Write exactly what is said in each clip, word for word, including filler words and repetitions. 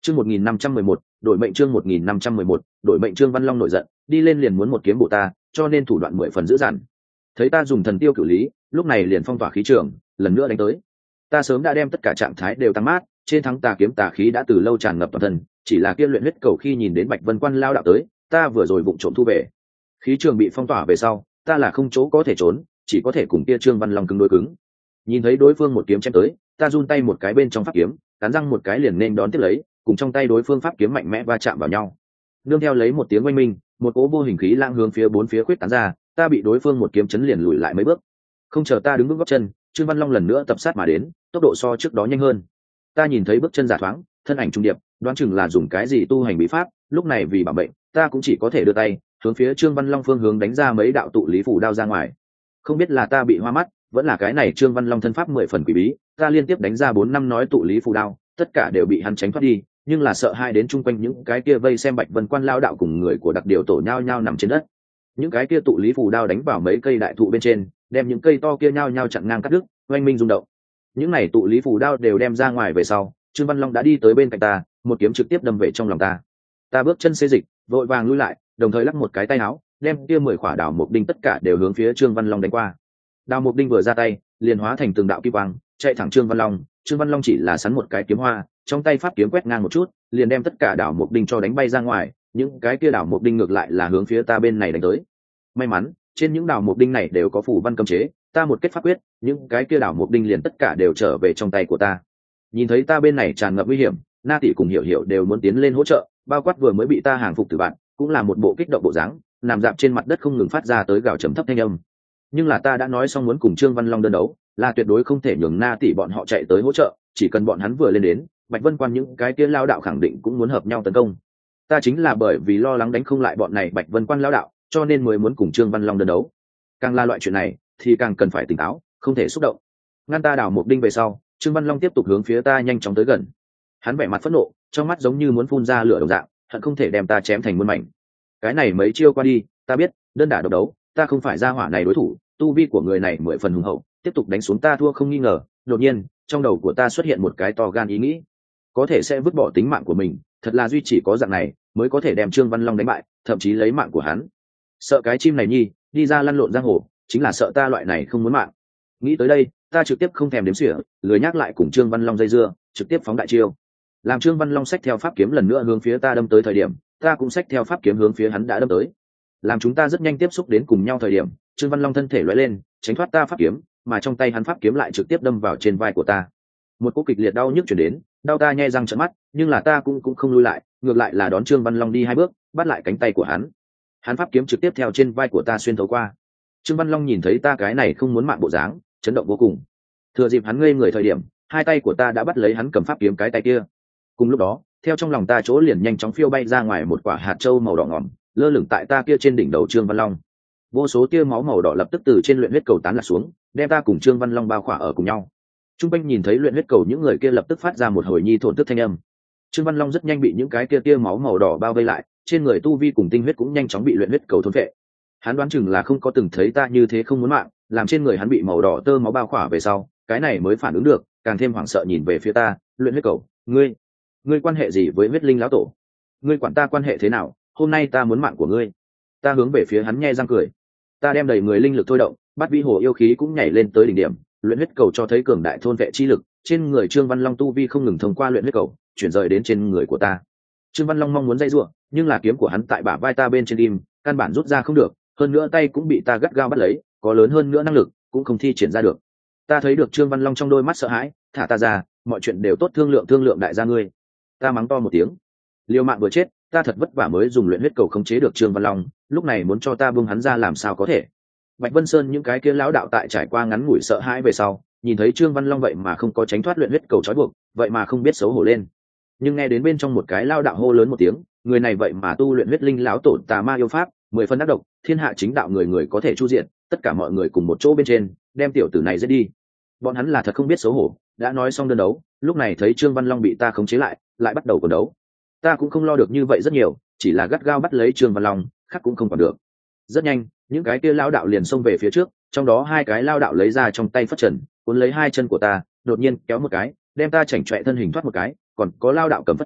Chương một nghìn năm trăm mười một, đổi mệnh chương một nghìn năm trăm mười một, đổi mệnh Trương Văn Long nổi giận, đi lên liền muốn một kiếm bổ ta, cho nên thủ đoạn mười phần dữ dằn. Thấy ta dùng thần tiêu cửu lý, lúc này liền phong tỏa khí trường, lần nữa đánh tới. Ta sớm đã đem tất cả trạng thái đều tăng mát, trên thắng tà kiếm tà khí đã từ lâu tràn ngập toàn thân, chỉ là kia luyện huyết cầu khi nhìn đến Bạch Vân Quan lao đạo tới, ta vừa rồi vụng trộm thu về. Khí trường bị phong tỏa về sau, ta là không chỗ có thể trốn, chỉ có thể cùng kia Trương Văn Long cứng đối cứng. Nhìn thấy đối phương một kiếm chém tới, ta run tay một cái bên trong pháp kiếm, cắn răng một cái liền nên đón tiếp lấy, cùng trong tay đối phương pháp kiếm mạnh mẽ va chạm vào nhau. Nương theo lấy một tiếng oanh minh, một cỗ vô hình khí lang hướng phía bốn phía khuyết tán ra, ta bị đối phương một kiếm chấn liền lùi lại mấy bước. Không chờ ta đứng vững gót chân, Trương Văn Long lần nữa tập sát mà đến, tốc độ so trước đó nhanh hơn. Ta nhìn thấy bước chân giả thoáng, thân ảnh trung điệp, đoán chừng là dùng cái gì tu hành bí pháp, lúc này vì bảo mệnh, ta cũng chỉ có thể đưa tay hướng phía Trương Văn Long phương hướng đánh ra mấy đạo tụ lý phủ đao ra ngoài. Không biết là ta bị hoa mắt, vẫn là cái này Trương Văn Long thân pháp mười phần quỷ bí, ta liên tiếp đánh ra bốn năm nói tụ lý phủ đao, tất cả đều bị hắn tránh thoát đi, nhưng là sợ hai đến chung quanh những cái kia vây xem Bạch Vân Quan lao đạo cùng người của đặc điều tổ nhao nhao nằm trên đất. Những cái kia tụ lý phủ đao đánh vào mấy cây đại thụ bên trên, đem những cây to kia nhao nhao chặn ngang cắt đứt, oanh minh rung động. Những này tụ lý phủ đao đều đem ra ngoài về sau, Trương Văn Long đã đi tới bên cạnh ta, một kiếm trực tiếp đâm về trong lòng ta. Ta bước chân xê dịch, vội vàng lui lại, đồng thời lắc một cái tay áo, đem kia mười quả đào mục đinh tất cả đều hướng phía Trương Văn Long đánh qua. Đào mục đinh vừa ra tay, liền hóa thành từng đạo kim quang, chạy thẳng Trương Văn Long. Trương Văn Long chỉ là sắn một cái kiếm hoa, trong tay pháp kiếm quét ngang một chút, liền đem tất cả đào mục đinh cho đánh bay ra ngoài. Những cái kia đào mục đinh ngược lại là hướng phía ta bên này đánh tới. May mắn, trên những đào mục đinh này đều có phù văn cấm chế, ta một kết pháp quyết, những cái kia đào mục đinh liền tất cả đều trở về trong tay của ta. Nhìn thấy ta bên này tràn ngập nguy hiểm, Na Tỷ cùng Hiểu Hiểu đều muốn tiến lên hỗ trợ, bao quát vừa mới bị ta hàng phục từ bạn, cũng là một bộ kích động bộ dáng, nằm dạp trên mặt đất không ngừng phát ra tới gào trầm thấp thanh âm. Nhưng là ta đã nói xong muốn cùng Trương Văn Long đơn đấu, là tuyệt đối không thể nhường Na Tỷ bọn họ chạy tới hỗ trợ, chỉ cần bọn hắn vừa lên đến, Bạch Vân Quan những cái kia lao đạo khẳng định cũng muốn hợp nhau tấn công. Ta chính là bởi vì lo lắng đánh không lại bọn này Bạch Vân Quan lao đạo, cho nên mới muốn cùng Trương Văn Long đơn đấu. Càng là loại chuyện này, thì càng cần phải tỉnh táo, không thể xúc động. Ngăn ta đào một đinh về sau, Trương Văn Long tiếp tục hướng phía ta nhanh chóng tới gần. Hắn vẻ mặt phẫn nộ, trong mắt giống như muốn phun ra lửa đồng dạng, hận không thể đem ta chém thành muôn mảnh. Cái này mấy chiêu qua đi, ta biết, đơn đả độc đấu, ta không phải gia hỏa này đối thủ, tu vi của người này mười phần hùng hậu, tiếp tục đánh xuống ta thua không nghi ngờ. Đột nhiên, trong đầu của ta xuất hiện một cái to gan ý nghĩ, có thể sẽ vứt bỏ tính mạng của mình, thật là duy chỉ có dạng này mới có thể đem Trương Văn Long đánh bại, thậm chí lấy mạng của hắn. Sợ cái chim này nhi, đi ra lăn lộn giang hồ, chính là sợ ta loại này không muốn mạng. Nghĩ tới đây, ta trực tiếp không thèm đếm xỉa, lười nhắc lại cùng Trương Văn Long dây dưa, trực tiếp phóng đại chiêu. Làm Trương Văn Long xách theo pháp kiếm lần nữa hướng phía ta đâm tới thời điểm, ta cũng xách theo pháp kiếm hướng phía hắn đã đâm tới. Làm chúng ta rất nhanh tiếp xúc đến cùng nhau thời điểm, Trương Văn Long thân thể lóe lên, tránh thoát ta pháp kiếm, mà trong tay hắn pháp kiếm lại trực tiếp đâm vào trên vai của ta. Một cú kịch liệt đau nhức truyền đến, đau ta nhe răng trợn mắt, nhưng là ta cũng cũng không lui lại, ngược lại là đón Trương Văn Long đi hai bước, bắt lại cánh tay của hắn. Hắn pháp kiếm trực tiếp theo trên vai của ta xuyên thấu qua. Trương Văn Long nhìn thấy ta cái này không muốn mạng bộ dáng, chấn động vô cùng. Thừa dịp hắn ngây người thời điểm, hai tay của ta đã bắt lấy hắn cầm pháp kiếm cái tay kia. Cùng lúc đó, theo trong lòng ta chỗ liền nhanh chóng phiêu bay ra ngoài một quả hạt châu màu đỏ ngỏm, lơ lửng tại ta kia trên đỉnh đầu Trương Văn Long. Vô số tia máu màu đỏ lập tức từ trên luyện huyết cầu tán lạc xuống, đem ta cùng Trương Văn Long bao khỏa ở cùng nhau. Trung quanh nhìn thấy luyện huyết cầu những người kia lập tức phát ra một hồi nhi thổn thức thanh âm. Trương Văn Long rất nhanh bị những cái kia tia máu màu đỏ bao vây lại, trên người tu vi cùng tinh huyết cũng nhanh chóng bị luyện huyết cầu thôn phệ. Hắn đoán chừng là không có từng thấy ta như thế không muốn mạng, làm trên người hắn bị màu đỏ tơ máu bao khỏa về sau, cái này mới phản ứng được, càng thêm hoảng sợ nhìn về phía ta, luyện huyết cầu, ngươi, ngươi quan hệ gì với huyết linh lão tổ? Ngươi quản ta quan hệ thế nào? Hôm nay ta muốn mạng của ngươi. Ta hướng về phía hắn nhe răng cười. Ta đem đầy người linh lực thôi động, bắt vĩ hồ yêu khí cũng nhảy lên tới đỉnh điểm, luyện huyết cầu cho thấy cường đại thôn vệ chi lực, trên người Trương Văn Long tu vi không ngừng thông qua luyện huyết cầu chuyển rời đến trên người của ta. Trương Văn Long mong muốn dây rủa, nhưng là kiếm của hắn tại bả vai ta bên trên im, căn bản rút ra không được, hơn nữa tay cũng bị ta gắt gao bắt lấy, có lớn hơn nữa năng lực cũng không thi triển ra được. Ta thấy được Trương Văn Long trong đôi mắt sợ hãi, thả ta ra, mọi chuyện đều tốt, thương lượng thương lượng đại gia ngươi. Ta mắng to một tiếng. Liều mạng vừa chết, ta thật vất vả mới dùng luyện huyết cầu khống chế được Trương Văn Long, lúc này muốn cho ta buông hắn ra làm sao có thể. Bạch Vân Sơn những cái kia lão đạo tại trải qua ngắn ngủi sợ hãi về sau, nhìn thấy Trương Văn Long vậy mà không có tránh thoát luyện huyết cầu trói buộc, vậy mà không biết xấu hổ lên. Nhưng nghe đến bên trong một cái lao đạo hô lớn một tiếng, người này vậy mà tu luyện huyết linh lão tổ tà ma yêu pháp, mười phân ác độc, thiên hạ chính đạo người người có thể chu diện, tất cả mọi người cùng một chỗ bên trên, đem tiểu tử này giết đi. Bọn hắn là thật không biết xấu hổ, đã nói xong đơn đấu, lúc này thấy Trương Văn Long bị ta khống chế lại, lại bắt đầu cuộc đấu. Ta cũng không lo được như vậy rất nhiều, chỉ là gắt gao bắt lấy Trương Văn Long, khác cũng không còn được. Rất nhanh, những cái kia lao đạo liền xông về phía trước, trong đó hai cái lao đạo lấy ra trong tay phất trần, cuốn lấy hai chân của ta, đột nhiên kéo một cái, đem ta chảnh chọe thân hình thoát một cái, còn có lao đạo cầm phất trần,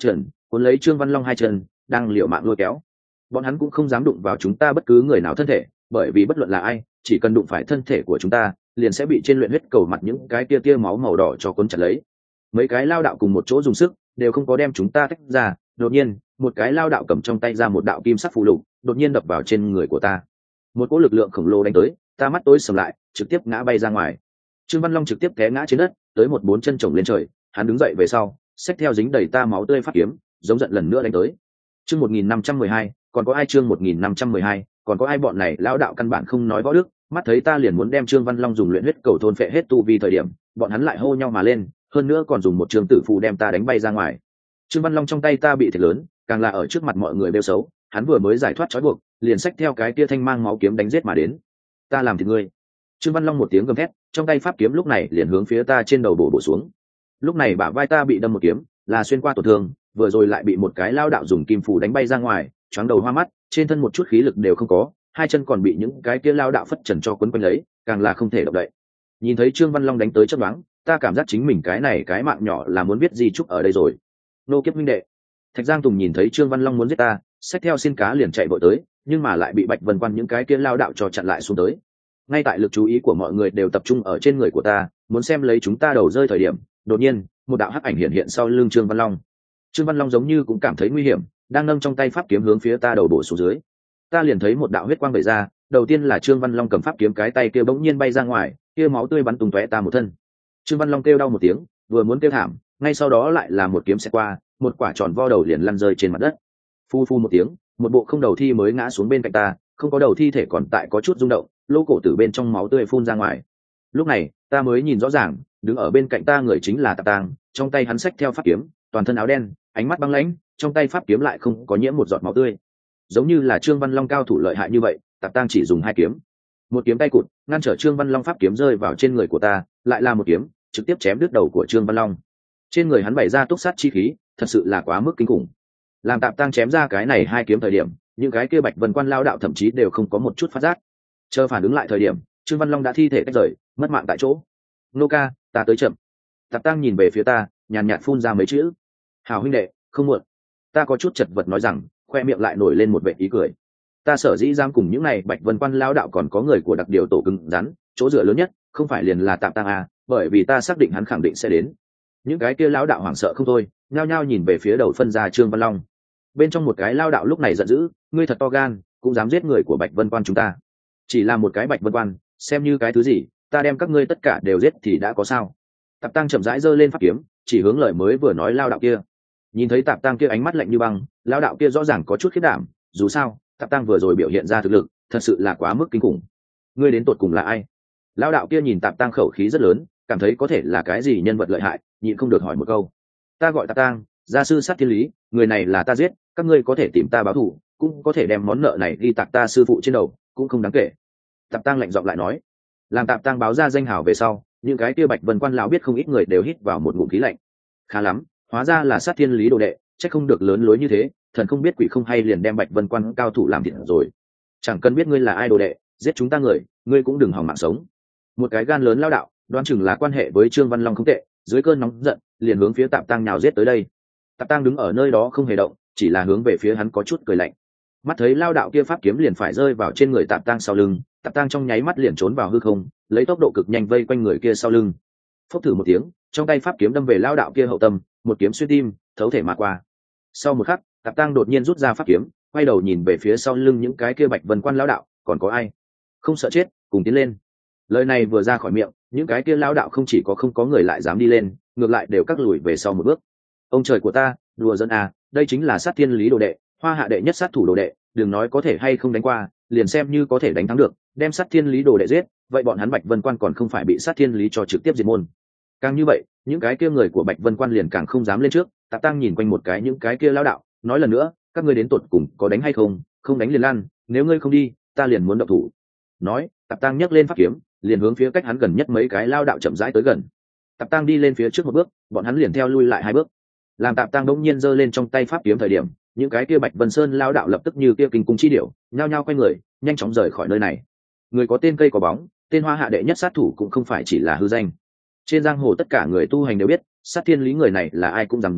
cuốn lấy Trương Văn Long hai chân đang liều mạng lôi kéo. Bọn hắn cũng không dám đụng vào chúng ta bất cứ người nào thân thể, bởi vì bất luận là ai, chỉ cần đụng phải thân thể của chúng ta liền sẽ bị trên luyện huyết cầu mặt những cái tia tia máu màu đỏ cho cuốn chặt lấy. Mấy cái lao đạo cùng một chỗ dùng sức đều không có đem chúng ta tách ra. Đột nhiên một cái lao đạo cầm trong tay ra một đạo kim sắc phù lục, đột nhiên đập vào trên người của ta. Một cỗ lực lượng khổng lồ đánh tới, ta mắt tối sầm lại, trực tiếp ngã bay ra ngoài. Trương Văn Long trực tiếp té ngã trên đất, tới một bốn chân chồng lên trời. Hắn đứng dậy về sau, xách theo dính đầy ta máu tươi pháp kiếm, giống giận lần nữa đánh tới. Chương một nghìn năm trăm mười hai, còn có ai? Chương một nghìn năm trăm mười hai, còn có ai? Bọn này lão đạo căn bản không nói võ đức, mắt thấy ta liền muốn đem Trương Văn Long dùng luyện huyết cầu thôn phệ hết tu vi thời điểm, bọn hắn lại hô nhau mà lên, hơn nữa còn dùng một trường tử phù đem ta đánh bay ra ngoài. Trương Văn Long trong tay ta bị thiệt lớn, càng là ở trước mặt mọi người bêu xấu, hắn vừa mới giải thoát trói buộc, liền xách theo cái kia thanh mang máu kiếm đánh giết mà đến. Ta làm thịt ngươi! Trương Văn Long một tiếng gầm thét, trong tay pháp kiếm lúc này liền hướng phía ta trên đầu bổ bổ xuống. Lúc này bả vai ta bị đâm một kiếm, là xuyên qua tổn thương, vừa rồi lại bị một cái lao đạo dùng kim phù đánh bay ra ngoài, choáng đầu hoa mắt, trên thân một chút khí lực đều không có, hai chân còn bị những cái kia lao đạo phất trần cho quấn quanh lấy, càng là không thể động đậy. Nhìn thấy Trương Văn Long đánh tới chớp nhoáng, ta cảm giác chính mình cái này cái mạng nhỏ là muốn biết gì chúc ở đây rồi. Nô kiếp minh đệ! Thạch Giang Tùng nhìn thấy Trương Văn Long muốn giết ta, xách theo xin cá liền chạy vội tới, nhưng mà lại bị Bạch Vân Quan những cái kia lao đạo cho chặn lại xuống tới. Ngay tại lực chú ý của mọi người đều tập trung ở trên người của ta, muốn xem lấy chúng ta đầu rơi thời điểm, đột nhiên một đạo hắc ảnh hiện hiện sau lưng Trương Văn Long. Trương Văn Long giống như cũng cảm thấy nguy hiểm, đang nâng trong tay pháp kiếm hướng phía ta đầu bổ xuống dưới. Ta liền thấy một đạo huyết quang vẩy ra, đầu tiên là Trương Văn Long cầm pháp kiếm, cái tay kia bỗng nhiên bay ra ngoài, kia máu tươi bắn tung tóe ta một thân. Trương Văn Long kêu đau một tiếng, vừa muốn kêu thảm, ngay sau đó lại là một kiếm xẹt qua, một quả tròn vo đầu liền lăn rơi trên mặt đất. Phu phu một tiếng, một bộ không đầu thi mới ngã xuống bên cạnh ta, không có đầu thi thể còn tại có chút rung động, lỗ cổ từ bên trong máu tươi phun ra ngoài. Lúc này ta mới nhìn rõ ràng, đứng ở bên cạnh ta người chính là Tạp Tang, trong tay hắn xách theo pháp kiếm, toàn thân áo đen, ánh mắt băng lãnh, trong tay pháp kiếm lại không có nhiễm một giọt máu tươi. Giống như là Trương Văn Long cao thủ lợi hại như vậy, Tạp Tang chỉ dùng hai kiếm, một kiếm tay cụt ngăn trở Trương Văn Long pháp kiếm rơi vào trên người của ta, lại là một kiếm trực tiếp chém đứt đầu của Trương Văn Long. Trên người hắn bày ra túc sát chi khí, thật sự là quá mức kinh khủng. Làm Tạp Tang chém ra cái này hai kiếm thời điểm, những cái kia Bạch Vân Quan lao đạo thậm chí đều không có một chút phát giác. Chờ phản ứng lại thời điểm, Trương Văn Long đã thi thể tách rời, mất mạng tại chỗ. Nô ca, ta tới chậm. Tạp Tang nhìn về phía ta, nhàn nhạt phun ra mấy chữ. Hảo huynh đệ, không muộn. Ta có chút chật vật nói rằng, khoe miệng lại nổi lên một vẻ ý cười. Ta sở dĩ dám cùng những này Bạch Vân Quan lao đạo còn có người của đặc điều tổ cứng rắn, chỗ dựa lớn nhất không phải liền là Tạp Tang à, bởi vì ta xác định hắn khẳng định sẽ đến. Những cái kia lao đạo hoảng sợ không thôi, nhao nhao nhìn về phía đầu phân ra Trương Văn Long. Bên trong một cái lao đạo lúc này giận dữ, ngươi thật to gan, cũng dám giết người của Bạch Vân Quan chúng ta. Chỉ là một cái Bạch Vân Quan, xem như cái thứ gì, ta đem các ngươi tất cả đều giết thì đã có sao? Tạp Tang chậm rãi giơ lên pháp kiếm, chỉ hướng lời mới vừa nói lao đạo kia. Nhìn thấy Tạp Tang kia ánh mắt lạnh như băng, lao đạo kia rõ ràng có chút khiếp đảm, dù sao Tạp Tang vừa rồi biểu hiện ra thực lực thật sự là quá mức kinh khủng. Ngươi đến tột cùng là ai? Lao đạo kia nhìn Tạp Tang khẩu khí rất lớn, cảm thấy có thể là cái gì nhân vật lợi hại, nhịn không được hỏi một câu. Ta gọi Tạp Tang, gia sư sát thiên lý, người này là ta giết, các ngươi có thể tìm ta báo thù, cũng có thể đem món nợ này ghi tạc ta sư phụ trên đầu, cũng không đáng kể. Tạp Tang lạnh giọng lại nói. Làm Tạp Tang báo ra danh hào về sau, những cái kia Bạch Vân Quan lão biết không ít người đều hít vào một ngụm khí lạnh. Khá lắm, hóa ra là sát thiên lý đồ đệ, chắc không được lớn lối như thế, thần không biết quỷ không hay liền đem Bạch Vân Quan cao thủ làm thịt rồi. Chẳng cần biết ngươi là ai đồ đệ, giết chúng ta người, ngươi cũng đừng hòng mạng sống. Một cái gan lớn lao đạo, đoán chừng là quan hệ với Trương Văn Long không tệ, dưới cơn nóng giận, liền hướng phía Tạp Tang nhào giết tới đây. Tạp Tang đứng ở nơi đó không hề động, chỉ là hướng về phía hắn có chút cười lạnh. Mắt thấy lao đạo kia pháp kiếm liền phải rơi vào trên người Tạp Tang sau lưng, Tạp Tang trong nháy mắt liền trốn vào hư không, lấy tốc độ cực nhanh vây quanh người kia sau lưng. Phốc thử một tiếng, trong tay pháp kiếm đâm về lao đạo kia hậu tâm, một kiếm xuyên tim, thấu thể mà qua. Sau một khắc, Tạp Tang đột nhiên rút ra pháp kiếm, quay đầu nhìn về phía sau lưng những cái kia Bạch Vân Quan lao đạo, còn có ai? Không sợ chết, cùng tiến lên. Lời này vừa ra khỏi miệng, những cái kia lao đạo không chỉ có không có người lại dám đi lên, ngược lại đều cắt lùi về sau một bước. Ông trời của ta, đùa giỡn à, đây chính là sát thiên lý đồ đệ, hoa hạ đệ nhất sát thủ đồ đệ, đừng nói có thể hay không đánh qua, liền xem như có thể đánh thắng được, đem sát thiên lý đồ đệ giết, vậy bọn hắn Bạch Vân Quan còn không phải bị sát thiên lý cho trực tiếp diệt môn. Càng như vậy, những cái kia người của Bạch Vân Quan liền càng không dám lên trước. Tạp Tang nhìn quanh một cái những cái kia lao đạo, nói lần nữa, các ngươi đến tột cùng có đánh hay không, không đánh liền lăn, nếu ngươi không đi, ta liền muốn động thủ. Nói, Tạp Tang nhấc lên pháp kiếm, liền hướng phía cách hắn gần nhất mấy cái lao đạo chậm rãi tới gần. Tạp Tang đi lên phía trước một bước, bọn hắn liền theo lui lại hai bước. Làm Tạp Tang đống nhiên giơ lên trong tay pháp kiếm thời điểm, những cái kia Bạch Vân Sơn lao đạo lập tức như kia kinh cung chi điểu, nhao nhao quay người, nhanh chóng rời khỏi nơi này. Người có tên cây có bóng, tên hoa hạ đệ nhất sát thủ cũng không phải chỉ là hư danh. Trên giang hồ tất cả người tu hành đều biết, sát thiên lý người này là ai cũng dám giết,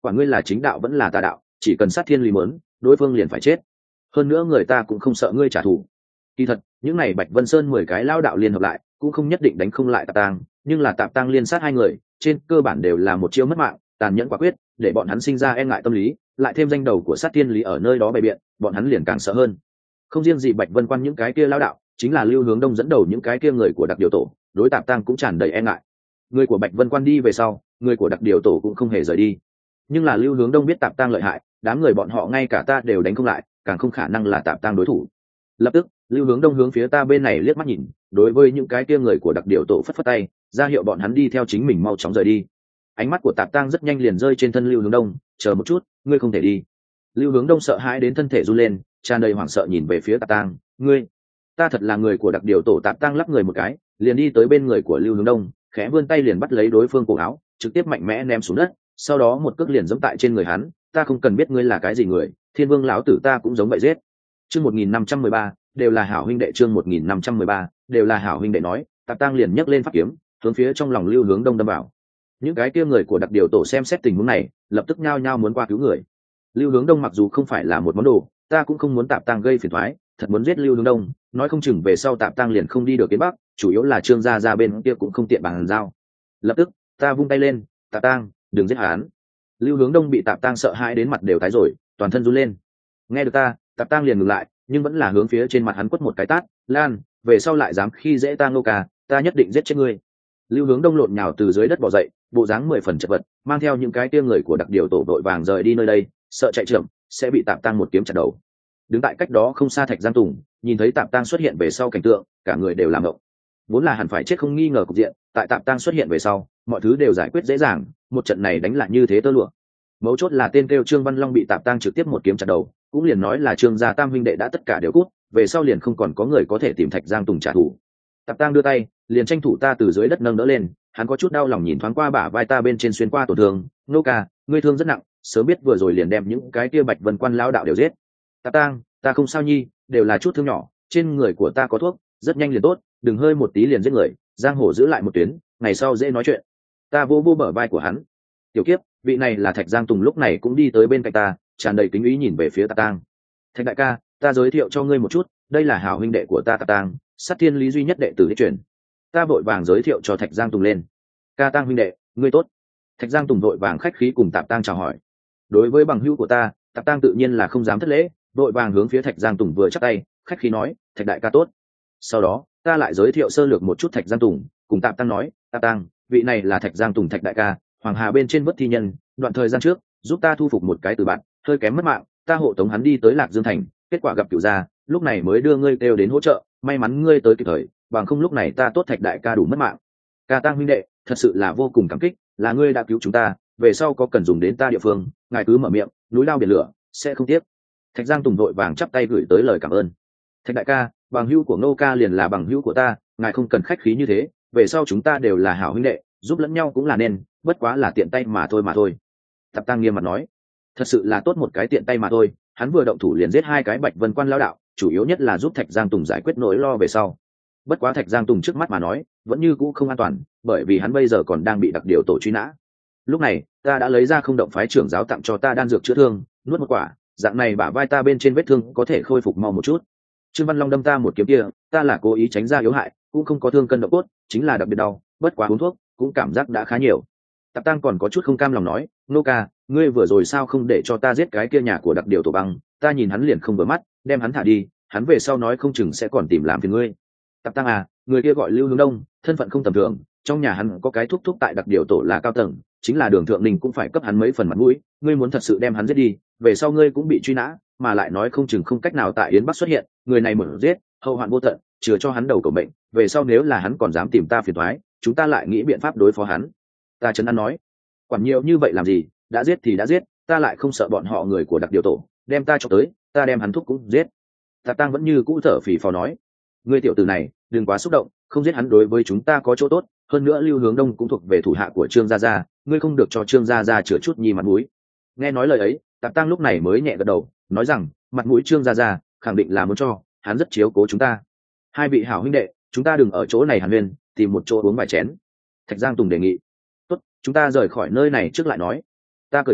quả ngươi là chính đạo vẫn là tà đạo, chỉ cần sát thiên lý mớn đối phương liền phải chết. Hơn nữa người ta cũng không sợ ngươi trả thù. Kỳ thật những này Bạch Vân Sơn mười cái lao đạo liên hợp lại cũng không nhất định đánh không lại Tạp Tang, nhưng là Tạp Tang liên sát hai người trên cơ bản đều là một chiêu mất mạng, tàn nhẫn quả quyết, để bọn hắn sinh ra e ngại tâm lý, lại thêm danh đầu của sát thiên lý ở nơi đó bày biện, bọn hắn liền càng sợ hơn. Không riêng gì Bạch Vân Quan những cái kia lao đạo, chính là Lưu Hướng Đông dẫn đầu những cái kia người của Đặc Điều Tổ, đối Tạp Tang cũng tràn đầy e ngại. Người của Bạch Vân Quan đi về sau, người của Đặc Điều Tổ cũng không hề rời đi. Nhưng là Lưu Hướng Đông biết Tạp Tang lợi hại, đám người bọn họ ngay cả ta đều đánh không lại, càng không khả năng là Tạp Tang đối thủ. Lập tức, Lưu Hướng Đông hướng phía ta bên này liếc mắt nhìn, đối với những cái kia người của Đặc Điều Tổ phất phất tay, ra hiệu bọn hắn đi theo chính mình mau chóng rời đi. Ánh mắt của Tạp Tang rất nhanh liền rơi trên thân Lưu Hướng Đông, chờ một chút, ngươi không thể đi. Lưu Hướng Đông sợ hãi đến thân thể run lên, tràn đầy hoảng sợ nhìn về phía Tạp Tang, ngươi, ta thật là người của Đặc Điều Tổ. Tạp Tang lắp người một cái, liền đi tới bên người của Lưu Hướng Đông, khẽ vươn tay liền bắt lấy đối phương cổ áo, trực tiếp mạnh mẽ ném xuống đất, sau đó một cước liền giẫm tại trên người hắn. Ta không cần biết ngươi là cái gì người, Thiên Vương lão tử ta cũng giống vậy giết. Chương một nghìn năm trăm mười ba, đều là hảo huynh đệ. Chương một nghìn năm trăm mười ba, đều là hảo huynh đệ. Nói, Tạp Tang liền nhấc lên pháp kiếm, hướng phía trong lòng Lưu Hướng Đông đâm vào. Những cái kia người của Đặc Điều Tổ xem xét tình huống này, lập tức nhao nhao muốn qua cứu người. Lưu Hướng Đông mặc dù không phải là một món đồ, ta cũng không muốn Tạp Tang gây phiền toái, thật muốn giết Lưu Hướng Đông, nói không chừng về sau Tạp Tang liền không đi được đến Bắc, chủ yếu là Trương gia gia bên kia cũng không tiện bàn giao. Lập tức, ta vung tay lên, Tạp Tang, đừng giết hắn. Lưu Hướng Đông bị Tạp Tang sợ hãi đến mặt đều tái rồi, toàn thân run lên. Nghe được ta, Tạp Tang liền ngừng lại, nhưng vẫn là hướng phía trên mặt hắn quất một cái tát, lan, về sau lại dám khi dễ ta Ngô Ca, ta nhất định giết chết ngươi. Lưu Hướng Đông lộn nhào từ dưới đất bò dậy, bộ dáng mười phần chật vật, mang theo những cái kia người của Đặc Điều Tổ đội vàng rời đi nơi đây, sợ chạy chậm sẽ bị Tạp Tang một kiếm chặt đầu. Đứng tại cách đó không xa Thạch Giang Tùng, nhìn thấy Tạp Tang xuất hiện về sau cảnh tượng, cả người đều làm ngộng. Vốn là hẳn phải chết không nghi ngờ cục diện, tại Tạp Tang xuất hiện về sau, mọi thứ đều giải quyết dễ dàng, một trận này đánh lại như thế tơ lụa. Mấu chốt là tên kêu Trương Văn Long bị Tạp Tang trực tiếp một kiếm chặt đầu, cũng liền nói là Trương gia tam huynh đệ đã tất cả đều cút, về sau liền không còn có người có thể tìm Thạch Giang Tùng trả thù. Tạp Tang đưa tay, liền tranh thủ ta từ dưới đất nâng đỡ lên, hắn có chút đau lòng nhìn thoáng qua bả vai ta bên trên xuyên qua tổn thương, Nô Ca, ngươi thương rất nặng, sớm biết vừa rồi liền đem những cái kia Bạch Vân Quan lão đạo đều giết. Tạp Tang, ta không sao nhi, đều là chút thương nhỏ, trên người của ta có thuốc, rất nhanh liền tốt, đừng hơi một tí liền giết người, giang hồ giữ lại một tuyến, ngày sau dễ nói chuyện. Ta vô vô bờ vai của hắn. Tiểu Kiếp, vị này là Thạch Giang Tùng, lúc này cũng đi tới bên cạnh ta, tràn đầy kính ý nhìn về phía Tạp Tang. Thạch đại ca, ta giới thiệu cho ngươi một chút, đây là hảo huynh đệ của ta Tạp Tang, sát thiên lý duy nhất đệ tử đích truyền. Ta vội vàng giới thiệu cho Thạch Giang Tùng lên. Ca Tang huynh đệ, ngươi tốt. Thạch Giang Tùng vội vàng khách khí cùng Tạp Tang chào hỏi. Đối với bằng hữu của ta, Tạp Tang tự nhiên là không dám thất lễ, vội vàng hướng phía Thạch Giang Tùng vừa chắp tay, khách khí nói, Thạch đại ca tốt. Sau đó, ta lại giới thiệu sơ lược một chút Thạch Giang Tùng, cùng Tạp Tang nói, Tạp Tang, vị này là Thạch Giang Tùng Thạch đại ca, Hoàng Hà bên trên vớt thi nhân, đoạn thời gian trước, giúp ta thu phục một cái từ bạn, hơi kém mất mạng, ta hộ tống hắn đi tới Lạc Dương thành, kết quả gặp cửu gia, lúc này mới đưa ngươi kêu đến hỗ trợ, may mắn ngươi tới kịp thời, bằng không lúc này ta tốt Thạch đại ca đủ mất mạng. Ca Tang huynh đệ, thật sự là vô cùng cảm kích, là ngươi đã cứu chúng ta, về sau có cần dùng đến ta địa phương, ngài cứ mở miệng, núi lao biển lửa, sẽ không tiếc. Thạch Giang Tùng vội vàng chắp tay gửi tới lời cảm ơn. Thạch đại ca, bằng hữu của Ngô Ca liền là bằng hữu của ta, ngài không cần khách khí như thế, về sau chúng ta đều là hảo huynh đệ, giúp lẫn nhau cũng là nên, bất quá là tiện tay mà thôi mà thôi. Tạp Tang nghiêm mặt nói, thật sự là tốt một cái tiện tay mà thôi, hắn vừa động thủ liền giết hai cái Bạch Vân Quan lão đạo, chủ yếu nhất là giúp Thạch Giang Tùng giải quyết nỗi lo về sau. Bất quá Thạch Giang Tùng trước mắt mà nói, vẫn như cũ không an toàn, bởi vì hắn bây giờ còn đang bị Đặc Điều Tổ truy nã. Lúc này, ta đã lấy ra Không Động phái trưởng giáo tặng cho ta đan dược chữa thương, nuốt một quả, dạng này bả vai ta bên trên vết thương có thể khôi phục mau một chút. Trương Văn Long đâm ta một kiếm kia, ta là cố ý tránh ra yếu hại, cũng không có thương cân động cốt, chính là đặc biệt đau, bất quá uống thuốc, cũng cảm giác đã khá nhiều. Tạp Tăng còn có chút không cam lòng nói, Nô Ca, ngươi vừa rồi sao không để cho ta giết cái kia nhà của Đặc Điều Tổ băng, ta nhìn hắn liền không vừa mắt, đem hắn thả đi, hắn về sau nói không chừng sẽ còn tìm làm phiền ngươi. Tạp Tăng à, người kia gọi Lưu Hướng Đông, thân phận không tầm thường, trong nhà hắn có cái thúc thúc tại Đặc Điều Tổ là cao tầng, chính là Đường Thượng Ninh cũng phải cấp hắn mấy phần mặt mũi, ngươi muốn thật sự đem hắn giết đi, về sau ngươi cũng bị truy nã, mà lại nói không chừng không cách nào tại Yến Bắc xuất hiện, người này mở giết, hậu hoạn vô tận, chừa cho hắn đầu cầu bệnh, về sau nếu là hắn còn dám tìm ta phiền toái, chúng ta lại nghĩ biện pháp đối phó hắn. Ta trấn an nói, quản nhiều như vậy làm gì, đã giết thì đã giết, ta lại không sợ bọn họ người của Đặc Điều Tổ, đem ta cho tới, ta đem hắn thúc cũng giết. Tạp Tăng vẫn như cũ thở phì phò nói, ngươi tiểu tử này, đừng quá xúc động, không giết hắn đối với chúng ta có chỗ tốt, hơn nữa Lưu Hướng Đông cũng thuộc về thủ hạ của Trương gia gia, ngươi không được cho Trương gia gia chữa chút nhi mặt mũi. Nghe nói lời ấy, Tạp Tăng lúc này mới nhẹ gật đầu, nói rằng, mặt mũi Trương gia gia, khẳng định là muốn cho, hắn rất chiếu cố chúng ta. Hai vị hảo huynh đệ, chúng ta đừng ở chỗ này hàn huyên, tìm một chỗ uống vài chén. Thạch Giang Tùng đề nghị. Tốt, chúng ta rời khỏi nơi này trước lại nói. Ta cười cười,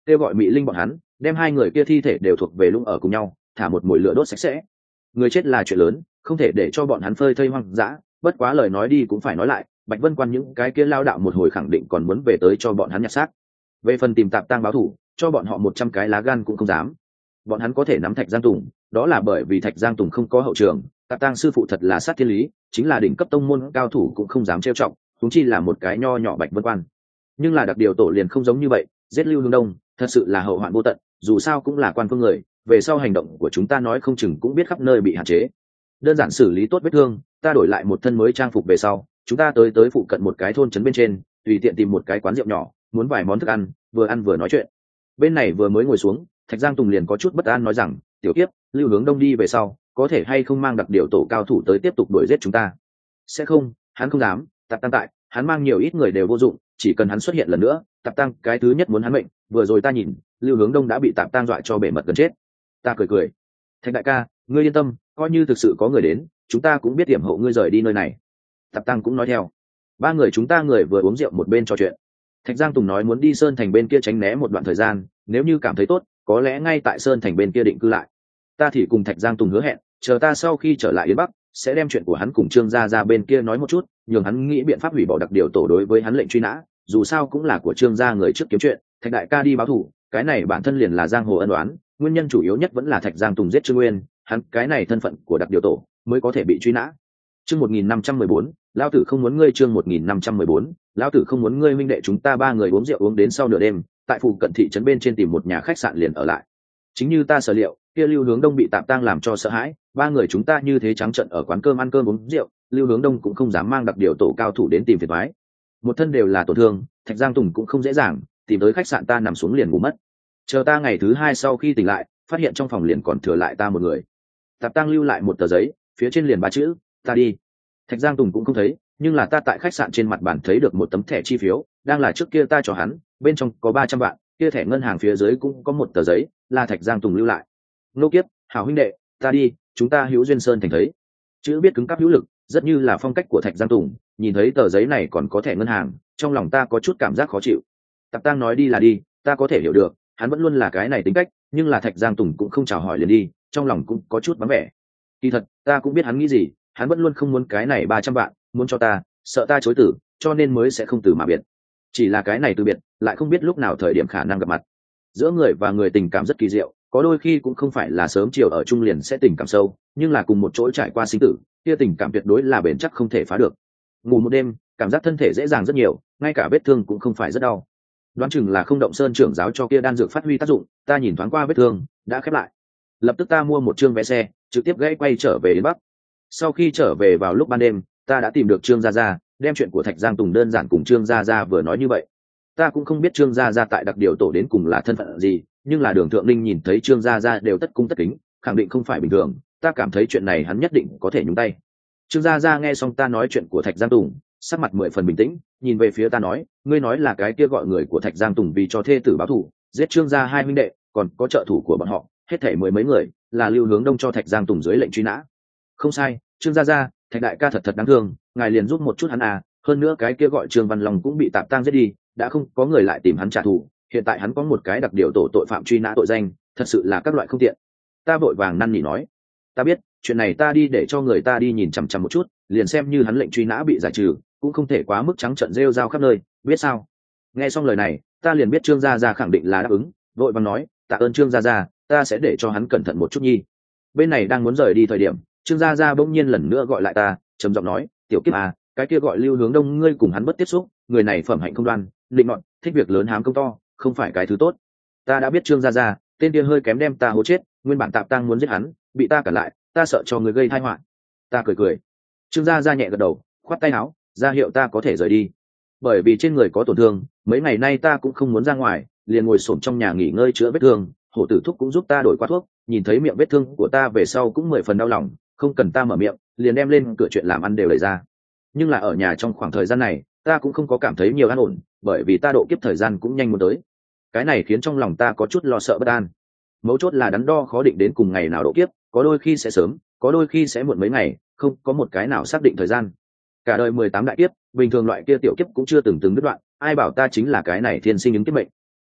kêu gọi mỹ linh bọn hắn đem hai người kia thi thể đều thuộc về lũng ở cùng nhau, thả một mồi lửa đốt sạch sẽ. Người chết là chuyện lớn, không thể để cho bọn hắn phơi thây hoang dã. Bất quá lời nói đi cũng phải nói lại, Bạch Vân Quan những cái kia lao đạo một hồi khẳng định còn muốn về tới cho bọn hắn nhặt xác. Về phần tìm Tạp Tang báo thù, cho bọn họ một trăm cái lá gan cũng không dám. Bọn hắn có thể nắm Thạch Giang Tùng, đó là bởi vì Thạch Giang Tùng không có hậu trường. Tạp Tang sư phụ thật là sát thiên lý, chính là đỉnh cấp tông môn cao thủ cũng không dám trêu chọc, huống chi là một cái nho nhỏ Bạch Vân Quan. Nhưng là đặc điều tổ liền không giống như vậy, giết Lưu Hướng Đông thật sự là hậu hoạn vô tận, dù sao cũng là quan phương người, về sau hành động của chúng ta nói không chừng cũng biết khắp nơi bị hạn chế. Đơn giản xử lý tốt vết thương, ta đổi lại một thân mới trang phục về sau, chúng ta tới tới phụ cận một cái thôn trấn bên trên, tùy tiện tìm một cái quán rượu nhỏ, muốn vài món thức ăn, vừa ăn vừa nói chuyện. Bên này vừa mới ngồi xuống, Thạch Giang Tùng liền có chút bất an nói rằng, tiểu kiếp, Lưu Hướng Đông đi về sau, có thể hay không mang đặc điều tổ cao thủ tới tiếp tục đuổi giết chúng ta? Sẽ không, hắn không dám, Tạp Tăng tại, hắn mang nhiều ít người đều vô dụng, chỉ cần hắn xuất hiện lần nữa, Tạp Tăng cái thứ nhất muốn hắn mệnh. Vừa rồi ta nhìn, Lưu Hướng Đông đã bị Tạp Tăng dọa cho bể mật gần chết. Ta cười cười, Thạch đại ca, ngươi yên tâm, coi như thực sự có người đến, chúng ta cũng biết điểm hộ ngươi rời đi nơi này. Tạp Tăng cũng nói theo. Ba người chúng ta người vừa uống rượu một bên trò chuyện. Thạch Giang Tùng nói muốn đi Sơn Thành bên kia tránh né một đoạn thời gian, nếu như cảm thấy tốt, có lẽ ngay tại Sơn Thành bên kia định cư lại. Ta thì cùng Thạch Giang Tùng hứa hẹn, chờ ta sau khi trở lại Yến Bắc, sẽ đem chuyện của hắn cùng Trương gia gia bên kia nói một chút, nhường hắn nghĩ biện pháp hủy bỏ đặc điều tổ đối với hắn lệnh truy nã, dù sao cũng là của Trương gia người trước kiếm chuyện, Thạch đại ca đi báo thù, cái này bản thân liền là giang hồ ân oán, nguyên nhân chủ yếu nhất vẫn là Thạch Giang Tùng giết Trương Nguyên, hắn cái này thân phận của đặc điều tổ mới có thể bị truy nã. Chương một nghìn năm trăm mười bốn, lão tử không muốn ngươi. Chương một nghìn năm trăm mười bốn, lão tử không muốn ngươi. Minh đệ chúng ta ba người uống rượu uống đến sau nửa đêm, tại phụ cận thị trấn bên trên tìm một nhà khách sạn liền ở lại. Chính như ta sở liệu, kia Lưu Hướng Đông bị Tạp Tang làm cho sợ hãi, ba người chúng ta như thế trắng trợn ở quán cơm ăn cơm uống rượu, Lưu Hướng Đông cũng không dám mang đặc điều tổ cao thủ đến tìm phiền toái. Một thân đều là tổn thương, Thạch Giang Tùng cũng không dễ dàng, tìm tới khách sạn ta nằm xuống liền ngủ mất. Chờ ta ngày thứ hai sau khi tỉnh lại, phát hiện trong phòng liền còn thừa lại ta một người. Tạp Tang lưu lại một tờ giấy, phía trên liền ba chữ, ta đi. Thạch Giang Tùng cũng không thấy, nhưng là ta tại khách sạn trên mặt bàn thấy được một tấm thẻ chi phiếu, đang là trước kia ta cho hắn, bên trong có ba trăm vạn, kia thẻ ngân hàng phía dưới cũng có một tờ giấy, là Thạch Giang Tùng lưu lại. Nô kiếp, hảo huynh đệ, ta đi, chúng ta hữu duyên sơn thành thấy. Chữ biết cứng cáp hữu lực, rất như là phong cách của Thạch Giang Tùng, nhìn thấy tờ giấy này còn có thẻ ngân hàng, trong lòng ta có chút cảm giác khó chịu. Tạp Tang nói đi là đi, ta có thể hiểu được, hắn vẫn luôn là cái này tính cách, nhưng là Thạch Giang Tùng cũng không chào hỏi liền đi, trong lòng cũng có chút vắng vẻ. Kỳ thật, ta cũng biết hắn nghĩ gì, hắn vẫn luôn không muốn cái này ba trăm vạn, muốn cho ta, sợ ta chối từ, cho nên mới sẽ không từ mà biệt. Chỉ là cái này từ biệt, lại không biết lúc nào thời điểm khả năng gặp mặt. Giữa người và người tình cảm rất kỳ diệu, có đôi khi cũng không phải là sớm chiều ở chung liền sẽ tình cảm sâu, nhưng là cùng một chỗ trải qua sinh tử, kia tình cảm tuyệt đối là bền chắc không thể phá được. Ngủ một đêm, cảm giác thân thể dễ dàng rất nhiều, ngay cả vết thương cũng không phải rất đau. Đoán chừng là không động sơn trưởng giáo cho kia đan dược phát huy tác dụng, ta nhìn thoáng qua vết thương, đã khép lại. Lập tức ta mua một chương vé xe, trực tiếp gãy quay trở về đến Bắc. Sau khi trở về vào lúc ban đêm, ta đã tìm được Trương Gia Gia, đem chuyện của Thạch Giang Tùng đơn giản cùng Trương Gia Gia vừa nói như vậy. Ta cũng không biết Trương Gia Gia tại đặc điều tổ đến cùng là thân phận gì, nhưng là Đường Thượng Linh nhìn thấy Trương Gia Gia đều tất cung tất kính, khẳng định không phải bình thường, ta cảm thấy chuyện này hắn nhất định có thể nhúng tay. Trương Gia Gia nghe xong ta nói chuyện của Thạch Giang Tùng, sắc mặt mười phần bình tĩnh, nhìn về phía ta nói, ngươi nói là cái kia gọi người của Thạch Giang Tùng vì cho thê tử báo thù, giết Trương gia hai huynh đệ, còn có trợ thủ của bọn họ, hết thảy mười mấy người, là Lưu Hướng Đông cho Thạch Giang Tùng dưới lệnh truy nã. Không sai, Trương gia gia, Thạch đại ca thật thật đáng thương, ngài liền giúp một chút hắn à, hơn nữa cái kia gọi Trương Văn Long cũng bị Tạp Tang giết đi, đã không có người lại tìm hắn trả thù, hiện tại hắn có một cái đặc điều tổ tội phạm truy nã tội danh, thật sự là các loại không tiện. Ta vội vàng năn nỉ nói, ta biết, chuyện này ta đi để cho người ta đi nhìn chằm chằm một chút, liền xem như hắn lệnh truy nã bị giải trừ, cũng không thể quá mức trắng trợn rêu rao khắp nơi, biết sao? Nghe xong lời này, ta liền biết Trương gia gia khẳng định là đáp ứng, vội vàng nói, tạ ơn Trương gia gia, ta sẽ để cho hắn cẩn thận một chút nhi. Bên này đang muốn rời đi thời điểm, Trương gia gia bỗng nhiên lần nữa gọi lại ta, trầm giọng nói, tiểu kiếp à, cái kia gọi Lưu Hướng Đông ngươi cùng hắn bất tiếp xúc, người này phẩm hạnh không đoan, định nọt, thích việc lớn hám công to, không phải cái thứ tốt. Ta đã biết Trương gia gia, tên kia hơi kém đem ta hố chết, nguyên bản Tạp Tang muốn giết hắn, bị ta cản lại, ta sợ cho người gây tai họa. Ta cười cười. Trương gia gia nhẹ gật đầu, khoát tay áo, ra hiệu ta có thể rời đi. Bởi vì trên người có tổn thương, mấy ngày nay ta cũng không muốn ra ngoài, liền ngồi xổm trong nhà nghỉ ngơi chữa vết thương. Hổ tử thúc cũng giúp ta đổi qua thuốc, nhìn thấy miệng vết thương của ta về sau cũng mười phần đau lòng, không cần ta mở miệng, liền đem lên cửa chuyện làm ăn đều lấy ra. Nhưng là ở nhà trong khoảng thời gian này, ta cũng không có cảm thấy nhiều an ổn, bởi vì ta độ kiếp thời gian cũng nhanh muốn tới. Cái này khiến trong lòng ta có chút lo sợ bất an. Mấu chốt là đắn đo khó định đến cùng ngày nào độ kiếp, có đôi khi sẽ sớm, có đôi khi sẽ muộn mấy ngày, không có một cái nào xác định thời gian. Cả đời mười tám đại kiếp, bình thường loại kia tiểu kiếp cũng chưa từng từng đứt đoạn, ai bảo ta chính là cái này thiên sinh ứng kiếp mệnh.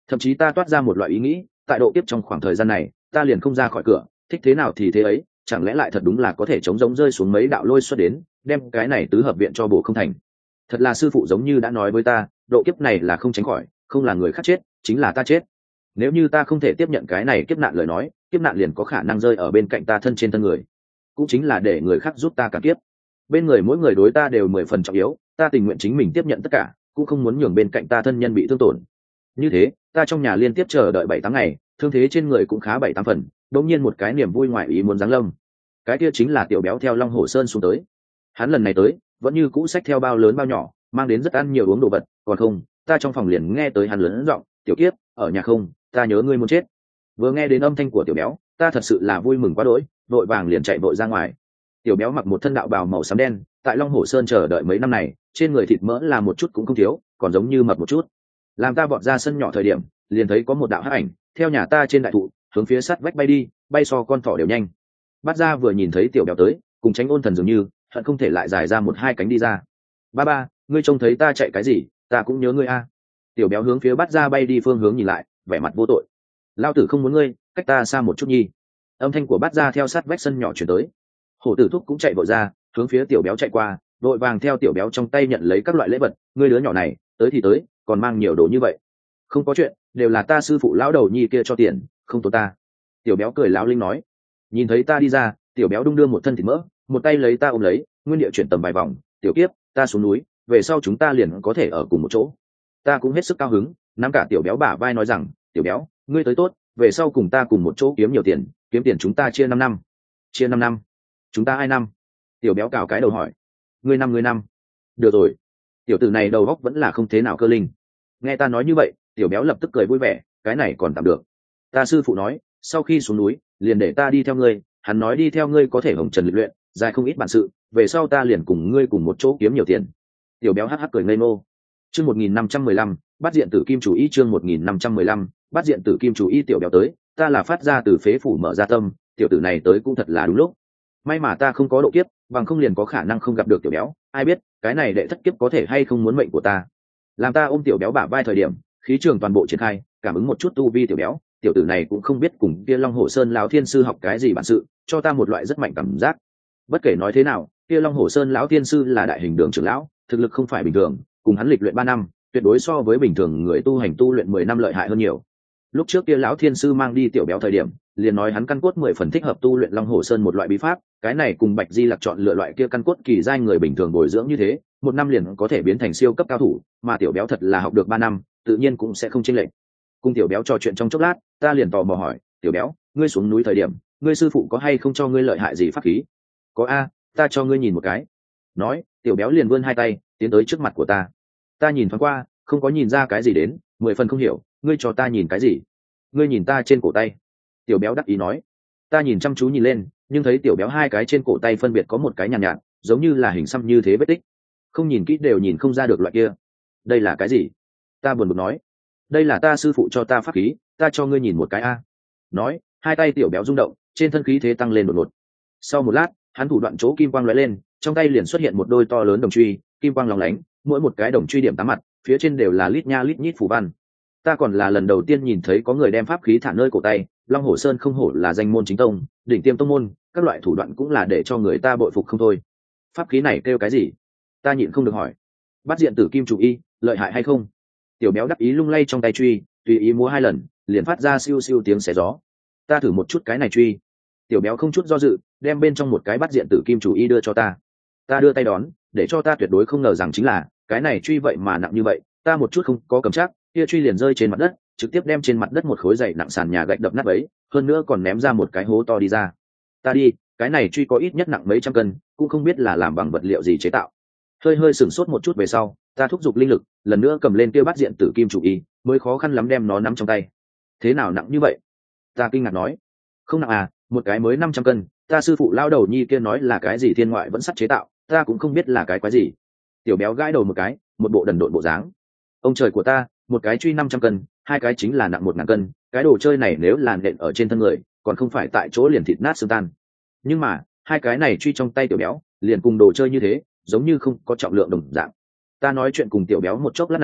Thậm chí ta toát ra một loại ý nghĩ, tại độ kiếp trong khoảng thời gian này ta liền không ra khỏi cửa, thích thế nào thì thế ấy, chẳng lẽ lại thật đúng là có thể chống giống rơi xuống mấy đạo lôi xuất đến, đem cái này tứ hợp viện cho bổ không thành. Thật là sư phụ giống như đã nói với ta, độ kiếp này là không tránh khỏi, không là người khác chết chính là ta chết. Nếu như ta không thể tiếp nhận cái này kiếp nạn lời nói, kiếp nạn liền có khả năng rơi ở bên cạnh ta thân trên thân người, cũng chính là để người khác giúp ta cả kiếp. Bên người mỗi người đối ta đều mười phần trọng yếu, ta tình nguyện chính mình tiếp nhận tất cả, cũng không muốn nhường bên cạnh ta thân nhân bị thương tổn. Như thế ta trong nhà liên tiếp chờ đợi bảy tám ngày, thương thế trên người cũng khá bảy tám phần, đột nhiên một cái niềm vui ngoài ý muốn giáng lâm. Cái kia chính là tiểu béo theo Long Hồ Sơn xuống tới. Hắn lần này tới vẫn như cũ xách theo bao lớn bao nhỏ, mang đến rất ăn nhiều uống đồ vật, còn không ta trong phòng liền nghe tới hắn lớn giọng, tiểu kiếp ở nhà không, ta nhớ ngươi muốn chết. Vừa nghe đến âm thanh của tiểu béo, ta thật sự là vui mừng quá đỗi, vội vàng liền chạy vội ra ngoài. Tiểu béo mặc một thân đạo bào màu xám đen, tại Long Hồ Sơn chờ đợi mấy năm này, trên người thịt mỡ là một chút cũng không thiếu, còn giống như mập một chút. Làm ta vọt ra sân nhỏ thời điểm, liền thấy có một đạo hắc ảnh theo nhà ta trên đại thụ hướng phía sát vách bay đi, bay so con thỏ đều nhanh. Bát Gia vừa nhìn thấy tiểu béo tới, cùng Tránh Ôn Thần dường như hận không thể lại dài ra một hai cánh đi ra. Ba ba, ngươi trông thấy ta chạy cái gì, ta cũng nhớ ngươi a. Tiểu béo hướng phía Bát Gia bay đi phương hướng nhìn lại, vẻ mặt vô tội. Lao tử không muốn ngươi, cách ta xa một chút nhi. Âm thanh của Bát Gia theo sát vách sân nhỏ chuyển tới. Hổ Tử Thúc cũng chạy vội ra, hướng phía tiểu béo chạy qua, vội vàng theo tiểu béo trong tay nhận lấy các loại lễ vật. Ngươi đứa nhỏ này tới thì tới, còn mang nhiều đồ như vậy. Không có chuyện, đều là ta sư phụ lão đầu nhi kia cho tiền, không tốn ta. Tiểu béo cười lão linh nói. Nhìn thấy ta đi ra, tiểu béo đung đưa một thân thịt mỡ, một tay lấy ta ôm lấy, nguyên địa chuyển tầm vài vòng. Tiểu kiếp, ta xuống núi, về sau chúng ta liền có thể ở cùng một chỗ. Ta cũng hết sức cao hứng, nắm cả tiểu béo bả vai nói rằng, tiểu béo, ngươi tới tốt, về sau cùng ta cùng một chỗ kiếm nhiều tiền, kiếm tiền chúng ta chia năm năm. Chia năm năm? Chúng ta hai năm? Tiểu béo cào cái đầu hỏi. Ngươi năm ngươi năm. Được rồi. Tiểu tử này đầu óc vẫn là không thế nào cơ linh. Nghe ta nói như vậy, tiểu béo lập tức cười vui vẻ, cái này còn tạm được. Ta sư phụ nói, sau khi xuống núi, liền để ta đi theo ngươi, hắn nói đi theo ngươi có thể hồng trần lịch luyện, dài không ít bản sự, về sau ta liền cùng ngươi cùng một chỗ kiếm nhiều tiền. Tiểu béo hắc hắc cười ngây ngô. Chương một nghìn năm trăm mười lăm, bắt diện tử kim chủ y chương một nghìn năm trăm mười lăm, bắt diện tử kim chủ y tiểu béo tới, ta là phát ra từ phế phủ mở ra tâm, tiểu tử này tới cũng thật là đúng lúc. May mà ta không có độ kiếp, bằng không liền có khả năng không gặp được tiểu béo, ai biết, cái này đệ thất kiếp có thể hay không muốn mệnh của ta. Làm ta ôm tiểu béo bả vai thời điểm, khí trường toàn bộ triển khai, cảm ứng một chút tu vi tiểu béo, tiểu tử này cũng không biết cùng kia Long Hồ Sơn lão thiên sư học cái gì bản sự, cho ta một loại rất mạnh cảm giác. Bất kể nói thế nào, kia Long Hồ Sơn lão thiên sư là đại hình đường trưởng lão, thực lực không phải bình thường, cùng hắn lịch luyện ba năm, tuyệt đối so với bình thường người tu hành tu luyện mười năm lợi hại hơn nhiều. Lúc trước kia lão thiên sư mang đi tiểu béo thời điểm, liền nói hắn căn cốt mười phần thích hợp tu luyện Long Hồ Sơn một loại bí pháp, cái này cùng Bạch Di Lặc chọn lựa loại kia căn cốt kỳ giai người bình thường bồi dưỡng như thế, một năm liền có thể biến thành siêu cấp cao thủ, mà tiểu béo thật là học được ba năm, tự nhiên cũng sẽ không chênh lệch. Cùng tiểu béo trò chuyện trong chốc lát, ta liền tò mò hỏi, tiểu béo, ngươi xuống núi thời điểm, ngươi sư phụ có hay không cho ngươi lợi hại gì pháp khí? Có a, ta cho ngươi nhìn một cái. Nói, tiểu béo liền vươn hai tay, tiến tới trước mặt của ta. Ta nhìn thoáng qua, không có nhìn ra cái gì đến, mười phần không hiểu, ngươi cho ta nhìn cái gì? Ngươi nhìn ta trên cổ tay. Tiểu béo đắc ý nói. Ta nhìn chăm chú nhìn lên, nhưng thấy tiểu béo hai cái trên cổ tay phân biệt có một cái nhàn nhạt, nhạt, giống như là hình xăm như thế vết tích. Không nhìn kỹ đều nhìn không ra được loại kia. Đây là cái gì? Ta buồn bực nói. Đây là ta sư phụ cho ta pháp khí, ta cho ngươi nhìn một cái a. Nói, hai tay tiểu béo rung động, trên thân khí thế tăng lên đột ngột. Sau một lát, hắn thủ đoạn chỗ kim quang lóe lên, trong tay liền xuất hiện một đôi to lớn đồng truy, kim quang lóng lánh, mỗi một cái đồng truy điểm tám mặt, phía trên đều là lít nha lít nhít phù văn. Ta còn là lần đầu tiên nhìn thấy có người đem pháp khí thả nơi cổ tay, Long Hồ Sơn không hổ là danh môn chính tông, đỉnh tiêm tông môn, các loại thủ đoạn cũng là để cho người ta bội phục không thôi. Pháp khí này kêu cái gì? Ta nhịn không được hỏi. Bắt diện tử kim chủ y, lợi hại hay không? Tiểu béo đắc ý lung lay trong tay truy, tùy ý múa hai lần, liền phát ra siêu siêu tiếng xé gió. Ta thử một chút cái này truy. Tiểu béo không chút do dự, đem bên trong một cái bắt diện tử kim chủ y đưa cho ta. Ta đưa tay đón, để cho ta tuyệt đối không ngờ rằng chính là cái này truy vậy mà nặng như vậy, ta một chút không có cầm chắc, kia truy liền rơi trên mặt đất, trực tiếp đem trên mặt đất một khối dày nặng sàn nhà gạch đập nát ấy, hơn nữa còn ném ra một cái hố to đi ra. Ta đi, cái này truy có ít nhất nặng mấy trăm cân, cũng không biết là làm bằng vật liệu gì chế tạo. Hơi hơi sửng sốt một chút về sau, ta thúc giục linh lực, lần nữa cầm lên kia bát diện tử kim chủ y, mới khó khăn lắm đem nó nắm trong tay. Thế nào nặng như vậy? Ta kinh ngạc nói. Không nặng à, một cái mới năm trăm cân, ta sư phụ lao đầu nhi kia nói là cái gì thiên ngoại vẫn sắt chế tạo, ta cũng không biết là cái quái gì. Tiểu béo gãi đầu một cái, một bộ đần độn bộ dáng. Ông trời của ta, một cái truy năm trăm cân, hai cái chính là nặng một ngàn cân, cái đồ chơi này nếu làn nện ở trên thân người, còn không phải tại chỗ liền thịt nát xương tan. Nhưng mà, hai cái này truy trong tay tiểu béo, liền cùng đồ chơi như thế, giống như không có trọng lượng đồng dạng. Ta nói chuyện cùng tiểu béo một chốc lát này,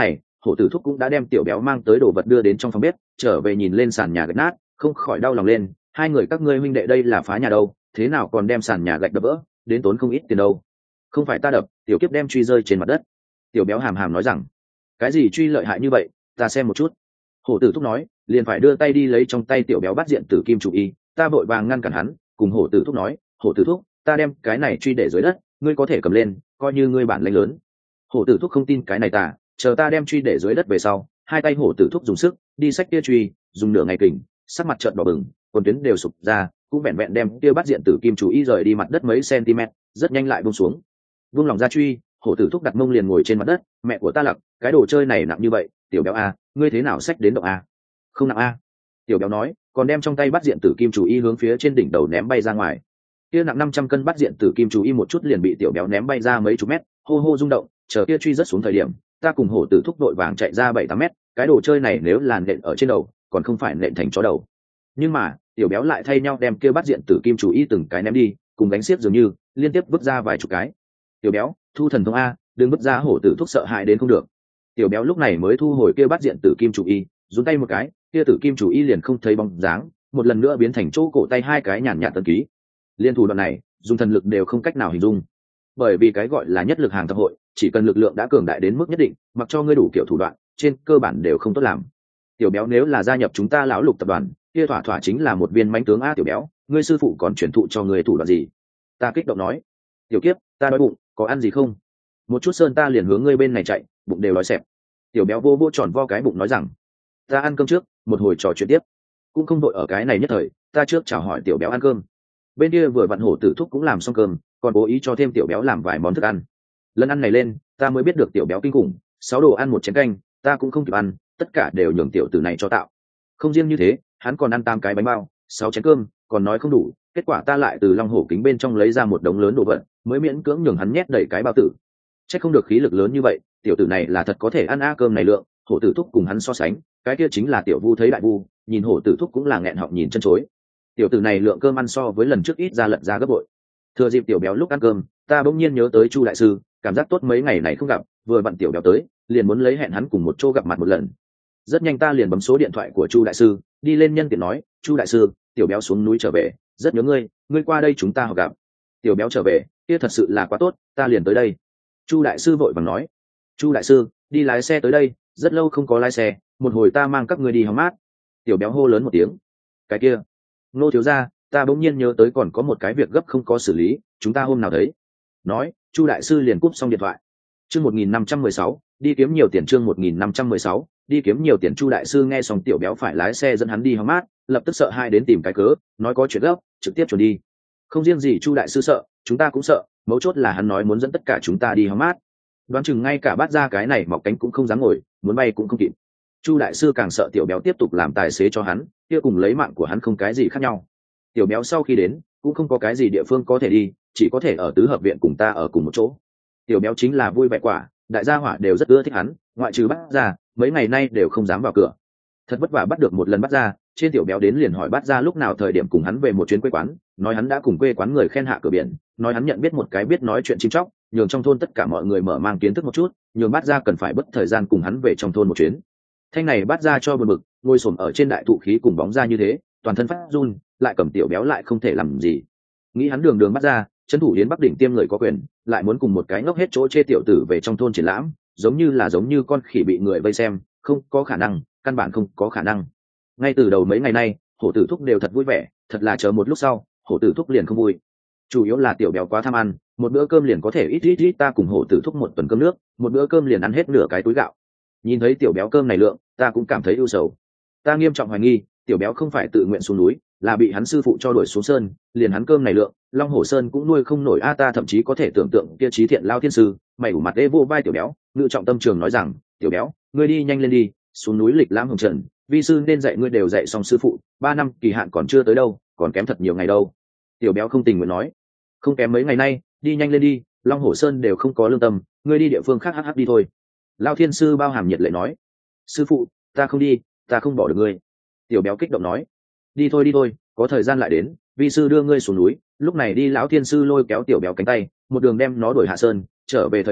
hổ tử thúc cũng đã đem tiểu béo mang tới đồ vật đưa đến trong phòng bếp, trở về nhìn lên sàn nhà gạch nát, không khỏi đau lòng lên. Hai người các ngươi huynh đệ đây là phá nhà đâu, thế nào còn đem sàn nhà gạch đập vỡ, đến tốn không ít tiền đâu. Không phải ta đập, tiểu kiếp đem truy rơi trên mặt đất. Tiểu béo hàm hàm nói rằng, cái gì truy lợi hại như vậy, ta xem một chút. Hổ tử thúc nói, liền phải đưa tay đi lấy trong tay tiểu béo bắt diện tử kim chủ y, ta vội vàng ngăn cản hắn, cùng hổ tử thúc nói, hổ tử thúc, ta đem cái này truy để dưới đất, ngươi có thể cầm lên, coi như ngươi bản lĩnh lớn. Hổ tử thúc không tin cái này ta, chờ ta đem truy để dưới đất về sau, hai tay hổ tử thúc dùng sức đi xách kia truy, dùng nửa ngày kình, sắc mặt trợn đỏ bừng, quần tuyến đều sụp ra, cũng vẹn vẹn đem kia bắt diện tử kim chủ y rời đi mặt đất mấy cm, rất nhanh lại buông xuống. Buông lòng ra truy, hổ tử thúc đặt mông liền ngồi trên mặt đất, mẹ của ta lặc, cái đồ chơi này nặng như vậy, tiểu béo a, ngươi thế nào xách đến động a? Không nặng a. Tiểu béo nói, còn đem trong tay bắt diện tử kim chủ y hướng phía trên đỉnh đầu ném bay ra ngoài. Kia nặng năm trăm cân bắt diện tử kim chủ y một chút liền bị tiểu béo ném bay ra mấy chục mét, hô hô rung động, chờ kia truy rất xuống thời điểm, ta cùng hổ tử thúc đội vàng chạy ra bảy tám mét, cái đồ chơi này nếu làn nện ở trên đầu, còn không phải nện thành chó đầu. Nhưng mà, tiểu béo lại thay nhau đem kia bắt diện tử kim chủ y từng cái ném đi, cùng đánh xiết dường như, liên tiếp bước ra vài chục cái. Tiểu béo, thu thần thông a, đừng bước ra hổ tử thúc sợ hãi đến không được. Tiểu béo lúc này mới thu hồi kia bắt diện tử kim chủ y, rún tay một cái, kia tử kim chủ y liền không thấy bóng dáng, một lần nữa biến thành chỗ cổ tay hai cái nhàn nhạt tân ký. Liên thủ đoạn này, dùng thần lực đều không cách nào hình dung. Bởi vì cái gọi là nhất lực hàng thập hội, chỉ cần lực lượng đã cường đại đến mức nhất định, mặc cho ngươi đủ kiểu thủ đoạn, trên cơ bản đều không tốt làm. Tiểu béo nếu là gia nhập chúng ta lão lục tập đoàn, kia thỏa thỏa chính là một viên mãnh tướng a. Tiểu béo, ngươi sư phụ còn truyền thụ cho ngươi thủ đoạn gì? Ta kích động nói. Tiểu kiếp, ta đói bụng, có ăn gì không? Một chút sơn ta liền hướng ngươi bên này chạy, bụng đều đói xẹp. Tiểu béo vô vô tròn vo cái bụng nói rằng, ta ăn cơm trước, một hồi trò chuyện tiếp. Cũng không đội ở cái này nhất thời, ta trước chào hỏi tiểu béo ăn cơm. Bên kia vừa vặn hổ tử thúc cũng làm xong cơm, còn cố ý cho thêm tiểu béo làm vài món thức ăn. Lần ăn này lên, ta mới biết được tiểu béo kinh khủng, sáu đồ ăn một chén canh, ta cũng không kịp ăn, tất cả đều nhường tiểu tử này cho tạo. Không riêng như thế, hắn còn ăn tam cái bánh bao, sáu chén cơm, còn nói không đủ, kết quả ta lại từ long hổ kính bên trong lấy ra một đống lớn đồ vật, mới miễn cưỡng nhường hắn nhét đầy cái bao tử. Chắc không được khí lực lớn như vậy, tiểu tử này là thật có thể ăn a. Cơm này lượng, hổ tử thúc cùng hắn so sánh, cái kia chính là tiểu vu thấy đại vu, nhìn hổ tử thúc cũng là nghẹn họng nhìn chân chối. Tiểu tử này lượng cơm ăn so với lần trước ít ra lật ra gấp bội. Thừa dịp tiểu béo lúc ăn cơm, ta bỗng nhiên nhớ tới Chu đại sư, cảm giác tốt mấy ngày này không gặp, vừa vặn tiểu béo tới, liền muốn lấy hẹn hắn cùng một chỗ gặp mặt một lần. Rất nhanh ta liền bấm số điện thoại của Chu đại sư, đi lên nhân tiện nói, Chu đại sư, tiểu béo xuống núi trở về, rất nhớ ngươi, ngươi qua đây chúng ta họp gặp. Tiểu béo trở về, kia thật sự là quá tốt, ta liền tới đây. Chu đại sư vội vàng nói, Chu đại sư, đi lái xe tới đây, rất lâu không có lái xe, một hồi ta mang các ngươi đi hóng mát. Tiểu béo hô lớn một tiếng. Cái kia, Nô thiếu gia, ta bỗng nhiên nhớ tới còn có một cái việc gấp không có xử lý, chúng ta hôm nào thấy. Nói, Chu đại sư liền cúp xong điện thoại. Chương một nghìn năm trăm mười sáu, đi kiếm nhiều tiền. Chương một nghìn năm trăm mười sáu, đi kiếm nhiều tiền. Chu đại sư nghe xong tiểu béo phải lái xe dẫn hắn đi hóng mát, lập tức sợ hai đến tìm cái cớ, nói có chuyện gấp, trực tiếp chuẩn đi. Không riêng gì Chu đại sư sợ, chúng ta cũng sợ, mấu chốt là hắn nói muốn dẫn tất cả chúng ta đi hóng mát. Đoán chừng ngay cả bát ra cái này mọc cánh cũng không dám ngồi, muốn bay cũng không kịp. Chu đại sư càng sợ tiểu béo tiếp tục làm tài xế cho hắn, kia cùng lấy mạng của hắn không cái gì khác nhau. Tiểu béo sau khi đến, cũng không có cái gì địa phương có thể đi, chỉ có thể ở tứ hợp viện cùng ta ở cùng một chỗ. Tiểu béo chính là vui vẻ quả, đại gia hỏa đều rất ưa thích hắn, ngoại trừ bắt ra, mấy ngày nay đều không dám vào cửa. Thật vất vả bắt được một lần bắt ra, trên tiểu béo đến liền hỏi bắt ra lúc nào thời điểm cùng hắn về một chuyến quê quán, nói hắn đã cùng quê quán người khen hạ cửa biển, nói hắn nhận biết một cái biết nói chuyện chim chóc, nhường trong thôn tất cả mọi người mở mang kiến thức một chút, nhường bắt ra cần phải bất thời gian cùng hắn về trong thôn một chuyến. Thanh này bắt ra cho buồn bực, ngồi xổm ở trên đại thụ khí cùng bóng ra như thế, toàn thân phát run, lại cầm tiểu béo lại không thể làm gì. Nghĩ hắn đường đường bắt ra, trấn thủ đến Bắc Đỉnh tiêm người có quyền, lại muốn cùng một cái ngốc hết chỗ chê tiểu tử về trong thôn triển lãm, giống như là giống như con khỉ bị người vây xem, không có khả năng, căn bản không có khả năng. Ngay từ đầu mấy ngày nay, hổ tử thúc đều thật vui vẻ, thật là chờ một lúc sau, hổ tử thúc liền không vui. Chủ yếu là tiểu béo quá tham ăn, một bữa cơm liền có thể ít ít ít ta cùng hổ tử thúc một tuần cơm nước, một bữa cơm liền ăn hết nửa cái túi gạo. Nhìn thấy tiểu béo cơm này lượng, ta cũng cảm thấy ưu sầu. Ta nghiêm trọng hoài nghi, tiểu béo không phải tự nguyện xuống núi, là bị hắn sư phụ cho đuổi xuống sơn, liền hắn cơm này lượng, Long Hổ Sơn cũng nuôi không nổi a. Ta thậm chí có thể tưởng tượng kia trí thiện lao thiên sư, mày ủ mặt đê vô vai tiểu béo, ngự trọng tâm trường nói rằng, tiểu béo, ngươi đi nhanh lên đi, xuống núi lịch lãm hồng trần, vi sư nên dạy ngươi đều dạy xong sư phụ, ba năm kỳ hạn còn chưa tới đâu, còn kém thật nhiều ngày đâu. Tiểu béo không tình nguyện nói, không kém mấy ngày nay, đi nhanh lên đi, Long Hổ Sơn đều không có lương tâm, ngươi đi địa phương khác hắc hắc đi thôi. Lao thiên sư bao hàm nhiệt lệ nói, sư phụ, ta không đi, ta không bỏ được ngươi. Tiểu béo kích động nói, đi thôi đi thôi, có thời gian lại đến, vi sư đưa ngươi xuống núi. Lúc này đi lão thiên sư lôi kéo tiểu béo cánh tay, một đường đem nó đuổi hạ sơn, trở về thời điểm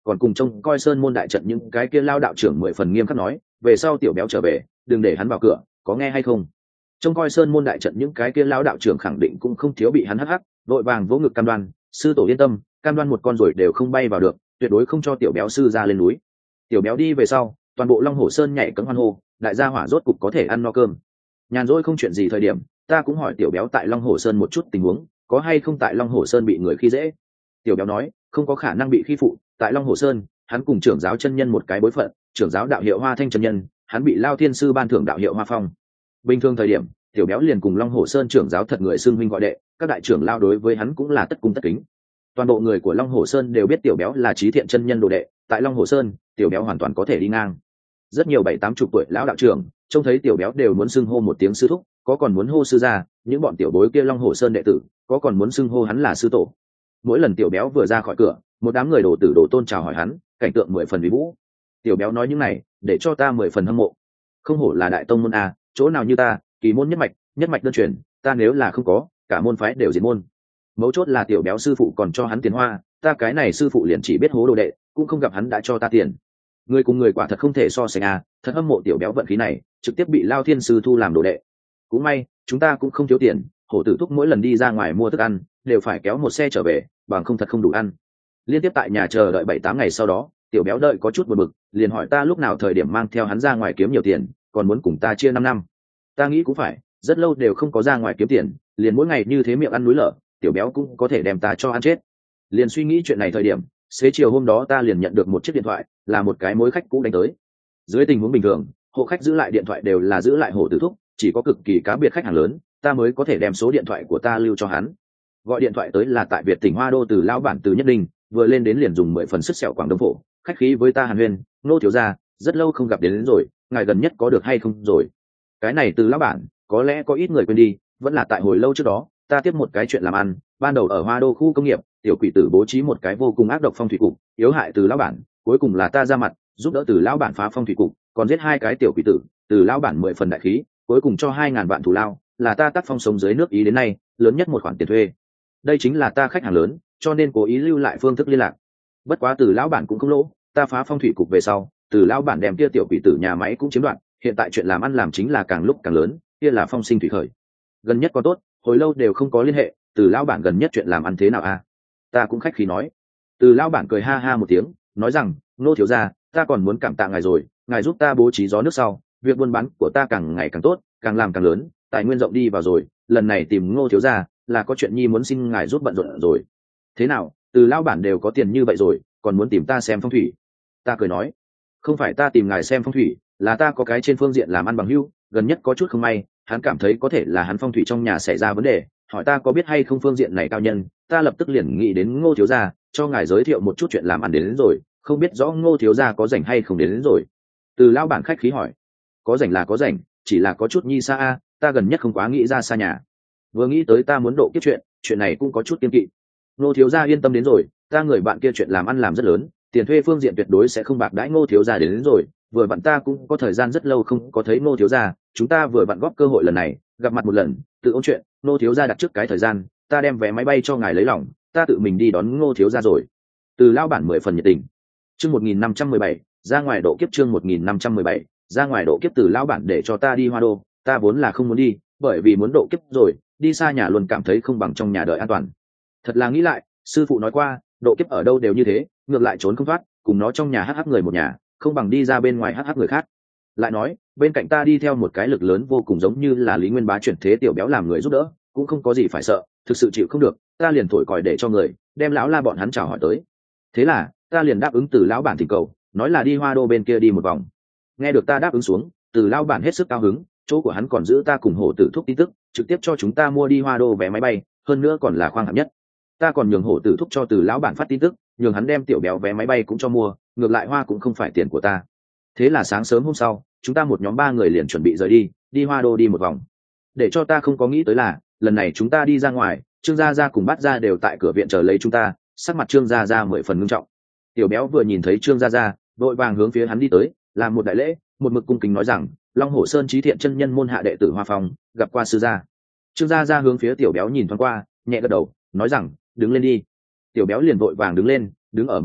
còn cùng trông coi sơn môn đại trận những cái kia lao đạo trưởng mười phần nghiêm khắc nói về sau tiểu béo trở về đừng để hắn vào cửa, có nghe hay không? Trông coi sơn môn đại trận những cái kia lao đạo trưởng khẳng định cũng không thiếu bị hắn hắc hắc, vội vàng vỗ ngực cam đoan, sư tổ yên tâm, cam đoan một con ruồi đều không bay vào được, tuyệt đối không cho tiểu béo sư ra lên núi. Tiểu béo đi về sau, toàn bộ Long Hổ Sơn nhảy cẫng hoan hô, đại gia hỏa rốt cục có thể ăn no cơm. Nhàn rỗi không chuyện gì thời điểm, ta cũng hỏi tiểu béo tại Long Hổ Sơn một chút tình huống, có hay không tại Long Hổ Sơn bị người khi dễ. Tiểu béo nói, không có khả năng bị khi phụ, tại Long Hổ Sơn, hắn cùng trưởng giáo chân nhân một cái bối phận, trưởng giáo đạo hiệu Hoa Thanh chân nhân, hắn bị Lao Thiên sư ban thưởng đạo hiệu Hoa Phong. Bình thường thời điểm, tiểu béo liền cùng Long Hổ Sơn trưởng giáo thật người xưng huynh gọi đệ, các đại trưởng lao đối với hắn cũng là tất cung tất kính. Toàn bộ người của Long Hổ Sơn đều biết tiểu béo là trí thiện chân nhân đồ đệ, tại Long Hổ Sơn, tiểu béo hoàn toàn có thể đi ngang. Rất nhiều bảy tám chục tuổi lão đạo trưởng trông thấy tiểu béo đều muốn xưng hô một tiếng sư thúc, có còn muốn hô sư gia, những bọn tiểu bối kia Long Hổ Sơn đệ tử có còn muốn xưng hô hắn là sư tổ. Mỗi lần tiểu béo vừa ra khỏi cửa, một đám người đồ tử đồ tôn chào hỏi hắn, cảnh tượng mười phần uy vũ. Tiểu béo nói những này để cho ta mười phần hâm mộ. Không hổ là đại tông môn a, chỗ nào như ta, kỳ môn nhất mạch, nhất mạch đơn truyền, ta nếu là không có, cả môn phái đều diệt môn. Mấu chốt là tiểu béo sư phụ còn cho hắn tiền hoa, ta cái này sư phụ liền chỉ biết hố đồ đệ, cũng không gặp hắn đã cho ta tiền. Người cùng người quả thật không thể so sánh a, thật hâm mộ tiểu béo vận khí này, trực tiếp bị Lao Thiên sư thu làm đồ đệ. Cũng may, chúng ta cũng không thiếu tiền, hổ tử thúc mỗi lần đi ra ngoài mua thức ăn, đều phải kéo một xe trở về, bằng không thật không đủ ăn. Liên tiếp tại nhà chờ đợi bảy tám ngày sau đó, tiểu béo đợi có chút buồn bực, liền hỏi ta lúc nào thời điểm mang theo hắn ra ngoài kiếm nhiều tiền, còn muốn cùng ta chia năm năm. Ta nghĩ cũng phải, rất lâu đều không có ra ngoài kiếm tiền, liền mỗi ngày như thế miệng ăn núi lở, tiểu béo cũng có thể đem ta cho ăn chết. Liền suy nghĩ chuyện này thời điểm, xế chiều hôm đó ta liền nhận được một chiếc điện thoại, là một cái mối khách cũ đánh tới. Dưới tình huống bình thường, hộ khách giữ lại điện thoại đều là giữ lại hổ tử thúc, chỉ có cực kỳ cá biệt khách hàng lớn, ta mới có thể đem số điện thoại của ta lưu cho hắn. Gọi điện thoại tới là tại Việt tỉnh Hoa Đô từ lão bản từ Nhất Định, vừa lên đến liền dùng mười phần sức sẹo Quảng Đông phổ, khách khí với ta hàn huyên, nô thiếu gia, rất lâu không gặp đến, đến rồi, ngài gần nhất có được hay không rồi? Cái này từ lão bản, có lẽ có ít người quên đi, vẫn là tại hồi lâu trước đó, ta tiếp một cái chuyện làm ăn, ban đầu ở Hoa Đô khu công nghiệp, tiểu quỷ tử bố trí một cái vô cùng ác độc phong thủy cục, yếu hại từ lão bản, cuối cùng là ta ra mặt, giúp đỡ từ lão bản phá phong thủy cục, còn giết hai cái tiểu quỷ tử, từ lão bản mười phần đại khí, cuối cùng cho hai ngàn vạn thù lao, là ta tác phong sống dưới nước Ý đến nay lớn nhất một khoản tiền thuê. Đây chính là ta khách hàng lớn, cho nên cố ý lưu lại phương thức liên lạc. Bất quá từ lão bản cũng không lỗ, ta phá phong thủy cục về sau, từ lão bản đem kia tiểu quỷ tử nhà máy cũng chiếm đoạt, hiện tại chuyện làm ăn làm chính là càng lúc càng lớn, kia là phong sinh thủy khởi. Gần nhất có tốt, hồi lâu đều không có liên hệ, từ lão bản gần nhất chuyện làm ăn thế nào a? Ta cũng khách khí nói. Từ lão bản cười ha ha một tiếng, nói rằng, nô thiếu gia, ta còn muốn cảm tạ ngài rồi, ngài giúp ta bố trí gió nước sau, việc buôn bán của ta càng ngày càng tốt, càng làm càng lớn, tài nguyên rộng đi vào rồi, lần này tìm ngô thiếu gia là có chuyện nhi muốn xin ngài giúp bận rộn rồi. Thế nào, từ lão bản đều có tiền như vậy rồi, còn muốn tìm ta xem phong thủy? Ta cười nói, không phải ta tìm ngài xem phong thủy, là ta có cái trên phương diện làm ăn bằng hữu, gần nhất có chút không may, hắn cảm thấy có thể là hắn phong thủy trong nhà xảy ra vấn đề, hỏi ta có biết hay không phương diện này cao nhân, ta lập tức liền nghĩ đến ngô thiếu gia, cho ngài giới thiệu một chút chuyện làm ăn đến, đến rồi, không biết rõ ngô thiếu gia có rảnh hay không đến, đến rồi. Từ lão bản khách khí hỏi, có rảnh là có rảnh, chỉ là có chút nhi xa a, ta gần nhất không quá nghĩ ra xa nhà. Vừa nghĩ tới ta muốn độ kiếp chuyện, chuyện này cũng có chút kiêng kỵ. Ngô thiếu gia yên tâm đến rồi, ta người bạn kia chuyện làm ăn làm rất lớn, tiền thuê phương diện tuyệt đối sẽ không bạc đãi ngô thiếu gia đến, đến rồi. Vừa bạn ta cũng có thời gian rất lâu không có thấy ngô thiếu gia, chúng ta vừa bạn góp cơ hội lần này gặp mặt một lần, tự ôn chuyện. Ngô thiếu gia đặt trước cái thời gian, ta đem vé máy bay cho ngài lấy lòng, ta tự mình đi đón ngô thiếu gia rồi. Từ lão bản mười phần nhiệt tình. Chương một nghìn năm trăm mười bảy, ra ngoài độ kiếp. Chương một nghìn năm trăm mười bảy, ra ngoài độ kiếp. Từ lão bản để cho ta đi Hoa Đô, ta vốn là không muốn đi, bởi vì muốn độ kiếp rồi, đi xa nhà luôn cảm thấy không bằng trong nhà đợi an toàn. Thật là nghĩ lại, sư phụ nói qua, độ kiếp ở đâu đều như thế, ngược lại trốn không thoát, cùng nó trong nhà hắc hắc người một nhà, không bằng đi ra bên ngoài hắc hắc người khác. Lại nói, bên cạnh ta đi theo một cái lực lớn vô cùng giống như là Lý Nguyên Bá chuyển thế tiểu béo làm người giúp đỡ, cũng không có gì phải sợ, thực sự chịu không được, ta liền thổi còi để cho người đem lão la bọn hắn chào hỏi tới. Thế là, ta liền đáp ứng từ lão bản thỉnh cầu, nói là đi Hoa Đô bên kia đi một vòng. Nghe được ta đáp ứng xuống, từ lão bản hết sức cao hứng, chỗ của hắn còn giữ ta cùng hổ tử thúc tin tức, trực tiếp cho chúng ta mua đi Hoa Đô vé máy bay, hơn nữa còn là khoang hạng nhất. Ta còn nhường hổ tử thúc cho từ lão bản phát tin tức, nhường hắn đem tiểu béo vé máy bay cũng cho mua, ngược lại hoa cũng không phải tiền của ta. Thế là sáng sớm hôm sau, chúng ta một nhóm ba người liền chuẩn bị rời đi, đi Hoa Đô đi một vòng. Để cho ta không có nghĩ tới là, lần này chúng ta đi ra ngoài, Trương Gia Gia cùng Bát Gia đều tại cửa viện chờ lấy chúng ta, sắc mặt Trương Gia Gia mười phần nghiêm trọng. Tiểu béo vừa nhìn thấy Trương Gia Gia, vội vàng hướng phía hắn đi tới, làm một đại lễ, một mực cung kính nói rằng, Long Hổ Sơn Chí Thiện chân nhân môn hạ đệ tử Hoa Phong, gặp qua sư gia. Trương Gia Gia hướng phía tiểu béo nhìn thoáng qua, nhẹ gật đầu, nói rằng, đứng lên đi. Tiểu béo liền vội vàng đứng lên, đứng ở một bên,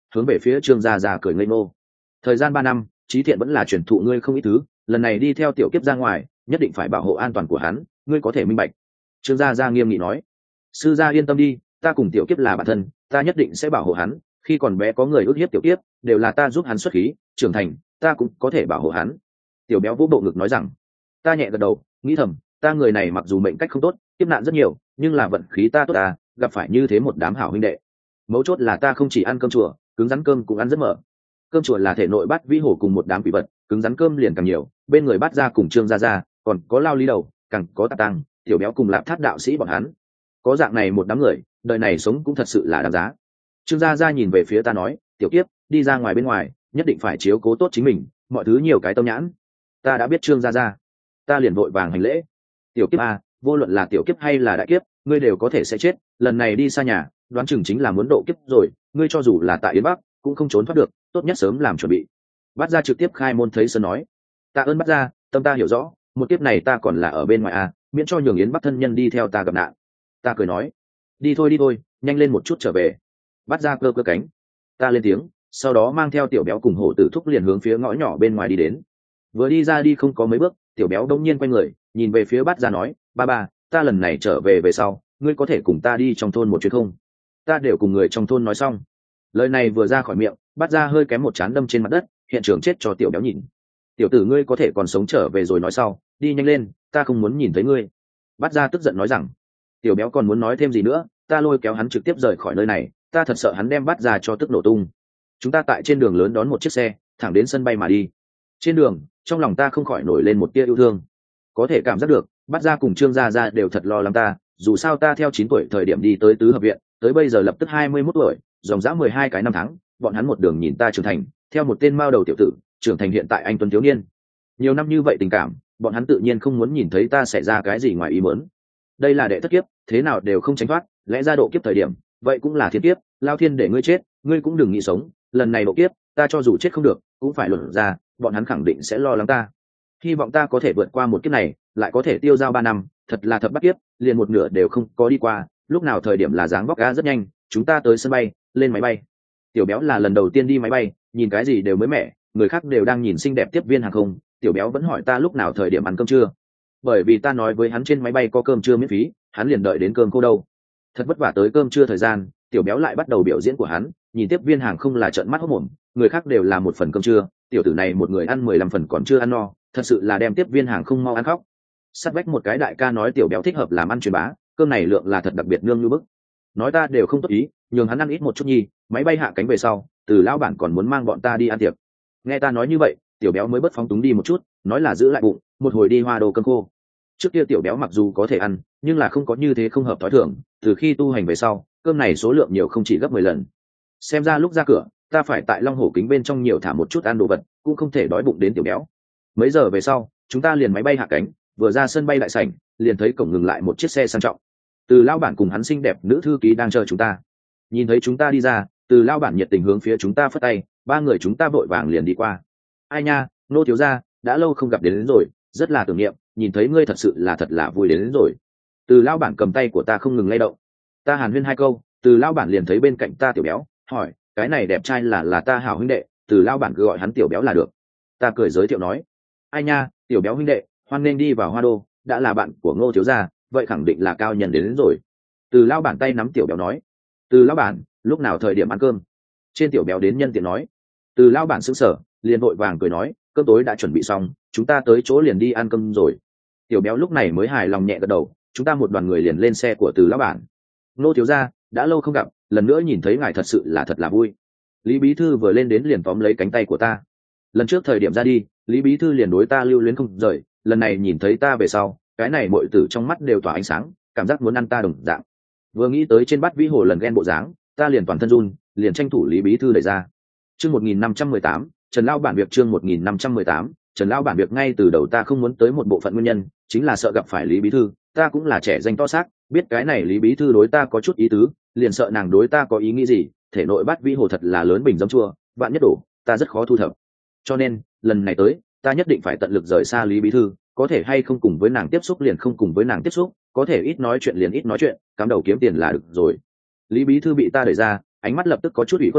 hướng về phía trương gia gia cười ngây ngô. Thời gian ba năm, Chí Thiện vẫn là truyền thụ ngươi không ít thứ, lần này đi theo tiểu kiếp ra ngoài, nhất định phải bảo hộ an toàn của hắn, ngươi có thể minh bạch. Trương gia gia nghiêm nghị nói. Sư gia yên tâm đi, ta cùng tiểu kiếp là bạn thân, ta nhất định sẽ bảo hộ hắn, khi còn bé có người ức hiếp tiểu kiếp, đều là ta giúp hắn xuất khí, trưởng thành, ta cũng có thể bảo hộ hắn. Tiểu béo vỗ bộ ngực nói rằng. Ta nhẹ gật đầu, nghĩ thầm, ta người này mặc dù mệnh cách không tốt, kiếp nạn rất nhiều, nhưng là vận khí ta tốt à, gặp phải như thế một đám hảo huynh đệ. Mấu chốt là ta không chỉ ăn cơm chùa, cứng rắn cơm cũng ăn rất mở. Cơm chùa là thể nội bắt vĩ hổ cùng một đám quỷ vật, cứng rắn cơm liền càng nhiều, bên người bắt ra cùng trương gia gia, còn có lao lý đầu, càng có tạp tăng, tiểu béo cùng lạp thát đạo sĩ bọn hắn. Có dạng này một đám người, đời này sống cũng thật sự là đáng giá. Trương gia gia nhìn về phía ta nói, tiểu kiếp, đi ra ngoài bên ngoài, nhất định phải chiếu cố tốt chính mình, mọi thứ nhiều cái tâm nhãn. Ta đã biết Trương gia gia. Ta liền vội vàng hành lễ. Tiểu kiếp a, vô luận là tiểu kiếp hay là đại kiếp, ngươi đều có thể sẽ chết, lần này đi xa nhà, đoán chừng chính là muốn độ kiếp rồi, ngươi cho dù là tại Yến Bắc, cũng không trốn thoát được, tốt nhất sớm làm chuẩn bị. Bát gia trực tiếp khai môn thấy sơn nói, tạ ơn Bát gia, tâm ta hiểu rõ, một kiếp này ta còn là ở bên ngoài a, miễn cho nhường Yến Bắc thân nhân đi theo ta gặp nạn. Ta cười nói, đi thôi đi thôi, nhanh lên một chút trở về. Bát gia cơ cơ cánh. Ta lên tiếng, sau đó mang theo tiểu béo cùng hổ tử thúc liền hướng phía ngõ nhỏ bên ngoài đi đến. Vừa đi ra đi không có mấy bước, tiểu béo đông nhiên quay người, nhìn về phía Bát gia nói, ba ba, ta lần này trở về về sau, ngươi có thể cùng ta đi trong thôn một chuyến không? Ta đều cùng người trong thôn nói xong. Lời này vừa ra khỏi miệng, Bát gia hơi kém một chán đâm trên mặt đất, hiện trường chết cho tiểu béo nhìn. Tiểu tử ngươi có thể còn sống trở về rồi nói sau, đi nhanh lên, ta không muốn nhìn thấy ngươi. Bát gia tức giận nói rằng. Tiểu béo còn muốn nói thêm gì nữa, ta lôi kéo hắn trực tiếp rời khỏi nơi này, ta thật sợ hắn đem Bát gia cho tức nổ tung. Chúng ta tại trên đường lớn đón một chiếc xe, thẳng đến sân bay mà đi. Trên đường, trong lòng ta không khỏi nổi lên một tia yêu thương. Có thể cảm giác được, Bát gia cùng Trương gia gia đều thật lo lắng ta, dù sao ta theo chín tuổi thời điểm đi tới tứ hợp viện, tới bây giờ lập tức hai mươi mốt tuổi, dòng dã mười hai cái năm tháng, bọn hắn một đường nhìn ta trưởng thành, theo một tên mao đầu tiểu tử, trưởng thành hiện tại anh tuấn thiếu niên. Nhiều năm như vậy tình cảm, bọn hắn tự nhiên không muốn nhìn thấy ta xảy ra cái gì ngoài ý muốn. Đây là đệ thất kiếp, thế nào đều không tránh thoát, lẽ ra độ kiếp thời điểm, vậy cũng là thiên kiếp, lao thiên để ngươi chết, ngươi cũng đừng nghĩ sống, lần này độ kiếp, ta cho dù chết không được, cũng phải luận ra, bọn hắn khẳng định sẽ lo lắng ta. Hy vọng ta có thể vượt qua một kiếp này, lại có thể tiêu dao ba năm, thật là thập bắt kiếp, liền một nửa đều không có đi qua, lúc nào thời điểm là dáng vóc ga rất nhanh, chúng ta tới sân bay, lên máy bay. Tiểu béo là lần đầu tiên đi máy bay, nhìn cái gì đều mới mẻ, người khác đều đang nhìn xinh đẹp tiếp viên hàng không, tiểu béo vẫn hỏi ta lúc nào thời điểm ăn cơm trưa. Bởi vì ta nói với hắn trên máy bay có cơm trưa miễn phí, hắn liền đợi đến cơm cô đâu. Thật vất vả tới cơm trưa thời gian, tiểu béo lại bắt đầu biểu diễn của hắn, nhìn tiếp viên hàng không là trợn mắt hốt mồm, người khác đều là một phần cơm trưa, tiểu tử này một người ăn mười lăm phần còn chưa ăn no, thật sự là đem tiếp viên hàng không mau ăn khóc. Sát vách một cái đại ca nói tiểu béo thích hợp làm ăn truyền bá, cơm này lượng là thật đặc biệt nương như bức. Nói ta đều không tốt ý, nhường hắn ăn ít một chút nhi, máy bay hạ cánh về sau, từ lão bản còn muốn mang bọn ta đi ăn tiệc. Nghe ta nói như vậy, tiểu béo mới bất phóng túng đi một chút, nói là giữ lại bụng, một hồi đi hoa đồ cơm khô. Trước kia tiểu béo mặc dù có thể ăn, nhưng là không có như thế không hợp thói thường, từ khi tu hành về sau, cơm này số lượng nhiều không chỉ gấp mười lần. Xem ra lúc ra cửa, ta phải tại long hổ kính bên trong nhiều thả một chút ăn đồ vật, cũng không thể đói bụng đến tiểu béo. Mấy giờ về sau, chúng ta liền máy bay hạ cánh, vừa ra sân bay đại sảnh, liền thấy cổng ngừng lại một chiếc xe sang trọng. Từ lao bản cùng hắn xinh đẹp nữ thư ký đang chờ chúng ta. Nhìn thấy chúng ta đi ra, từ lao bản nhiệt tình hướng phía chúng ta phất tay, ba người chúng ta vội vàng liền đi qua. Ai nha, nô thiếu gia, đã lâu không gặp đến, đến rồi, rất là tưởng niệm, nhìn thấy ngươi thật sự là thật là vui đến, đến rồi. Từ lao bản cầm tay của ta không ngừng lay động. Ta hàn huyên hai câu, từ lao bản liền thấy bên cạnh ta tiểu béo, hỏi, cái này đẹp trai là là ta hảo huynh đệ, từ lao bản cứ gọi hắn tiểu béo là được. Ta cười giới thiệu nói, ai nha, tiểu béo huynh đệ, hoan nên đi vào hoa đô, đã là bạn của ngô thiếu gia, vậy khẳng định là cao nhân đến, đến rồi. Từ lao bản tay nắm tiểu béo nói, từ lao bản, lúc nào thời điểm ăn cơm? Trên tiểu béo đến nhân tiện nói. Từ lao bản sững sờ, liền vội vàng cười nói, cơm tối đã chuẩn bị xong, chúng ta tới chỗ liền đi ăn cơm rồi. Tiểu béo lúc này mới hài lòng nhẹ gật đầu, chúng ta một đoàn người liền lên xe của từ lao bản. Ngô thiếu gia, đã lâu không gặp, lần nữa nhìn thấy ngài thật sự là thật là vui. Lý bí thư vừa lên đến liền tóm lấy cánh tay của ta. Lần trước thời điểm ra đi, Lý bí thư liền đối ta lưu luyến không rời, lần này nhìn thấy ta về sau, cái này mọi tử trong mắt đều tỏa ánh sáng, cảm giác muốn ăn ta đồng dạng. Vừa nghĩ tới trên bát vĩ hồ lần ghen bộ dáng, ta liền toàn thân run, liền tranh thủ Lý bí thư đẩy ra. Chương một nghìn năm trăm mười tám, Trần lao bản việc chương một nghìn năm trăm mười tám, Trần lao bản việc ngay từ đầu ta không muốn tới một bộ phận nguyên nhân, chính là sợ gặp phải Lý bí thư, ta cũng là trẻ danh to xác, biết cái này Lý bí thư đối ta có chút ý tứ, liền sợ nàng đối ta có ý nghĩ gì, thể nội bát vĩ hồ thật là lớn bình giấm chua, bạn nhất đổ, ta rất khó thu thập. Cho nên, lần này tới, ta nhất định phải tận lực rời xa Lý bí thư, có thể hay không cùng với nàng tiếp xúc liền không cùng với nàng tiếp xúc, có thể ít nói chuyện liền ít nói chuyện, cắm đầu kiếm tiền là được rồi. Lý bí thư bị ta đẩy ra, ánh mắt lập tức có chút ủy khuất lên,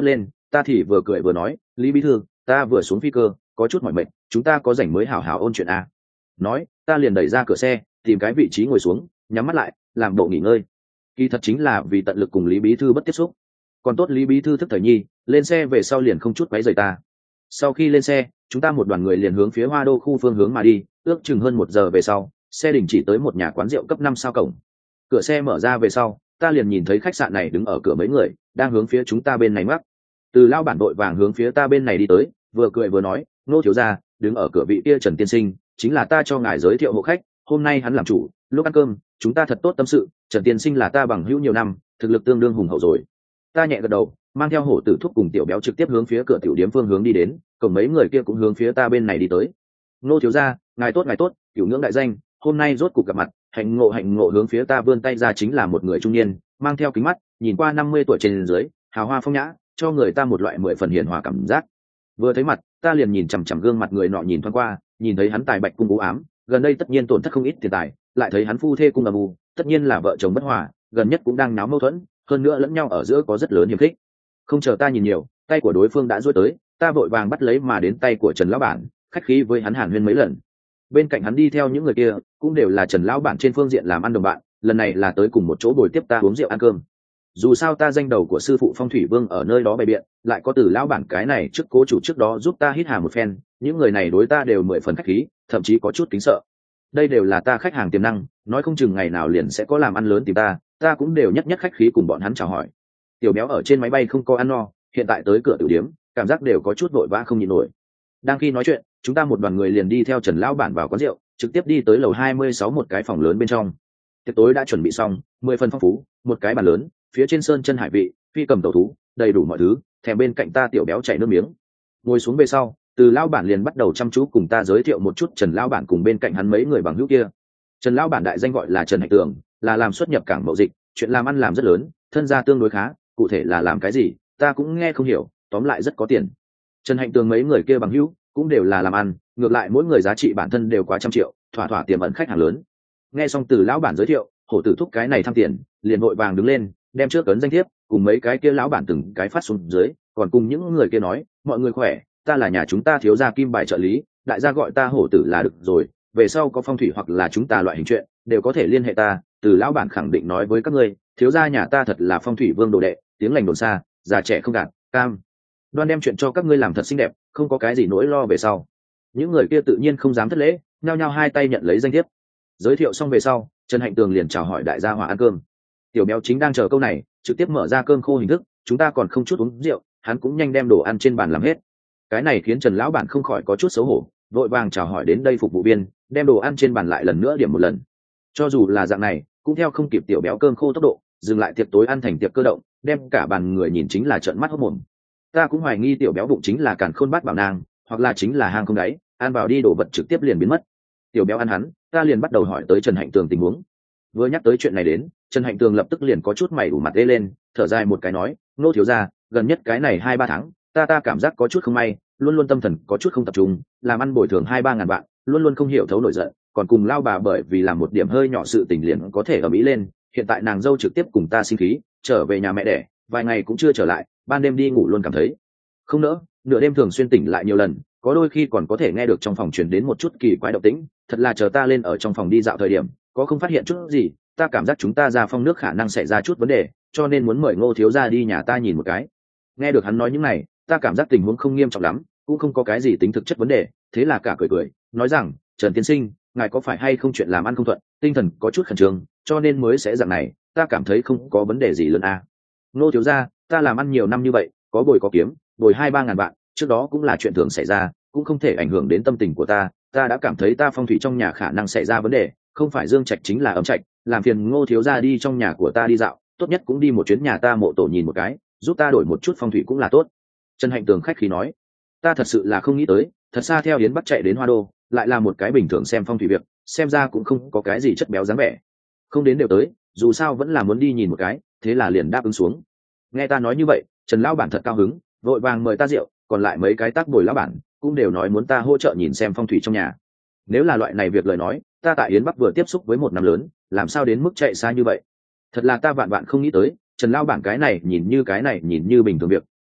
ta thì vừa cười vừa nói, Lý bí thư, ta vừa xuống phi cơ có chút mỏi mệt, chúng ta có rảnh mới hảo hảo ôn chuyện a. Nói ta liền đẩy ra cửa xe, tìm cái vị trí ngồi xuống, nhắm mắt lại làm bộ nghỉ ngơi. Kỳ thật chính là vì tận lực cùng Lý bí thư bất tiếp xúc. Còn tốt Lý bí thư thức thời nhi, lên xe về sau liền không chút quấy rầy ta. Sau khi lên xe, chúng ta một đoàn người liền hướng phía Hoa Đô khu phương hướng mà đi, ước chừng hơn một giờ về sau, xe đình chỉ tới một nhà quán rượu cấp năm sao cổng. Cửa xe mở ra về sau, ta liền nhìn thấy khách sạn này đứng ở cửa mấy người, đang hướng phía chúng ta bên này ngoắc. Từ lao bản đội vàng hướng phía ta bên này đi tới, vừa cười vừa nói, Nô thiếu gia, đứng ở cửa vị kia Trần tiên sinh, chính là ta cho ngài giới thiệu hộ khách, hôm nay hắn làm chủ, lúc ăn cơm, chúng ta thật tốt tâm sự, Trần tiên sinh là ta bằng hữu nhiều năm, thực lực tương đương hùng hậu rồi. Ta nhẹ gật đầu, mang theo hổ tử thúc cùng tiểu béo trực tiếp hướng phía cửa tiểu điếm phương hướng đi đến, cổng mấy người kia cũng hướng phía ta bên này đi tới. Nô thiếu gia, ngài tốt ngài tốt, cửu ngưỡng đại danh, hôm nay rốt cuộc gặp mặt, hạnh ngộ hạnh ngộ. Hướng phía ta vươn tay ra chính là một người trung niên, mang theo kính mắt, nhìn qua năm mươi tuổi trên dưới, hào hoa phong nhã, cho người ta một loại mười phần hiền hòa cảm giác. Vừa thấy mặt, ta liền nhìn chằm chằm gương mặt người nọ nhìn thoáng qua, nhìn thấy hắn tài bạch cung u ám, gần đây tất nhiên tổn thất không ít tiền tài, lại thấy hắn phu thê cung âm u, tất nhiên là vợ chồng bất hòa, gần nhất cũng đang náo mâu thuẫn, hơn nữa lẫn nhau ở giữa có rất lớn hiềm khích. Không chờ ta nhìn nhiều, tay của đối phương đã duỗi tới, ta vội vàng bắt lấy mà đến tay của Trần lão bản, khách khí với hắn hàn huyên mấy lần. Bên cạnh hắn đi theo những người kia, cũng đều là Trần lão bản trên phương diện làm ăn đồng bạn, lần này là tới cùng một chỗ bồi tiếp ta uống rượu ăn cơm. Dù sao ta danh đầu của sư phụ Phong Thủy Vương ở nơi đó bày biện, lại có Từ lão bản cái này trước cố chủ trước đó giúp ta hít hà một phen, những người này đối ta đều mười phần khách khí, thậm chí có chút kính sợ. Đây đều là ta khách hàng tiềm năng, nói không chừng ngày nào liền sẽ có làm ăn lớn tìm ta, ta cũng đều nhất nhất khách khí cùng bọn hắn chào hỏi. Tiểu béo ở trên máy bay không có ăn no, hiện tại tới cửa tiểu điếm, cảm giác đều có chút vội vã không nhịn nổi. Đang khi nói chuyện, chúng ta một đoàn người liền đi theo Trần lão bản vào quán rượu, trực tiếp đi tới lầu hai mươi sáu một cái phòng lớn bên trong. Tiệc tối đã chuẩn bị xong, mười phần phong phú, một cái bàn lớn, phía trên sơn chân hải vị, phi cầm tẩu thú, đầy đủ mọi thứ, thèm bên cạnh ta tiểu béo chảy nước miếng. Ngồi xuống về sau, Từ lão bản liền bắt đầu chăm chú cùng ta giới thiệu một chút Trần lão bản cùng bên cạnh hắn mấy người bằng hữu kia. Trần lão bản đại danh gọi là Trần Hạnh Tường, là làm xuất nhập cảng mậu dịch, chuyện làm ăn làm rất lớn, thân gia tương đối khá, cụ thể là làm cái gì, ta cũng nghe không hiểu, tóm lại rất có tiền. Trần Hạnh Tường mấy người kia bằng hữu cũng đều là làm ăn, ngược lại mỗi người giá trị bản thân đều quá trăm triệu, thỏa thỏa tiềm ẩn khách hàng lớn. Nghe xong Từ lão bản giới thiệu, hổ tử thúc cái này tham tiền, liền vội vàng đứng lên, đem trước ấn danh thiếp cùng mấy cái kia lão bản từng cái phát xuống dưới, còn cùng những người kia nói, mọi người khỏe, ta là nhà chúng ta thiếu gia Kim Bài trợ lý, đại gia gọi ta hổ tử là được rồi, về sau có phong thủy hoặc là chúng ta loại hình chuyện đều có thể liên hệ ta. Từ lão bản khẳng định nói với các ngươi, thiếu gia nhà ta thật là phong thủy vương đồ đệ, tiếng lành đồn xa, già trẻ không gạt, cam đoan đem chuyện cho các ngươi làm thật xinh đẹp, không có cái gì nỗi lo về sau. Những người kia tự nhiên không dám thất lễ, nhao nhao hai tay nhận lấy danh thiếp. Giới thiệu xong về sau, Trần Hạnh Tường liền chào hỏi đại gia hòa ăn cơm. Tiểu béo chính đang chờ câu này, trực tiếp mở ra cơm khô hình thức, chúng ta còn không chút uống rượu, hắn cũng nhanh đem đồ ăn trên bàn làm hết. Cái này khiến Trần lão bản không khỏi có chút xấu hổ, vội vàng chào hỏi đến đây phục vụ viên, đem đồ ăn trên bàn lại lần nữa điểm một lần. Cho dù là dạng này, cũng theo không kịp tiểu béo cơm khô tốc độ, dừng lại tiệc tối ăn thành tiệc cơ động, đem cả bàn người nhìn chính là trợn mắt hốt mồm. Ta cũng hoài nghi tiểu béo bụng chính là càn khôn bát bảo nang, hoặc là chính là hang không đáy, ăn vào đi đồ vật trực tiếp liền biến mất. Tiểu béo ăn hắn, ta liền bắt đầu hỏi tới Trần Hạnh Tường tình huống. Vừa nhắc tới chuyện này đến, Trần Hạnh Tường lập tức liền có chút mày ủ mặt ê lên, thở dài một cái nói, Nô thiếu gia, gần nhất cái này hai ba tháng, ta ta cảm giác có chút không may, luôn luôn tâm thần có chút không tập trung, làm ăn bồi thường hai ba ngàn vạn, luôn luôn không hiểu thấu nổi giận, còn cùng lao bà bởi vì làm một điểm hơi nhỏ sự tình liền có thể ở mỹ lên. Hiện tại nàng dâu trực tiếp cùng ta sinh khí, trở về nhà mẹ đẻ, vài ngày cũng chưa trở lại, ban đêm đi ngủ luôn cảm thấy không nỡ, nửa đêm thường xuyên tỉnh lại nhiều lần, có đôi khi còn có thể nghe được trong phòng truyền đến một chút kỳ quái động tĩnh, thật là chờ ta lên ở trong phòng đi dạo thời điểm, có không phát hiện chút gì, ta cảm giác chúng ta ra phong nước khả năng xảy ra chút vấn đề, cho nên muốn mời Ngô thiếu gia đi nhà ta nhìn một cái. Nghe được hắn nói những này, ta cảm giác tình huống không nghiêm trọng lắm, cũng không có cái gì tính thực chất vấn đề, thế là cả cười cười, nói rằng, Trần tiên sinh, ngài có phải hay không chuyện làm ăn không thuận, tinh thần có chút khẩn trương, cho nên mới sẽ dạng này, ta cảm thấy không có vấn đề gì lớn à. Ngô thiếu gia, ta làm ăn nhiều năm như vậy, có bồi có kiếm, bồi hai ba ngàn vạn, trước đó cũng là chuyện thường xảy ra, cũng không thể ảnh hưởng đến tâm tình của ta, ta đã cảm thấy ta phong thủy trong nhà khả năng xảy ra vấn đề, không phải dương trạch chính là âm trạch, làm phiền Ngô thiếu gia đi trong nhà của ta đi dạo, tốt nhất cũng đi một chuyến nhà ta mộ tổ nhìn một cái, giúp ta đổi một chút phong thủy cũng là tốt. Trần Hạnh Tường khách khí nói, ta thật sự là không nghĩ tới, thật xa theo Yến Bắc chạy đến Hoa Đô, lại là một cái bình thường xem phong thủy việc, xem ra cũng không có cái gì chất béo dáng vẻ, không đến đều tới, dù sao vẫn là muốn đi nhìn một cái, thế là liền đáp ứng xuống. Nghe ta nói như vậy, Trần lão bản thật cao hứng, vội vàng mời ta rượu, còn lại mấy cái tác bồi lão bản cũng đều nói muốn ta hỗ trợ nhìn xem phong thủy trong nhà. Nếu là loại này việc lời nói, ta tại Yến Bắc vừa tiếp xúc với một năm lớn, làm sao đến mức chạy xa như vậy? Thật là ta vạn vạn không nghĩ tới, Trần lão bản cái này nhìn như cái này nhìn như bình thường việc,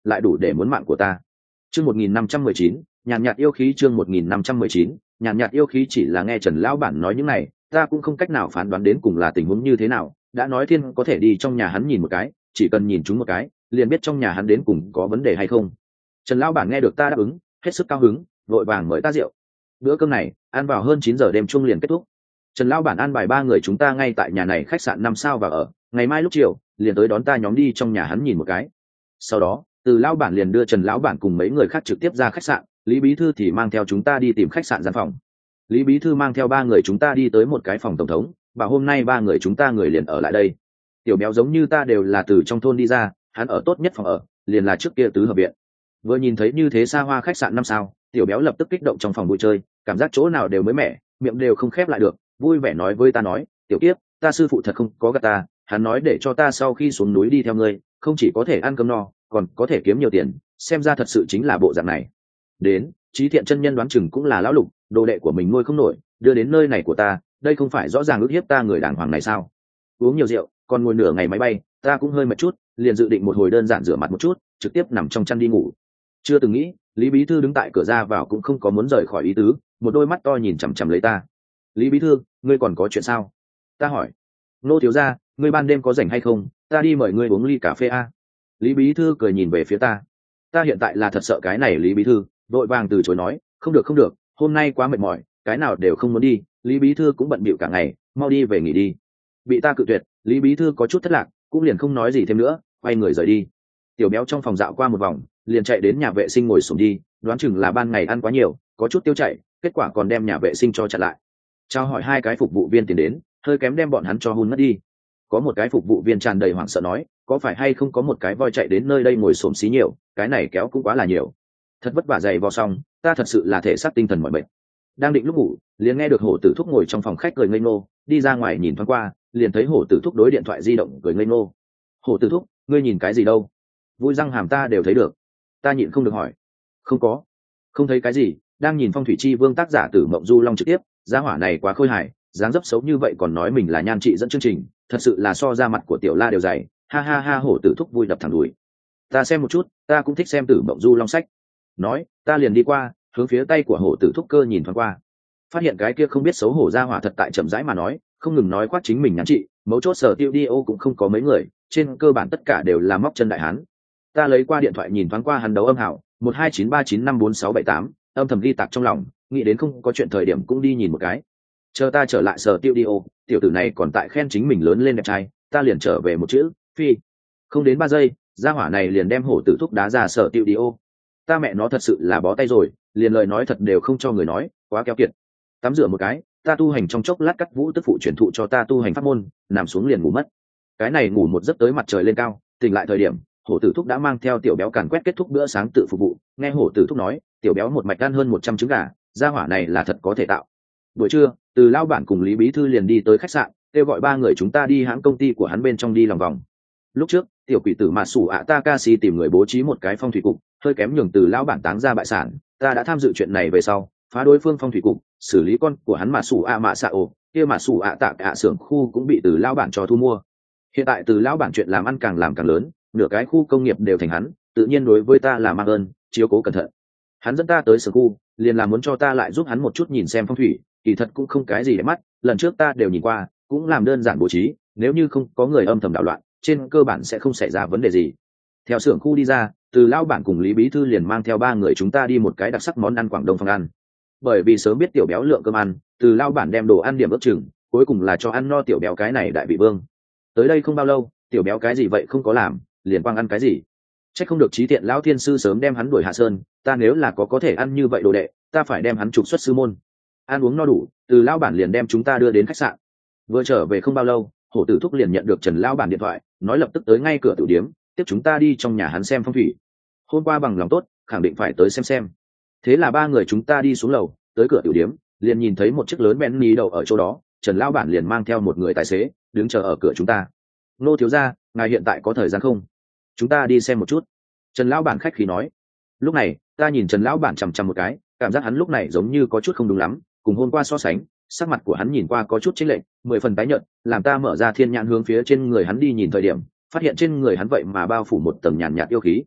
lại đủ để muốn mạng của ta. Chương một nghìn năm trăm mười chín, nhàn nhạt yêu khí. Chương một nghìn năm trăm mười chín, nhàn nhạt yêu khí. Chỉ là nghe Trần lão bản nói những này, ta cũng không cách nào phán đoán đến cùng là tình huống như thế nào. Đã nói thiên có thể đi trong nhà hắn nhìn một cái, chỉ cần nhìn chúng một cái, liền biết trong nhà hắn đến cùng có vấn đề hay không. Trần lão bản nghe được ta đáp ứng, hết sức cao hứng, vội vàng mời ta rượu. Bữa cơm này ăn vào hơn chín giờ đêm chung liền kết thúc. Trần lão bản an bài ba người chúng ta ngay tại nhà này khách sạn năm sao và ở, ngày mai lúc chiều liền tới đón ta nhóm đi trong nhà hắn nhìn một cái. Sau đó từ lão bản liền đưa Trần lão bản cùng mấy người khác trực tiếp ra khách sạn, Lý bí thư thì mang theo chúng ta đi tìm khách sạn gian phòng. Lý bí thư mang theo ba người chúng ta đi tới một cái phòng tổng thống, và hôm nay ba người chúng ta người liền ở lại đây. Tiểu béo giống như ta đều là từ trong thôn đi ra, hắn ở tốt nhất phòng ở, liền là trước kia tứ hợp viện. Vừa nhìn thấy như thế xa hoa khách sạn năm sao, tiểu béo lập tức kích động trong phòng vui chơi, cảm giác chỗ nào đều mới mẻ, miệng đều không khép lại được, vui vẻ nói với ta nói, tiểu kiếp, ta sư phụ thật không có gạt ta, hắn nói để cho ta sau khi xuống núi đi theo ngươi, không chỉ có thể ăn cơm no, còn có thể kiếm nhiều tiền, xem ra thật sự chính là bộ dạng này. Đến, Trí Thiện chân nhân đoán chừng cũng là lão lục, đồ đệ của mình nuôi không nổi, đưa đến nơi này của ta, đây không phải rõ ràng ức hiếp ta người đàng hoàng này sao? Uống nhiều rượu, còn ngồi nửa ngày máy bay, ta cũng hơi mệt chút, liền dự định một hồi đơn giản rửa mặt một chút, trực tiếp nằm trong chăn đi ngủ. Chưa từng nghĩ, Lý bí thư đứng tại cửa ra vào cũng không có muốn rời khỏi ý tứ, một đôi mắt to nhìn chằm chằm lấy ta. Lý bí thư, ngươi còn có chuyện sao? Ta hỏi. Nô thiếu gia, ngươi ban đêm có rảnh hay không, ta đi mời ngươi uống ly cà phê a. Lý bí thư cười nhìn về phía ta. Ta hiện tại là thật sợ cái này Lý bí thư, vội vàng từ chối nói, không được không được, hôm nay quá mệt mỏi, cái nào đều không muốn đi. Lý bí thư cũng bận bịu cả ngày, mau đi về nghỉ đi. Bị ta cự tuyệt, Lý bí thư có chút thất lạc, cũng liền không nói gì thêm nữa, quay người rời đi. Tiểu béo trong phòng dạo qua một vòng, liền chạy đến nhà vệ sinh ngồi xổm đi, đoán chừng là ban ngày ăn quá nhiều, có chút tiêu chảy, kết quả còn đem nhà vệ sinh cho chặn lại. Trao hỏi hai cái phục vụ viên tiền đến, hơi kém đem bọn hắn cho hun mất đi. Có một cái phục vụ viên tràn đầy hoảng sợ nói, có phải hay không có một cái voi chạy đến nơi đây ngồi xổm xí nhiều, cái này kéo cũng quá là nhiều. Thật vất vả giày vò xong, ta thật sự là thể xác tinh thần mỏi mệt. Đang định lúc ngủ, liền nghe được Hổ Tử Thúc ngồi trong phòng khách cười ngây ngô, đi ra ngoài nhìn thoáng qua, liền thấy Hổ Tử Thúc đối điện thoại di động cười ngây ngô. Hổ Tử Thúc, ngươi nhìn cái gì đâu? Vui răng hàm ta đều thấy được. Ta nhịn không được hỏi. Không có. Không thấy cái gì, đang nhìn Phong Thủy Chi Vương tác giả Tử Mộng Du Long trực tiếp, gia hỏa này quá khôi hài, dáng dấp xấu như vậy còn nói mình là nhan trị dẫn chương trình, thật sự là so ra mặt của Tiểu La đều dày, ha ha ha. Hổ Tử Thúc vui đập thẳng đùi. Ta xem một chút, ta cũng thích xem Tử Mộng Du Long sách. Nói, ta liền đi qua, hướng phía tay của Hổ Tử Thúc cơ nhìn thoáng qua, phát hiện cái kia không biết xấu hổ gia hỏa thật tại chậm rãi mà nói, không ngừng nói khoác chính mình nhắn trị, mấu chốt sở tiêu đi ô cũng không có mấy người, trên cơ bản tất cả đều là móc chân đại hán. Ta lấy qua điện thoại nhìn thoáng qua hắn đấu âm hảo một hai chín ba chín năm bốn sáu bảy tám, âm thầm ghi tạc trong lòng, nghĩ đến không có chuyện thời điểm cũng đi nhìn một cái. Chờ ta trở lại sở tiêu đi ô, tiểu tử này còn tại khen chính mình lớn lên đẹp trai, ta liền trở về một chữ phi. Không đến ba giây, gia hỏa này liền đem Hổ Tử Thúc đá ra sở tiêu đi ô. Ta mẹ nó thật sự là bó tay rồi, liền lời nói thật đều không cho người nói, quá keo kiệt. Tắm rửa một cái, ta tu hành trong chốc lát cắt vũ tức phụ chuyển thụ cho ta tu hành pháp môn, nằm xuống liền ngủ mất. Cái này ngủ một giấc tới mặt trời lên cao, tỉnh lại thời điểm Hổ Tử Thúc đã mang theo tiểu béo càn quét kết thúc bữa sáng tự phục vụ. Nghe Hổ Tử Thúc nói, tiểu béo một mạch ăn hơn một trăm trứng gà, gia hỏa này là thật có thể tạo. Buổi trưa, từ lao bản cùng Lý bí thư liền đi tới khách sạn, kêu gọi ba người chúng ta đi hãng công ty của hắn bên trong đi lòng vòng. Lúc trước tiểu quỷ tử Mạt Sủ ạ Takashi tìm người bố trí một cái phong thủy cục, hơi kém nhường từ lao bản táng ra bại sản, ta đã tham dự chuyện này về sau, phá đối phương phong thủy cục, xử lý con của hắn Mạt Sủ ạ Mạ Sạ Ổ, kia Mạt Sủ ạ Tạ Cả xưởng khu cũng bị từ lao bản cho thu mua. Hiện tại từ lao bản chuyện làm ăn càng làm càng lớn, nửa cái khu công nghiệp đều thành hắn, tự nhiên đối với ta là mang ơn chiếu cố cẩn thận. Hắn dẫn ta tới xưởng khu, liền là muốn cho ta lại giúp hắn một chút nhìn xem phong thủy, kỳ thật cũng không cái gì để mắt, lần trước ta đều nhìn qua, cũng làm đơn giản bố trí, nếu như không có người âm thầm đảo loạn, trên cơ bản sẽ không xảy ra vấn đề gì. Theo xưởng khu đi ra, từ lao bản cùng Lý bí thư liền mang theo ba người chúng ta đi một cái đặc sắc món ăn Quảng Đông phòng ăn. Bởi vì sớm biết tiểu béo lượng cơm ăn, từ lao bản đem đồ ăn điểm ước chừng, cuối cùng là cho ăn no tiểu béo cái này đại vị vương. Tới đây không bao lâu, tiểu béo cái gì vậy không có làm, liền quang ăn cái gì. Chắc không được Trí Tiện lão thiên sư sớm đem hắn đuổi hạ sơn, ta nếu là có có thể ăn như vậy đồ đệ, ta phải đem hắn trục xuất sư môn. Ăn uống no đủ, từ lao bản liền đem chúng ta đưa đến khách sạn. Vừa trở về không bao lâu, Hổ Tử Thúc liền nhận được Trần lao bản điện thoại, nói lập tức tới ngay cửa tử điếm, tiếp chúng ta đi trong nhà hắn xem phong thủy. Hôm qua bằng lòng tốt, khẳng định phải tới xem xem. Thế là ba người chúng ta đi xuống lầu, tới cửa tiểu điếm, liền nhìn thấy một chiếc lớn Bentley đậu ở chỗ đó, Trần lao bản liền mang theo một người tài xế, đứng chờ ở cửa chúng ta. Nô thiếu gia, ngài hiện tại có thời gian không? Chúng ta đi xem một chút. Trần lão bản khách khí nói. Lúc này, ta nhìn Trần lão bản chằm chằm một cái, cảm giác hắn lúc này giống như có chút không đúng lắm, cùng hôm qua so sánh, sắc mặt của hắn nhìn qua có chút chênh lệch, mười phần tái nhợt, làm ta mở ra thiên nhãn hướng phía trên người hắn đi nhìn thời điểm, phát hiện trên người hắn vậy mà bao phủ một tầng nhàn nhạt yêu khí.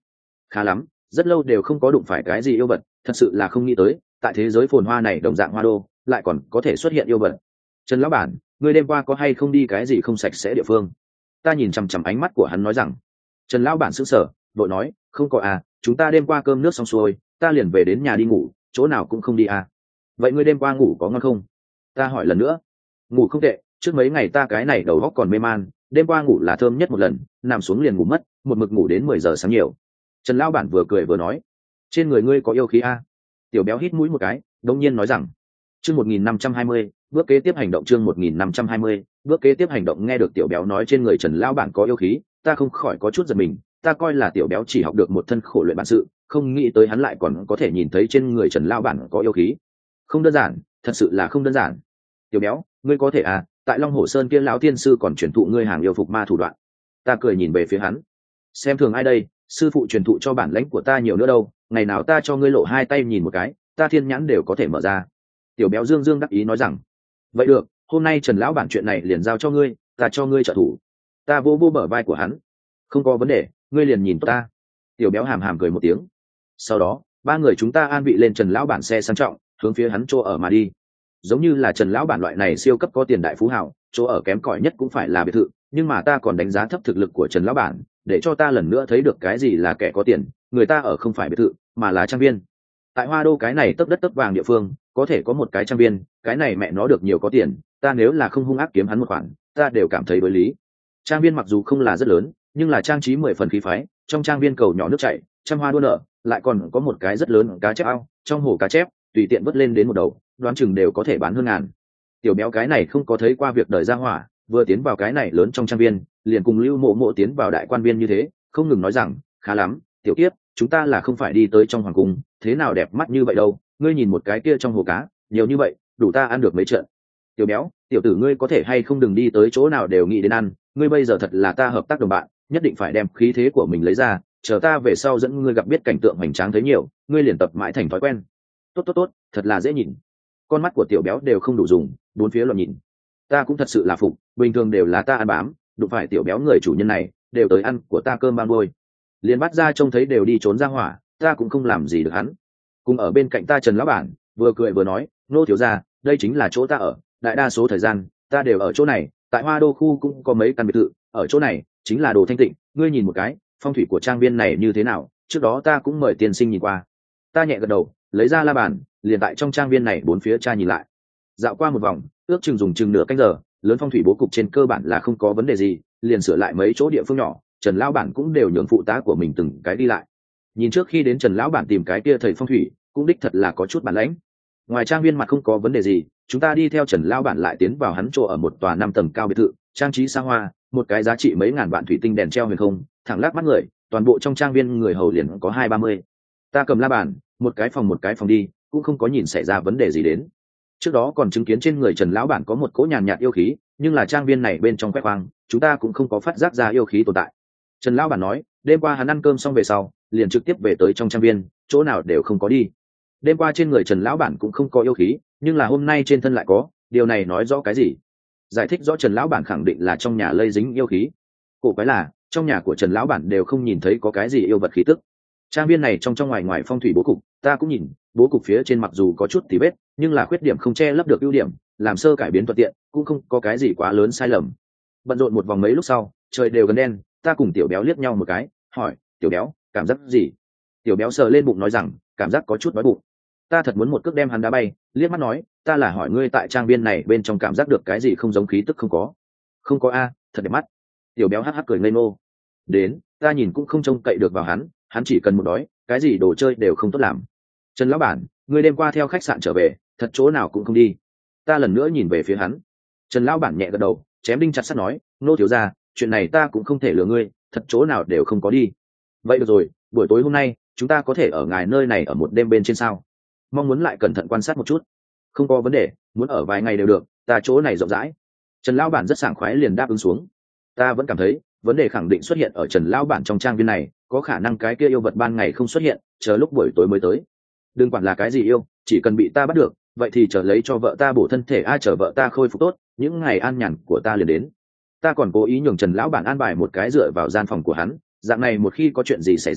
Khá lắm, rất lâu đều không có đụng phải cái gì yêu vật, thật sự là không nghĩ tới tại thế giới phồn hoa này đồng dạng hoa đô lại còn có thể xuất hiện yêu vật. Trần lão bản, ngươi đêm qua có hay không đi cái gì không sạch sẽ địa phương? Ta nhìn chằm chằm ánh mắt của hắn nói rằng. Trần lão bản sững sờ, vội nói, không có à, chúng ta đêm qua cơm nước xong xuôi ta liền về đến nhà đi ngủ, chỗ nào cũng không đi à. Vậy ngươi đêm qua ngủ có ngon không? Ta hỏi lần nữa. Ngủ không tệ, trước mấy ngày ta cái này đầu óc còn mê man, đêm qua ngủ là thơm nhất một lần, nằm xuống liền ngủ mất, một mực ngủ đến mười giờ sáng nhiều. Trần lão bản vừa cười vừa nói, trên người ngươi có yêu khí à? Tiểu béo hít mũi một cái, đống nhiên nói rằng. Chương một nghìn năm trăm hai mươi, bước kế tiếp hành động. Chương một nghìn năm trăm hai mươi, bước kế tiếp hành động. Nghe được tiểu béo nói trên người Trần lão bản có yêu khí, ta không khỏi có chút giật mình, ta coi là tiểu béo chỉ học được một thân khổ luyện bản sự, không nghĩ tới hắn lại còn có thể nhìn thấy trên người Trần lão bản có yêu khí. Không đơn giản, thật sự là không đơn giản. Tiểu béo, ngươi có thể à, tại Long Hổ Sơn kia lão tiên sư còn truyền thụ ngươi hàng yêu phục ma thủ đoạn. Ta cười nhìn về phía hắn. Xem thường ai đây, sư phụ truyền thụ cho bản lãnh của ta nhiều nữa đâu, ngày nào ta cho ngươi lộ hai tay nhìn một cái, ta thiên nhãn đều có thể mở ra. Tiểu béo dương dương đắc ý nói rằng. Vậy được, hôm nay Trần lão bản chuyện này liền giao cho ngươi, ta cho ngươi trợ thủ. Ta vô vô bờ vai của hắn. Không có vấn đề, ngươi liền nhìn tốt ta. Tiểu béo hàm hàm cười một tiếng. Sau đó ba người chúng ta an vị lên Trần lão bản xe sang trọng, hướng phía hắn chỗ ở mà đi. Giống như là Trần lão bản loại này siêu cấp có tiền đại phú hào, chỗ ở kém cỏi nhất cũng phải là biệt thự, nhưng mà ta còn đánh giá thấp thực lực của Trần lão bản, để cho ta lần nữa thấy được cái gì là kẻ có tiền, người ta ở không phải biệt thự mà là trang viên. Tại Hoa Đô cái này tấp đất tấp vàng địa phương có thể có một cái trang viên, cái này mẹ nó được nhiều có tiền, ta nếu là không hung ác kiếm hắn một khoản, ta đều cảm thấy đối lý. Trang viên mặc dù không là rất lớn, nhưng là trang trí mười phần khí phái, trong trang viên cầu nhỏ nước chảy, trăm hoa đua nở, lại còn có một cái rất lớn cá chép ao, trong hồ cá chép tùy tiện vớt lên đến một đầu, đoán chừng đều có thể bán hơn ngàn. Tiểu béo cái này không có thấy qua việc đời ra hỏa, vừa tiến vào cái này lớn trong trang viên, liền cùng Lưu Mộ Mộ tiến vào đại quan viên như thế, không ngừng nói rằng, khá lắm, tiểu kiếp, chúng ta là không phải đi tới trong hoàng cung, thế nào đẹp mắt như vậy đâu, ngươi nhìn một cái kia trong hồ cá, nhiều như vậy, đủ ta ăn được mấy trận. Tiểu béo, tiểu tử ngươi có thể hay không đừng đi tới chỗ nào đều nghĩ đến ăn, ngươi bây giờ thật là ta hợp tác đồng bạn, nhất định phải đem khí thế của mình lấy ra, chờ ta về sau dẫn ngươi gặp biết cảnh tượng hoành tráng thấy nhiều, ngươi liền tập mãi thành thói quen. Tốt tốt tốt, thật là dễ nhìn. Con mắt của tiểu béo đều không đủ dùng, bốn phía loạn nhìn. Ta cũng thật sự là phục, bình thường đều là ta ăn bám, đụng phải tiểu béo người chủ nhân này, đều tới ăn của ta cơm ban ngôi. Liền bắt ra trông thấy đều đi trốn ra hỏa, ta cũng không làm gì được hắn. Cùng ở bên cạnh ta Trần lão bản, vừa cười vừa nói, nô thiếu gia, đây chính là chỗ ta ở, đại đa số thời gian ta đều ở chỗ này, tại Hoa Đô khu cũng có mấy căn biệt thự, ở chỗ này chính là đồ thanh tịnh, ngươi nhìn một cái, phong thủy của trang viên này như thế nào, trước đó ta cũng mời tiên sinh nhìn qua. Ta nhẹ gật đầu, lấy ra la bàn, liền tại trong trang viên này bốn phía tra nhìn lại. Dạo qua một vòng, ước chừng dùng chừng nửa canh giờ, lớn phong thủy bố cục trên cơ bản là không có vấn đề gì, liền sửa lại mấy chỗ địa phương nhỏ, Trần lão bản cũng đều nhường phụ tá của mình từng cái đi lại. Nhìn trước khi đến Trần lão bản tìm cái kia thầy phong thủy, cũng đích thật là có chút bản lãnh. Ngoài trang viên mặt không có vấn đề gì, chúng ta đi theo Trần lão bản lại tiến vào hắn chỗ ở một tòa năm tầng cao biệt thự, trang trí xa hoa, một cái giá trị mấy ngàn vạn thủy tinh đèn treo huyền không, thẳng lác mắt người, toàn bộ trong trang viên người hầu liền có hai ba mươi. Ta cầm la bàn, một cái phòng một cái phòng đi, cũng không có nhìn xảy ra vấn đề gì đến. Trước đó còn chứng kiến trên người Trần lão bản có một cỗ nhàn nhạt yêu khí, nhưng là trang viên này bên trong quét khoang, chúng ta cũng không có phát giác ra yêu khí tồn tại. Trần lão bản nói, đêm qua hắn ăn cơm xong về sau, liền trực tiếp về tới trong trang viên, chỗ nào đều không có đi. Đêm qua trên người Trần lão bản cũng không có yêu khí, nhưng là hôm nay trên thân lại có, điều này nói rõ cái gì? Giải thích rõ Trần lão bản khẳng định là trong nhà lây dính yêu khí. Cổ quái là, trong nhà của Trần lão bản đều không nhìn thấy có cái gì yêu vật khí tức. Trang viên này trong trong ngoài ngoài phong thủy bố cục, ta cũng nhìn, bố cục phía trên mặc dù có chút thì vết, nhưng là khuyết điểm không che lấp được ưu điểm, làm sơ cải biến thuận tiện, cũng không có cái gì quá lớn sai lầm. Bận rộn một vòng mấy lúc sau, trời đều gần đen, ta cùng tiểu béo liếc nhau một cái, hỏi, tiểu béo, cảm giác gì? Tiểu béo sờ lên bụng nói rằng, cảm giác có chút đói bụng. Ta thật muốn một cước đem hắn đá bay, liếc mắt nói, ta là hỏi ngươi tại trang viên này bên trong cảm giác được cái gì không giống khí tức không có? Không có a, thật đẹp mắt. Tiểu béo hắc hắc cười ngây ngô. Đến, ta nhìn cũng không trông cậy được vào hắn, hắn chỉ cần một đói, cái gì đồ chơi đều không tốt làm. Trần lão bản, ngươi đêm qua theo khách sạn trở về, thật chỗ nào cũng không đi. Ta lần nữa nhìn về phía hắn. Trần lão bản nhẹ gật đầu, chém đinh chặt sắt nói, nô thiếu gia, chuyện này ta cũng không thể lừa ngươi, thật chỗ nào đều không có đi. Vậy được rồi, buổi tối hôm nay chúng ta có thể ở ngài nơi này ở một đêm bên trên sao? Mong muốn lại cẩn thận quan sát một chút. Không có vấn đề, muốn ở vài ngày đều được, ta chỗ này rộng rãi. Trần lão bản rất sảng khoái liền đáp ứng xuống. Ta vẫn cảm thấy vấn đề khẳng định xuất hiện ở Trần lão bản trong trang viên này, có khả năng cái kia yêu vật ban ngày không xuất hiện, chờ lúc buổi tối mới tới. Đừng quản là cái gì yêu, chỉ cần bị ta bắt được, vậy thì chờ lấy cho vợ ta bổ thân thể, ai chờ vợ ta khôi phục tốt, những ngày an nhàn của ta liền đến. Ta còn cố ý nhường Trần lão bản an bài một cái dựa vào gian phòng của hắn, dạng này một khi có chuyện gì xảy ra,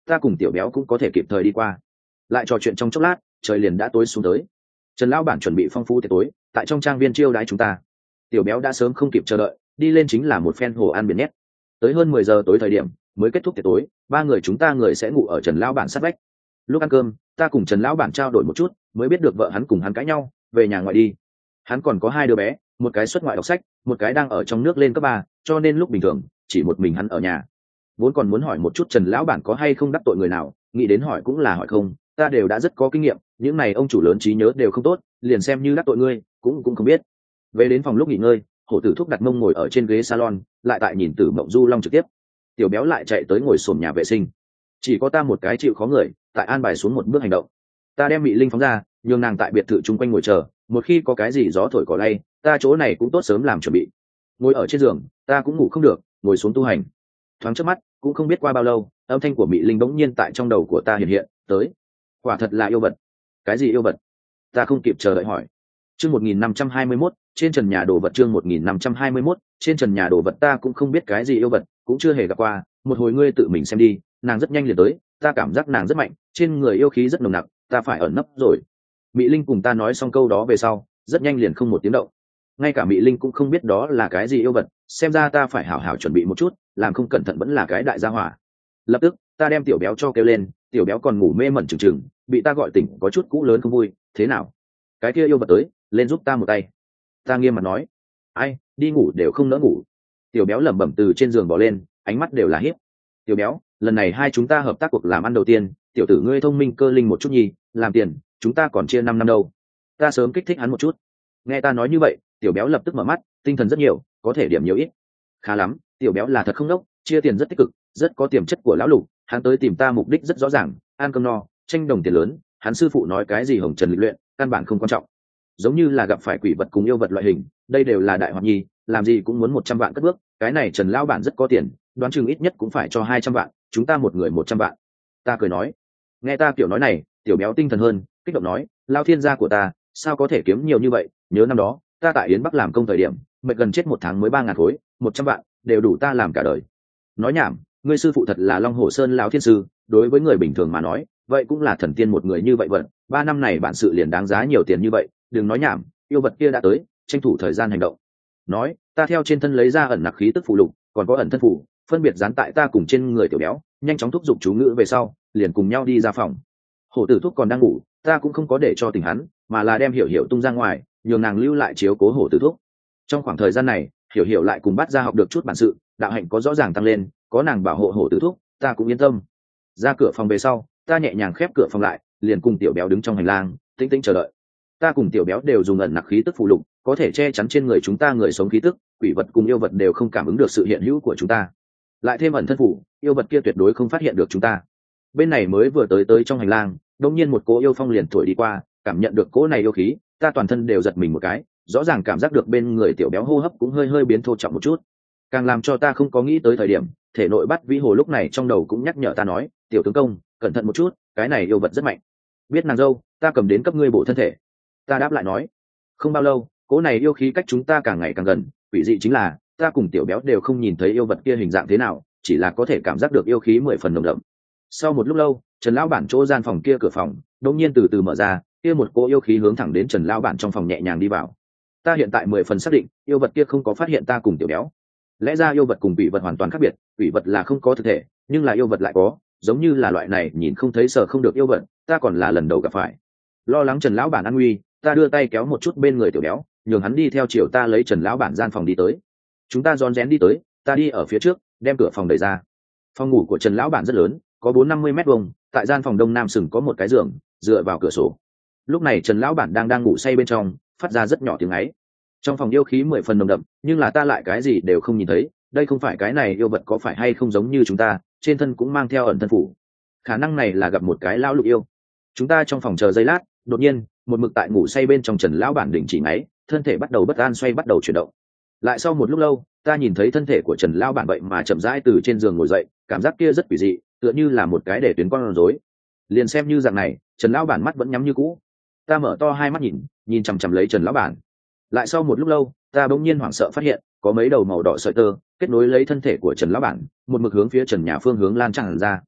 ta cùng tiểu béo cũng có thể kịp thời đi qua. Lại trò chuyện trong chốc lát, trời liền đã tối xuống tới. Trần lão bản chuẩn bị phong phú tiệc tối tại trong trang viên chiêu đãi chúng ta. Tiểu béo đã sớm không kịp chờ đợi, đi lên chính là một phen hồ ăn biển nhét. Tới hơn mười giờ tối thời điểm mới kết thúc tiệc tối, ba người chúng ta người sẽ ngủ ở Trần lão bản sát vách. Lúc ăn cơm, ta cùng Trần lão bản trao đổi một chút, mới biết được vợ hắn cùng hắn cãi nhau, về nhà ngoại đi. Hắn còn có hai đứa bé, một cái xuất ngoại đọc sách, một cái đang ở trong nước lên cấp ba, cho nên lúc bình thường chỉ một mình hắn ở nhà. Vốn còn muốn hỏi một chút Trần lão bản có hay không đắc tội người nào, nghĩ đến hỏi cũng là hỏi không, ta đều đã rất có kinh nghiệm, những này ông chủ lớn trí nhớ đều không tốt, liền xem như đắc tội ngươi cũng cũng không biết. Về đến phòng lúc nghỉ ngơi, hổ tử thúc đặt mông ngồi ở trên ghế salon, lại tại nhìn Tử Mộng Du Long trực tiếp. Tiểu béo lại chạy tới ngồi xổm nhà vệ sinh. Chỉ có ta một cái chịu khó người, tại an bài xuống một bước hành động. Ta đem Mị Linh phóng ra, nhường nàng tại biệt thự chung quanh ngồi chờ, một khi có cái gì gió thổi cỏ lay, ta chỗ này cũng tốt sớm làm chuẩn bị. Ngồi ở trên giường, ta cũng ngủ không được, ngồi xuống tu hành. Thoáng chớp mắt, cũng không biết qua bao lâu, âm thanh của Mị Linh bỗng nhiên tại trong đầu của ta hiện hiện, tới. Quả thật là yêu vật. Cái gì yêu vật? Ta không kịp chờ đợi hỏi. Chương một nghìn năm trăm hai mươi mốt, trên trần nhà đồ vật. Chương một nghìn năm trăm hai mươi mốt, trên trần nhà đồ vật. Ta cũng không biết cái gì yêu vật, cũng chưa hề gặp qua, một hồi ngươi tự mình xem đi. Nàng rất nhanh liền tới, ta cảm giác nàng rất mạnh, trên người yêu khí rất nồng nặc, ta phải ẩn nấp rồi. Mị Linh cùng ta nói xong câu đó về sau, rất nhanh liền không một tiếng động. Ngay cả Mị Linh cũng không biết đó là cái gì yêu vật, xem ra ta phải hảo hảo chuẩn bị một chút, làm không cẩn thận vẫn là cái đại gia hỏa. Lập tức, ta đem tiểu béo cho kêu lên, tiểu béo còn ngủ mê mẩn chừng chừng, bị ta gọi tỉnh có chút cũ lớn không vui. Thế nào? Cái kia yêu vật tới, lên giúp ta một tay. Ta nghiêm mặt nói. Ai, đi ngủ đều không nỡ ngủ. Tiểu béo lẩm bẩm từ trên giường bỏ lên, ánh mắt đều là hiếp. Tiểu béo, lần này hai chúng ta hợp tác cuộc làm ăn đầu tiên, tiểu tử ngươi thông minh cơ linh một chút nhi, làm tiền chúng ta còn chia năm năm đâu. Ta sớm kích thích hắn một chút. Nghe ta nói như vậy, tiểu béo lập tức mở mắt, tinh thần rất nhiều, có thể điểm nhiều ít. Khá lắm, tiểu béo là thật không đốc, chia tiền rất tích cực, rất có tiềm chất của lão lục. Hắn tới tìm ta mục đích rất rõ ràng, ăn cơm no, tranh đồng tiền lớn. Hắn sư phụ nói cái gì hồng trần lịch luyện, căn bản không quan trọng. Giống như là gặp phải quỷ vật cùng yêu vật loại hình, đây đều là đại hoạt nhi, làm gì cũng muốn một trăm vạn cất bước. Cái này Trần lão bản rất có tiền, đoán chừng ít nhất cũng phải cho hai trăm vạn, chúng ta một người một trăm vạn. Ta cười nói. Nghe ta kiểu nói này, tiểu béo tinh thần hơn, kích động nói, lao thiên gia của ta sao có thể kiếm nhiều như vậy, nhớ năm đó ta tại Yến Bắc làm công thời điểm mệt gần chết một tháng mới ba ngàn khối, một trăm vạn đều đủ ta làm cả đời. Nói nhảm, ngươi sư phụ thật là Long Hổ Sơn lão thiên sư, đối với người bình thường mà nói vậy cũng là thần tiên một người như vậy vật, ba năm này bản sự liền đáng giá nhiều tiền như vậy. Đừng nói nhảm, yêu vật kia đã tới, tranh thủ thời gian hành động. Nói, ta theo trên thân lấy ra ẩn nặc khí tức phù lục, còn có ẩn thân phù, phân biệt dán tại ta cùng trên người tiểu béo, nhanh chóng thúc giục chú ngữ về sau liền cùng nhau đi ra phòng. Hổ tử thúc còn đang ngủ, ta cũng không có để cho tỉnh hắn, mà là đem hiểu hiểu tung ra ngoài, nhường nàng lưu lại chiếu cố hổ tử thúc. Trong khoảng thời gian này, hiểu hiểu lại cùng bắt ra học được chút bản sự, đạo hạnh có rõ ràng tăng lên, có nàng bảo hộ hổ tử thúc, ta cũng yên tâm. Ra cửa phòng về sau, ta nhẹ nhàng khép cửa phòng lại, liền cùng tiểu béo đứng trong hành lang, tĩnh tĩnh chờ đợi. Ta cùng tiểu béo đều dùng ẩn nặc khí tức phù lục, có thể che chắn trên người chúng ta người sống khí tức, quỷ vật cùng yêu vật đều không cảm ứng được sự hiện hữu của chúng ta. Lại thêm ẩn thân phủ, yêu vật kia tuyệt đối không phát hiện được chúng ta. Bên này mới vừa tới tới trong hành lang, đột nhiên một cỗ yêu phong liền thổi đi qua, cảm nhận được cỗ này yêu khí, ta toàn thân đều giật mình một cái, rõ ràng cảm giác được bên người tiểu béo hô hấp cũng hơi hơi biến thô trọng một chút. Càng làm cho ta không có nghĩ tới thời điểm, thể nội bắt vĩ hồ lúc này trong đầu cũng nhắc nhở ta nói, tiểu tướng công, cẩn thận một chút, cái này yêu vật rất mạnh. Biết nàng dâu, ta cầm đến cấp ngươi bổ thân thể. Ta đáp lại nói. Không bao lâu, cỗ này yêu khí cách chúng ta càng ngày càng gần, quỷ dị chính là ta cùng tiểu béo đều không nhìn thấy yêu vật kia hình dạng thế nào, chỉ là có thể cảm giác được yêu khí mười phần nồng đậm. Sau một lúc lâu, Trần lão bản chỗ gian phòng kia cửa phòng đột nhiên từ từ mở ra, kia một cỗ yêu khí hướng thẳng đến Trần lão bản trong phòng nhẹ nhàng đi vào. Ta hiện tại mười phần xác định, yêu vật kia không có phát hiện ta cùng tiểu béo. Lẽ ra yêu vật cùng quỷ vật hoàn toàn khác biệt, quỷ vật là không có thực thể, nhưng là yêu vật lại có, giống như là loại này nhìn không thấy sờ không được yêu vật, ta còn là lần đầu gặp phải. Lo lắng Trần lão bản an nguy, ta đưa tay kéo một chút bên người tiểu béo, nhường hắn đi theo chiều ta lấy Trần lão bản gian phòng đi tới. Chúng ta rón rén đi tới, ta đi ở phía trước, đem cửa phòng đẩy ra. Phòng ngủ của Trần lão bản rất lớn, có bốn năm mươi mét vuông, tại gian phòng đông nam sừng có một cái giường, dựa vào cửa sổ. Lúc này Trần lão bản đang đang ngủ say bên trong, phát ra rất nhỏ tiếng ấy. Trong phòng yêu khí mười phần nồng đậm, nhưng là ta lại cái gì đều không nhìn thấy, đây không phải cái này yêu vật có phải hay không giống như chúng ta, trên thân cũng mang theo ẩn thân phủ. Khả năng này là gặp một cái lão lục yêu. Chúng ta trong phòng chờ giây lát, đột nhiên, một mực tại ngủ say bên trong Trần lão bản đình chỉ ngáy, thân thể bắt đầu bất an xoay bắt đầu chuyển động. Lại sau một lúc lâu, ta nhìn thấy thân thể của Trần lão bản vậy mà chậm rãi từ trên giường ngồi dậy, cảm giác kia rất quỷ dị, tựa như là một cái để tuyến con rối. Liền xem như dạng này, Trần lão bản mắt vẫn nhắm như cũ. Ta mở to hai mắt nhìn, nhìn chằm chằm lấy Trần lão bản. Lại sau một lúc lâu, ta bỗng nhiên hoảng sợ phát hiện, có mấy đầu màu đỏ sợi tơ kết nối lấy thân thể của Trần lão bản, một mực hướng phía trần nhà phương hướng lan tràn ra.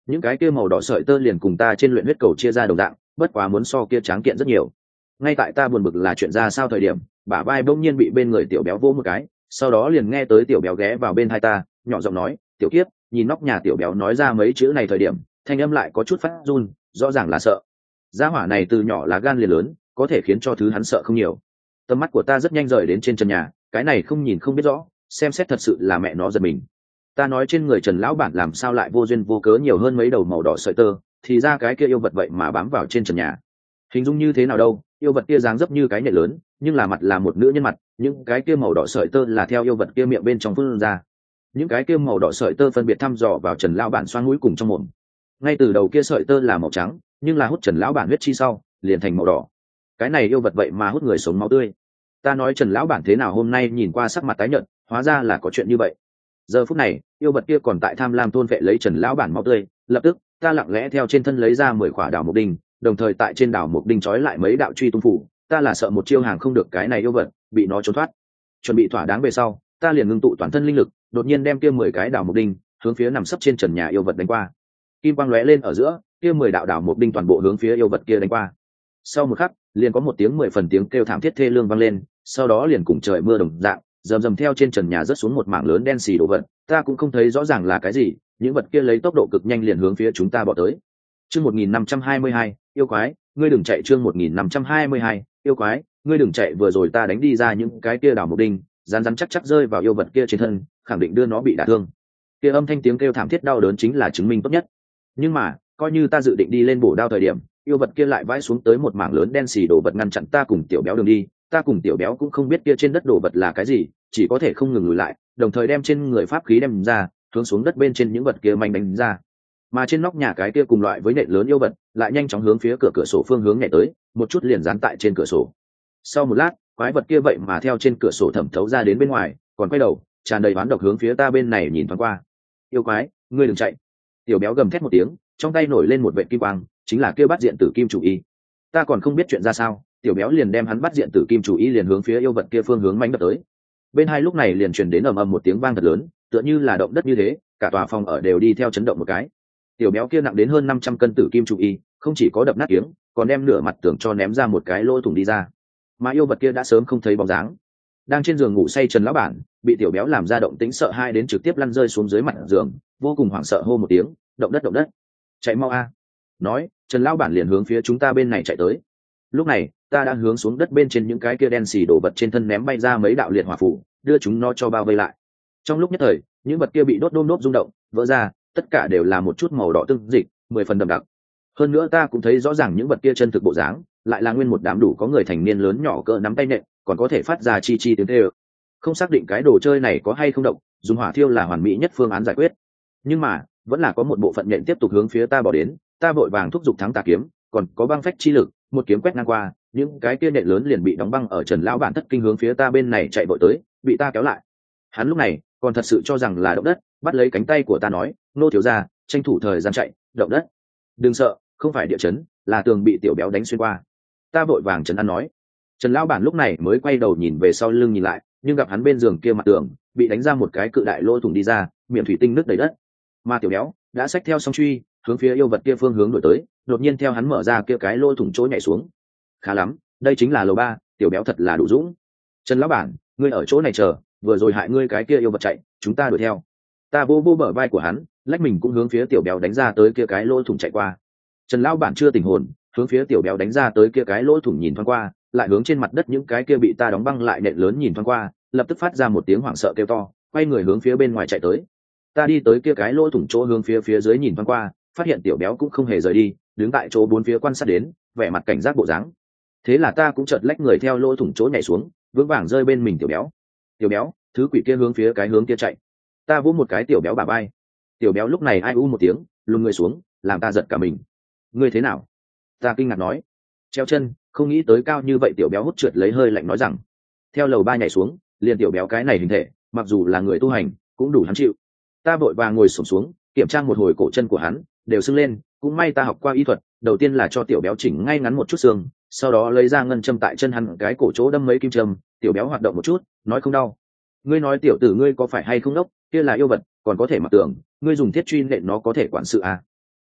những cái kia màu đỏ sợi tơ liền cùng ta trên luyện huyết cầu chia ra đồng dạng, bất quá muốn so kia tráng kiện rất nhiều. Ngay tại ta buồn bực là chuyện ra sao thời điểm, bả vai bỗng nhiên bị bên người tiểu béo vỗ một cái, sau đó liền nghe tới tiểu béo ghé vào bên hai ta, nhỏ giọng nói, tiểu kiếp. Nhìn nóc nhà tiểu béo nói ra mấy chữ này thời điểm, thanh âm lại có chút phát run, rõ ràng là sợ. Gia hỏa này từ nhỏ là gan liền lớn, có thể khiến cho thứ hắn sợ không nhiều. Tầm mắt của ta rất nhanh rời đến trên trần nhà, cái này không nhìn không biết rõ, xem xét thật sự là mẹ nó giật mình. Ta nói trên người Trần lão bản làm sao lại vô duyên vô cớ nhiều hơn mấy đầu màu đỏ sợi tơ, thì ra cái kia yêu vật vậy mà bám vào trên trần nhà. Hình dung như thế nào đâu, yêu vật kia dáng dấp như cái nhện lớn, nhưng là mặt là một nữ nhân mặt, những cái kia màu đỏ sợi tơ là theo yêu vật kia miệng bên trong phun ra. Những cái kia màu đỏ sợi tơ phân biệt thăm dò vào Trần lão bản xoang mũi cùng trong mồm. Ngay từ đầu kia sợi tơ là màu trắng, nhưng là hút Trần lão bản huyết chi sau, liền thành màu đỏ. Cái này yêu vật vậy mà hút người sống máu tươi. Ta nói Trần lão bản thế nào hôm nay nhìn qua sắc mặt tái nhợt, hóa ra là có chuyện như vậy. Giờ phút này, yêu vật kia còn tại tham lam thôn vệ lấy Trần lão bản máu tươi, lập tức, ta lặng lẽ theo trên thân lấy ra mười khỏa đào mục đinh, đồng thời tại trên đảo mục đinh trói lại mấy đạo truy tung phủ. Ta là sợ một chiêu hàng không được cái này yêu vật, bị nó trốn thoát. Chuẩn bị thỏa đáng về sau, ta liền ngưng tụ toàn thân linh lực, đột nhiên đem kia mười cái đảo mục đinh hướng phía nằm sấp trên trần nhà yêu vật đánh qua. Kim quang lóe lên ở giữa, kia mười đạo đảo mục đinh toàn bộ hướng phía yêu vật kia đánh qua. Sau một khắc, liền có một tiếng mười phần tiếng kêu thảm thiết thê lương vang lên, sau đó liền cùng trời mưa đồng dạng, rầm rầm theo trên trần nhà rớt xuống một mảng lớn đen xì đồ vật, ta cũng không thấy rõ ràng là cái gì, những vật kia lấy tốc độ cực nhanh liền hướng phía chúng ta bỏ tới. Chương một nghìn năm trăm hai mươi hai, yêu quái, ngươi đừng chạy. Chương một nghìn năm trăm hai mươi hai, yêu quái, ngươi đừng chạy. Vừa rồi ta đánh đi ra những cái kia đảo mục đinh, rắn rắn chắc chắc rơi vào yêu vật kia trên thân, khẳng định đưa nó bị đả thương. Kia âm thanh tiếng kêu thảm thiết đau đớn chính là chứng minh tốt nhất. Nhưng mà, coi như ta dự định đi lên bổ đao thời điểm, yêu vật kia lại vãi xuống tới một mảng lớn đen xì đồ vật ngăn chặn ta cùng tiểu béo đường đi. Ta cùng tiểu béo cũng không biết kia trên đất đồ vật là cái gì, chỉ có thể không ngừng lùi lại, đồng thời đem trên người pháp khí đem ra, hướng xuống đất bên trên những vật kia manh đánh ra. Mà trên nóc nhà cái kia cùng loại với nện lớn yêu vật lại nhanh chóng hướng phía cửa cửa sổ phương hướng nhảy tới, một chút liền dán tại trên cửa sổ. Sau một lát, quái vật kia vậy mà theo trên cửa sổ thẩm thấu ra đến bên ngoài, còn quay đầu, tràn đầy oán độc hướng phía ta bên này nhìn thoáng qua. Yêu quái, ngươi đừng chạy! Tiểu béo gầm thét một tiếng, trong tay nổi lên một vệt kim quang, chính là kia bắt diện tử kim chủ y. Ta còn không biết chuyện ra sao, tiểu béo liền đem hắn bắt diện tử kim chủ y liền hướng phía yêu vật kia phương hướng mãnh đập tới. Bên hai lúc này liền truyền đến ầm ầm một tiếng vang thật lớn, tựa như là động đất như thế, cả tòa phòng ở đều đi theo chấn động một cái. Tiểu béo kia nặng đến hơn năm trăm cân tử kim chủ y, không chỉ có đập nát tiếng, còn đem nửa mặt tường cho ném ra một cái lỗ thủng đi ra. Mà yêu vật kia đã sớm không thấy bóng dáng. Đang trên giường ngủ say Trần lão bản, bị tiểu béo làm ra động tĩnh sợ hai đến trực tiếp lăn rơi xuống dưới mặt giường, vô cùng hoảng sợ hô một tiếng, động đất động đất, chạy mau a! Nói, Trần lão bản liền hướng phía chúng ta bên này chạy tới. Lúc này, ta đã hướng xuống đất bên trên những cái kia đen xì đổ vật trên thân ném bay ra mấy đạo liệt hỏa phủ, đưa chúng nó cho bao vây lại. Trong lúc nhất thời, những vật kia bị đốt đôm đốt rung động, vỡ ra, tất cả đều là một chút màu đỏ tương dịch, mười phần đậm đặc. Hơn nữa ta cũng thấy rõ ràng những vật kia chân thực bộ dáng, lại là nguyên một đám đủ có người thành niên lớn nhỏ cỡ nắm tay nện, còn có thể phát ra chi chi tiếng kêu. Không xác định cái đồ chơi này có hay không động, dùng hỏa thiêu là hoàn mỹ nhất phương án giải quyết. Nhưng mà, vẫn là có một bộ phận nhện tiếp tục hướng phía ta bỏ đến, ta vội vàng thúc giục thắng tà kiếm, còn có băng phách chi lực, một kiếm quét ngang qua, những cái kia nện lớn liền bị đóng băng ở Trần lão bản thất kinh hướng phía ta bên này chạy vội tới, bị ta kéo lại. Hắn lúc này còn thật sự cho rằng là động đất, bắt lấy cánh tay của ta nói, nô thiếu gia, tranh thủ thời gian chạy, động đất. Đừng sợ, không phải địa chấn, là tường bị tiểu béo đánh xuyên qua. Ta vội vàng trấn an nói. Trần lão bản lúc này mới quay đầu nhìn về sau lưng nhìn lại, nhưng gặp hắn bên giường kia mặt tường bị đánh ra một cái cự đại lỗ thủng đi ra, miệng thủy tinh nước đầy đất. Mà tiểu béo đã xách theo song truy, hướng phía yêu vật kia phương hướng đổi tới, đột nhiên theo hắn mở ra kia cái lỗ thủng chỗ nhảy xuống. Khá lắm, đây chính là lầu ba, tiểu béo thật là đủ dũng. Trần lão bản, ngươi ở chỗ này chờ, vừa rồi hại ngươi cái kia yêu vật chạy, chúng ta đuổi theo. Ta vô vô bờ vai của hắn, lách mình cũng hướng phía tiểu béo đánh ra tới kia cái lỗ thủng chạy qua. Trần lão bản chưa tỉnh hồn, hướng phía tiểu béo đánh ra tới kia cái lỗ thủng nhìn thoáng qua, lại hướng trên mặt đất những cái kia bị ta đóng băng lại nện lớn nhìn thoáng qua, lập tức phát ra một tiếng hoảng sợ kêu to, quay người hướng phía bên ngoài chạy tới. Ta đi tới kia cái lỗ thủng chỗ hướng phía phía dưới nhìn thoáng qua, phát hiện tiểu béo cũng không hề rời đi, đứng tại chỗ bốn phía quan sát đến, vẻ mặt cảnh giác bộ dáng. Thế là ta cũng chợt lách người theo lỗ thủng chỗ nhảy xuống, vững vàng rơi bên mình tiểu béo. Tiểu béo, thứ quỷ kia hướng phía cái hướng kia chạy. Ta vỗ một cái tiểu béo bả vai. Tiểu béo lúc này ai u một tiếng, lùn người xuống, làm ta giật cả mình. Ngươi thế nào? Ta kinh ngạc nói. Treo chân, không nghĩ tới cao như vậy. Tiểu béo hút trượt lấy hơi lạnh nói rằng. Theo lầu ba nhảy xuống, liền tiểu béo cái này hình thể, mặc dù là người tu hành, cũng đủ hắn chịu. Ta vội vàng ngồi xổm xuống, kiểm tra một hồi cổ chân của hắn, đều sưng lên. Cũng may ta học qua y thuật, đầu tiên là cho tiểu béo chỉnh ngay ngắn một chút xương, sau đó lấy ra ngân châm tại chân hắn cái cổ chỗ đâm mấy kim châm. Tiểu béo hoạt động một chút, nói không đau. Ngươi nói tiểu tử ngươi có phải hay không đốc, kia là yêu vật, còn có thể mặc tưởng, ngươi dùng thiết truy nện nó có thể quản sự à?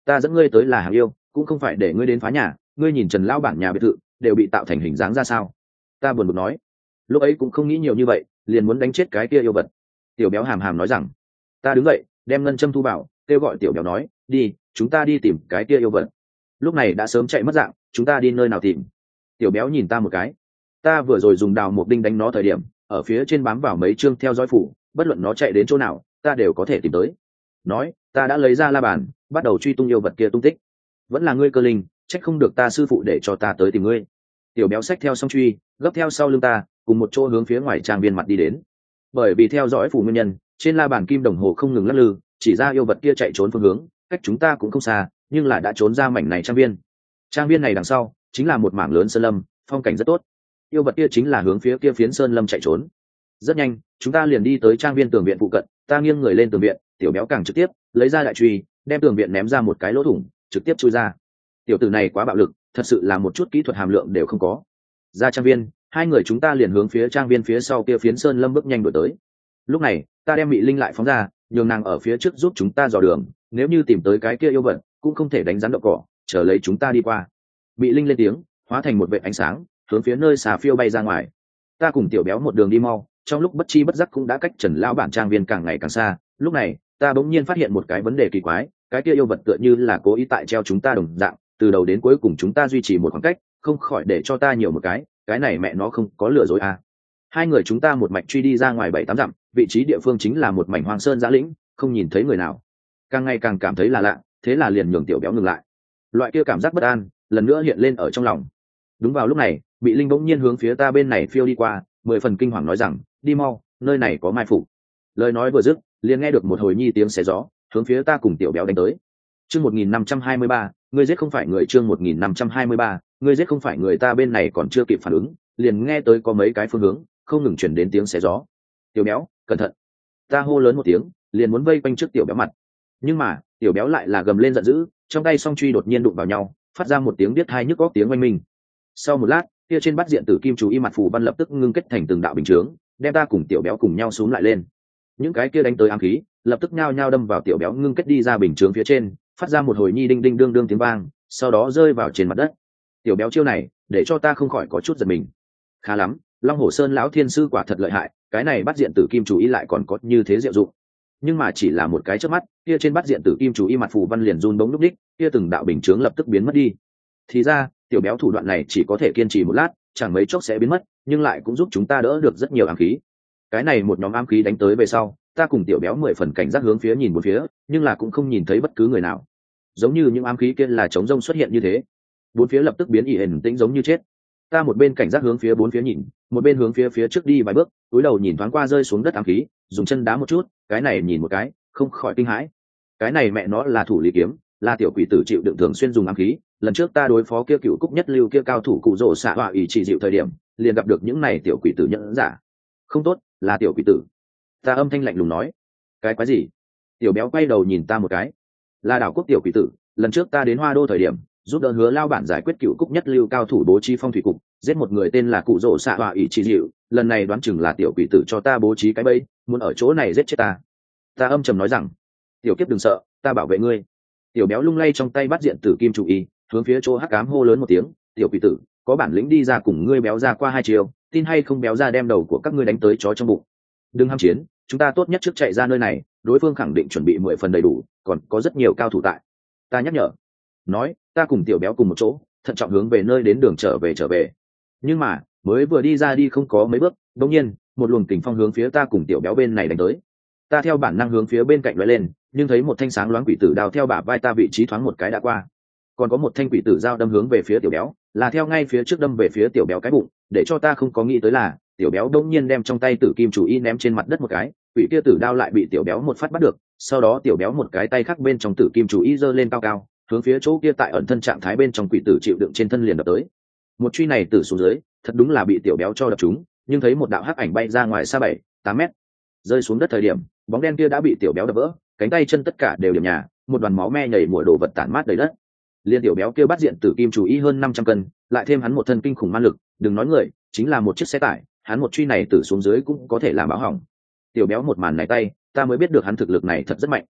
ta dẫn ngươi tới là hàng yêu cũng không phải để ngươi đến phá nhà. Ngươi nhìn Trần lão bản nhà biệt thự đều bị tạo thành hình dáng ra sao. Ta buồn bực nói, lúc ấy cũng không nghĩ nhiều như vậy, liền muốn đánh chết cái kia yêu vật. Tiểu béo hàm hàm nói rằng. Ta đứng dậy đem ngân châm thu bảo, kêu gọi tiểu béo nói, đi, chúng ta đi tìm cái kia yêu vật. Lúc này đã sớm chạy mất dạng, chúng ta đi nơi nào tìm? Tiểu béo nhìn ta một cái. Ta vừa rồi dùng đào mộc đinh đánh nó thời điểm, ở phía trên bám vào mấy chương theo dõi phủ, bất luận nó chạy đến chỗ nào ta đều có thể tìm tới. Nói, ta đã lấy ra la bàn, bắt đầu truy tung yêu vật kia tung tích. Vẫn là ngươi Cơ Linh, trách không được ta sư phụ để cho ta tới tìm ngươi. Tiểu béo xách theo song truy, gấp theo sau lưng ta, cùng một chỗ hướng phía ngoài trang viên mặt đi đến. Bởi vì theo dõi phủ nguyên nhân, trên la bàn kim đồng hồ không ngừng lắc lư, chỉ ra yêu vật kia chạy trốn phương hướng, cách chúng ta cũng không xa, nhưng là đã trốn ra mảnh này trang viên. Trang viên này đằng sau chính là một mảng lớn sơn lâm, phong cảnh rất tốt. Yêu vật kia chính là hướng phía kia phiến sơn lâm chạy trốn. Rất nhanh, chúng ta liền đi tới trang viên tường viện phụ cận, ta nghiêng người lên tường viện, tiểu béo càng trực tiếp lấy ra đại truy, đem tường viện ném ra một cái lỗ thủng, trực tiếp chui ra. Tiểu tử này quá bạo lực, thật sự là một chút kỹ thuật hàm lượng đều không có. Ra trang viên, hai người chúng ta liền hướng phía trang viên phía sau kia phiến sơn lâm bước nhanh đuổi tới. Lúc này, ta đem Mị Linh lại phóng ra, nhường nàng ở phía trước giúp chúng ta dò đường, nếu như tìm tới cái kia yêu vật, cũng không thể đánh rắn đậu cỏ, chờ lấy chúng ta đi qua. Mị Linh lên tiếng, hóa thành một vệt ánh sáng, hướng phía nơi xà phiêu bay ra ngoài. Ta cùng tiểu béo một đường đi mau, trong lúc bất chi bất giác cũng đã cách Trần lão bản trang viên càng ngày càng xa. Lúc này, ta bỗng nhiên phát hiện một cái vấn đề kỳ quái, cái kia yêu vật tựa như là cố ý tại treo chúng ta đồng dạng, từ đầu đến cuối cùng chúng ta duy trì một khoảng cách, không khỏi để cho ta nhiều một cái, cái này mẹ nó không có lừa dối à. Hai người chúng ta một mạch truy đi ra ngoài bảy tám dặm, vị trí địa phương chính là một mảnh hoang sơn giã lĩnh, không nhìn thấy người nào. Càng ngày càng cảm thấy là lạ, thế là liền nhường tiểu béo ngừng lại. Loại kia cảm giác bất an lần nữa hiện lên ở trong lòng. Đúng vào lúc này, Bị Linh bỗng nhiên hướng phía ta bên này phiêu đi qua, mười phần kinh hoàng nói rằng, đi mau, nơi này có mai phục. Lời nói vừa dứt, liền nghe được một hồi nhi tiếng xé gió, hướng phía ta cùng tiểu béo đánh tới. Chương một nghìn năm trăm hai mươi ba, ngươi giết không phải người. Chương một nghìn năm trăm hai mươi ba, ngươi giết không phải người. Ta bên này còn chưa kịp phản ứng, liền nghe tới có mấy cái phương hướng không ngừng chuyển đến tiếng xé gió. Tiểu béo, cẩn thận! Ta hô lớn một tiếng, liền muốn vây quanh trước tiểu béo mặt. Nhưng mà tiểu béo lại là gầm lên giận dữ, trong tay song truy đột nhiên đụng vào nhau, phát ra một tiếng biết hai nhức góc tiếng oanh minh. Sau một lát, kia trên bát diện tử kim chú y mặt phù văn lập tức ngưng kết thành từng đạo bình chướng, đem ta cùng tiểu béo cùng nhau xuống lại lên. Những cái kia đánh tới ám khí lập tức nhao nhao đâm vào tiểu béo ngưng kết đi ra bình chướng phía trên, phát ra một hồi nhi đinh đinh đương đương tiếng vang, sau đó rơi vào trên mặt đất. Tiểu béo chiêu này để cho ta không khỏi có chút giật mình. Khá lắm, Long Hổ Sơn lão thiên sư quả thật lợi hại, cái này bắt diện tử kim chú ý lại còn có như thế diệu dụng. Nhưng mà chỉ là một cái chớp mắt, kia trên bắt diện tử kim chú ý mặt phù văn liền run bóng lúc đích, kia từng đạo bình chướng lập tức biến mất đi. Thì ra, tiểu béo thủ đoạn này chỉ có thể kiên trì một lát, chẳng mấy chốc sẽ biến mất, nhưng lại cũng giúp chúng ta đỡ được rất nhiều ám khí. Cái này một nhóm ám khí đánh tới về sau, ta cùng tiểu béo mười phần cảnh giác hướng phía nhìn một phía, nhưng là cũng không nhìn thấy bất cứ người nào. Giống như những ám khí kia là trống rông xuất hiện như thế. Bốn phía lập tức biến ỉ hển tĩnh giống như chết. Ta một bên cảnh giác hướng phía bốn phía nhìn, một bên hướng phía phía trước đi vài bước, cúi đầu nhìn thoáng qua rơi xuống đất ám khí, dùng chân đá một chút, cái này nhìn một cái, không khỏi kinh hãi. Cái này mẹ nó là thủ lý kiếm, là tiểu quỷ tử chịu đựng thường xuyên dùng ám khí. Lần trước ta đối phó kia cựu cúc nhất lưu kia cao thủ cụ rồ xạ họa ủy chỉ dịu thời điểm, liền gặp được những này tiểu quỷ tử nhẫn giả. Không tốt, là tiểu quỷ tử. Ta âm thanh lạnh lùng nói. Cái quái gì? Tiểu béo quay đầu nhìn ta một cái. Là đảo quốc tiểu quỷ tử, lần trước ta đến Hoa Đô thời điểm, giúp đỡ Hứa lao bản giải quyết cựu cúc nhất lưu cao thủ bố trí phong thủy cục, giết một người tên là cụ rồ xạ họa ủy chỉ dịu, lần này đoán chừng là tiểu quỷ tử cho ta bố trí cái bẫy, muốn ở chỗ này giết chết ta. Ta âm trầm nói rằng, tiểu kiếp đừng sợ, ta bảo vệ ngươi. Tiểu béo lung lay trong tay bắt diện tử kim chủ y, hướng phía chỗ hắc ám hô lớn một tiếng, tiểu quỷ tử, có bản lĩnh đi ra cùng ngươi béo ra qua hai chiều, tin hay không béo ra đem đầu của các ngươi đánh tới chó trong bụng. Đừng ham chiến, chúng ta tốt nhất trước chạy ra nơi này, đối phương khẳng định chuẩn bị mười phần đầy đủ, còn có rất nhiều cao thủ tại. Ta nhắc nhở. Nói, ta cùng tiểu béo cùng một chỗ, thận trọng hướng về nơi đến đường trở về trở về. Nhưng mà mới vừa đi ra đi không có mấy bước, đột nhiên một luồng kình phong hướng phía ta cùng tiểu béo bên này đánh tới. Ta theo bản năng hướng phía bên cạnh lóe lên, nhưng thấy một thanh sáng loáng quỷ tử đao theo bả vai ta vị trí thoáng một cái đã qua. Còn có một thanh quỷ tử dao đâm hướng về phía tiểu béo, là theo ngay phía trước đâm về phía tiểu béo cái bụng, để cho ta không có nghĩ tới là tiểu béo đông nhiên đem trong tay tử kim chủ y ném trên mặt đất một cái, quỷ kia tử đao lại bị tiểu béo một phát bắt được, sau đó tiểu béo một cái tay khác bên trong tử kim chủ y giơ lên cao cao, hướng phía chỗ kia tại ẩn thân trạng thái bên trong quỷ tử chịu đựng trên thân liền đập tới. Một truy này tử xuống dưới, thật đúng là bị tiểu béo cho đập trúng, nhưng thấy một đạo hắc ảnh bay ra ngoài xa bảy tám mét, rơi xuống đất thời điểm, bóng đen kia đã bị tiểu béo đập vỡ, cánh tay chân tất cả đều điểm nhà, một đoàn máu me nhảy mùa đồ vật tản mát đầy đất. Liên tiểu béo kia bắt diện tử kim chủ y hơn năm trăm cân, lại thêm hắn một thân kinh khủng ma lực, đừng nói người, chính là một chiếc xe tải, hắn một truy này tử xuống dưới cũng có thể làm báo hỏng. Tiểu béo một màn này tay, ta mới biết được hắn thực lực này thật rất mạnh.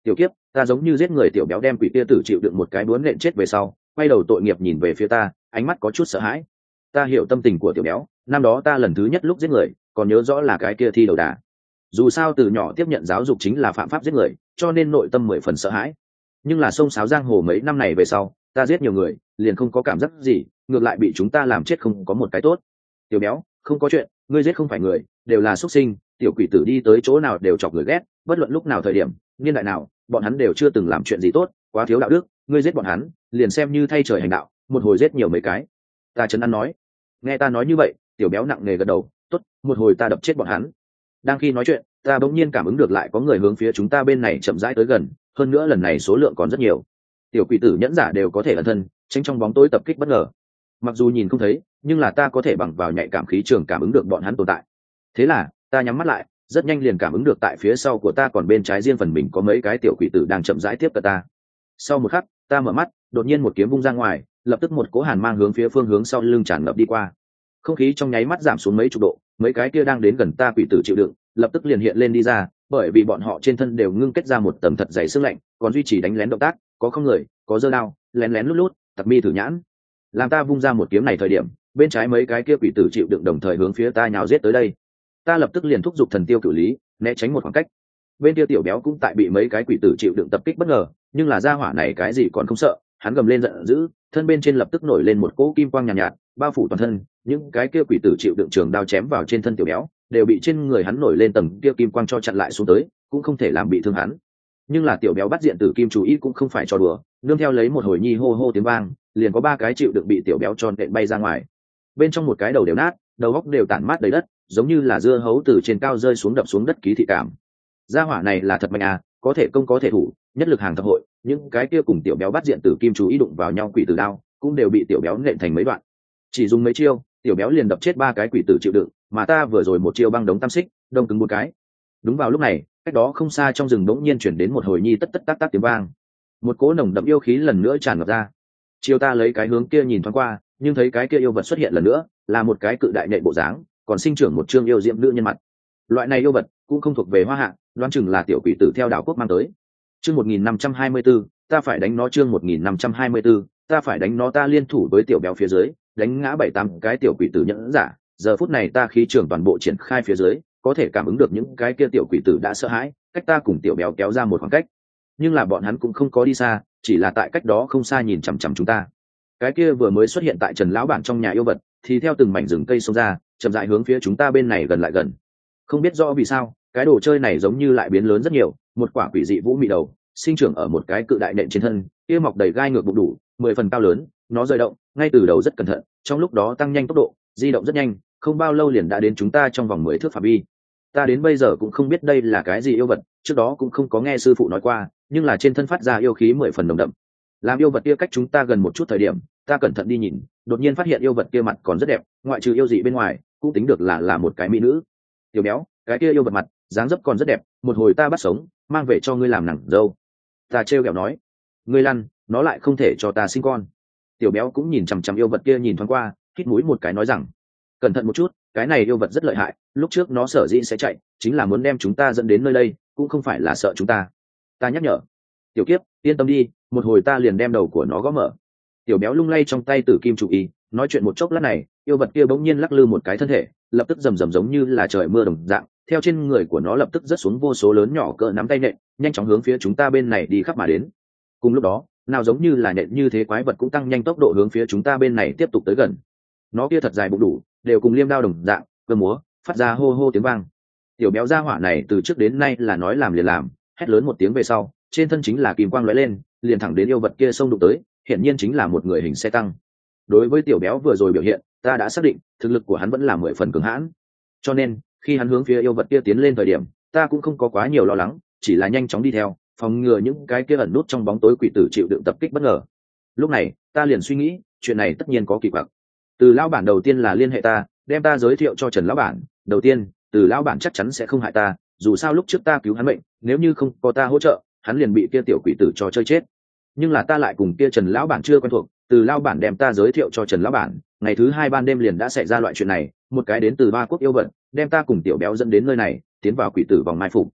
Tiểu kiếp, ta giống như giết người. Tiểu béo đem quỷ kia tử chịu đựng một cái búa nện chết về sau, quay đầu tội nghiệp nhìn về phía ta, ánh mắt có chút sợ hãi. Ta hiểu tâm tình của tiểu béo, năm đó ta lần thứ nhất lúc giết người, còn nhớ rõ là cái kia thi đầu đà. Dù sao từ nhỏ tiếp nhận giáo dục chính là phạm pháp giết người, cho nên nội tâm mười phần sợ hãi. Nhưng là xông xáo giang hồ mấy năm này về sau, ta giết nhiều người, liền không có cảm giác gì, ngược lại bị chúng ta làm chết không có một cái tốt. Tiểu béo, không có chuyện, ngươi giết không phải người, đều là xuất sinh. Tiểu quỷ tử đi tới chỗ nào đều chọc người ghét, bất luận lúc nào thời điểm, niên đại nào, bọn hắn đều chưa từng làm chuyện gì tốt, quá thiếu đạo đức. Ngươi giết bọn hắn, liền xem như thay trời hành đạo, một hồi giết nhiều mấy cái. Ta trấn an nói. Nghe ta nói như vậy, tiểu béo nặng nề gật đầu. Tốt, một hồi ta đập chết bọn hắn. Đang khi nói chuyện, ta bỗng nhiên cảm ứng được lại có người hướng phía chúng ta bên này chậm rãi tới gần, hơn nữa lần này số lượng còn rất nhiều. Tiểu quỷ tử nhẫn giả đều có thể ẩn thân, tránh trong bóng tối tập kích bất ngờ. Mặc dù nhìn không thấy, nhưng là ta có thể bằng vào nhạy cảm khí trường cảm ứng được bọn hắn tồn tại. Thế là ta nhắm mắt lại, rất nhanh liền cảm ứng được tại phía sau của ta còn bên trái riêng phần mình có mấy cái tiểu quỷ tử đang chậm rãi tiếp cận ta. Sau một khắc, ta mở mắt, đột nhiên một kiếm vung ra ngoài, lập tức một cỗ hàn mang hướng phía phương hướng sau lưng tràn ngập đi qua. Không khí trong nháy mắt giảm xuống mấy chục độ, mấy cái kia đang đến gần ta quỷ tử chịu đựng, lập tức liền hiện lên đi ra, bởi vì bọn họ trên thân đều ngưng kết ra một tầng thật dày sương lạnh, còn duy trì đánh lén động tác, có không người, có giơ đao, lén lén lút lút, tặc mi thử nhãn. Làm ta vung ra một kiếm này thời điểm, bên trái mấy cái kia quỷ tử chịu đựng đồng thời hướng phía ta nhào giết tới đây. Ta lập tức liền thúc giục thần tiêu cửu lý, né tránh một khoảng cách. Bên kia tiểu béo cũng tại bị mấy cái quỷ tử chịu đựng tập kích bất ngờ, nhưng là gia hỏa này cái gì còn không sợ, hắn gầm lên giận dữ, thân bên trên lập tức nổi lên một cỗ kim quang nhàn nhạt, nhạt, bao phủ toàn thân. Những cái kia quỷ tử chịu đựng trường đao chém vào trên thân tiểu béo, đều bị trên người hắn nổi lên tầng kia kim quang cho chặn lại xuống tới, cũng không thể làm bị thương hắn. Nhưng là tiểu béo bắt diện tử kim chủ ý cũng không phải cho đùa, nương theo lấy một hồi nhi hô hô tiếng vang, liền có ba cái chịu đựng bị tiểu béo tròn đệm bay ra ngoài. Bên trong một cái đầu đều nát, đầu góc đều tản mát đầy đất, giống như là dưa hấu từ trên cao rơi xuống đập xuống đất ký thị cảm. Gia hỏa này là thật mạnh à, có thể công có thể thủ, nhất lực hàng thập hội. Những cái kia cùng tiểu béo bắt diện tử kim chú ý đụng vào nhau quỷ tử đao, cũng đều bị tiểu béo nện thành mấy đoạn. Chỉ dùng mấy chiêu, tiểu béo liền đập chết ba cái quỷ tử chịu đựng, mà ta vừa rồi một chiêu băng đống tam xích, đông cứng một cái. Đúng vào lúc này, cách đó không xa trong rừng đống nhiên chuyển đến một hồi nhi tất tất tác tác tiếng vang, một cỗ nồng đậm yêu khí lần nữa tràn ngập ra. Chiêu ta lấy cái hướng kia nhìn thoáng qua, nhưng thấy cái kia yêu vật xuất hiện lần nữa, là một cái cự đại nện bộ dáng, còn sinh trưởng một trương yêu diệm nữ nhân mặt. Loại này yêu vật cũng không thuộc về hoa hạ, đoán chừng là tiểu quỷ tử theo đảo quốc mang tới. Chương một nghìn năm trăm hai mươi tư, ta phải đánh nó. Chương một nghìn năm trăm hai mươi tư, ta phải đánh nó. Ta liên thủ với tiểu béo phía dưới, đánh ngã bảy tám cái tiểu quỷ tử nhẫn giả. Giờ phút này ta khí trường toàn bộ triển khai phía dưới, có thể cảm ứng được những cái kia tiểu quỷ tử đã sợ hãi, cách ta cùng tiểu béo kéo ra một khoảng cách. Nhưng là bọn hắn cũng không có đi xa, chỉ là tại cách đó không xa nhìn chằm chằm chúng ta. Cái kia vừa mới xuất hiện tại Trần lão bản trong nhà yêu vật, thì theo từng mảnh rừng cây xông ra, chậm rãi hướng phía chúng ta bên này gần lại gần. Không biết rõ vì sao, cái đồ chơi này giống như lại biến lớn rất nhiều, một quả quỷ dị vũ mị đầu, sinh trưởng ở một cái cự đại nện trên thân, kia mọc đầy gai ngược bụng đủ, mười phần cao lớn, nó rời động, ngay từ đầu rất cẩn thận, trong lúc đó tăng nhanh tốc độ, di động rất nhanh, không bao lâu liền đã đến chúng ta trong vòng mười thước phạm vi. Ta đến bây giờ cũng không biết đây là cái gì yêu vật, trước đó cũng không có nghe sư phụ nói qua, nhưng là trên thân phát ra yêu khí mười phần nồng đậm. Làm yêu vật kia cách chúng ta gần một chút thời điểm, ta cẩn thận đi nhìn, đột nhiên phát hiện yêu vật kia mặt còn rất đẹp, ngoại trừ yêu dị bên ngoài, cũng tính được là là một cái mỹ nữ. Tiểu béo, cái kia yêu vật mặt, dáng dấp còn rất đẹp, một hồi ta bắt sống, mang về cho ngươi làm nàng dâu. Ta trêu ghẹo nói, ngươi lăn, nó lại không thể cho ta sinh con. Tiểu béo cũng nhìn chằm chằm yêu vật kia nhìn thoáng qua, hít mũi một cái nói rằng, cẩn thận một chút, cái này yêu vật rất lợi hại, lúc trước nó sở dĩ sẽ chạy, chính là muốn đem chúng ta dẫn đến nơi đây, cũng không phải là sợ chúng ta. Ta nhắc nhở, tiểu kiếp, yên tâm đi, một hồi ta liền đem đầu của nó gõ mở. Tiểu béo lung lay trong tay tử kim chủ y, nói chuyện một chốc lát này, yêu vật kia bỗng nhiên lắc lư một cái thân thể, lập tức rầm rầm giống như là trời mưa đồng dạng, theo trên người của nó lập tức rớt xuống vô số lớn nhỏ cỡ nắm tay nện, nhanh chóng hướng phía chúng ta bên này đi khắp mà đến. Cùng lúc đó, nào giống như là nện như thế quái vật cũng tăng nhanh tốc độ hướng phía chúng ta bên này tiếp tục tới gần. Nó kia thật dài bụng đủ, đều cùng liêm đao đồng dạng, cơ múa, phát ra hô hô tiếng vang. Tiểu béo gia hỏa này từ trước đến nay là nói làm liền làm, hét lớn một tiếng về sau, trên thân chính là kim quang lóe lên, liền thẳng đến yêu vật kia xông đụng tới, hiển nhiên chính là một người hình xe tăng. Đối với tiểu béo vừa rồi biểu hiện, ta đã xác định thực lực của hắn vẫn là mười phần cường hãn, cho nên khi hắn hướng phía yêu vật kia tiến lên thời điểm, ta cũng không có quá nhiều lo lắng, chỉ là nhanh chóng đi theo, phòng ngừa những cái kia ẩn nút trong bóng tối quỷ tử chịu đựng tập kích bất ngờ. Lúc này ta liền suy nghĩ, chuyện này tất nhiên có kỳ quặc. Từ lão bản đầu tiên là liên hệ ta, đem ta giới thiệu cho Trần lão bản. Đầu tiên, từ lão bản chắc chắn sẽ không hại ta, dù sao lúc trước ta cứu hắn mệnh, nếu như không có ta hỗ trợ, hắn liền bị kia tiểu quỷ tử cho chơi chết. Nhưng là ta lại cùng kia Trần lão bản chưa quen thuộc, từ lão bản đem ta giới thiệu cho Trần lão bản, ngày thứ hai ban đêm liền đã xảy ra loại chuyện này, một cái đến từ ba quốc yêu vật, đem ta cùng tiểu béo dẫn đến nơi này, tiến vào quỷ tử vòng mai phục.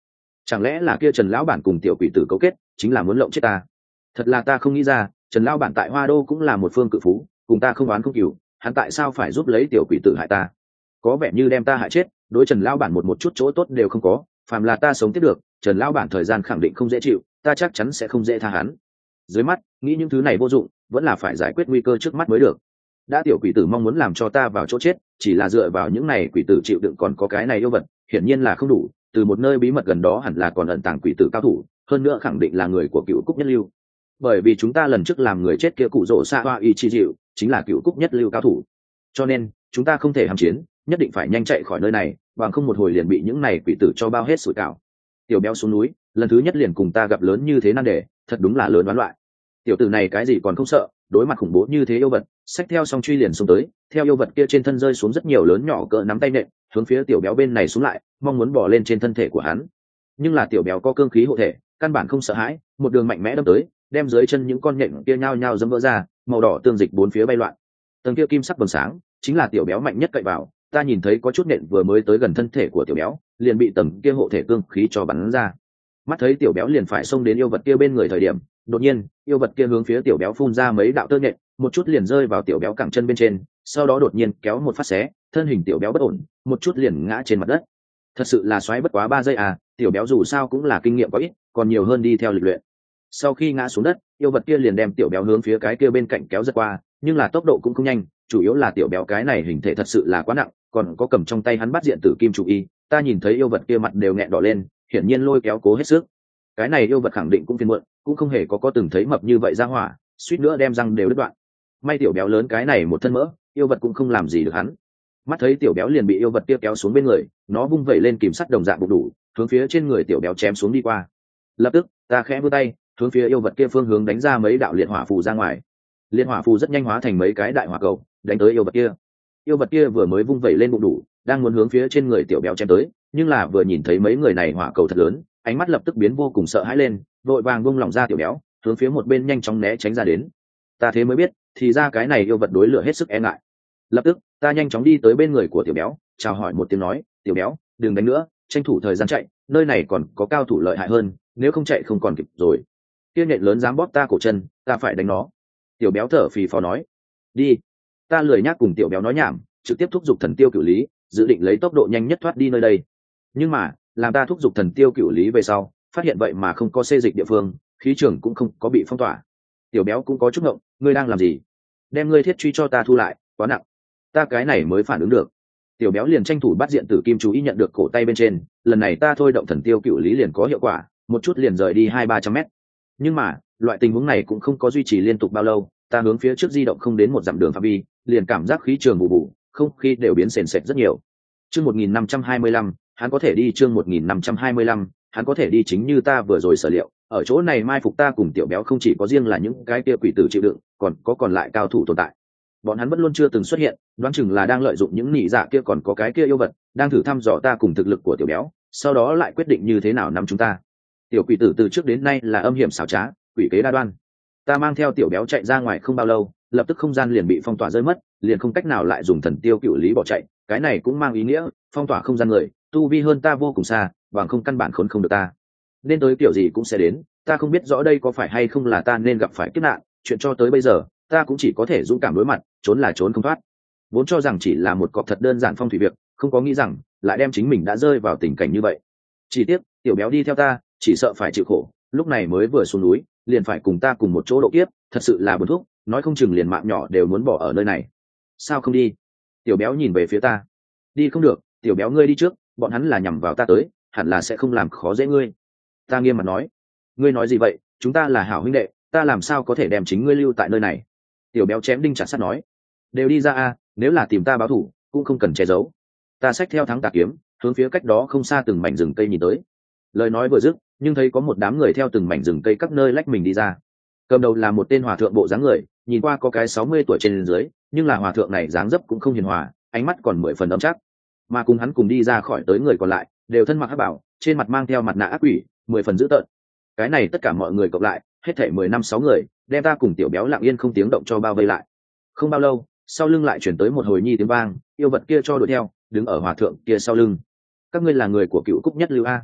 chẳng lẽ là kia Trần lão bản cùng tiểu quỷ tử cấu kết, chính là muốn lộng chết ta? Thật là ta không nghĩ ra, Trần lão bản tại Hoa Đô cũng là một phương cự phú, cùng ta không oán không cừu, hắn tại sao phải giúp lấy tiểu quỷ tử hại ta? Có vẻ như đem ta hại chết, đối Trần lão bản một một chút chỗ tốt đều không có, phàm là ta sống tiếp được, Trần lão bản thời gian khẳng định không dễ chịu, ta chắc chắn sẽ không dễ tha hắn. Dưới mắt, nghĩ những thứ này vô dụng, vẫn là phải giải quyết nguy cơ trước mắt mới được. Đã tiểu quỷ tử mong muốn làm cho ta vào chỗ chết, chỉ là dựa vào những này quỷ tử chịu đựng còn có cái này yêu vật, hiển nhiên là không đủ, từ một nơi bí mật gần đó hẳn là còn ẩn tàng quỷ tử cao thủ, hơn nữa khẳng định là người của Cựu Cúc Nhất Lưu. Bởi vì chúng ta lần trước làm người chết kia cụ rỗ xạ hoa y chi dịu, chính là Cựu Cúc Nhất Lưu cao thủ. Cho nên, chúng ta không thể hàm chiến, nhất định phải nhanh chạy khỏi nơi này, bằng không một hồi liền bị những này quỷ tử cho bao hết sủi cảo. Tiểu béo xuống núi, lần thứ nhất liền cùng ta gặp lớn như thế nan đề, thật đúng là lớn đoán loại. Tiểu tử này cái gì còn không sợ, đối mặt khủng bố như thế yêu vật, xách theo song truy liền xuống tới, theo yêu vật kia trên thân rơi xuống rất nhiều lớn nhỏ cỡ nắm tay nện, hướng phía tiểu béo bên này xuống lại, mong muốn bỏ lên trên thân thể của hắn. Nhưng là tiểu béo có cương khí hộ thể, căn bản không sợ hãi, một đường mạnh mẽ đâm tới, đem dưới chân những con nhện kia nhao nhao dẫm vỡ ra, màu đỏ tương dịch bốn phía bay loạn. Tầng kia kim sắc vầng sáng, chính là tiểu béo mạnh nhất cậy vào, ta nhìn thấy có chút nện vừa mới tới gần thân thể của tiểu béo, liền bị tầng kia hộ thể cương khí cho bắn ra. Mắt thấy tiểu béo liền phải xông đến yêu vật kia bên người thời điểm, đột nhiên yêu vật kia hướng phía tiểu béo phun ra mấy đạo tơ nhện, một chút liền rơi vào tiểu béo cẳng chân bên trên, sau đó đột nhiên kéo một phát xé, thân hình tiểu béo bất ổn, một chút liền ngã trên mặt đất. Thật sự là xoáy bất quá ba giây à, tiểu béo dù sao cũng là kinh nghiệm có ít, còn nhiều hơn đi theo lịch luyện. Sau khi ngã xuống đất, yêu vật kia liền đem tiểu béo hướng phía cái kia bên cạnh kéo giật qua, nhưng là tốc độ cũng không nhanh, chủ yếu là tiểu béo cái này hình thể thật sự là quá nặng, còn có cầm trong tay hắn bắt diện tử kim chủ y, ta nhìn thấy yêu vật kia mặt đều nghẹn đỏ lên, hiển nhiên lôi kéo cố hết sức. Cái này yêu vật khẳng định cũng phiền muộn, cũng không hề có có từng thấy mập như vậy ra hỏa, suýt nữa đem răng đều đứt đoạn. May tiểu béo lớn cái này một thân mỡ, yêu vật cũng không làm gì được hắn. Mắt thấy tiểu béo liền bị yêu vật kia kéo xuống bên người, nó vung vẩy lên kìm sắt đồng dạng bụng đủ, hướng phía trên người tiểu béo chém xuống đi qua. Lập tức, ta khẽ vươn tay, hướng phía yêu vật kia phương hướng đánh ra mấy đạo liệt hỏa phù ra ngoài. Liệt hỏa phù rất nhanh hóa thành mấy cái đại hỏa cầu, đánh tới yêu vật kia. Yêu vật kia vừa mới vung vẩy lên bụng đủ, đang muốn hướng phía trên người tiểu béo chém tới, nhưng là vừa nhìn thấy mấy người này hỏa cầu thật lớn, ánh mắt lập tức biến vô cùng sợ hãi lên, vội vàng buông lỏng ra tiểu béo, hướng phía một bên nhanh chóng né tránh ra đến. Ta thế mới biết, thì ra cái này yêu vật đối lửa hết sức e ngại. Lập tức, ta nhanh chóng đi tới bên người của tiểu béo, chào hỏi một tiếng nói, tiểu béo, đừng đánh nữa, tranh thủ thời gian chạy, nơi này còn có cao thủ lợi hại hơn, nếu không chạy không còn kịp rồi. Kia nhện lớn dám bóp ta cổ chân, ta phải đánh nó. Tiểu béo thở phì phò nói, đi. Ta lười nhác cùng tiểu béo nói nhảm, trực tiếp thúc giục thần tiêu cửu lý, dự định lấy tốc độ nhanh nhất thoát đi nơi đây. Nhưng mà, làm ta thúc giục thần tiêu cửu lý về sau, phát hiện vậy mà không có xê dịch địa phương, khí trường cũng không có bị phong tỏa. Tiểu béo cũng có chút ngộng, ngươi đang làm gì? Đem ngươi thiết truy cho ta thu lại, quá nặng. Ta cái này mới phản ứng được. Tiểu béo liền tranh thủ bắt diện tử kim chú ý nhận được cổ tay bên trên, lần này ta thôi động thần tiêu cửu lý liền có hiệu quả, một chút liền rời đi hai ba trăm mét. Nhưng mà, loại tình huống này cũng không có duy trì liên tục bao lâu, ta hướng phía trước di động không đến một dặm đường phạm vi, liền cảm giác khí trường bù bù, không khí đều biến sền sệt rất nhiều. Chương một nghìn năm trăm hai mươi lăm, hắn có thể đi chương một nghìn năm trăm hai mươi lăm, hắn có thể đi chính như ta vừa rồi sở liệu, ở chỗ này mai phục ta cùng tiểu béo không chỉ có riêng là những cái kia quỷ tử chịu đựng, còn có còn lại cao thủ tồn tại. Bọn hắn vẫn luôn chưa từng xuất hiện, đoán chừng là đang lợi dụng những nỉ dạ kia còn có cái kia yêu vật, đang thử thăm dò ta cùng thực lực của tiểu béo, sau đó lại quyết định như thế nào nắm chúng ta. Tiểu quỷ tử từ trước đến nay là âm hiểm xảo trá, quỷ kế đa đoan. Ta mang theo tiểu béo chạy ra ngoài không bao lâu, lập tức không gian liền bị phong tỏa rơi mất, liền không cách nào lại dùng thần tiêu cựu lý bỏ chạy, cái này cũng mang ý nghĩa phong tỏa không gian người, tu vi hơn ta vô cùng xa, bằng không căn bản khốn không được ta. Nên tới kiểu gì cũng sẽ đến, ta không biết rõ đây có phải hay không là ta nên gặp phải kiếp nạn, chuyện cho tới bây giờ, ta cũng chỉ có thể dũng cảm đối mặt, trốn là trốn không thoát. Vốn cho rằng chỉ là một cọc thật đơn giản phong thủy việc, không có nghĩ rằng lại đem chính mình đã rơi vào tình cảnh như vậy. Chỉ tiếc, tiểu béo đi theo ta, chỉ sợ phải chịu khổ, lúc này mới vừa xuống núi, liền phải cùng ta cùng một chỗ độ kiếp, thật sự là buồn thúc, nói không chừng liền mạng nhỏ đều muốn bỏ ở nơi này. Sao không đi? Tiểu béo nhìn về phía ta. Đi không được, tiểu béo ngươi đi trước, bọn hắn là nhằm vào ta tới, hẳn là sẽ không làm khó dễ ngươi. Ta nghiêm mặt nói. Ngươi nói gì vậy, chúng ta là hảo huynh đệ, ta làm sao có thể đem chính ngươi lưu tại nơi này? Tiểu béo chém đinh chặt sắt nói. Đều đi ra a, nếu là tìm ta báo thù, cũng không cần che giấu. Ta xách theo thắng tà kiếm, hướng phía cách đó không xa từng mảnh rừng cây nhìn tới. Lời nói vừa dứt, nhưng thấy có một đám người theo từng mảnh rừng cây các nơi lách mình đi ra. Cầm đầu là một tên hòa thượng bộ dáng người, nhìn qua có cái sáu mươi tuổi trên dưới, nhưng là hòa thượng này dáng dấp cũng không hiền hòa, ánh mắt còn mười phần ấm chắc. Mà cùng hắn cùng đi ra khỏi tới người còn lại, đều thân mặc hắc bảo, trên mặt mang theo mặt nạ ác quỷ, mười phần dữ tợn. Cái này tất cả mọi người cộng lại, hết thảy mười năm sáu người, đem ta cùng tiểu béo lặng yên không tiếng động cho bao vây lại. Không bao lâu, sau lưng lại chuyển tới một hồi nhi tiếng vang, yêu vật kia cho đuổi theo, đứng ở hòa thượng kia sau lưng. Các ngươi là người của Cựu Cúc Nhất Lưu a?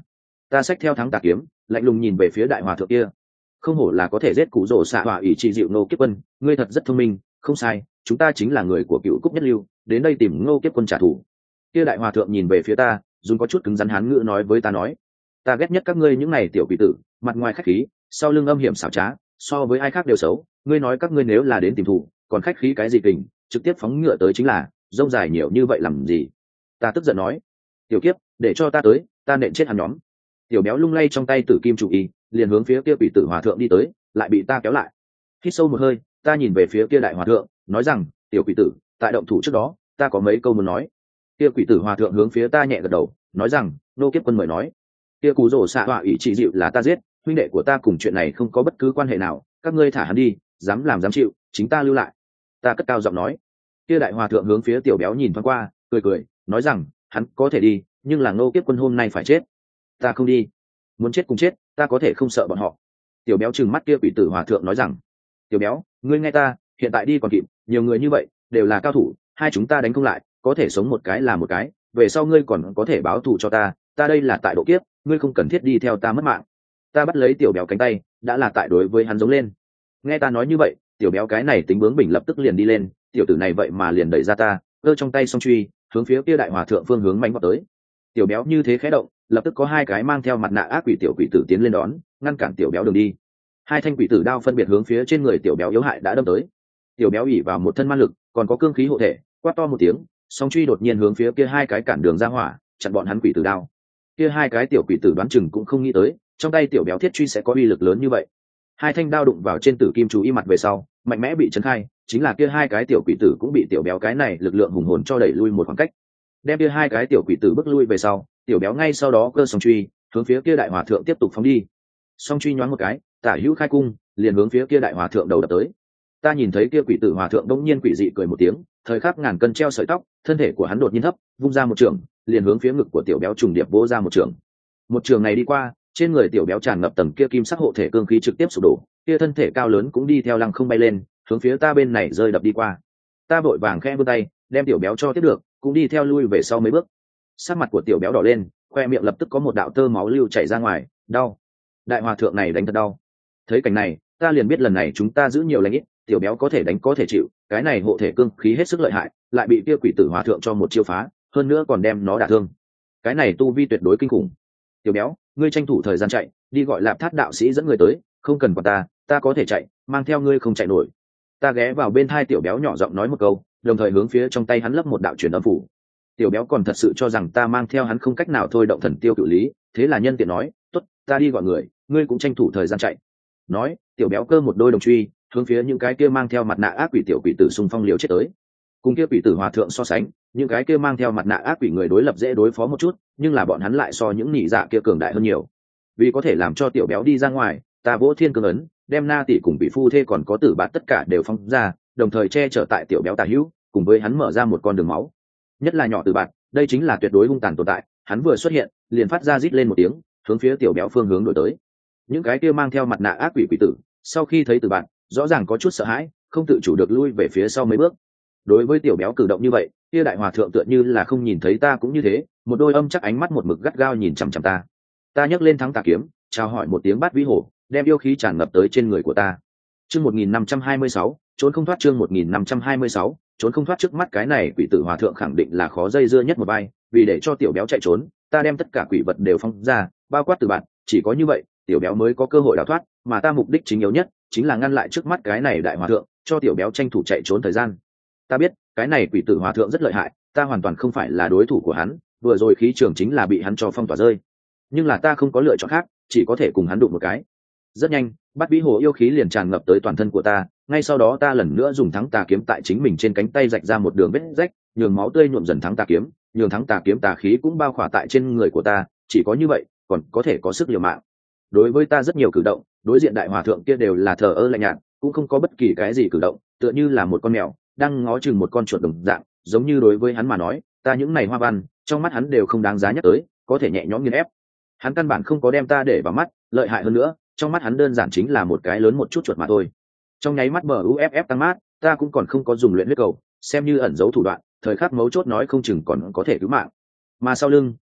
Ta xách theo thắng tà kiếm, lạnh lùng nhìn về phía đại hòa thượng kia. Không hổ là có thể giết cụ rồ xạ hỏa ủy trị dịu Ngô Kiếp Quân, ngươi thật rất thông minh. Không sai, chúng ta chính là người của Cựu Cúc Nhất Lưu, đến đây tìm Ngô Kiếp Quân trả thù. Kia đại hòa thượng nhìn về phía ta, dùng có chút cứng rắn hán ngữ nói với ta nói, ta ghét nhất các ngươi những này tiểu quỷ tử, mặt ngoài khách khí, sau lưng âm hiểm xảo trá, so với ai khác đều xấu. Ngươi nói các ngươi nếu là đến tìm thù, còn khách khí cái gì kình, trực tiếp phóng ngựa tới chính là, rông dài nhiều như vậy làm gì? Ta tức giận nói, tiểu kiếp, để cho ta tới, ta nện chết hắn nhóm. Tiểu béo lung lay trong tay tử kim chủ y, liền hướng phía kia quỷ tử hòa thượng đi tới, lại bị ta kéo lại. Hít sâu một hơi, ta nhìn về phía kia đại hòa thượng, nói rằng, tiểu quỷ tử, tại động thủ trước đó, ta có mấy câu muốn nói. Kia quỷ tử hòa thượng hướng phía ta nhẹ gật đầu, nói rằng, Nô Kiếp Quân mời nói. Kia cú rồ xạ họa ủy chỉ dịu là ta giết, huynh đệ của ta cùng chuyện này không có bất cứ quan hệ nào, các ngươi thả hắn đi, dám làm dám chịu, chính ta lưu lại. Ta cất cao giọng nói. Kia đại hòa thượng hướng phía tiểu béo nhìn thoáng qua, cười cười, nói rằng, hắn có thể đi, nhưng là Nô Kiếp Quân hôm nay phải chết. Ta không đi, muốn chết cùng chết, ta có thể không sợ bọn họ. Tiểu béo trừng mắt kia quỷ tử hòa thượng nói rằng, tiểu béo, ngươi nghe ta, hiện tại đi còn kịp, nhiều người như vậy đều là cao thủ, hai chúng ta đánh không lại, có thể sống một cái là một cái, về sau ngươi còn có thể báo thù cho ta, ta đây là tại độ kiếp, ngươi không cần thiết đi theo ta mất mạng. Ta bắt lấy tiểu béo cánh tay, đã là tại đối với hắn giống lên. Nghe ta nói như vậy, tiểu béo cái này tính bướng bỉnh lập tức liền đi lên, tiểu tử này vậy mà liền đẩy ra ta, giơ trong tay song truy, hướng phía kia đại hòa thượng phương hướng mãnh vọt tới. Tiểu béo như thế khẽ động, lập tức có hai cái mang theo mặt nạ ác quỷ tiểu quỷ tử tiến lên đón, ngăn cản tiểu béo đường đi. Hai thanh quỷ tử đao phân biệt hướng phía trên người tiểu béo yếu hại đã đâm tới. Tiểu béo ỉ vào một thân ma lực, còn có cương khí hộ thể, quát to một tiếng, song truy đột nhiên hướng phía kia hai cái cản đường ra hỏa, chặn bọn hắn quỷ tử đao. Kia hai cái tiểu quỷ tử đoán chừng cũng không nghĩ tới, trong tay tiểu béo thiết truy sẽ có uy lực lớn như vậy. Hai thanh đao đụng vào trên tử kim chú y mặt về sau, mạnh mẽ bị chấn khai, chính là kia hai cái tiểu quỷ tử cũng bị tiểu béo cái này lực lượng hùng hồn cho đẩy lui một khoảng cách. Đem kia hai cái tiểu quỷ tử bước lui về sau, tiểu béo ngay sau đó cơ song truy, hướng phía kia đại hòa thượng tiếp tục phóng đi. Song truy nhoáng một cái, tả hữu khai cung, liền hướng phía kia đại hòa thượng đầu đập tới. Ta nhìn thấy kia quỷ tử hòa thượng đống nhiên quỷ dị cười một tiếng, thời khắc ngàn cân treo sợi tóc, thân thể của hắn đột nhiên thấp, vung ra một trường, liền hướng phía ngực của tiểu béo trùng điệp vỗ ra một trường. Một trường này đi qua, trên người tiểu béo tràn ngập tầng kia kim sắc hộ thể cương khí trực tiếp sụp đổ, kia thân thể cao lớn cũng đi theo lăng không bay lên, hướng phía ta bên này rơi đập đi qua. Ta vội vàng khẽ vươn tay, đem tiểu béo cho tiếp được, cũng đi theo lui về sau mấy bước. Sắc mặt của tiểu béo đỏ lên, khoe miệng lập tức có một đạo tơ máu lưu chảy ra ngoài, đau. Đại hòa thượng này đánh thật đau. Thấy cảnh này, ta liền biết lần này chúng ta giữ nhiều lãnh ít, tiểu béo có thể đánh có thể chịu, cái này hộ thể cương khí hết sức lợi hại, lại bị kia quỷ tử hòa thượng cho một chiêu phá, hơn nữa còn đem nó đả thương. Cái này tu vi tuyệt đối kinh khủng. Tiểu béo, ngươi tranh thủ thời gian chạy, đi gọi Lạp Thát đạo sĩ dẫn người tới, không cần quản ta, ta có thể chạy, mang theo ngươi không chạy nổi. Ta ghé vào bên thai tiểu béo nhỏ giọng nói một câu, đồng thời hướng phía trong tay hắn lấp một đạo truyền âm phủ. Tiểu béo còn thật sự cho rằng ta mang theo hắn không cách nào thôi động thần tiêu cự lý, thế là nhân tiện nói, tốt, ta đi gọi người, ngươi cũng tranh thủ thời gian chạy. Nói, tiểu béo cơ một đôi đồng truy, hướng phía những cái kia mang theo mặt nạ ác quỷ tiểu quỷ tử xung phong liều chết tới. Cùng kia quỷ tử hòa thượng so sánh, những cái kia mang theo mặt nạ ác quỷ người đối lập dễ đối phó một chút, nhưng là bọn hắn lại so những nhị dạ kia cường đại hơn nhiều. Vì có thể làm cho tiểu béo đi ra ngoài, ta vỗ thiên cương ấn, đem na tỷ cùng vị phu thê còn có tử bạt tất cả đều phóng ra, đồng thời che chở tại tiểu béo tả hữu, cùng với hắn mở ra một con đường máu. Nhất là nhỏ tử bạt, đây chính là tuyệt đối hung tàn tồn tại, hắn vừa xuất hiện, liền phát ra rít lên một tiếng, hướng phía tiểu béo phương hướng đổi tới. Những cái kia mang theo mặt nạ ác quỷ quỷ tử, sau khi thấy tử bạt, rõ ràng có chút sợ hãi, không tự chủ được lui về phía sau mấy bước. Đối với tiểu béo cử động như vậy, kia đại hòa thượng tựa như là không nhìn thấy ta cũng như thế, một đôi âm chắc ánh mắt một mực gắt gao nhìn chằm chằm ta. Ta nhấc lên thắng tà kiếm, chào hỏi một tiếng bát vĩ hổ, đem yêu khí tràn ngập tới trên người của ta. Chương một nghìn năm trăm hai mươi sáu, trốn không thoát. Chương một nghìn năm trăm hai mươi sáu, trốn không thoát. Trước mắt cái này quỷ tử hòa thượng khẳng định là khó dây dưa nhất một vai, vì để cho tiểu béo chạy trốn, ta đem tất cả quỷ vật đều phong ra, bao quát từ bạn, chỉ có như vậy, tiểu béo mới có cơ hội đào thoát, mà ta mục đích chính yếu nhất chính là ngăn lại trước mắt cái này đại hòa thượng, cho tiểu béo tranh thủ chạy trốn thời gian. Ta biết, cái này quỷ tử hòa thượng rất lợi hại, ta hoàn toàn không phải là đối thủ của hắn, vừa rồi khí trường chính là bị hắn cho phong tỏa rơi. Nhưng là ta không có lựa chọn khác, chỉ có thể cùng hắn đụng một cái. Rất nhanh, bát vĩ hồ yêu khí liền tràn ngập tới toàn thân của ta, ngay sau đó ta lần nữa dùng thắng tà kiếm tại chính mình trên cánh tay rạch ra một đường vết rách, nhường máu tươi nhuộm dần thắng tà kiếm, nhường thắng tà kiếm tà khí cũng bao khỏa tại trên người của ta, chỉ có như vậy, còn có thể có sức liều mạng. Đối với ta rất nhiều cử động, đối diện đại hòa thượng kia đều là thờ ơ lạnh nhạt, cũng không có bất kỳ cái gì cử động, tựa như là một con mèo đang ngó chừng một con chuột đồng dạng, giống như đối với hắn mà nói, ta những này hoa văn, trong mắt hắn đều không đáng giá nhắc tới, có thể nhẹ nhõm nghiền ép. Hắn căn bản không có đem ta để vào mắt, lợi hại hơn nữa, trong mắt hắn đơn giản chính là một cái lớn một chút chuột mà thôi. Trong nháy mắt bờ u ép ép tăng mát, ta cũng còn không có dùng luyện huyết cầu, xem như ẩn giấu thủ đoạn, thời khắc mấu chốt nói không chừng còn có thể cứu mạng. Mà sau lưng,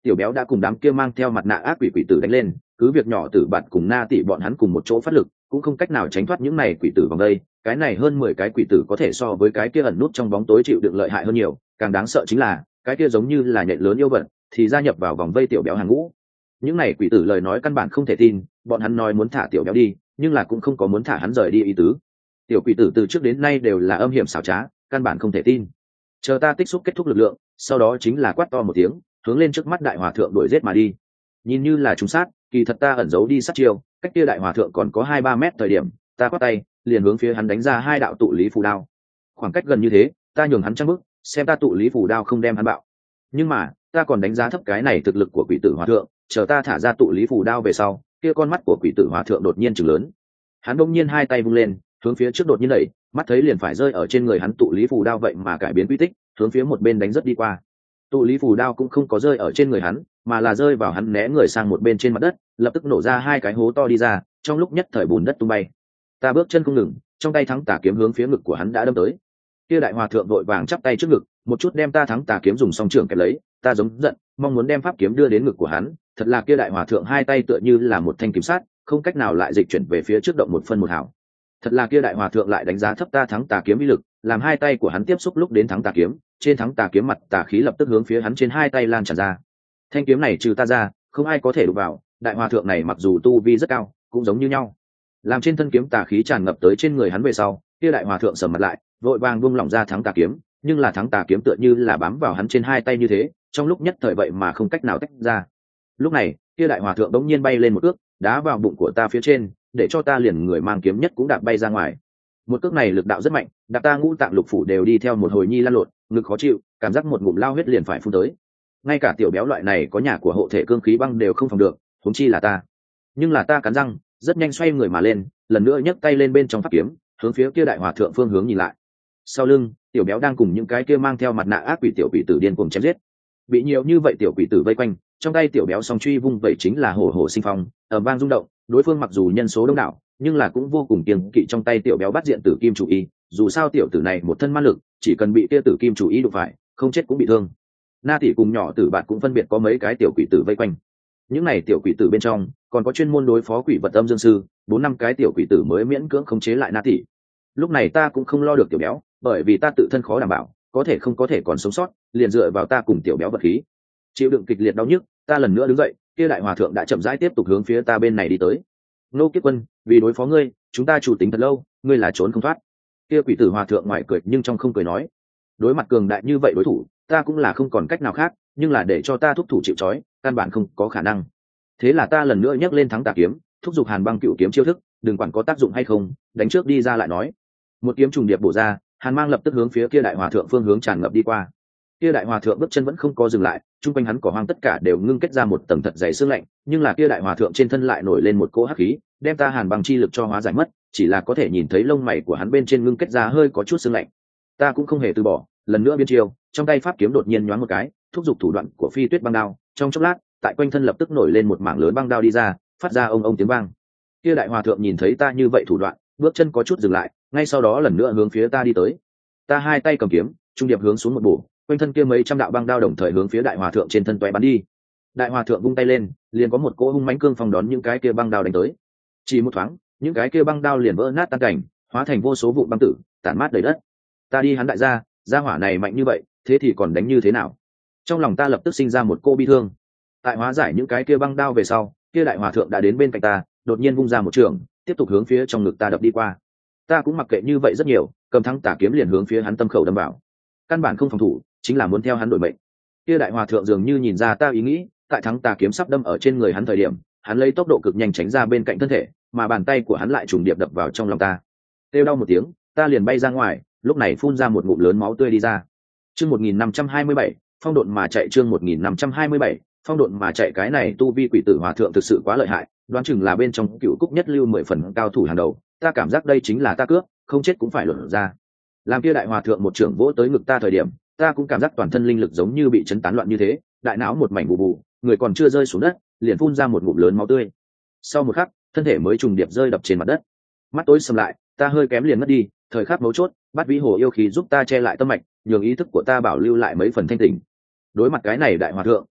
tiểu béo đã cùng đám kia mang theo mặt nạ ác quỷ quỷ tử đánh lên, cứ việc nhỏ tử bạt cùng na tỷ bọn hắn cùng một chỗ phát lực cũng không cách nào tránh thoát những này quỷ tử vòng đây. Cái này hơn mười cái quỷ tử có thể so với cái kia ẩn nút trong bóng tối chịu đựng lợi hại hơn nhiều, càng đáng sợ chính là cái kia giống như là nhện lớn yêu vật thì gia nhập vào vòng vây tiểu béo hàng ngũ. Những này quỷ tử lời nói căn bản không thể tin, bọn hắn nói muốn thả tiểu béo đi nhưng là cũng không có muốn thả hắn rời đi ý tứ. Tiểu quỷ tử từ trước đến nay đều là âm hiểm xảo trá, căn bản không thể tin. Chờ ta tích xúc kết thúc lực lượng, sau đó chính là quát to một tiếng, hướng lên trước mắt đại hòa thượng đuổi giết mà đi. Nhìn như là trúng sát, kỳ thật ta ẩn giấu đi sát chiêu, cách kia đại hòa thượng còn có hai ba mét thời điểm, ta quát tay liền hướng phía hắn đánh ra hai đạo tụ lý phù đao. Khoảng cách gần như thế, ta nhường hắn trăng bước, xem ta tụ lý phù đao không đem hắn bạo. Nhưng mà ta còn đánh giá thấp cái này thực lực của quỷ tử hòa thượng, chờ ta thả ra tụ lý phù đao về sau, kia con mắt của quỷ tử hòa thượng đột nhiên trừng lớn. Hắn bỗng nhiên hai tay vung lên, hướng phía trước đột nhiên đẩy, mắt thấy liền phải rơi ở trên người hắn tụ lý phù đao vậy mà cải biến quy tích, hướng phía một bên đánh rất đi qua. Tụ lý phù đao cũng không có rơi ở trên người hắn, mà là rơi vào hắn né người sang một bên trên mặt đất, lập tức nổ ra hai cái hố to đi ra, trong lúc nhất thời bùn đất tung bay. Ta bước chân không ngừng, trong tay thắng tà kiếm hướng phía ngực của hắn đã đâm tới. Kia đại hòa thượng vội vàng chắp tay trước ngực, một chút đem ta thắng tà kiếm dùng song trường kẹp lấy, ta giống giận, mong muốn đem pháp kiếm đưa đến ngực của hắn, thật là kia đại hòa thượng hai tay tựa như là một thanh kiếm sát, không cách nào lại dịch chuyển về phía trước động một phân một hào. Thật là kia đại hòa thượng lại đánh giá thấp ta thắng tà kiếm uy lực, làm hai tay của hắn tiếp xúc lúc đến thắng tà kiếm, trên thắng tà kiếm mặt tà khí lập tức hướng phía hắn trên hai tay lan tràn ra. Thanh kiếm này trừ ta ra, không ai có thể đụng vào, đại hòa thượng này mặc dù tu vi rất cao, cũng giống như nhau. Làm trên thân kiếm tà khí tràn ngập tới trên người hắn về sau, kia đại hòa thượng sầm mặt lại, vội vàng buông lỏng ra thắng tà kiếm, nhưng là thắng tà kiếm tựa như là bám vào hắn trên hai tay như thế, trong lúc nhất thời vậy mà không cách nào tách ra. Lúc này, kia đại hòa thượng đống nhiên bay lên một cước, đá vào bụng của ta phía trên, để cho ta liền người mang kiếm nhất cũng đạp bay ra ngoài. Một cước này lực đạo rất mạnh, đạp ta ngũ tạng lục phủ đều đi theo một hồi nhi lăn lộn, ngực khó chịu, cảm giác một ngụm lao huyết liền phải phun tới. Ngay cả tiểu béo loại này có nhà của hộ thể cương khí băng đều không phòng được, huống chi là ta. Nhưng là ta cắn răng, rất nhanh xoay người mà lên, lần nữa nhấc tay lên bên trong pháp kiếm, hướng phía kia đại hòa thượng phương hướng nhìn lại. Sau lưng, tiểu béo đang cùng những cái kia mang theo mặt nạ ác quỷ tiểu quỷ tử điên cuồng chém giết. Bị nhiều như vậy tiểu quỷ tử vây quanh, trong tay tiểu béo song truy vung vậy chính là hổ hổ sinh phong, ở vang rung động, đối phương mặc dù nhân số đông đảo, nhưng là cũng vô cùng kiêng kỵ trong tay tiểu béo bắt diện tử kim chủ y, dù sao tiểu tử này một thân ma lực, chỉ cần bị kia tử kim chủ y đụng phải, không chết cũng bị thương. Na tỷ cùng nhỏ tử bạn cũng phân biệt có mấy cái tiểu quỷ tử vây quanh. Những này tiểu quỷ tử bên trong, còn có chuyên môn đối phó quỷ vật âm dương sư, bốn năm cái tiểu quỷ tử mới miễn cưỡng khống chế lại Na tỷ. Lúc này ta cũng không lo được tiểu béo, bởi vì ta tự thân khó đảm bảo, có thể không có thể còn sống sót, liền dựa vào ta cùng tiểu béo vật khí. Chịu đựng kịch liệt đau nhức, ta lần nữa đứng dậy, kia đại hòa thượng đã chậm rãi tiếp tục hướng phía ta bên này đi tới. Nô Kiếp Quân, vì đối phó ngươi, chúng ta chủ tính thật lâu, ngươi là trốn không thoát. Kia quỷ tử hòa thượng ngoài cười nhưng trong không cười nói, đối mặt cường đại như vậy đối thủ, ta cũng là không còn cách nào khác, nhưng là để cho ta thúc thủ chịu trói, căn bản không có khả năng. Thế là ta lần nữa nhấc lên thắng tà kiếm, thúc giục Hàn Băng Cựu kiếm chiêu thức, đừng quản có tác dụng hay không, đánh trước đi ra lại nói. Một kiếm trùng điệp bổ ra, Hàn Mang lập tức hướng phía kia đại hòa thượng phương hướng tràn ngập đi qua. Kia đại hòa thượng bước chân vẫn không có dừng lại, chung quanh hắn cỏ hoang tất cả đều ngưng kết ra một tầng thật dày sương lạnh, nhưng là kia đại hòa thượng trên thân lại nổi lên một cỗ hắc khí, đem ta Hàn Băng chi lực cho hóa giải mất, chỉ là có thể nhìn thấy lông mày của hắn bên trên ngưng kết ra hơi có chút sương lạnh. Ta cũng không hề từ bỏ, lần nữa biến chiêu, trong tay pháp kiếm đột nhiên nhoáng một cái, thúc giục thủ đoạn của Phi Tuyết băng đao, trong chốc lát, tại quanh thân lập tức nổi lên một mảng lớn băng đao đi ra, phát ra ông ông tiếng vang. Kia đại hòa thượng nhìn thấy ta như vậy thủ đoạn, bước chân có chút dừng lại, ngay sau đó lần nữa hướng phía ta đi tới. Ta hai tay cầm kiếm, trung điệp hướng xuống một bổ, quanh thân kia mấy trăm đạo băng đao đồng thời hướng phía đại hòa thượng trên thân toé bắn đi. Đại hòa thượng vung tay lên, liền có một cỗ hung mãnh cương phong đón những cái kia băng đao đánh tới. Chỉ một thoáng, những cái kia băng đao liền vỡ nát tan cảnh, hóa thành vô số vụn băng tử, tản mát đầy đất. Ta đi hắn đại gia, gia hỏa này mạnh như vậy, thế thì còn đánh như thế nào? Trong lòng ta lập tức sinh ra một cô bi thương. Tại hóa giải những cái kia băng đao về sau, kia đại hòa thượng đã đến bên cạnh ta, đột nhiên vung ra một trường, tiếp tục hướng phía trong ngực ta đập đi qua. Ta cũng mặc kệ như vậy rất nhiều, cầm thắng tà kiếm liền hướng phía hắn tâm khẩu đâm vào. Căn bản không phòng thủ, chính là muốn theo hắn đổi mệnh. Kia đại hòa thượng dường như nhìn ra ta ý nghĩ, tại thắng tà kiếm sắp đâm ở trên người hắn thời điểm, hắn lấy tốc độ cực nhanh tránh ra bên cạnh thân thể, mà bàn tay của hắn lại trùng điệp đập vào trong lòng ta. Kêu đau một tiếng, ta liền bay ra ngoài, lúc này phun ra một ngụm lớn máu tươi đi ra. Chương một nghìn năm trăm hai mươi bảy, phong độn mà chạy. Chương một nghìn năm trăm hai mươi bảy, phong độn mà chạy. Cái này tu vi quỷ tử hòa thượng thực sự quá lợi hại, đoán chừng là bên trong cựu cúc nhất lưu mười phần cao thủ hàng đầu. Ta cảm giác đây chính là ta cướp, không chết cũng phải luận ra. Làm kia đại hòa thượng một trưởng vỗ tới ngực ta thời điểm, ta cũng cảm giác toàn thân linh lực giống như bị chấn tán loạn như thế, đại não một mảnh bù bù, người còn chưa rơi xuống đất, liền phun ra một ngụm lớn máu tươi. Sau một khắc, thân thể mới trùng điệp rơi đập trên mặt đất. Mắt tối sầm lại, ta hơi kém liền mất đi, thời khắc mấu chốt, Bát Vĩ Hồ yêu khí giúp ta che lại tâm mạch, nhường ý thức của ta bảo lưu lại mấy phần thanh tỉnh. Đối mặt cái này đại hòa thượng,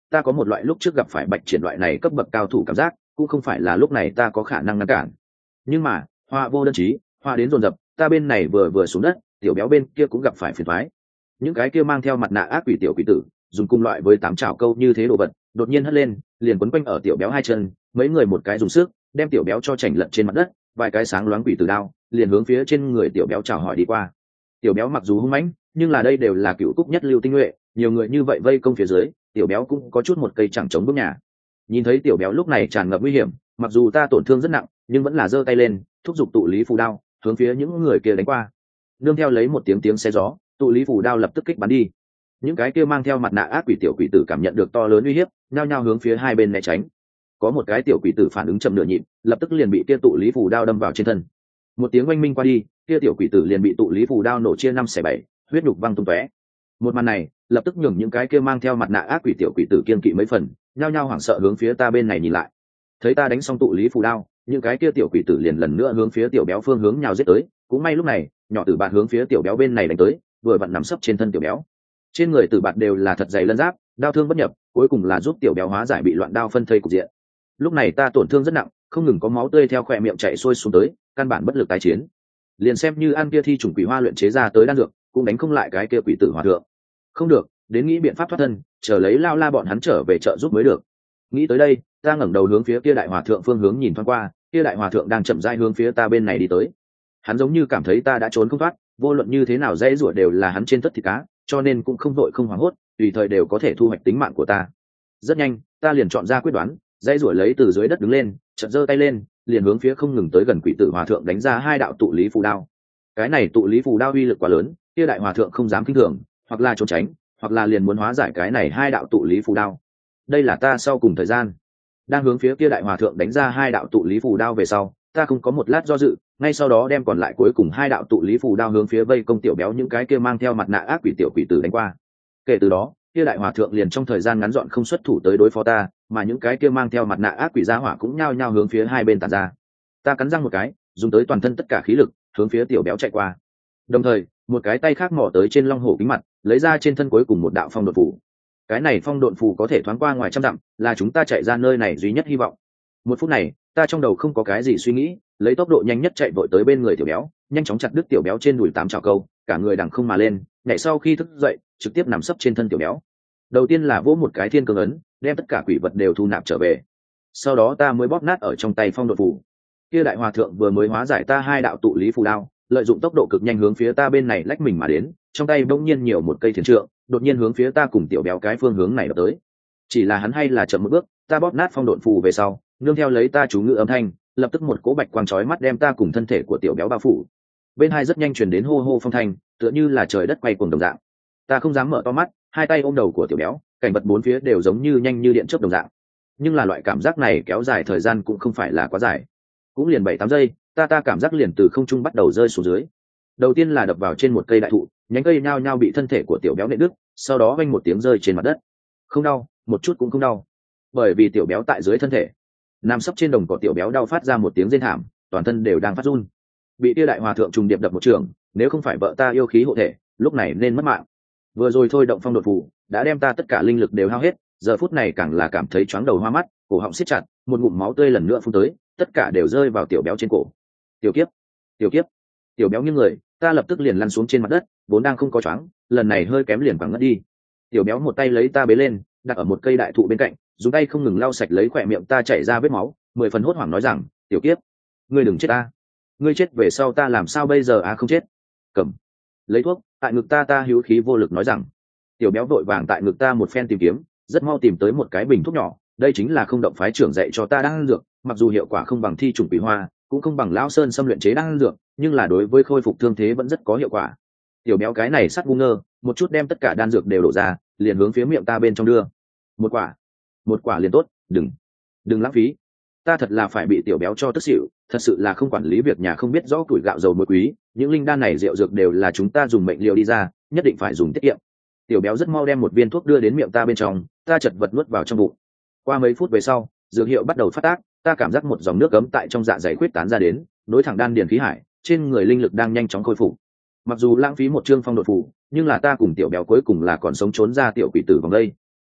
ta có một loại lúc trước gặp phải bạch triển loại này cấp bậc cao thủ cảm giác, cũng không phải là lúc này ta có khả năng ngăn cản. Nhưng mà hoa vô đơn chí, hoa đến dồn dập, ta bên này vừa vừa xuống đất, tiểu béo bên kia cũng gặp phải phiền toái. Những cái kia mang theo mặt nạ ác quỷ tiểu quỷ tử dùng cung loại với tám chảo câu như thế đồ vật đột nhiên hất lên, liền quấn quanh ở tiểu béo hai chân, mấy người một cái dùng sức đem tiểu béo cho chảnh lật trên mặt đất, vài cái sáng loáng quỷ tử đao liền hướng phía trên người tiểu béo chào hỏi đi qua. Tiểu béo mặc dù hung mãnh, nhưng là đây đều là cựu cúc nhất lưu tinh nhuệ, nhiều người như vậy vây công phía dưới, tiểu béo cũng có chút một cây chẳng chống bước nhà. Nhìn thấy tiểu béo lúc này tràn ngập nguy hiểm, mặc dù ta tổn thương rất nặng, nhưng vẫn là giơ tay lên thúc giục tụ lý phù đao hướng phía những người kia đánh qua. Nương theo lấy một tiếng tiếng xe gió, tụ lý phù đao lập tức kích bắn đi. Những cái kia mang theo mặt nạ ác quỷ tiểu quỷ tử cảm nhận được to lớn uy hiếp, nhao nhao hướng phía hai bên né tránh. Có một cái tiểu quỷ tử phản ứng chậm nửa nhịp, lập tức liền bị kia tụ lý phù đao đâm vào trên thân. Một tiếng oanh minh qua đi, kia tiểu quỷ tử liền bị tụ lý phù đao nổ chia năm xẻ bảy, huyết nhục văng tung tóe. Một màn này lập tức nhường những cái kia mang theo mặt nạ ác quỷ tiểu quỷ tử kiên kỵ mấy phần, nhao nhao hoảng sợ hướng phía ta bên này nhìn lại. Thấy ta đánh xong tụ lý phù đao, những cái kia tiểu quỷ tử liền lần nữa hướng phía tiểu béo phương hướng nhào giết tới. Cũng may lúc này nhỏ tử bạn hướng phía tiểu béo bên này đánh tới, vừa vặn nằm sấp trên thân tiểu béo. Trên người tử bạn đều là thật dày lân giáp, đao thương bất nhập, cuối cùng là giúp tiểu béo hóa giải bị loạn đao phân thây cục diện. Lúc này ta tổn thương rất nặng, không ngừng có máu tươi theo khỏe miệng chảy xuôi xuống tới, căn bản bất lực tái chiến. Liền xem như ăn kia thi trùng quỷ hoa luyện chế ra tới đan dược, cũng đánh không lại cái kia quỷ tử hòa thượng. Không được, đến nghĩ biện pháp thoát thân, chờ lấy lao la bọn hắn trở về trợ giúp mới được. Nghĩ tới đây, ta ngẩng đầu hướng phía kia đại hòa thượng phương hướng nhìn thoáng qua, kia đại hòa thượng đang chậm rãi hướng phía ta bên này đi tới. Hắn giống như cảm thấy ta đã trốn không thoát, vô luận như thế nào dễ rủa đều là hắn trên tất thịt cá, cho nên cũng không vội không hoảng hốt, tùy thời đều có thể thu hoạch tính mạng của ta. Rất nhanh, ta liền chọn ra quyết đoán, dễ rủa lấy từ dưới đất đứng lên, chợt giơ tay lên, liền hướng phía không ngừng tới gần quỷ tử hòa thượng đánh ra hai đạo tụ lý phù đao. Cái này tụ lý phù đao uy lực quá lớn, kia đại hòa thượng không dám kinh thường, hoặc là trốn tránh, hoặc là liền muốn hóa giải cái này hai đạo tụ lý phù đao. Đây là ta sau cùng thời gian, đang hướng phía kia đại hòa thượng đánh ra hai đạo tụ lý phù đao về sau, ta không có một lát do dự, ngay sau đó đem còn lại cuối cùng hai đạo tụ lý phù đao hướng phía vây công tiểu béo những cái kia mang theo mặt nạ ác quỷ tiểu quỷ tử đánh qua. Kể từ đó, kia đại hòa thượng liền trong thời gian ngắn dọn không xuất thủ tới đối phó ta, mà những cái kia mang theo mặt nạ ác quỷ gia hỏa cũng nhao nhao hướng phía hai bên tản ra. Ta cắn răng một cái, dùng tới toàn thân tất cả khí lực hướng phía tiểu béo chạy qua. Đồng thời, một cái tay khác mò tới trên long hổ kính mặt, lấy ra trên thân cuối cùng một đạo phong độn phù. Cái này phong độn phù có thể thoáng qua ngoài trăm dặm, là chúng ta chạy ra nơi này duy nhất hy vọng. Một phút này, ta trong đầu không có cái gì suy nghĩ, lấy tốc độ nhanh nhất chạy vội tới bên người tiểu béo, nhanh chóng chặt đứt tiểu béo trên đùi tám chảo câu, cả người đằng không mà lên, nhảy sau khi thức dậy, trực tiếp nằm sấp trên thân tiểu béo. Đầu tiên là vỗ một cái thiên cương ấn, đem tất cả quỷ vật đều thu nạp trở về. Sau đó ta mới bóp nát ở trong tay phong độn phù. Kia đại hòa thượng vừa mới hóa giải ta hai đạo tụ lý phù đao, lợi dụng tốc độ cực nhanh hướng phía ta bên này lách mình mà đến, trong tay bỗng nhiên nhiều một cây thiền trượng, đột nhiên hướng phía ta cùng tiểu béo cái phương hướng này đập tới. Chỉ là hắn hay là chậm một bước, ta bóp nát phong độn phù về sau, nương theo lấy ta chú ngữ âm thanh, lập tức một cỗ bạch quang chói mắt đem ta cùng thân thể của tiểu béo bao phủ. Bên hai rất nhanh truyền đến hô hô phong thanh, tựa như là trời đất quay cuồng đồng dạng. Ta không dám mở to mắt, hai tay ôm đầu của tiểu béo, cảnh vật bốn phía đều giống như nhanh như điện chớp đồng dạng. Nhưng là loại cảm giác này kéo dài thời gian cũng không phải là quá dài, cũng liền bảy tám giây, ta ta cảm giác liền từ không trung bắt đầu rơi xuống dưới. Đầu tiên là đập vào trên một cây đại thụ, nhánh cây nhao nhao bị thân thể của tiểu béo nện đứt, sau đó vang một tiếng rơi trên mặt đất. Không đau, một chút cũng không đau, bởi vì tiểu béo tại dưới thân thể. Nằm sấp trên đồng cỏ tiểu béo đau phát ra một tiếng rên thảm, toàn thân đều đang phát run. Bị kia đại hòa thượng trùng điệp đập một trường, nếu không phải vợ ta yêu khí hộ thể, lúc này nên mất mạng. Vừa rồi thôi động phong đột phù, đã đem ta tất cả linh lực đều hao hết, giờ phút này càng là cảm thấy chóng đầu hoa mắt, cổ họng siết chặt, một ngụm máu tươi lần nữa phun tới, tất cả đều rơi vào tiểu béo trên cổ. Tiểu kiếp, tiểu kiếp, tiểu béo nghiêng người, ta lập tức liền lăn xuống trên mặt đất, vốn đang không có choáng, lần này hơi kém liền bằng ngất đi. Tiểu béo một tay lấy ta bế lên, đặt ở một cây đại thụ bên cạnh, dùng tay không ngừng lau sạch lấy khỏe miệng ta chảy ra vết máu, mười phần hốt hoảng nói rằng, tiểu kiếp, ngươi đừng chết ta, ngươi chết về sau ta làm sao bây giờ à? Không chết, cầm lấy thuốc. Tại ngực ta ta hữu khí vô lực nói rằng. Tiểu béo vội vàng tại ngực ta một phen tìm kiếm, rất mau tìm tới một cái bình thuốc nhỏ, đây chính là không động phái trưởng dạy cho ta đan dược, mặc dù hiệu quả không bằng thi trùng quỷ hoa, cũng không bằng lão sơn xâm luyện chế đan dược, nhưng là đối với khôi phục thương thế vẫn rất có hiệu quả. Tiểu béo cái này sắt ngu ngơ, một chút đem tất cả đan dược đều đổ ra, liền hướng phía miệng ta bên trong đưa. Một quả, một quả liền tốt, đừng, đừng lãng phí. Ta thật là phải bị tiểu béo cho tức xỉu, thật sự là không quản lý việc nhà, không biết rõ tuổi gạo dầu muối quý, những linh đan này rượu dược đều là chúng ta dùng mệnh liệu đi ra, nhất định phải dùng tiết kiệm. Tiểu béo rất mau đem một viên thuốc đưa đến miệng ta bên trong, ta chật vật nuốt vào trong bụng. Qua mấy phút về sau, dược hiệu bắt đầu phát tác, ta cảm giác một dòng nước cấm tại trong dạ dày khuyết tán ra đến, nối thẳng đan điền khí hải, trên người linh lực đang nhanh chóng khôi phục. Mặc dù lãng phí một chương phong đột phù, nhưng là ta cùng tiểu béo cuối cùng là còn sống trốn ra tiểu quỷ tử vòng đây.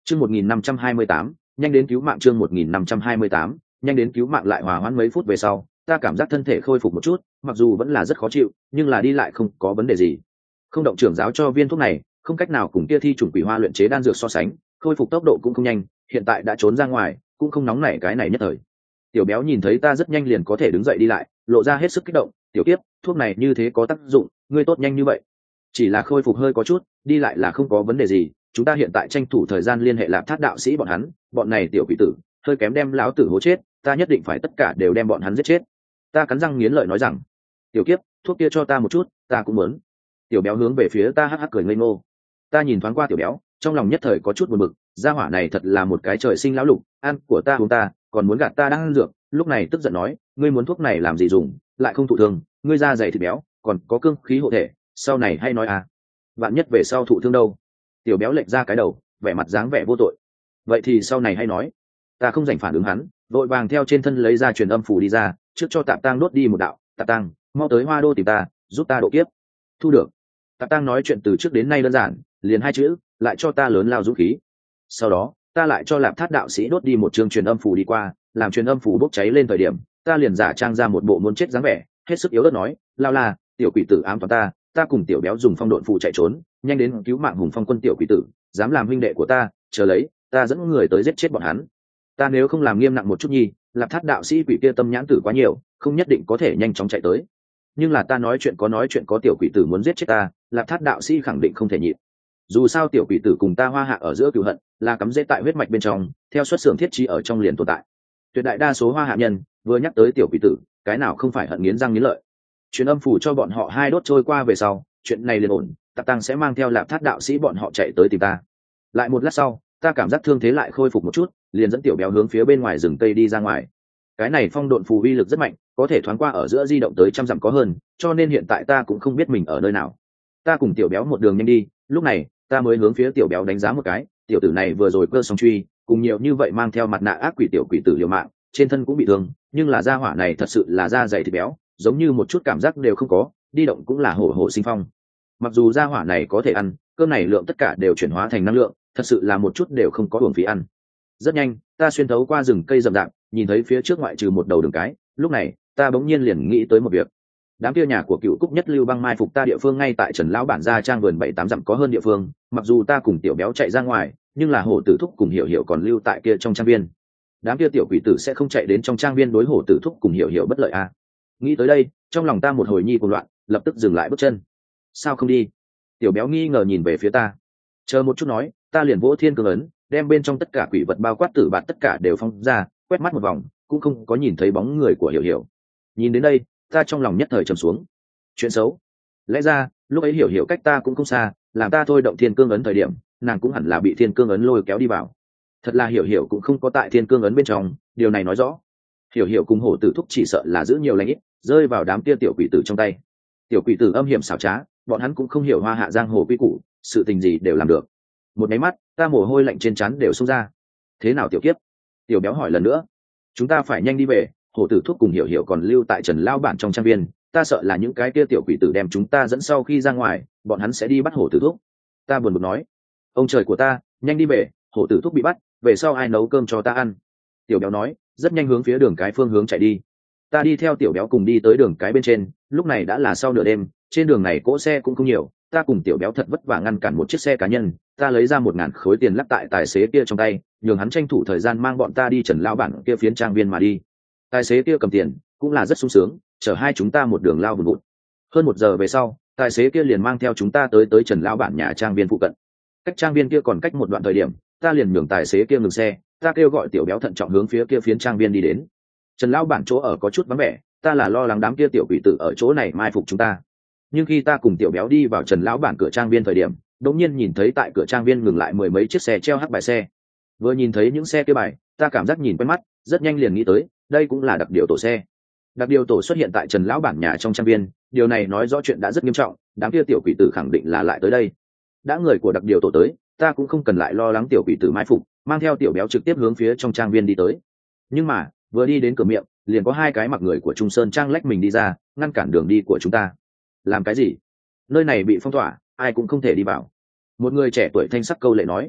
chương một nghìn năm trăm hai mươi tám nhanh đến cứu mạng. chương một nghìn năm trăm hai mươi tám nhanh đến cứu mạng. Lại hòa hoãn mấy phút về sau, ta cảm giác thân thể khôi phục một chút, mặc dù vẫn là rất khó chịu, nhưng là đi lại không có vấn đề gì. Không động trưởng giáo cho viên thuốc này, không cách nào cùng kia thi trùng quỷ hoa luyện chế đan dược so sánh, khôi phục tốc độ cũng không nhanh, hiện tại đã trốn ra ngoài, cũng không nóng nảy cái này nhất thời. Tiểu béo nhìn thấy ta rất nhanh liền có thể đứng dậy đi lại, lộ ra hết sức kích động. Tiểu Kiếp, thuốc này như thế có tác dụng, ngươi tốt nhanh như vậy. Chỉ là khôi phục hơi có chút, đi lại là không có vấn đề gì, chúng ta hiện tại tranh thủ thời gian liên hệ Lạp Thát đạo sĩ bọn hắn, bọn này tiểu quỷ tử hơi kém đem lão tử hố chết, ta nhất định phải tất cả đều đem bọn hắn giết chết. Ta cắn răng nghiến lợi nói rằng, Tiểu Kiếp, thuốc kia cho ta một chút, ta cũng muốn. Tiểu béo hướng về phía ta hắc hắc cười ngây ngô. Ta nhìn thoáng qua tiểu béo, trong lòng nhất thời có chút buồn bực, gia hỏa này thật là một cái trời sinh lão lục, ăn của ta uống ta, còn muốn gạt ta đang ăn dược. Lúc này tức giận nói, ngươi muốn thuốc này làm gì dùng, lại không thụ thương, ngươi da dày thịt béo, còn có cương khí hộ thể, sau này hay nói à, vạn nhất về sau thụ thương đâu. Tiểu béo lệch ra cái đầu, vẻ mặt dáng vẻ vô tội. Vậy thì sau này hay nói. Ta không dành phản ứng hắn, vội vàng theo trên thân lấy ra truyền âm phù đi ra, trước cho Tạp Tăng đốt đi một đạo. Tạp Tăng, mau tới Hoa Đô tìm ta, giúp ta độ kiếp. Thu được. Tạp Tăng nói chuyện từ trước đến nay đơn giản, liền hai chữ, lại cho ta lớn lao dũng khí. Sau đó, ta lại cho Lạp Thát đạo sĩ đốt đi một chương truyền âm phù đi qua, làm truyền âm phù bốc cháy lên thời điểm, ta liền giả trang ra một bộ muốn chết dáng vẻ, hết sức yếu ớt nói, lao là, tiểu quỷ tử ám toán ta, ta cùng tiểu béo dùng phong độn phù chạy trốn, nhanh đến cứu mạng hùng phong quân tiểu quỷ tử, dám làm huynh đệ của ta, chờ lấy, ta dẫn người tới giết chết bọn hắn. Ta nếu không làm nghiêm nặng một chút nhi, Lạp Thát đạo sĩ quỷ kia tâm nhãn tử quá nhiều, không nhất định có thể nhanh chóng chạy tới. Nhưng là ta nói chuyện có nói chuyện có tiểu quỷ tử muốn giết chết ta, Lạp Thát đạo sĩ khẳng định không thể nhịn. Dù sao tiểu quỷ tử cùng ta Hoa Hạ ở giữa cừu hận, là cắm rễ tại huyết mạch bên trong, theo xuất xưởng thiết trí ở trong liền tồn tại. Tuyệt đại đa số Hoa Hạ nhân vừa nhắc tới tiểu quỷ tử, cái nào không phải hận nghiến răng nghiến lợi. Truyền âm phủ cho bọn họ hai đốt trôi qua về sau, chuyện này liền ổn, Tạp Tăng sẽ mang theo Lạp Thát đạo sĩ bọn họ chạy tới tìm ta. Lại một lát sau, ta cảm giác thương thế lại khôi phục một chút, liền dẫn tiểu béo hướng phía bên ngoài rừng cây đi ra ngoài. Cái này phong độn phù uy lực rất mạnh, có thể thoáng qua ở giữa di động tới trăm dặm có hơn, cho nên hiện tại ta cũng không biết mình ở nơi nào. Ta cùng tiểu béo một đường nhanh đi, lúc này ta mới hướng phía tiểu béo đánh giá một cái, tiểu tử này vừa rồi cơ song truy, cùng nhiều như vậy mang theo mặt nạ ác quỷ tiểu quỷ tử liều mạng, trên thân cũng bị thương, nhưng là da hỏa này thật sự là da dày thịt béo, giống như một chút cảm giác đều không có, đi động cũng là hổ hổ sinh phong. Mặc dù da hỏa này có thể ăn, cơm này lượng tất cả đều chuyển hóa thành năng lượng, thật sự là một chút đều không có uổng phí ăn. Rất nhanh, ta xuyên thấu qua rừng cây rậm rạp, nhìn thấy phía trước ngoại trừ một đầu đường cái, lúc này, ta bỗng nhiên liền nghĩ tới một việc. Đám kia nhà của Cựu Cúc Nhất Lưu băng mai phục ta địa phương ngay tại Trần lão bản gia trang vườn bảy tám dặm có hơn địa phương, mặc dù ta cùng tiểu béo chạy ra ngoài, nhưng là hổ tử thúc cùng hiểu hiểu còn lưu tại kia trong trang viên. Đám kia tiểu quỷ tử sẽ không chạy đến trong trang viên đối hổ tử thúc cùng hiểu hiểu bất lợi à? Nghĩ tới đây, trong lòng ta một hồi nhi cuồng loạn, lập tức dừng lại bước chân. Sao không đi? Tiểu béo nghi ngờ nhìn về phía ta. Chờ một chút nói, ta liền vỗ thiên cương ấn, đem bên trong tất cả quỷ vật bao quát tử bạt tất cả đều phong ra, quét mắt một vòng, cũng không có nhìn thấy bóng người của hiểu hiểu. Nhìn đến đây, ta trong lòng nhất thời trầm xuống. Chuyện xấu. Lẽ ra, lúc ấy hiểu hiểu cách ta cũng không xa, làm ta thôi động thiên cương ấn thời điểm, nàng cũng hẳn là bị thiên cương ấn lôi kéo đi vào. Thật là hiểu hiểu cũng không có tại thiên cương ấn bên trong, điều này nói rõ hiểu hiểu cùng hổ tử thúc chỉ sợ là giữ nhiều lãnh ít, rơi vào đám kia tiểu quỷ tử trong tay. Tiểu quỷ tử âm hiểm xảo trá, bọn hắn cũng không hiểu Hoa Hạ giang hồ quy củ, sự tình gì đều làm được. Một máy mắt, ta mồ hôi lạnh trên trán đều xông ra. Thế nào tiểu kiếp? Tiểu béo hỏi lần nữa. Chúng ta phải nhanh đi về, hổ tử thúc cùng hiểu hiểu còn lưu tại Trần lao bản trong trang viên, ta sợ là những cái kia tiểu quỷ tử đem chúng ta dẫn sau khi ra ngoài, bọn hắn sẽ đi bắt hổ tử thúc. Ta buồn bực nói. Ông trời của ta, nhanh đi về, hổ tử thúc bị bắt, về sau ai nấu cơm cho ta ăn? Tiểu béo nói, rất nhanh hướng phía đường cái phương hướng chạy đi. Ta đi theo tiểu béo cùng đi tới đường cái bên trên, lúc này đã là sau nửa đêm, trên đường này cỗ xe cũng không nhiều, ta cùng tiểu béo thật vất vả ngăn cản một chiếc xe cá nhân, ta lấy ra một ngàn khối tiền lắp tại tài xế kia trong tay, nhường hắn tranh thủ thời gian mang bọn ta đi Trần lao bản kia phiến trang viên mà đi. Tài xế kia cầm tiền, cũng là rất sung sướng, chở hai chúng ta một đường lao vùn vụt. Hơn một giờ về sau, tài xế kia liền mang theo chúng ta tới tới Trần lao bản nhà trang viên phụ cận. Cách trang viên kia còn cách một đoạn thời điểm, ta liền nhường tài xế kia ngừng xe, ta kêu gọi tiểu béo thận trọng hướng phía kia phiến trang viên đi đến. Trần lao bản chỗ ở có chút vắng vẻ, ta là lo lắng đám kia tiểu quỷ tử ở chỗ này mai phục chúng ta. Nhưng khi ta cùng tiểu béo đi vào Trần lão bản cửa trang viên thời điểm, đột nhiên nhìn thấy tại cửa trang viên ngừng lại mười mấy chiếc xe treo hắc bài xe. Vừa nhìn thấy những xe kia bài, ta cảm giác nhìn quen mắt, rất nhanh liền nghĩ tới, đây cũng là đặc điều tổ xe. Đặc điều tổ xuất hiện tại Trần lão bản nhà trong trang viên, điều này nói rõ chuyện đã rất nghiêm trọng, đám kia tiểu quỷ tử khẳng định là lại tới đây. Đã người của đặc điều tổ tới, ta cũng không cần lại lo lắng tiểu quỷ tử mai phục, mang theo tiểu béo trực tiếp hướng phía trong trang viên đi tới. Nhưng mà, vừa đi đến cửa miệng, liền có hai cái mặc người của Trung Sơn Trang lách mình đi ra, ngăn cản đường đi của chúng ta. Làm cái gì? Nơi này bị phong tỏa, ai cũng không thể đi vào. Một người trẻ tuổi thanh sắc câu lệ nói.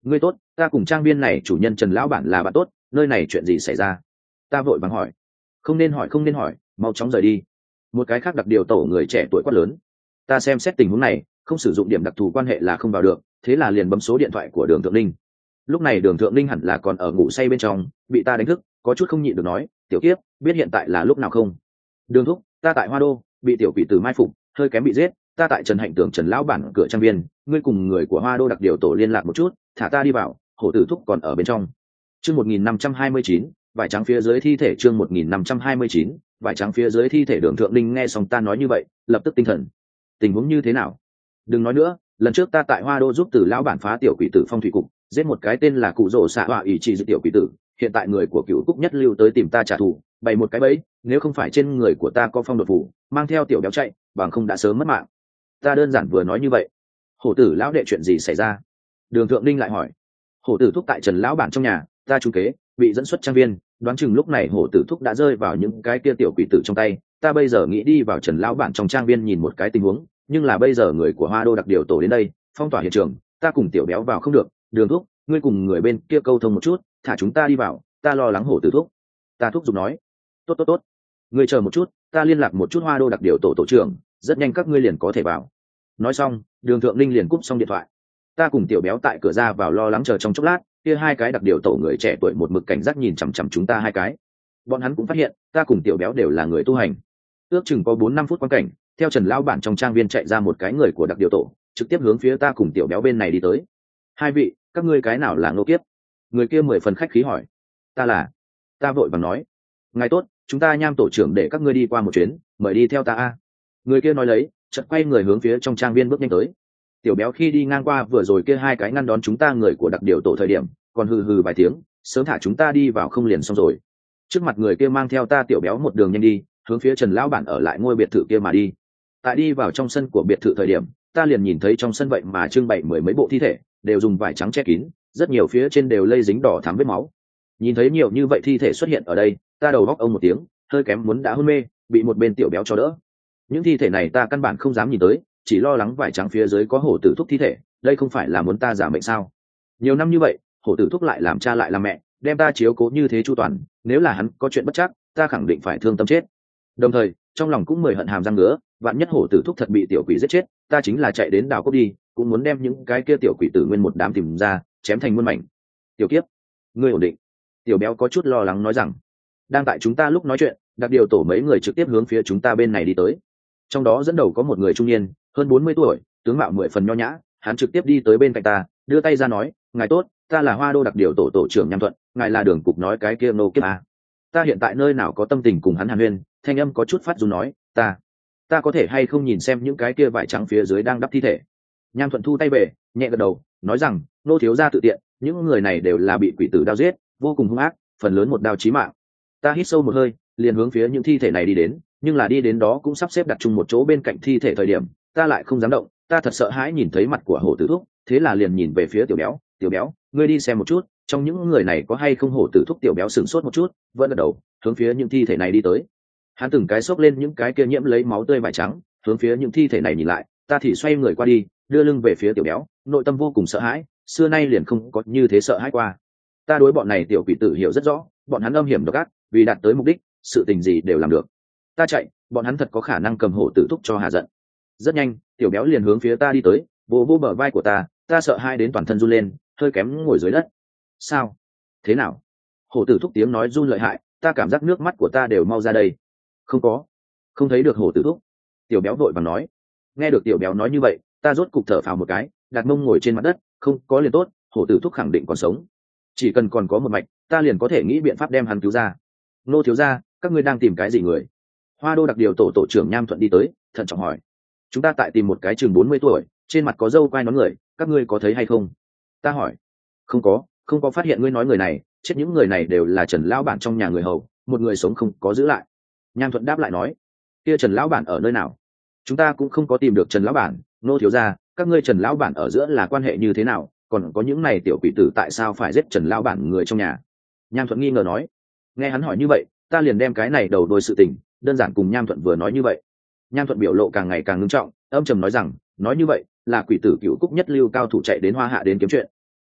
ngươi tốt, ta cùng trang viên này chủ nhân Trần lão bản là bạn tốt, nơi này chuyện gì xảy ra? Ta vội vàng hỏi. Không nên hỏi không nên hỏi, mau chóng rời đi. Một cái khác đặc điều tổ người trẻ tuổi quát lớn. Ta xem xét tình huống này, không sử dụng điểm đặc thù quan hệ là không vào được, thế là liền bấm số điện thoại của Đường Thượng Linh. Lúc này Đường Thượng Linh hẳn là còn ở ngủ say bên trong, bị ta đánh thức, có chút không nhịn được nói, tiểu kiếp, biết hiện tại là lúc nào không? Đường thúc, ta tại Hoa Đô, bị tiểu quỷ tử mai phục, hơi kém bị giết, ta tại Trần Hạnh Tưởng Trần lão bản cửa trang viên, ngươi cùng người của Hoa Đô đặc điều tổ liên lạc một chút, thả ta đi vào, hổ tử thúc còn ở bên trong. Chương một nghìn năm trăm hai mươi chín, vải trắng phía dưới thi thể chương một nghìn năm trăm hai mươi chín, vải trắng phía dưới thi thể Đường Thượng Linh nghe xong ta nói như vậy, lập tức tinh thần. Tình huống như thế nào? Đừng nói nữa, lần trước ta tại Hoa Đô giúp Từ lão bản phá tiểu quỷ tử phong thủy cục, giết một cái tên là cụ rồ xạ họa ý chỉ dự tiểu quỷ tử, hiện tại người của Cựu Cúc Nhất Lưu tới tìm ta trả thù, bày một cái bẫy, nếu không phải trên người của ta có phong đột phủ, mang theo tiểu béo chạy, bằng không đã sớm mất mạng. Ta đơn giản vừa nói như vậy. Hổ tử lão đệ chuyện gì xảy ra? Đường Thượng Linh lại hỏi. Hổ tử thúc tại Trần lão bản trong nhà, ta trúng kế, bị dẫn xuất trang viên, đoán chừng lúc này hổ tử thúc đã rơi vào những cái kia tiểu quỷ tử trong tay, ta bây giờ nghĩ đi vào Trần lão bản trong trang viên nhìn một cái tình huống, nhưng là bây giờ người của Hoa Đô đặc điều tổ đến đây, phong tỏa hiện trường, ta cùng tiểu béo vào không được, Đường thúc, ngươi cùng người bên kia câu thông một chút, thả chúng ta đi vào, ta lo lắng hổ tử thúc. Ta thúc giục nói. Tốt tốt tốt, ngươi chờ một chút, ta liên lạc một chút Hoa Đô đặc điều tổ tổ trưởng, rất nhanh các ngươi liền có thể vào. Nói xong, Đường Thượng Linh liền cúp xong điện thoại. Ta cùng tiểu béo tại cửa ra vào lo lắng chờ trong chốc lát, kia hai cái đặc điều tổ người trẻ tuổi một mực cảnh giác nhìn chằm chằm chúng ta hai cái. Bọn hắn cũng phát hiện ta cùng tiểu béo đều là người tu hành. Ước chừng có bốn năm phút quan cảnh, theo Trần lão bản trong trang viên chạy ra một cái người của đặc điều tổ, trực tiếp hướng phía ta cùng tiểu béo bên này đi tới. Hai vị, các ngươi cái nào là Ngô Kiếp? Người kia mười phần khách khí hỏi. Ta là. Ta vội vàng nói. Ngài tốt, chúng ta Nham tổ trưởng để các ngươi đi qua một chuyến, mời đi theo ta a. Người kia nói lấy, chợt quay người hướng phía trong trang viên bước nhanh tới. Tiểu béo khi đi ngang qua vừa rồi kia hai cái ngăn đón chúng ta người của đặc điều tổ thời điểm, còn hừ hừ vài tiếng, sớm thả chúng ta đi vào không liền xong rồi. Trước mặt người kia mang theo ta tiểu béo một đường nhanh đi, hướng phía Trần lão bản ở lại ngôi biệt thự kia mà đi. Tại đi vào trong sân của biệt thự thời điểm, ta liền nhìn thấy trong sân vậy mà trưng bày mười mấy bộ thi thể, đều dùng vải trắng che kín, rất nhiều phía trên đều lây dính đỏ thắm vết máu. Nhìn thấy nhiều như vậy thi thể xuất hiện ở đây, ta đầu góc ông một tiếng, hơi kém muốn đã hôn mê, bị một bên tiểu béo cho đỡ. Những thi thể này ta căn bản không dám nhìn tới, chỉ lo lắng vải trắng phía dưới có hổ tử thúc thi thể, đây không phải là muốn ta giả mệnh sao? Nhiều năm như vậy, hổ tử thúc lại làm cha lại làm mẹ, đem ta chiếu cố như thế chu toàn, nếu là hắn có chuyện bất chắc, ta khẳng định phải thương tâm chết. Đồng thời, trong lòng cũng mười hận hàm răng ngứa, vạn nhất hổ tử thúc thật bị tiểu quỷ giết chết, ta chính là chạy đến đảo cốc đi, cũng muốn đem những cái kia tiểu quỷ tử nguyên một đám tìm ra, chém thành muôn mảnh. Tiểu kiếp, ngươi ổn định? Tiểu béo có chút lo lắng nói rằng. Đang tại chúng ta lúc nói chuyện, đặc điều tổ mấy người trực tiếp hướng phía chúng ta bên này đi tới. Trong đó dẫn đầu có một người trung niên, hơn bốn mươi tuổi, tướng mạo mười phần nho nhã, hắn trực tiếp đi tới bên cạnh ta, đưa tay ra nói, ngài tốt, ta là Hoa Đô đặc điều tổ tổ trưởng Nham Thuận, ngài là Đường cục nói cái kia Ngô Kiếp à. Ta hiện tại nơi nào có tâm tình cùng hắn hàn huyên, thanh âm có chút phát run nói, ta ta có thể hay không nhìn xem những cái kia vải trắng phía dưới đang đắp thi thể. Nham Thuận thu tay về, nhẹ gật đầu, nói rằng, nô thiếu gia tự tiện, những người này đều là bị quỷ tử đao giết, vô cùng hung ác, phần lớn một đao chí mạng. Ta hít sâu một hơi, liền hướng phía những thi thể này đi đến, nhưng là đi đến đó cũng sắp xếp đặt chung một chỗ bên cạnh thi thể thời điểm, ta lại không dám động, ta thật sợ hãi nhìn thấy mặt của hổ tử thúc, thế là liền nhìn về phía tiểu béo, tiểu béo, ngươi đi xem một chút, trong những người này có hay không hổ tử thúc. Tiểu béo sửng sốt một chút, vẫn gật đầu, hướng phía những thi thể này đi tới. Hắn từng cái xốc lên những cái kia nhiễm lấy máu tươi vải trắng, hướng phía những thi thể này nhìn lại, ta thì xoay người qua đi, đưa lưng về phía tiểu béo, nội tâm vô cùng sợ hãi, xưa nay liền không có như thế sợ hãi qua. Ta đối bọn này tiểu quỷ tử hiểu rất rõ, bọn hắn âm hiểm độc ác, vì đạt tới mục đích, sự tình gì đều làm được. Ta chạy, bọn hắn thật có khả năng cầm hổ tử thúc cho hạ giận. Rất nhanh, tiểu béo liền hướng phía ta đi tới, vô vô bờ vai của ta, ta sợ hai đến toàn thân run lên, hơi kém ngồi dưới đất. Sao? Thế nào? Hổ tử thúc tiếng nói run lợi hại, ta cảm giác nước mắt của ta đều mau ra đây. Không có, không thấy được hổ tử thúc. Tiểu béo vội vàng nói. Nghe được tiểu béo nói như vậy, ta rốt cục thở phào một cái, đặt mông ngồi trên mặt đất, không có liền tốt, hổ tử thúc khẳng định còn sống. Chỉ cần còn có một mạch, ta liền có thể nghĩ biện pháp đem hắn cứu ra. Nô thiếu gia, các ngươi đang tìm cái gì người? Hoa Đô đặc điều tổ tổ trưởng Nham Thuận đi tới, thận trọng hỏi. Chúng ta tại tìm một cái chừng bốn mươi tuổi, trên mặt có râu quai nón người, các ngươi có thấy hay không? Ta hỏi. Không có, không có phát hiện ngươi nói người này, chết những người này đều là Trần lão bản trong nhà người hầu, một người sống không có giữ lại. Nham Thuận đáp lại nói. Kia Trần lão bản ở nơi nào? Chúng ta cũng không có tìm được Trần lão bản, nô thiếu gia, các ngươi Trần lão bản ở giữa là quan hệ như thế nào, còn có những này tiểu quỷ tử tại sao phải giết Trần lão bản người trong nhà? Nham Thuận nghi ngờ nói. Nghe hắn hỏi như vậy, ta liền đem cái này đầu đuôi sự tình đơn giản cùng Nham Thuận vừa nói như vậy. Nham Thuận biểu lộ càng ngày càng ngưng trọng, âm trầm nói rằng, nói như vậy là quỷ tử Cựu Cúc Nhất Lưu cao thủ chạy đến Hoa Hạ đến kiếm chuyện.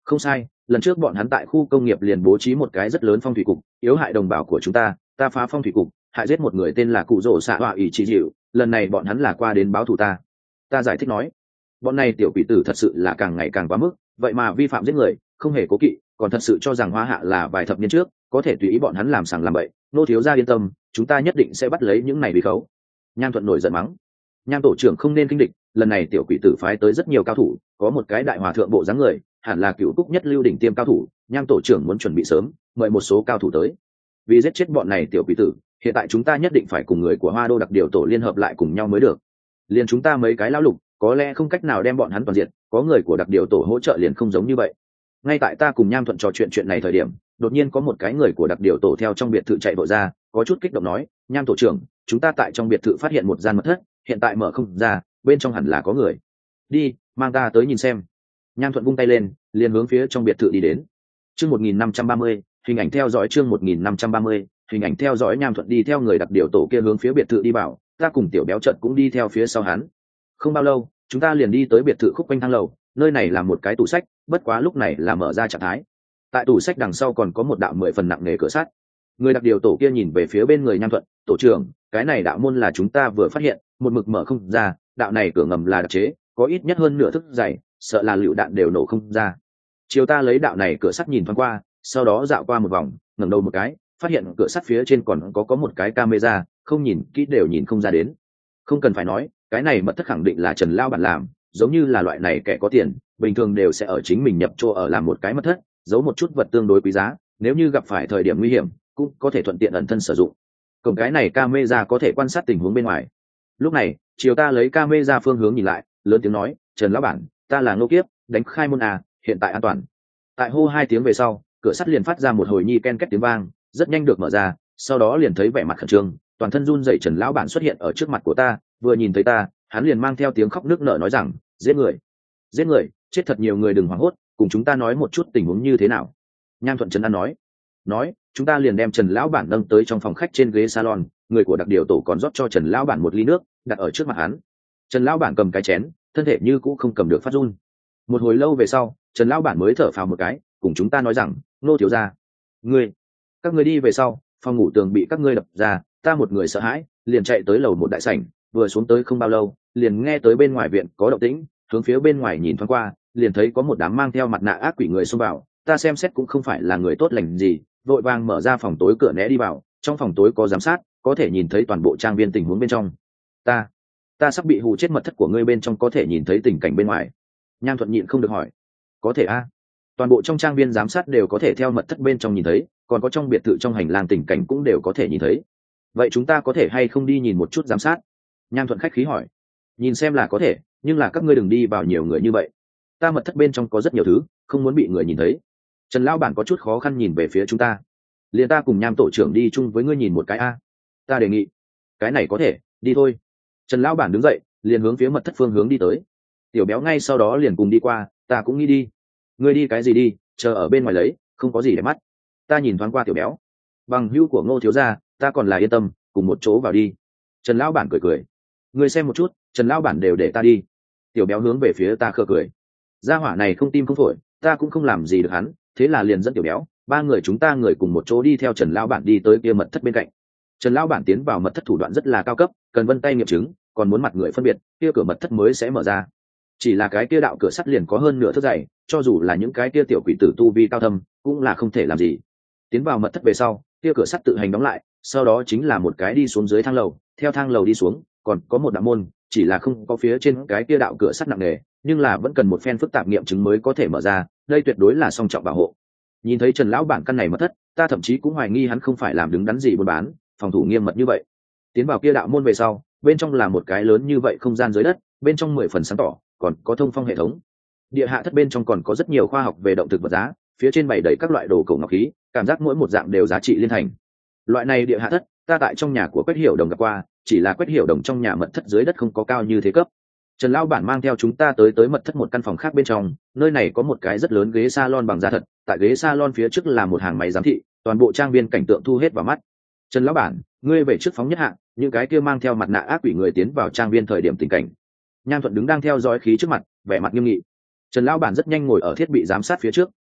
Không sai, lần trước bọn hắn tại khu công nghiệp liền bố trí một cái rất lớn phong thủy cục, yếu hại đồng bào của chúng ta, ta phá phong thủy cục, hại giết một người tên là cụ rỗ xạ họa ủy chỉ dịu, lần này bọn hắn là qua đến báo thù ta. Ta giải thích nói, bọn này tiểu quỷ tử thật sự là càng ngày càng quá mức, vậy mà vi phạm giết người, không hề cố kỵ, còn thật sự cho rằng Hoa Hạ là vài thập niên trước, có thể tùy ý bọn hắn làm sằng làm bậy. Nô thiếu gia yên tâm, chúng ta nhất định sẽ bắt lấy những này bị khấu. Nham Thuận nổi giận mắng, Nham tổ trưởng không nên kinh địch, lần này tiểu quỷ tử phái tới rất nhiều cao thủ, có một cái đại hòa thượng bộ dáng người, hẳn là cựu cúc nhất lưu đỉnh tiêm cao thủ. Nham tổ trưởng muốn chuẩn bị sớm, mời một số cao thủ tới, vì giết chết bọn này tiểu quỷ tử, hiện tại chúng ta nhất định phải cùng người của Hoa Đô đặc điều tổ liên hợp lại cùng nhau mới được. Liền chúng ta mấy cái lão lục, có lẽ không cách nào đem bọn hắn toàn diện, có người của đặc điều tổ hỗ trợ liền không giống như vậy. Ngay tại ta cùng Nham Thuận trò chuyện chuyện này thời điểm, đột nhiên có một cái người của đặc điều tổ theo trong biệt thự chạy vội ra, có chút kích động nói, Nham tổ trưởng, chúng ta tại trong biệt thự phát hiện một gian mật thất, hiện tại mở không ra, bên trong hẳn là có người. Đi, mang ta tới nhìn xem. Nham Thuận vung tay lên, liền hướng phía trong biệt thự đi đến. Chương một nghìn năm trăm ba mươi, hình ảnh theo dõi chương một nghìn năm trăm ba mươi, hình ảnh theo dõi. Nham Thuận đi theo người đặc điều tổ kia hướng phía biệt thự đi vào, ta cùng tiểu béo trận cũng đi theo phía sau hắn. Không bao lâu, chúng ta liền đi tới biệt thự khúc quanh thang lầu, nơi này là một cái tủ sách, bất quá lúc này là mở ra trạng thái. Tại tủ sách đằng sau còn có một đạo mười phần nặng nề cửa sắt. Người đặc điều tổ kia nhìn về phía bên người Nham Thuận, tổ trưởng, cái này đạo môn là chúng ta vừa phát hiện, một mực mở không ra, đạo này cửa ngầm là đặc chế, có ít nhất hơn nửa thước dày, sợ là lựu đạn đều nổ không ra. Chiều ta lấy đạo này cửa sắt nhìn thoáng qua, sau đó dạo qua một vòng, ngẩng đầu một cái, phát hiện cửa sắt phía trên còn có có một cái camera, không nhìn kỹ đều nhìn không ra đến. Không cần phải nói, cái này mật thất khẳng định là Trần Lao bản làm, giống như là loại này kẻ có tiền, bình thường đều sẽ ở chính mình nhập chỗ ở làm một cái mật thất, giấu một chút vật tương đối quý giá, nếu như gặp phải thời điểm nguy hiểm, cũng có thể thuận tiện ẩn thân sử dụng. Cổng cái này camera có thể quan sát tình huống bên ngoài. Lúc này, chiều ta lấy camera phương hướng nhìn lại, lớn tiếng nói, Trần lão bản, ta là Ngô Kiếp, đánh khai môn à, hiện tại an toàn. Tại hô hai tiếng về sau, cửa sắt liền phát ra một hồi nhi ken két tiếng vang, rất nhanh được mở ra, sau đó liền thấy vẻ mặt khẩn trương, toàn thân run rẩy Trần lão bản xuất hiện ở trước mặt của ta, vừa nhìn thấy ta, hắn liền mang theo tiếng khóc nước nở nói rằng, giết người, giết người, chết thật nhiều người, đừng hoảng hốt, cùng chúng ta nói một chút tình huống như thế nào. Nham Thuận Trần An nói, nói, chúng ta liền đem Trần lão bản nâng tới trong phòng khách trên ghế salon, người của đặc điều tổ còn rót cho Trần lão bản một ly nước, đặt ở trước mặt hắn. Trần lão bản cầm cái chén, thân thể như cũ không cầm được phát run. Một hồi lâu về sau, Trần lão bản mới thở phào một cái, cùng chúng ta nói rằng, Nô thiếu gia, ngươi, các ngươi đi về sau, phòng ngủ tường bị các ngươi đập ra, ta một người sợ hãi, liền chạy tới lầu một đại sảnh, vừa xuống tới không bao lâu, liền nghe tới bên ngoài viện có động tĩnh, hướng phía bên ngoài nhìn thoáng qua, liền thấy có một đám mang theo mặt nạ ác quỷ người xông vào, ta xem xét cũng không phải là người tốt lành gì, vội vàng mở ra phòng tối cửa né đi vào, trong phòng tối có giám sát, có thể nhìn thấy toàn bộ trang viên tình huống bên trong. Ta, ta sắp bị hù chết, mật thất của ngươi bên trong có thể nhìn thấy tình cảnh bên ngoài. Nham Thuận nhịn không được hỏi, có thể a? Toàn bộ trong trang viên giám sát đều có thể theo mật thất bên trong nhìn thấy, còn có trong biệt thự trong hành lang tình cảnh cũng đều có thể nhìn thấy. Vậy chúng ta có thể hay không đi nhìn một chút giám sát? Nham Thuận khách khí hỏi. Nhìn xem là có thể, nhưng là các ngươi đừng đi vào nhiều người như vậy, ta mật thất bên trong có rất nhiều thứ, không muốn bị người nhìn thấy. Trần lão bản có chút khó khăn nhìn về phía chúng ta, liền ta cùng Nham tổ trưởng đi chung với ngươi nhìn một cái a. Ta đề nghị, cái này có thể, đi thôi. Trần lão bản đứng dậy, liền hướng phía mật thất phương hướng đi tới. Tiểu béo ngay sau đó liền cùng đi qua, ta cũng nghĩ đi. Ngươi đi cái gì đi, chờ ở bên ngoài lấy, không có gì để mắt. Ta nhìn thoáng qua tiểu béo, bằng hữu của Ngô thiếu gia, ta còn là yên tâm, cùng một chỗ vào đi. Trần lão bản cười cười, ngươi xem một chút, Trần lão bản đều để ta đi. Tiểu béo hướng về phía ta khờ cười, gia hỏa này không tim không phổi, ta cũng không làm gì được hắn, thế là liền dẫn tiểu béo, ba người chúng ta người cùng một chỗ đi theo Trần lão bản đi tới kia mật thất bên cạnh. Trần lão bản tiến vào mật thất thủ đoạn rất là cao cấp, cần vân tay nghiệm chứng, còn muốn mặt người phân biệt, kia cửa mật thất mới sẽ mở ra. Chỉ là cái kia đạo cửa sắt liền có hơn nửa thước dày, cho dù là những cái kia tiểu quỷ tử tu vi cao thâm, cũng là không thể làm gì. Tiến vào mật thất về sau, kia cửa sắt tự hành đóng lại, sau đó chính là một cái đi xuống dưới thang lầu, theo thang lầu đi xuống, còn có một đạo môn, chỉ là không có phía trên cái kia đạo cửa sắt nặng nề, nhưng là vẫn cần một phen phức tạp nghiệm chứng mới có thể mở ra, đây tuyệt đối là song trọng bảo hộ. Nhìn thấy Trần lão bản căn này mật thất, ta thậm chí cũng hoài nghi hắn không phải làm đứng đắn gì buôn bán, phòng thủ nghiêm mật như vậy. Tiến vào kia đạo môn về sau, bên trong là một cái lớn như vậy không gian dưới đất, bên trong mười phần sáng tỏ, còn có thông phong hệ thống. Địa hạ thất bên trong còn có rất nhiều khoa học về động thực vật giá, phía trên bày đầy các loại đồ cổ ngọc khí, cảm giác mỗi một dạng đều giá trị liên thành. Loại này địa hạ thất, ta tại trong nhà của Quách Hiểu Đồng gặp qua, chỉ là Quách Hiểu Đồng trong nhà mật thất dưới đất không có cao như thế cấp. Trần lão bản mang theo chúng ta tới tới mật thất một căn phòng khác bên trong, nơi này có một cái rất lớn ghế salon bằng da thật, tại ghế salon phía trước là một hàng máy giám thị, toàn bộ trang viên cảnh tượng thu hết vào mắt. Trần lão bản, ngươi về trước phóng nhất hạng, những cái kia mang theo mặt nạ ác quỷ người tiến vào trang viên thời điểm tình cảnh. Nham Thuận đứng đang theo dõi khí trước mặt, vẻ mặt nghiêm nghị. Trần lão bản rất nhanh ngồi ở thiết bị giám sát phía trước,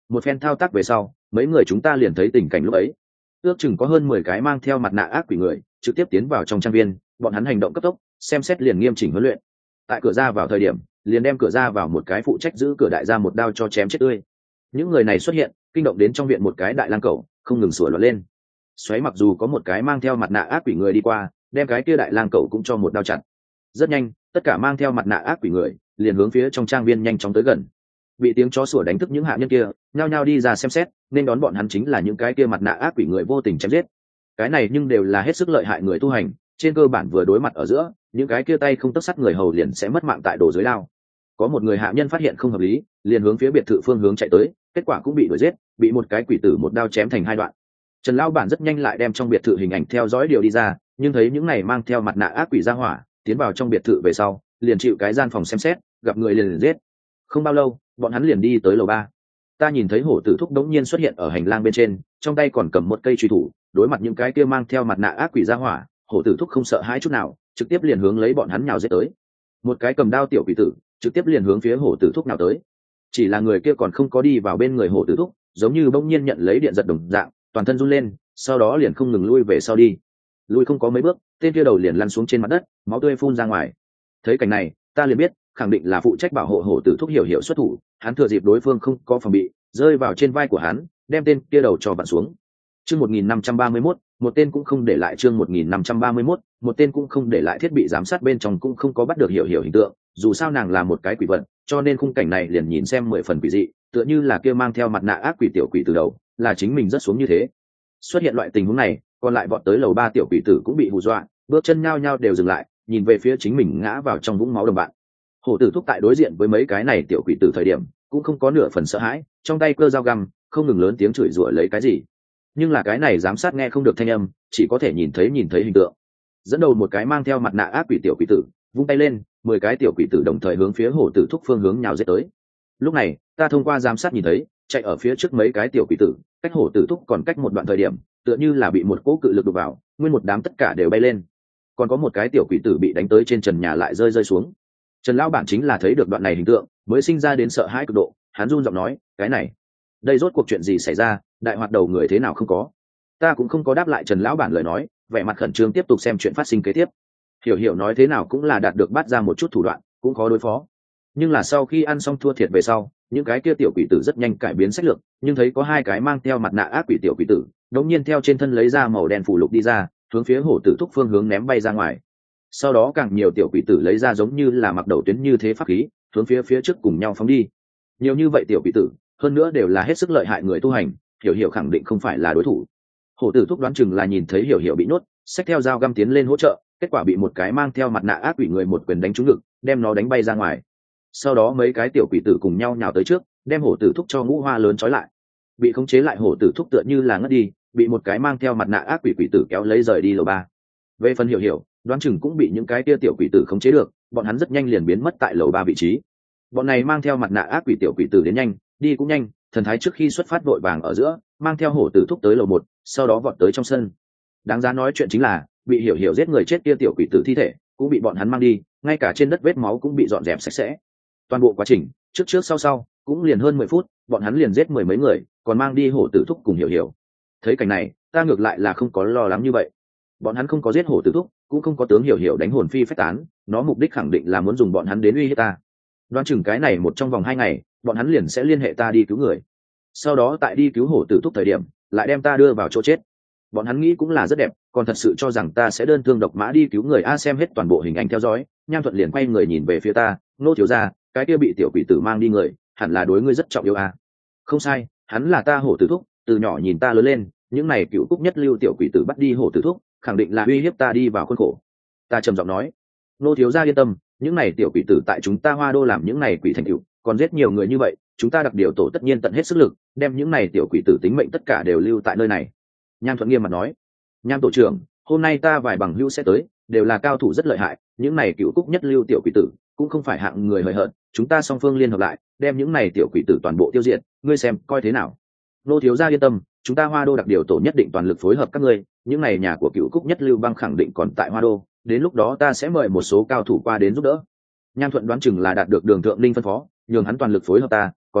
một phen thao tác về sau mấy người chúng ta liền thấy tình cảnh lúc ấy. Ước chừng có hơn mười cái mang theo mặt nạ ác quỷ người trực tiếp tiến vào trong trang viên, bọn hắn hành động cấp tốc, xem xét liền nghiêm chỉnh huấn luyện. Tại cửa ra vào thời điểm liền đem cửa ra vào một cái phụ trách giữ cửa đại gia một đao cho chém chết tươi. Những người này xuất hiện kinh động đến trong viện một cái đại lang cẩu, không ngừng sủa loạn lên. Xoáy mặc dù có một cái mang theo mặt nạ ác quỷ người đi qua, đem cái kia đại lang cẩu cũng cho một đao chặt. Rất nhanh tất cả mang theo mặt nạ ác quỷ người liền hướng phía trong trang viên nhanh chóng tới gần. Bị tiếng chó sủa đánh thức những hạ nhân kia nhao nhao đi ra xem xét, nên đón bọn hắn chính là những cái kia mặt nạ ác quỷ người vô tình chém giết. Cái này nhưng đều là hết sức lợi hại người tu hành, trên cơ bản vừa đối mặt ở giữa những cái kia tay không tấc sắt người hầu liền sẽ mất mạng tại đồ dưới lao. Có một người hạ nhân phát hiện không hợp lý, liền hướng phía biệt thự phương hướng chạy tới, kết quả cũng bị đuổi giết, bị một cái quỷ tử một đao chém thành hai đoạn. Trần lão bản rất nhanh lại đem trong biệt thự hình ảnh theo dõi điều đi ra, nhưng thấy những này mang theo mặt nạ ác quỷ ra hỏa tiến vào trong biệt thự về sau liền chịu cái gian phòng xem xét, gặp người liền, liền giết. Không bao lâu bọn hắn liền đi tới lầu ba. Ta nhìn thấy hổ tử thúc đống nhiên xuất hiện ở hành lang bên trên, trong tay còn cầm một cây truy thủ, đối mặt những cái kia mang theo mặt nạ ác quỷ ra hỏa, hổ tử thúc không sợ hãi chút nào, trực tiếp liền hướng lấy bọn hắn nhào giết tới. Một cái cầm đao tiểu quỷ tử trực tiếp liền hướng phía hổ tử thúc nào tới. Chỉ là người kia còn không có đi vào bên người hổ tử thúc, giống như bỗng nhiên nhận lấy điện giật đồng dạng, toàn thân run lên, sau đó liền không ngừng lui về sau đi. Lui không có mấy bước, tên kia đầu liền lăn xuống trên mặt đất, máu tươi phun ra ngoài. Thấy cảnh này ta liền biết khẳng định là phụ trách bảo hộ hổ tử thúc hiểu hiểu xuất thủ, hắn thừa dịp đối phương không có phòng bị rơi vào trên vai của hắn, đem tên kia đầu cho vặn xuống. Chương một nghìn năm trăm ba mươi mốt, một tên cũng không để lại. Chương một nghìn năm trăm ba mươi mốt, một tên cũng không để lại. Thiết bị giám sát bên trong cũng không có bắt được hiểu hiểu hình tượng, dù sao nàng là một cái quỷ vật, cho nên khung cảnh này liền nhìn xem mười phần quỷ dị, tựa như là kia mang theo mặt nạ ác quỷ tiểu quỷ từ đầu là chính mình rất xuống như thế. Xuất hiện loại tình huống này, còn lại vọt tới lầu ba tiểu quỷ tử cũng bị hù dọa, bước chân nhao nhao đều dừng lại, nhìn về phía chính mình ngã vào trong vũng máu đồng bạn. Hổ tử thúc tại đối diện với mấy cái này tiểu quỷ tử thời điểm cũng không có nửa phần sợ hãi, trong tay cơ dao găm không ngừng lớn tiếng chửi rủa lấy cái gì, nhưng là cái này giám sát nghe không được thanh âm, chỉ có thể nhìn thấy nhìn thấy hình tượng. Dẫn đầu một cái mang theo mặt nạ ác quỷ tiểu quỷ tử vung tay lên, mười cái tiểu quỷ tử đồng thời hướng phía hổ tử thúc phương hướng nhào giết tới. Lúc này ta thông qua giám sát nhìn thấy, chạy ở phía trước mấy cái tiểu quỷ tử cách hổ tử thúc còn cách một đoạn thời điểm, tựa như là bị một cỗ cự lực đụng vào, nguyên một đám tất cả đều bay lên. Còn có một cái tiểu quỷ tử bị đánh tới trên trần nhà lại rơi rơi xuống. Trần lão bản chính là thấy được đoạn này hình tượng mới sinh ra đến sợ hãi cực độ, hắn run giọng nói, cái này đây rốt cuộc chuyện gì xảy ra, đại hoạt đầu người thế nào không có. Ta cũng không có đáp lại Trần lão bản lời nói, vẻ mặt khẩn trương tiếp tục xem chuyện phát sinh kế tiếp. Hiểu hiểu nói thế nào cũng là đạt được bắt ra một chút thủ đoạn, cũng khó đối phó. Nhưng là sau khi ăn xong thua thiệt về sau, những cái kia tiểu quỷ tử rất nhanh cải biến sách lược, nhưng thấy có hai cái mang theo mặt nạ ác quỷ tiểu quỷ tử đống nhiên theo trên thân lấy ra màu đen phủ lục đi ra, hướng phía hổ tử thúc phương hướng ném bay ra ngoài. Sau đó càng nhiều tiểu quỷ tử lấy ra giống như là mặc đầu tuyến như thế pháp khí, hướng phía phía trước cùng nhau phóng đi. Nhiều như vậy tiểu quỷ tử, hơn nữa đều là hết sức lợi hại người tu hành, hiểu hiểu khẳng định không phải là đối thủ. Hổ tử thúc đoán chừng là nhìn thấy hiểu hiểu bị nhốt, xách theo dao găm tiến lên hỗ trợ, kết quả bị một cái mang theo mặt nạ ác quỷ người một quyền đánh trúng ngực, đem nó đánh bay ra ngoài. Sau đó mấy cái tiểu quỷ tử cùng nhau nhào tới trước, đem hổ tử thúc cho ngũ hoa lớn trói lại. Bị khống chế lại hổ tử thúc tựa như là ngất đi, bị một cái mang theo mặt nạ ác quỷ quỷ tử kéo lấy rời đi lầu ba. Về phần hiểu hiểu, đoán chừng cũng bị những cái kia tiểu quỷ tử khống chế được, bọn hắn rất nhanh liền biến mất tại lầu ba vị trí. Bọn này mang theo mặt nạ ác quỷ tiểu quỷ tử đến nhanh, đi cũng nhanh, thần thái trước khi xuất phát vội vàng ở giữa, mang theo hổ tử thúc tới lầu một, sau đó vọt tới trong sân. Đáng giá nói chuyện chính là, bị hiểu hiểu giết người chết kia tiểu quỷ tử thi thể cũng bị bọn hắn mang đi, ngay cả trên đất vết máu cũng bị dọn dẹp sạch sẽ. Toàn bộ quá trình trước trước sau sau cũng liền hơn mười phút, bọn hắn liền giết mười mấy người, còn mang đi hổ tử thúc cùng hiểu hiểu. Thấy cảnh này ta ngược lại là không có lo lắng như vậy, bọn hắn không có giết hổ tử thúc, cũng không có tướng hiểu hiểu đánh hồn phi phách tán, nó mục đích khẳng định là muốn dùng bọn hắn đến uy hiếp ta. Đoán chừng cái này một trong vòng hai ngày bọn hắn liền sẽ liên hệ ta đi cứu người, sau đó tại đi cứu hổ tử thúc thời điểm lại đem ta đưa vào chỗ chết. Bọn hắn nghĩ cũng là rất đẹp, còn thật sự cho rằng ta sẽ đơn thương độc mã đi cứu người. A xem hết toàn bộ hình ảnh theo dõi, Nham Thuận liền quay người nhìn về phía ta, Nô thiếu gia, cái kia bị tiểu quỷ tử mang đi người hẳn là đối ngươi rất trọng yêu a. Không sai, hắn là ta hổ tử thúc, từ nhỏ nhìn ta lớn lên, những này cựu cúc nhất lưu tiểu quỷ tử bắt đi hổ tử thúc khẳng định là uy hiếp ta đi vào khuôn khổ. Ta trầm giọng nói, Nô thiếu gia yên tâm, những này tiểu quỷ tử tại chúng ta Hoa Đô làm những này quỷ thành cựu, còn giết nhiều người như vậy, chúng ta đặc điều tổ tất nhiên tận hết sức lực đem những này tiểu quỷ tử tính mệnh tất cả đều lưu tại nơi này. Nham Thuận nghiêm mặt nói, Nham tổ trưởng, hôm nay ta vài bằng hữu sẽ tới, đều là cao thủ rất lợi hại, những này cựu cúc nhất lưu tiểu quỷ tử cũng không phải hạng người hời hợt, chúng ta song phương liên hợp lại đem những này tiểu quỷ tử toàn bộ tiêu diệt, ngươi xem coi thế nào. Nô thiếu gia yên tâm, chúng ta Hoa Đô đặc điều tổ nhất định toàn lực phối hợp các ngươi, những này nhà của cựu cúc nhất lưu băng khẳng định còn tại Hoa Đô, đến lúc đó ta sẽ mời một số cao thủ qua đến giúp đỡ. Nham Thuận đoán chừng là đạt được Đường Thượng Linh phân phó, nhường hắn toàn lực phối hợp ta, còn nữa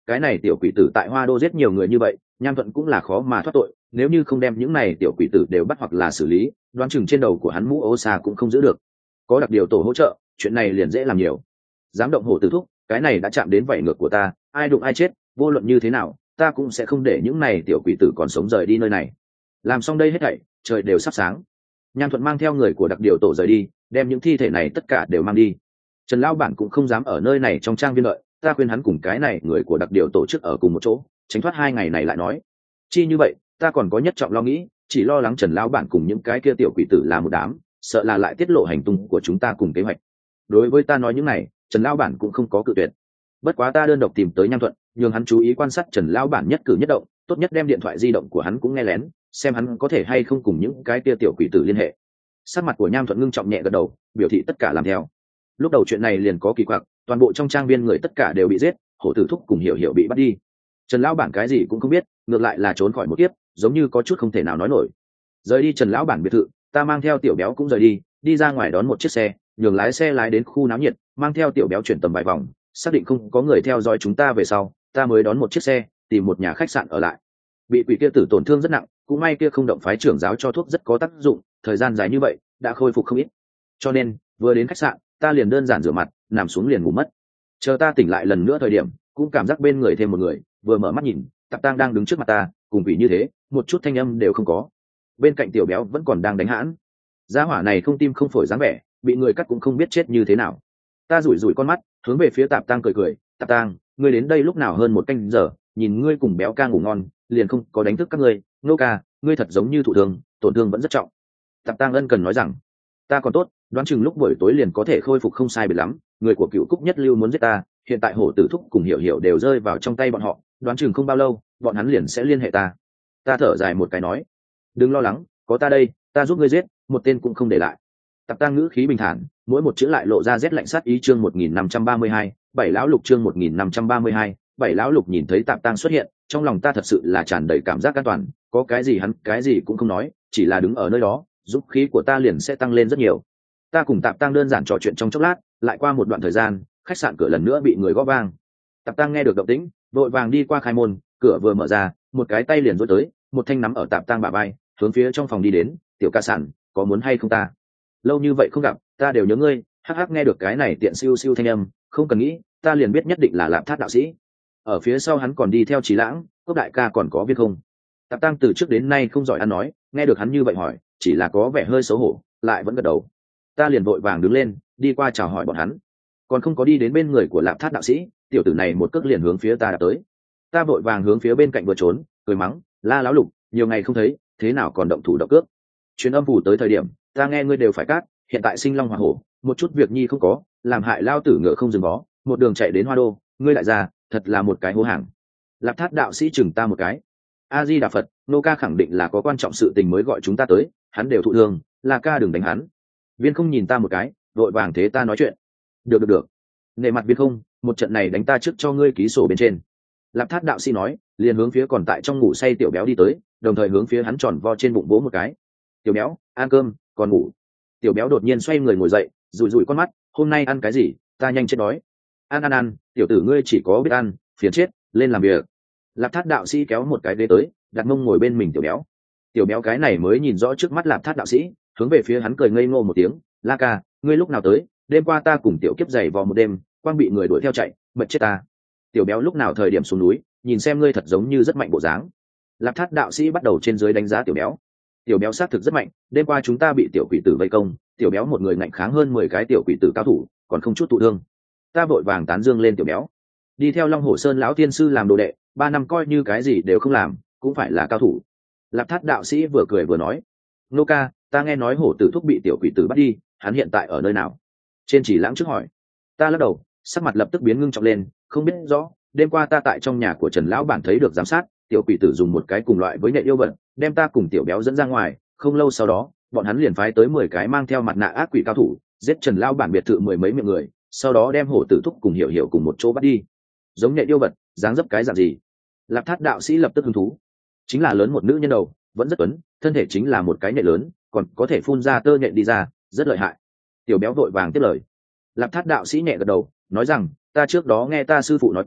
cái này tiểu quỷ tử tại Hoa Đô giết nhiều người như vậy, Nham Thuận cũng là khó mà thoát tội, nếu như không đem những này tiểu quỷ tử đều bắt hoặc là xử lý, đoán chừng trên đầu của hắn mũ ô xa cũng không giữ được. Có đặc điều tổ hỗ trợ, chuyện này liền dễ làm nhiều. Dám động hổ tử thúc, cái này đã chạm đến vảy ngược của ta, ai đụng ai chết, vô luận như thế nào, ta cũng sẽ không để những này tiểu quỷ tử còn sống rời đi nơi này. Làm xong đây hết thảy, trời đều sắp sáng. Nham Thuận mang theo người của đặc điều tổ rời đi, đem những thi thể này tất cả đều mang đi. Trần lão bản cũng không dám ở nơi này trong trang viên đợi, ta khuyên hắn cùng cái này người của đặc điều tổ chức ở cùng một chỗ, tránh thoát hai ngày này lại nói. Chi như vậy, ta còn có nhất trọng lo nghĩ, chỉ lo lắng Trần lão bản cùng những cái kia tiểu quỷ tử là một đám, sợ là lại tiết lộ hành tung của chúng ta cùng kế hoạch. Đối với ta nói những này, Trần lão bản cũng không có cự tuyệt. Bất quá ta đơn độc tìm tới Nham Thuận, nhường hắn chú ý quan sát Trần lão bản nhất cử nhất động, tốt nhất đem điện thoại di động của hắn cũng nghe lén, xem hắn có thể hay không cùng những cái kia tiểu quỷ tử liên hệ. Sắc mặt của Nham Thuận ngưng trọng nhẹ gật đầu, biểu thị tất cả làm theo. Lúc đầu chuyện này liền có kỳ quặc, toàn bộ trong trang viên người tất cả đều bị giết, hổ tử thúc cùng hiểu hiểu bị bắt đi. Trần lão bản cái gì cũng không biết, ngược lại là trốn khỏi một kiếp, giống như có chút không thể nào nói nổi. Rời đi Trần lão bản biệt thự, ta mang theo tiểu béo cũng rời đi, đi ra ngoài đón một chiếc xe, nhường lái xe lái đến khu náo nhiệt, mang theo tiểu béo chuyển tầm vài vòng, xác định không có người theo dõi chúng ta về sau, ta mới đón một chiếc xe, tìm một nhà khách sạn ở lại. Bị quỷ kia tử tổn thương rất nặng, cũng may kia không động phái trưởng giáo cho thuốc rất có tác dụng, thời gian dài như vậy đã khôi phục không ít. Cho nên vừa đến khách sạn, ta liền đơn giản rửa mặt, nằm xuống liền ngủ mất. Chờ ta tỉnh lại lần nữa thời điểm, cũng cảm giác bên người thêm một người, vừa mở mắt nhìn, Tạp Tang đang đứng trước mặt ta, cùng quỷ như thế, một chút thanh âm đều không có. Bên cạnh tiểu béo vẫn còn đang đánh hãn. Gia hỏa này không tim không phổi dáng vẻ, bị người cắt cũng không biết chết như thế nào. Ta rủi rủi con mắt, hướng về phía Tạp Tang cười cười, "Tạp Tang, ngươi đến đây lúc nào hơn một canh giờ, nhìn ngươi cùng béo ca ngủ ngon, liền không có đánh thức các ngươi, Nô ca, ngươi thật giống như thụ thương, tổn thương vẫn rất trọng." Tạp Tang ân cần nói rằng, "Ta còn tốt, đoán chừng lúc buổi tối liền có thể khôi phục không sai biệt lắm, người của Cựu Cúc Nhất Lưu muốn giết ta, hiện tại hổ tử thúc cùng hiểu hiểu đều rơi vào trong tay bọn họ, đoán chừng không bao lâu, bọn hắn liền sẽ liên hệ ta." Ta thở dài một cái nói, "Đừng lo lắng, có ta đây, ta giúp ngươi giết, một tên cũng không để lại." Tạp Tang ngữ khí bình thản, mỗi một chữ lại lộ ra rét lạnh sát ý. Chương một nghìn năm trăm ba mươi hai, bảy lão lục. Chương một nghìn năm trăm ba mươi hai, bảy lão lục. Nhìn thấy Tạp Tang xuất hiện, trong lòng ta thật sự là tràn đầy cảm giác an toàn, có cái gì hắn cái gì cũng không nói, chỉ là đứng ở nơi đó, dũng khí của ta liền sẽ tăng lên rất nhiều. Ta cùng Tạp Tang đơn giản trò chuyện trong chốc lát, lại qua một đoạn thời gian, khách sạn cửa lần nữa bị người gõ vang. Tạp Tang nghe được động tĩnh, vội vàng đi qua khai môn, cửa vừa mở ra, một cái tay liền duỗi tới, một thanh nắm ở Tạp Tang bả vai, hướng phía trong phòng đi đến. "Tiểu ca sản, có muốn hay không ta? Lâu như vậy không gặp, ta đều nhớ ngươi." Hắc hắc, nghe được cái này tiện siêu siêu thanh âm, không cần nghĩ, ta liền biết nhất định là Lạp Thát đạo sĩ. Ở phía sau hắn còn đi theo Trí Lãng, Cốc đại ca còn có Viên Không. Tạp Tang từ trước đến nay không giỏi ăn nói, nghe được hắn như vậy hỏi, chỉ là có vẻ hơi xấu hổ, lại vẫn gật đầu. Ta liền vội vàng đứng lên, đi qua chào hỏi bọn hắn. Còn không có đi đến bên người của Lạp Thát đạo sĩ, tiểu tử này một cước liền hướng phía ta đã tới. Ta vội vàng hướng phía bên cạnh vừa trốn, cười mắng, "La láo lục, nhiều ngày không thấy, thế nào còn động thủ động cước? Chuyến âm phủ tới thời điểm, ta nghe ngươi đều phải cát, hiện tại sinh long hỏa hổ, một chút việc nhi không có, làm hại lao tử ngựa không dừng bó, một đường chạy đến Hoa Đô, ngươi lại ra, thật là một cái hố hàng." Lạp Thát đạo sĩ chừng ta một cái. "A Di Đà Phật, nô ca khẳng định là có quan trọng sự tình mới gọi chúng ta tới, hắn đều thụ thương, là ca đừng đánh hắn." Viên Không nhìn ta một cái, vội vàng thế ta nói chuyện. "Được được được, nể mặt Viên Không, một trận này đánh ta trước cho ngươi ký sổ bên trên." Lạp Thát đạo sĩ nói, liền hướng phía còn tại trong ngủ say tiểu béo đi tới, đồng thời hướng phía hắn tròn vo trên bụng vỗ một cái. "Tiểu béo, ăn cơm, còn ngủ." Tiểu béo đột nhiên xoay người ngồi dậy, rủi rủi con mắt, "Hôm nay ăn cái gì, ta nhanh chết đói." "Ăn ăn ăn, tiểu tử ngươi chỉ có biết ăn, phiền chết, lên làm việc." Lạp Thát đạo sĩ kéo một cái ghế tới, đặt mông ngồi bên mình tiểu béo. Tiểu béo cái này mới nhìn rõ trước mắt Lạp Thát đạo sĩ, hướng về phía hắn cười ngây ngô một tiếng, "La ca, ngươi lúc nào tới? Đêm qua ta cùng tiểu kiếp giày vò một đêm, quang bị người đuổi theo chạy, mệt chết ta." "Tiểu béo lúc nào thời điểm xuống núi, nhìn xem ngươi thật giống như rất mạnh bộ dáng." Lạp Thát đạo sĩ bắt đầu trên dưới đánh giá tiểu béo. Tiểu béo xác thực rất mạnh, đêm qua chúng ta bị tiểu quỷ tử vây công, tiểu béo một người ngạnh kháng hơn mười cái tiểu quỷ tử cao thủ, còn không chút thụ thương. Ta vội vàng tán dương lên tiểu béo. Đi theo Long Hổ Sơn lão tiên sư làm đồ đệ, ba năm coi như cái gì đều không làm, cũng phải là cao thủ. Lạp Thát đạo sĩ vừa cười vừa nói, "Nô ca, ta nghe nói hổ tử thúc bị tiểu quỷ tử bắt đi, hắn hiện tại ở nơi nào?" Trên Chỉ Lãng trước hỏi. Ta lắc đầu, sắc mặt lập tức biến ngưng trọng lên, "Không biết rõ, đêm qua ta tại trong nhà của Trần lão bản thấy được giám sát, tiểu quỷ tử dùng một cái cùng loại với nhện yêu vật, đem ta cùng tiểu béo dẫn ra ngoài, không lâu sau đó, bọn hắn liền phái tới mười cái mang theo mặt nạ ác quỷ cao thủ, giết Trần lão bản biệt thự mười mấy miệng người, sau đó đem hổ tử thúc cùng hiểu hiểu cùng một chỗ bắt đi." "Giống nhện yêu vật, dáng dấp cái dạng gì?" Lạp Thát đạo sĩ lập tức hứng thú. "Chính là lớn một nữ nhân đầu, vẫn rất tuấn, thân thể chính là một cái nhện lớn, còn có thể phun ra tơ nhện đi ra, rất lợi hại." Tiểu béo vội vàng tiếp lời. Lạp Thát đạo sĩ nhẹ gật đầu, nói rằng, "Ta trước đó nghe ta sư phụ nói qua,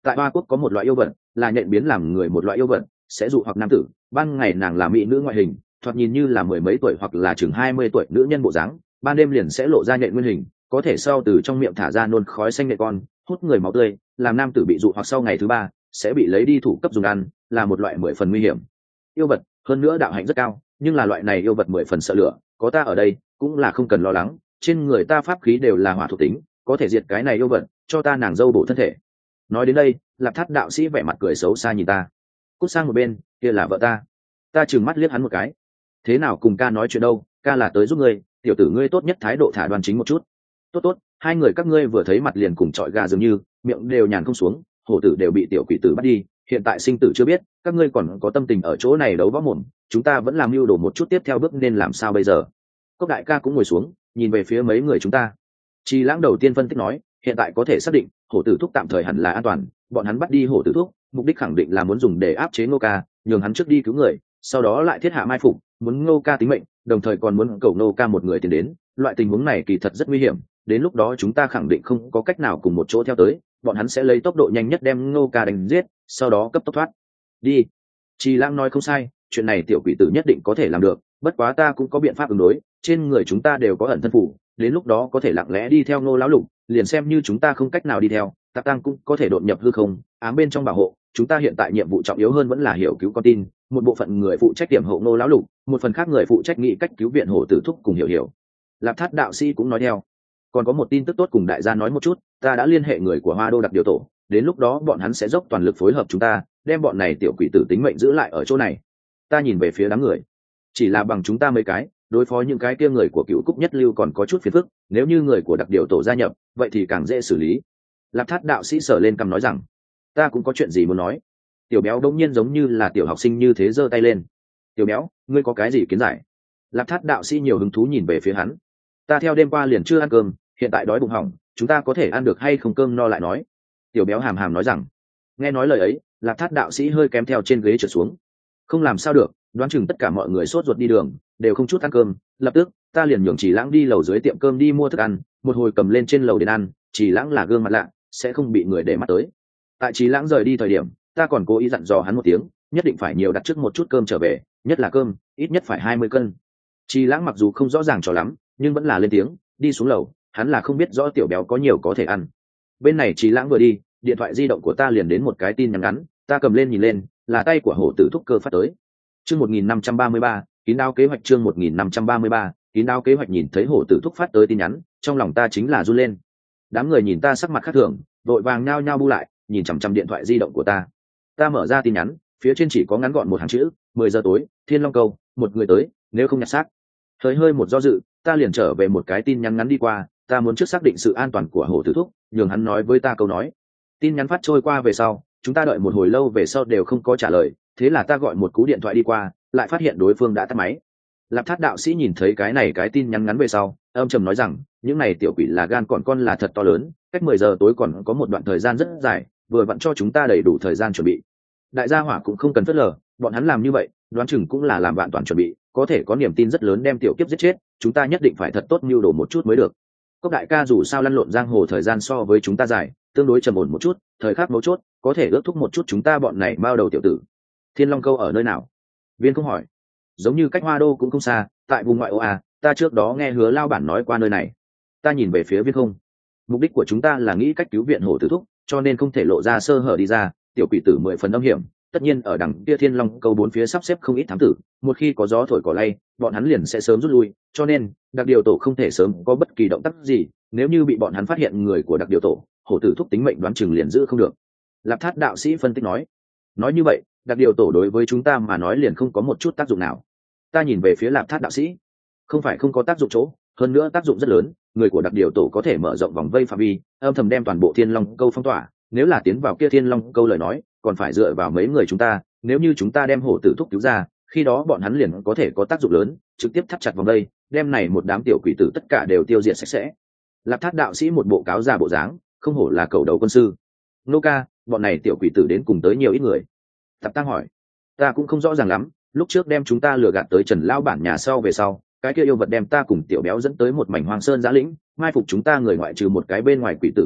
tại hoa quốc có một loại yêu vật là nhện biến làm người một loại yêu vật, sẽ dụ hoặc nam tử. Ban ngày nàng là mỹ nữ ngoại hình, thoạt nhìn như là mười mấy tuổi hoặc là chừng hai mươi tuổi nữ nhân bộ dáng, ban đêm liền sẽ lộ ra nhện nguyên hình, có thể sau từ trong miệng thả ra nôn khói xanh nhện con, hút người máu tươi, làm nam tử bị dụ hoặc sau ngày thứ ba sẽ bị lấy đi thủ cấp dùng ăn, là một loại mười phần nguy hiểm yêu vật. Hơn nữa đạo hạnh rất cao, nhưng là loại này yêu vật mười phần sợ lửa, có ta ở đây cũng là không cần lo lắng, trên người ta pháp khí đều là hỏa thuộc tính, có thể diệt cái này yêu vật, cho ta nàng dâu bổ thân thể. Nói đến đây, Lạp Thát đạo sĩ vẻ mặt cười xấu xa nhìn ta. Cút sang một bên, kia là vợ ta. Ta trừng mắt liếc hắn một cái. Thế nào cùng ca nói chuyện đâu, ca là tới giúp ngươi, tiểu tử ngươi tốt nhất thái độ thả đoan chính một chút. Tốt tốt, hai người các ngươi vừa thấy mặt liền cùng trọi gà dường như, miệng đều nhàn không xuống, hổ tử đều bị tiểu quỷ tử bắt đi, hiện tại sinh tử chưa biết, các ngươi còn có tâm tình ở chỗ này đấu võ mồm, chúng ta vẫn làm mưu đồ một chút tiếp theo bước nên làm sao bây giờ. Cốc đại ca cũng ngồi xuống, nhìn về phía mấy người chúng ta. Chi Lãng đầu tiên phân tích nói, hiện tại có thể xác định hổ tử thúc tạm thời hẳn là an toàn, bọn hắn bắt đi hổ tử thúc mục đích khẳng định là muốn dùng để áp chế Ngô ca, nhường hắn trước đi cứu người, sau đó lại thiết hạ mai phục, muốn Ngô ca tính mệnh, đồng thời còn muốn cầu Ngô ca một người tiến đến. Loại tình huống này kỳ thật rất nguy hiểm, đến lúc đó chúng ta khẳng định không có cách nào cùng một chỗ theo tới, bọn hắn sẽ lấy tốc độ nhanh nhất đem Ngô ca đánh giết, sau đó cấp tốc thoát đi. Chi Lãng nói không sai, chuyện này tiểu quỷ tử nhất định có thể làm được, bất quá ta cũng có biện pháp ứng đối, trên người chúng ta đều có ẩn thân phủ, đến lúc đó có thể lặng lẽ đi theo Ngô lão lục, liền xem như chúng ta không cách nào đi theo, Tạp Tăng cũng có thể đột nhập hư không, ám bên trong bảo hộ. Chúng ta hiện tại nhiệm vụ trọng yếu hơn vẫn là hiểu cứu con tin, một bộ phận người phụ trách điểm hộ Ngô lão lục, một phần khác người phụ trách nghĩ cách cứu viện hổ tử thúc cùng hiểu hiểu. Lạp Thát đạo sĩ cũng nói theo, còn có một tin tức tốt cùng đại gia nói một chút, ta đã liên hệ người của Hoa Đô đặc điều tổ, đến lúc đó bọn hắn sẽ dốc toàn lực phối hợp chúng ta, đem bọn này tiểu quỷ tử tính mệnh giữ lại ở chỗ này. Ta nhìn về phía đám người, chỉ là bằng chúng ta mấy cái đối phó những cái kia người của Cựu Cúc Nhất Lưu còn có chút phiền phức, nếu như người của đặc điều tổ gia nhập, vậy thì càng dễ xử lý. Lạp Thát đạo sĩ sở lên cằm nói rằng, ta cũng có chuyện gì muốn nói. Tiểu béo đông nhiên giống như là tiểu học sinh như thế giơ tay lên. Tiểu béo, ngươi có cái gì kiến giải? Lạp Thát đạo sĩ nhiều hứng thú nhìn về phía hắn. Ta theo đêm qua liền chưa ăn cơm, hiện tại đói bụng hỏng, chúng ta có thể ăn được hay không cơm no lại nói. Tiểu béo hàm hàm nói rằng. Nghe nói lời ấy, Lạp Thát đạo sĩ hơi kém theo trên ghế trở xuống. Không làm sao được, đoán chừng tất cả mọi người sốt ruột đi đường, đều không chút ăn cơm. Lập tức ta liền nhường Chỉ Lãng đi lầu dưới tiệm cơm đi mua thức ăn, một hồi cầm lên trên lầu đến ăn. Chỉ Lãng là gương mặt lạ, sẽ không bị người để mắt tới. Tại Chỉ Lãng rời đi thời điểm, ta còn cố ý dặn dò hắn một tiếng, nhất định phải nhiều đặt trước một chút cơm trở về, nhất là cơm, ít nhất phải hai mươi cân. Chỉ Lãng mặc dù không rõ ràng cho lắm, nhưng vẫn là lên tiếng. Đi xuống lầu, hắn là không biết rõ tiểu béo có nhiều có thể ăn. Bên này Chỉ Lãng vừa đi, điện thoại di động của ta liền đến một cái tin nhắn ngắn, ta cầm lên nhìn lên, là tay của hổ tử thúc cơ phát tới. Chương một nghìn năm trăm ba mươi ba, kín đáo kế hoạch. Chương một nghìn năm trăm ba mươi ba, kín đáo kế hoạch. Nhìn thấy hổ tử thúc phát tới tin nhắn, trong lòng ta chính là run lên. Đám người nhìn ta sắc mặt khác thường, vội vàng nhao nhao bu lại, nhìn chằm chằm điện thoại di động của ta. Ta mở ra tin nhắn, phía trên chỉ có ngắn gọn một hàng chữ: mười giờ tối, Thiên Long Câu, một người tới, nếu không nhặt xác. Hơi hơi một do dự, ta liền trở về một cái tin nhắn ngắn đi qua, ta muốn trước xác định sự an toàn của hổ tử thúc, nhường hắn nói với ta câu nói. Tin nhắn phát trôi qua về sau, chúng ta đợi một hồi lâu về sau đều không có trả lời, thế là ta gọi một cú điện thoại đi qua, lại phát hiện đối phương đã tắt máy. Lạp Thát đạo sĩ nhìn thấy cái này cái tin nhắn ngắn về sau, âm trầm nói rằng, những này tiểu quỷ là gan còn con là thật to lớn, cách mười giờ tối còn có một đoạn thời gian rất dài, vừa vặn cho chúng ta đầy đủ thời gian chuẩn bị. Đại gia hỏa cũng không cần phớt lờ, bọn hắn làm như vậy, đoán chừng cũng là làm vạn toàn chuẩn bị, có thể có niềm tin rất lớn đem tiểu kiếp giết chết, chúng ta nhất định phải thật tốt mưu đồ một chút mới được. Cốc đại ca dù sao lăn lộn giang hồ thời gian so với chúng ta dài, tương đối trầm ổn một chút, thời khắc mấu chốt có thể ước thúc một chút chúng ta bọn này bao đầu tiểu tử. Thiên Long Câu ở nơi nào? Viên không hỏi. Giống như cách Hoa Đô cũng không xa, tại vùng ngoại ô à, ta trước đó nghe Hứa lao bản nói qua nơi này. Ta nhìn về phía Viên không. Mục đích của chúng ta là nghĩ cách cứu viện hổ tử thúc, cho nên không thể lộ ra sơ hở đi ra, tiểu quỷ tử mười phần âm hiểm, tất nhiên ở đằng kia Thiên Long Câu bốn phía sắp xếp không ít thám tử, một khi có gió thổi cỏ lay, bọn hắn liền sẽ sớm rút lui, cho nên đặc điều tổ không thể sớm có bất kỳ động tác gì, nếu như bị bọn hắn phát hiện người của đặc điều tổ, hổ tử thúc tính mệnh đoán chừng liền giữ không được. Lạp Thát đạo sĩ phân tích nói. Nói như vậy, đặc điều tổ đối với chúng ta mà nói liền không có một chút tác dụng nào. Ta nhìn về phía Lạp Thát đạo sĩ. Không phải không có tác dụng chỗ, hơn nữa tác dụng rất lớn, người của đặc điều tổ có thể mở rộng vòng vây phạm vi, âm thầm đem toàn bộ Thiên Long Câu phong tỏa, nếu là tiến vào kia Thiên Long Câu lời nói, còn phải dựa vào mấy người chúng ta, nếu như chúng ta đem hổ tử thúc cứu ra, khi đó bọn hắn liền có thể có tác dụng lớn, trực tiếp thắt chặt vòng vây, đem này một đám tiểu quỷ tử tất cả đều tiêu diệt sạch sẽ. Lạp Thát đạo sĩ một bộ cáo già bộ dáng, không hổ là cầu đầu quân sư. Nô ca, bọn này tiểu quỷ tử đến cùng tới nhiều ít người? Tạp Tăng hỏi. Ta cũng không rõ ràng lắm, lúc trước đem chúng ta lừa gạt tới Trần lao bản nhà sau về sau, cái kia yêu vật đem ta cùng tiểu béo dẫn tới một mảnh hoang sơn giã lĩnh, mai phục chúng ta người ngoại trừ một cái bên ngoài quỷ tử hòa thượng,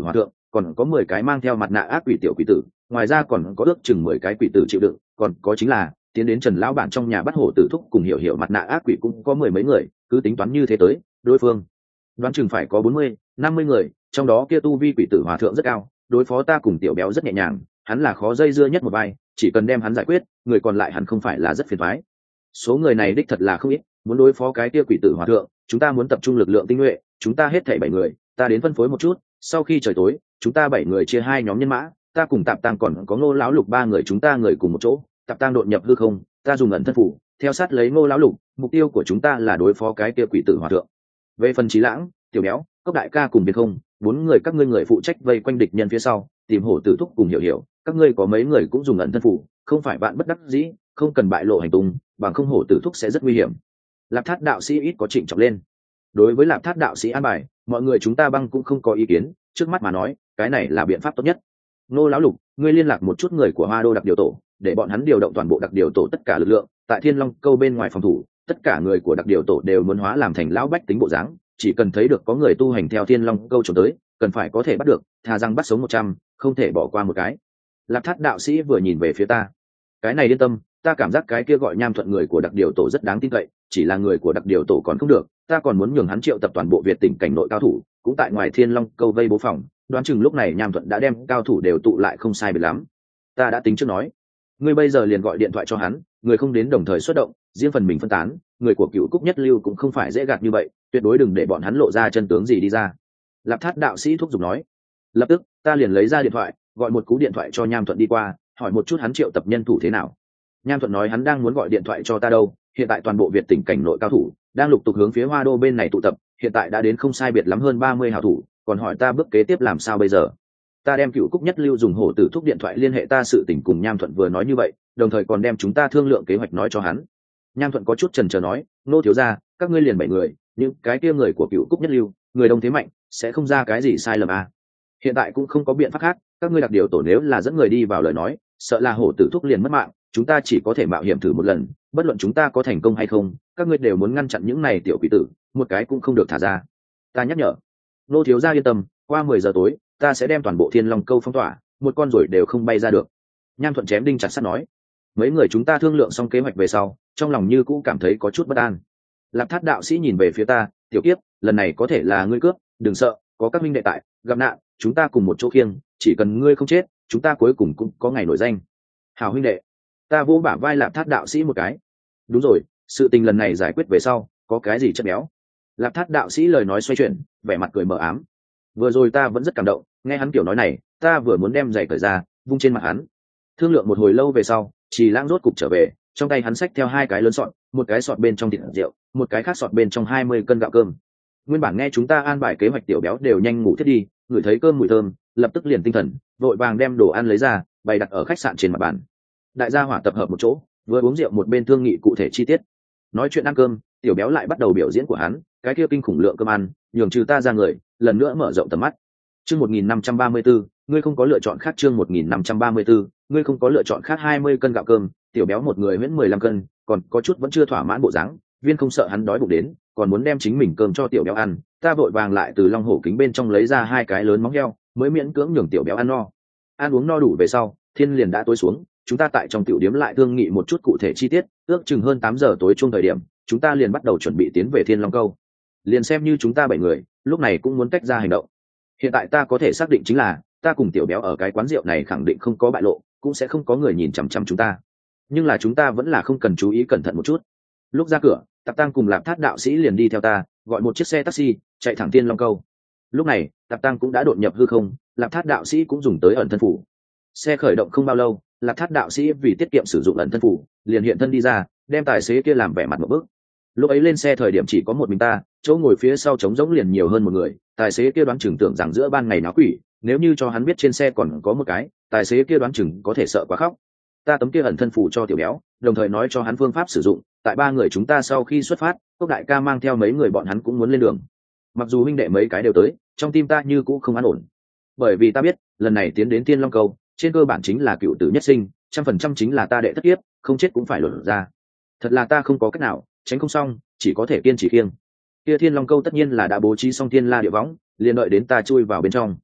còn có mười cái mang theo mặt nạ ác quỷ tiểu quỷ tử, ngoài ra còn có ước chừng mười cái quỷ tử chịu đựng, còn có chính là tiến đến Trần lão bản trong nhà bắt hổ tử thúc cùng hiểu hiểu mặt nạ ác quỷ cũng có mười mấy người, cứ tính toán như thế tới, đối phương đoán chừng phải có bốn mươi, năm mươi người, trong đó kia tu vi quỷ tử hòa thượng rất cao, đối phó ta cùng tiểu béo rất nhẹ nhàng, hắn là khó dây dưa nhất một vai, chỉ cần đem hắn giải quyết, người còn lại hẳn không phải là rất phiền toái. Số người này đích thật là không ít, muốn đối phó cái kia quỷ tử hòa thượng, chúng ta muốn tập trung lực lượng tinh nhuệ, chúng ta hết thảy bảy người, ta đến phân phối một chút, sau khi trời tối, chúng ta bảy người chia hai nhóm nhân mã, ta cùng Tạp Tăng còn có Ngô lão lục ba người chúng ta người cùng một chỗ, Tạp Tăng đột nhập hư không, ta dùng ẩn thân phủ, theo sát lấy Ngô lão lục, mục tiêu của chúng ta là đối phó cái kia quỷ tử hòa thượng. Về phần Chí Lãng, Tiểu Béo, Cốc Đại Ca cùng Biệt Không, bốn người các ngươi người phụ trách vây quanh địch nhân phía sau, tìm hổ tử thúc cùng hiểu hiểu, các ngươi có mấy người cũng dùng ẩn thân phủ, không phải bạn bất đắc dĩ, không cần bại lộ hành tung, bằng không hổ tử thúc sẽ rất nguy hiểm. Lạp Thát đạo sĩ ít có trịnh trọng lên. Đối với Lạp Thát đạo sĩ an bài, mọi người chúng ta băng cũng không có ý kiến, trước mắt mà nói, cái này là biện pháp tốt nhất. Nô lão lục, ngươi liên lạc một chút người của Hoa Đô đặc điều tổ, để bọn hắn điều động toàn bộ đặc điều tổ tất cả lực lượng, tại Thiên Long Câu bên ngoài phòng thủ, tất cả người của đặc điều tổ đều muốn hóa làm thành lão bách tính bộ dáng, chỉ cần thấy được có người tu hành theo Thiên Long Câu trốn tới, cần phải có thể bắt được, thà rằng bắt sống một trăm, không thể bỏ qua một cái. Lạp Thát đạo sĩ vừa nhìn về phía ta, cái này yên tâm, ta cảm giác cái kia gọi Nham Thuận người của đặc điều tổ rất đáng tin cậy, chỉ là người của đặc điều tổ còn không được, ta còn muốn nhường hắn triệu tập toàn bộ Việt tỉnh cảnh nội cao thủ, cũng tại ngoài Thiên Long Câu vây bố phòng, đoán chừng lúc này Nham Thuận đã đem cao thủ đều tụ lại không sai biệt lắm. Ta đã tính trước nói, ngươi bây giờ liền gọi điện thoại cho hắn, người không đến đồng thời xuất động, riêng phần mình phân tán, người của Cựu Cúc Nhất Lưu cũng không phải dễ gạt như vậy, tuyệt đối đừng để bọn hắn lộ ra chân tướng gì đi ra. Lạp Thát đạo sĩ thúc giục nói. Lập tức, ta liền lấy ra điện thoại, gọi một cú điện thoại cho Nham Thuận đi qua, hỏi một chút hắn triệu tập nhân thủ thế nào. Nham Thuận nói hắn đang muốn gọi điện thoại cho ta đâu, hiện tại toàn bộ Việt tỉnh cảnh nội cao thủ đang lục tục hướng phía Hoa Đô bên này tụ tập, hiện tại đã đến không sai biệt lắm hơn ba mươi hảo thủ, còn hỏi ta bước kế tiếp làm sao bây giờ. Ta đem Cựu Cúc Nhất Lưu dùng hổ tử thúc điện thoại liên hệ ta sự tình cùng Nham Thuận vừa nói như vậy, đồng thời còn đem chúng ta thương lượng kế hoạch nói cho hắn. Nham Thuận có chút chần chờ nói, nô thiếu gia, các ngươi liền bảy người, những cái kia người của Cựu Cúc Nhất Lưu, người đông thế mạnh, sẽ không ra cái gì sai lầm à. Hiện tại cũng không có biện pháp khác, các ngươi đặc điều tổ nếu là dẫn người đi vào lời nói, sợ là hổ tử thúc liền mất mạng, chúng ta chỉ có thể mạo hiểm thử một lần, bất luận chúng ta có thành công hay không, các ngươi đều muốn ngăn chặn những này tiểu quỷ tử, một cái cũng không được thả ra. Ta nhắc nhở. Nô thiếu gia yên tâm, qua mười giờ tối, ta sẽ đem toàn bộ Thiên Long Câu phong tỏa, một con ruồi đều không bay ra được. Nham Thuận chém đinh chặt sắt nói. Mấy người chúng ta thương lượng xong kế hoạch về sau, trong lòng như cũ cảm thấy có chút bất an. Lạp Thát đạo sĩ nhìn về phía ta, tiểu kiếp, lần này có thể là ngươi cướp, đừng sợ, có các minh đệ tại, gặp nạn, chúng ta cùng một chỗ khiêng, chỉ cần ngươi không chết, chúng ta cuối cùng cũng có ngày nổi danh. Hảo huynh đệ. Ta vỗ bả vai Lạp Thát đạo sĩ một cái. Đúng rồi, sự tình lần này giải quyết về sau, có cái gì chất béo? Lạp Thát đạo sĩ lời nói xoay chuyển, vẻ mặt cười mờ ám. Vừa rồi ta vẫn rất cảm động, nghe hắn kiểu nói này, ta vừa muốn đem giày cởi ra, vung trên mặt hắn. Thương lượng một hồi lâu về sau, Trì Lãng rốt cục trở về, trong tay hắn xách theo hai cái lớn sọt, một cái sọt bên trong thịt rượu, một cái khác sọt bên trong hai mươi cân gạo cơm. Nguyên bản nghe chúng ta an bài kế hoạch tiểu béo đều nhanh ngủ thiết đi, ngửi thấy cơm mùi thơm, lập tức liền tinh thần, vội vàng đem đồ ăn lấy ra, bày đặt ở khách sạn trên mặt bàn. Đại gia hỏa tập hợp một chỗ, vừa uống rượu một bên thương nghị cụ thể chi tiết. Nói chuyện ăn cơm, tiểu béo lại bắt đầu biểu diễn của hắn, cái kia kinh khủng lượng cơm ăn, nhường trừ ta ra người, lần nữa mở rộng tầm mắt. Chương một nghìn năm trăm ba mươi tư, ngươi không có lựa chọn khác. Chương một nghìn năm trăm ba mươi tư, ngươi không có lựa chọn khác. hai mươi cân gạo cơm, tiểu béo một người huyễn mười lăm cân, còn có chút vẫn chưa thỏa mãn bộ dáng, Viên không sợ hắn đói bụng đến, còn muốn đem chính mình cơm cho tiểu béo ăn, ta vội vàng lại từ long hổ kính bên trong lấy ra hai cái lớn móng heo, mới miễn cưỡng nhường tiểu béo ăn no. Ăn uống no đủ về sau, thiên liền đã tối xuống, chúng ta tại trong tiểu điếm lại thương nghị một chút cụ thể chi tiết, ước chừng hơn tám giờ tối chung thời điểm, chúng ta liền bắt đầu chuẩn bị tiến về Thiên Long Câu. Liền xem như chúng ta bảy người, lúc này cũng muốn tách ra hành động. Hiện tại ta có thể xác định chính là, ta cùng tiểu béo ở cái quán rượu này khẳng định không có bại lộ, cũng sẽ không có người nhìn chằm chằm chúng ta. Nhưng là chúng ta vẫn là không cần chú ý cẩn thận một chút. Lúc ra cửa, Tạp Tăng cùng Lạp Thát đạo sĩ liền đi theo ta, gọi một chiếc xe taxi, chạy thẳng Thiên Long Câu. Lúc này, Tạp Tăng cũng đã đột nhập hư không, Lạp Thát đạo sĩ cũng dùng tới ẩn thân phủ. Xe khởi động không bao lâu, Lạp Thát đạo sĩ vì tiết kiệm sử dụng ẩn thân phủ, liền hiện thân đi ra, đem tài xế kia làm vẻ mặt một bước. Lúc ấy lên xe thời điểm chỉ có một mình ta, chỗ ngồi phía sau trống rỗng liền nhiều hơn một người, tài xế kia đoán chừng tưởng rằng giữa ban ngày náo quỷ, nếu như cho hắn biết trên xe còn có một cái, tài xế kia đoán chừng có thể sợ quá khóc. Ta tấm kia ẩn thân phủ cho tiểu béo, đồng thời nói cho hắn phương pháp sử dụng, tại ba người chúng ta sau khi xuất phát, Cốc đại ca mang theo mấy người bọn hắn cũng muốn lên đường. Mặc dù huynh đệ mấy cái đều tới, trong tim ta như cũ không an ổn, bởi vì ta biết lần này tiến đến Thiên Long Câu trên cơ bản chính là cựu tử nhất sinh, trăm phần trăm chính là ta đệ thất kiếp, không chết cũng phải lột ra. Thật là ta không có cách nào, tránh không xong, chỉ có thể kiên trì kiêng. Kia Thiên Long Câu tất nhiên là đã bố trí xong thiên la địa võng, liền đợi đến ta chui vào bên trong.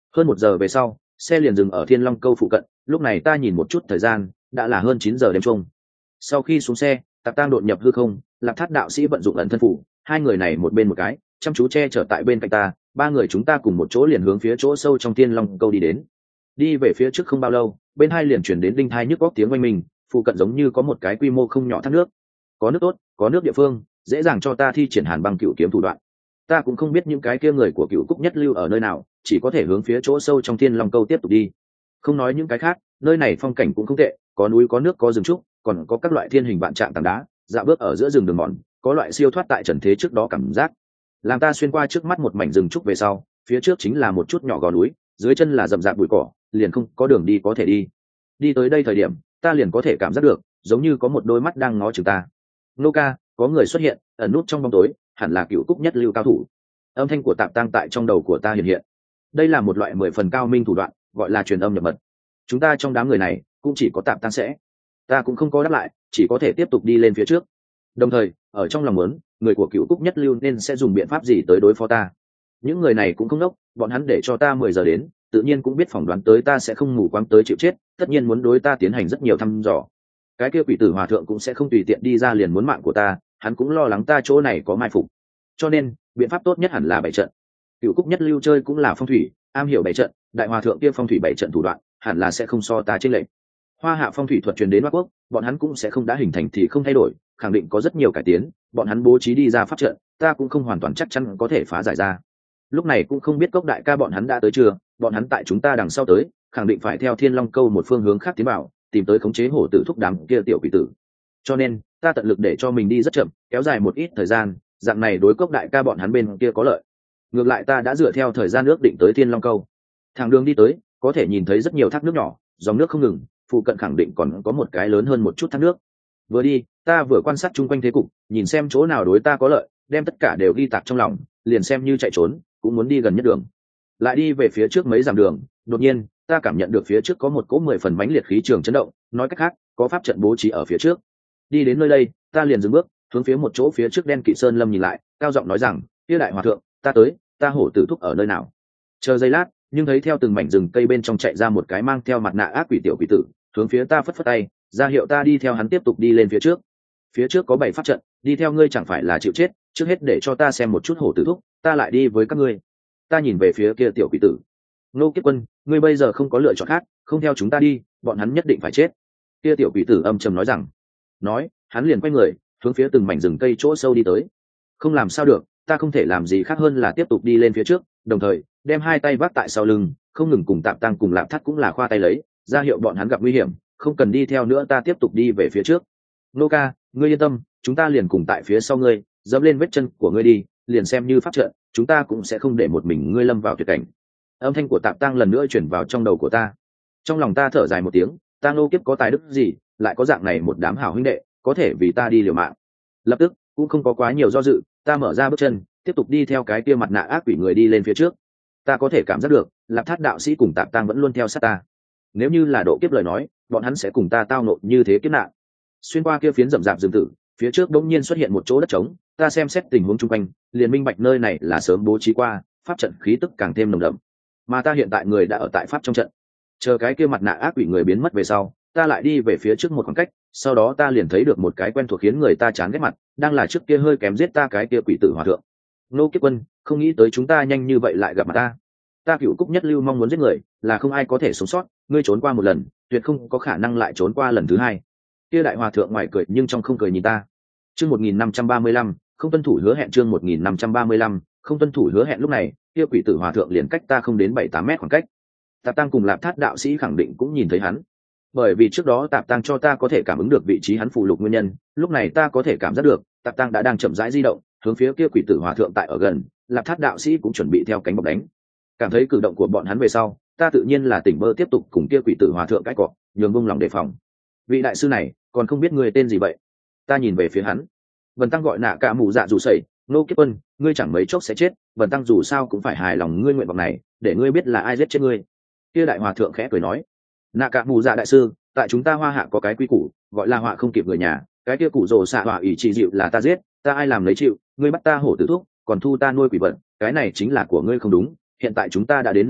Hơn một giờ về sau, xe liền dừng ở Thiên Long Câu phụ cận. Lúc này ta nhìn một chút thời gian, đã là hơn chín giờ đêm trung. Sau khi xuống xe, Tạp Tang đột nhập hư không, Lạc Thát đạo sĩ vận dụng ẩn thân phủ, hai người này một bên một cái, chăm chú che chở tại bên cạnh ta. Ba người chúng ta cùng một chỗ liền hướng phía chỗ sâu trong Thiên Long Câu đi đến. Đi về phía trước không bao lâu, bên hai liền chuyển đến đinh thai nhức góc tiếng oanh mình, phụ cận giống như có một cái quy mô không nhỏ thác nước. Có nước tốt, có nước địa phương, dễ dàng cho ta thi triển Hàn Băng Cựu Kiếm thủ đoạn. Ta cũng không biết những cái kia người của Cựu Cúc Nhất Lưu ở nơi nào, chỉ có thể hướng phía chỗ sâu trong Thiên Long Câu tiếp tục đi. Không nói những cái khác, nơi này phong cảnh cũng không tệ, có núi có nước có rừng trúc, còn có các loại thiên hình vạn trạng tảng đá, dạo bước ở giữa rừng đường mòn, có loại siêu thoát tại trần thế trước đó cảm giác. Làm ta xuyên qua trước mắt một mảnh rừng trúc về sau, phía trước chính là một chút nhỏ gò núi, dưới chân là rậm rạp bụi cỏ, liền không có đường đi có thể đi. Đi tới đây thời điểm, ta liền có thể cảm giác được, giống như có một đôi mắt đang ngó chừng ta. Nô ca, có người xuất hiện, ẩn nút trong bóng tối, hẳn là Cựu Cúc Nhất Lưu cao thủ. Âm thanh của Tạp Tang tại trong đầu của ta hiện hiện. Đây là một loại mười phần cao minh thủ đoạn, gọi là truyền âm nhập mật. Chúng ta trong đám người này cũng chỉ có Tạp Tang sẽ. Ta cũng không có đáp lại, chỉ có thể tiếp tục đi lên phía trước. Đồng thời, ở trong lòng muốn, người của Cựu Cúc Nhất Lưu nên sẽ dùng biện pháp gì tới đối phó ta. Những người này cũng không đốc, bọn hắn để cho ta mười giờ đến, tự nhiên cũng biết phỏng đoán tới ta sẽ không mù quáng tới chịu chết, tất nhiên muốn đối ta tiến hành rất nhiều thăm dò. Cái kia Quỷ Tử Hòa thượng cũng sẽ không tùy tiện đi ra liền muốn mạng của ta, hắn cũng lo lắng ta chỗ này có mai phục. Cho nên, biện pháp tốt nhất hẳn là bảy trận. Cựu Cúc Nhất Lưu chơi cũng là phong thủy, am hiểu bảy trận, đại hòa thượng kia phong thủy bảy trận thủ đoạn, hẳn là sẽ không so ta chênh lệch. Hoa Hạ phong thủy thuật truyền đến Hoa Quốc, bọn hắn cũng sẽ không đã hình thành thì không thay đổi, khẳng định có rất nhiều cải tiến, bọn hắn bố trí đi ra pháp trận, ta cũng không hoàn toàn chắc chắn có thể phá giải ra. Lúc này cũng không biết Cốc đại ca bọn hắn đã tới chưa, bọn hắn tại chúng ta đằng sau tới, khẳng định phải theo Thiên Long Câu một phương hướng khác tiến vào, tìm tới khống chế hổ tử thúc đám kia tiểu quỷ tử. Cho nên, ta tận lực để cho mình đi rất chậm, kéo dài một ít thời gian, dạng này đối Cốc đại ca bọn hắn bên kia có lợi. Ngược lại ta đã dựa theo thời gian ước định tới Thiên Long Câu. Thẳng đường đi tới, có thể nhìn thấy rất nhiều thác nước nhỏ, dòng nước không ngừng, phụ cận khẳng định còn có một cái lớn hơn một chút thác nước. Vừa đi, ta vừa quan sát chung quanh thế cục, nhìn xem chỗ nào đối ta có lợi, đem tất cả đều ghi tạc trong lòng, liền xem như chạy trốn, cũng muốn đi gần nhất đường. Lại đi về phía trước mấy dặm đường, đột nhiên, ta cảm nhận được phía trước có một cỗ mười phần mãnh liệt khí trường chấn động, nói cách khác, có pháp trận bố trí ở phía trước. Đi đến nơi đây, ta liền dừng bước, hướng phía một chỗ phía trước đen kịt sơn lâm nhìn lại, cao giọng nói rằng, "Kia đại hòa thượng, ta tới, ta hổ tử thúc ở nơi nào?" Chờ giây lát, nhưng thấy theo từng mảnh rừng cây bên trong chạy ra một cái mang theo mặt nạ ác quỷ tiểu quỷ tử, hướng phía ta phất phất tay, ra hiệu ta đi theo hắn tiếp tục đi lên phía trước. Phía trước có bảy pháp trận, đi theo ngươi chẳng phải là chịu chết, trước hết để cho ta xem một chút hổ tử thúc, ta lại đi với các ngươi. Ta nhìn về phía kia tiểu quỷ tử. Nô Kiếp Quân, ngươi bây giờ không có lựa chọn khác, không theo chúng ta đi, bọn hắn nhất định phải chết. Kia tiểu quỷ tử âm trầm nói rằng. Nói, hắn liền quay người, hướng phía từng mảnh rừng cây chỗ sâu đi tới. Không làm sao được, ta không thể làm gì khác hơn là tiếp tục đi lên phía trước, đồng thời đem hai tay vác tại sau lưng, không ngừng cùng Tạp Tăng cùng Lạp Thắt cũng là khoa tay lấy, ra hiệu bọn hắn gặp nguy hiểm, không cần đi theo nữa, ta tiếp tục đi về phía trước. Nô ca, ngươi yên tâm, chúng ta liền cùng tại phía sau ngươi, dẫm lên vết chân của ngươi đi, liền xem như pháp trận, chúng ta cũng sẽ không để một mình ngươi lâm vào tuyệt cảnh. Âm thanh của Tạp Tăng lần nữa chuyển vào trong đầu của ta. Trong lòng ta thở dài một tiếng, ta Nô Kiếp có tài đức gì, lại có dạng này một đám hảo huynh đệ, có thể vì ta đi liều mạng. Lập tức, cũng không có quá nhiều do dự, ta mở ra bước chân, tiếp tục đi theo cái kia mặt nạ ác quỷ người đi lên phía trước. Ta có thể cảm giác được, Lạp Thát đạo sĩ cùng Tạp Tăng vẫn luôn theo sát ta. Nếu như là độ kiếp lời nói, bọn hắn sẽ cùng ta tao nộ như thế kiếp nạn. Xuyên qua kia phiến rậm rạp rừng tử, phía trước đống nhiên xuất hiện một chỗ đất trống, ta xem xét tình huống chung quanh, liền minh bạch nơi này là sớm bố trí qua, pháp trận khí tức càng thêm nồng đậm. Mà ta hiện tại người đã ở tại pháp trong trận. Chờ cái kia mặt nạ ác quỷ người biến mất về sau, ta lại đi về phía trước một khoảng cách, sau đó ta liền thấy được một cái quen thuộc khiến người ta chán ghét mặt, đang là trước kia hơi kém giết ta cái kia quỷ tử hòa thượng. Nô Kiếp Quân, không nghĩ tới chúng ta nhanh như vậy lại gặp mặt ta. Ta Cựu Cúc Nhất Lưu mong muốn giết người, là không ai có thể sống sót, ngươi trốn qua một lần, tuyệt không có khả năng lại trốn qua lần thứ hai. Kia đại hòa thượng ngoài cười nhưng trong không cười nhìn ta. Chương một nghìn năm trăm ba mươi lăm, không tuân thủ hứa hẹn. Chương một nghìn năm trăm ba mươi lăm, không tuân thủ hứa hẹn. Lúc này, kia quỷ tử hòa thượng liền cách ta không đến bảy tám mét khoảng cách. Tạp Tăng cùng Lạp Thát đạo sĩ khẳng định cũng nhìn thấy hắn, bởi vì trước đó Tạp Tăng cho ta có thể cảm ứng được vị trí hắn phụ lục nguyên nhân, lúc này ta có thể cảm giác được Tạp Tăng đã đang chậm rãi di động, hướng phía kia quỷ tử hòa thượng tại ở gần. Lạp Thát đạo sĩ cũng chuẩn bị theo cánh bọc đánh. Cảm thấy cử động của bọn hắn về sau, ta tự nhiên là tỉnh bơ tiếp tục cùng kia quỷ tử hòa thượng cãi cọ, nhường vung lòng đề phòng. Vị đại sư này còn không biết người tên gì vậy? Ta nhìn về phía hắn. Vân Tăng gọi Nạ Cả Mù Dạ Dù Sẩy. Nô Kiếp Quân, ngươi chẳng mấy chốc sẽ chết, Vân Tăng dù sao cũng phải hài lòng ngươi nguyện vọng này, để ngươi biết là ai giết chết ngươi. Kia đại hòa thượng khẽ cười nói, Nạ Cả Mù Dạ đại sư, tại chúng ta Hoa Hạ có cái quy củ, gọi là họa không kịp người nhà, cái kia củ rồ xạ họa ủy chỉ dịu là ta giết, ta ai làm lấy chịu, ngươi bắt ta hổ tử thuốc, còn thu ta nuôi quỷ vật, cái này chính là của ngươi không đúng. Hiện tại chúng ta đã đến nơi này,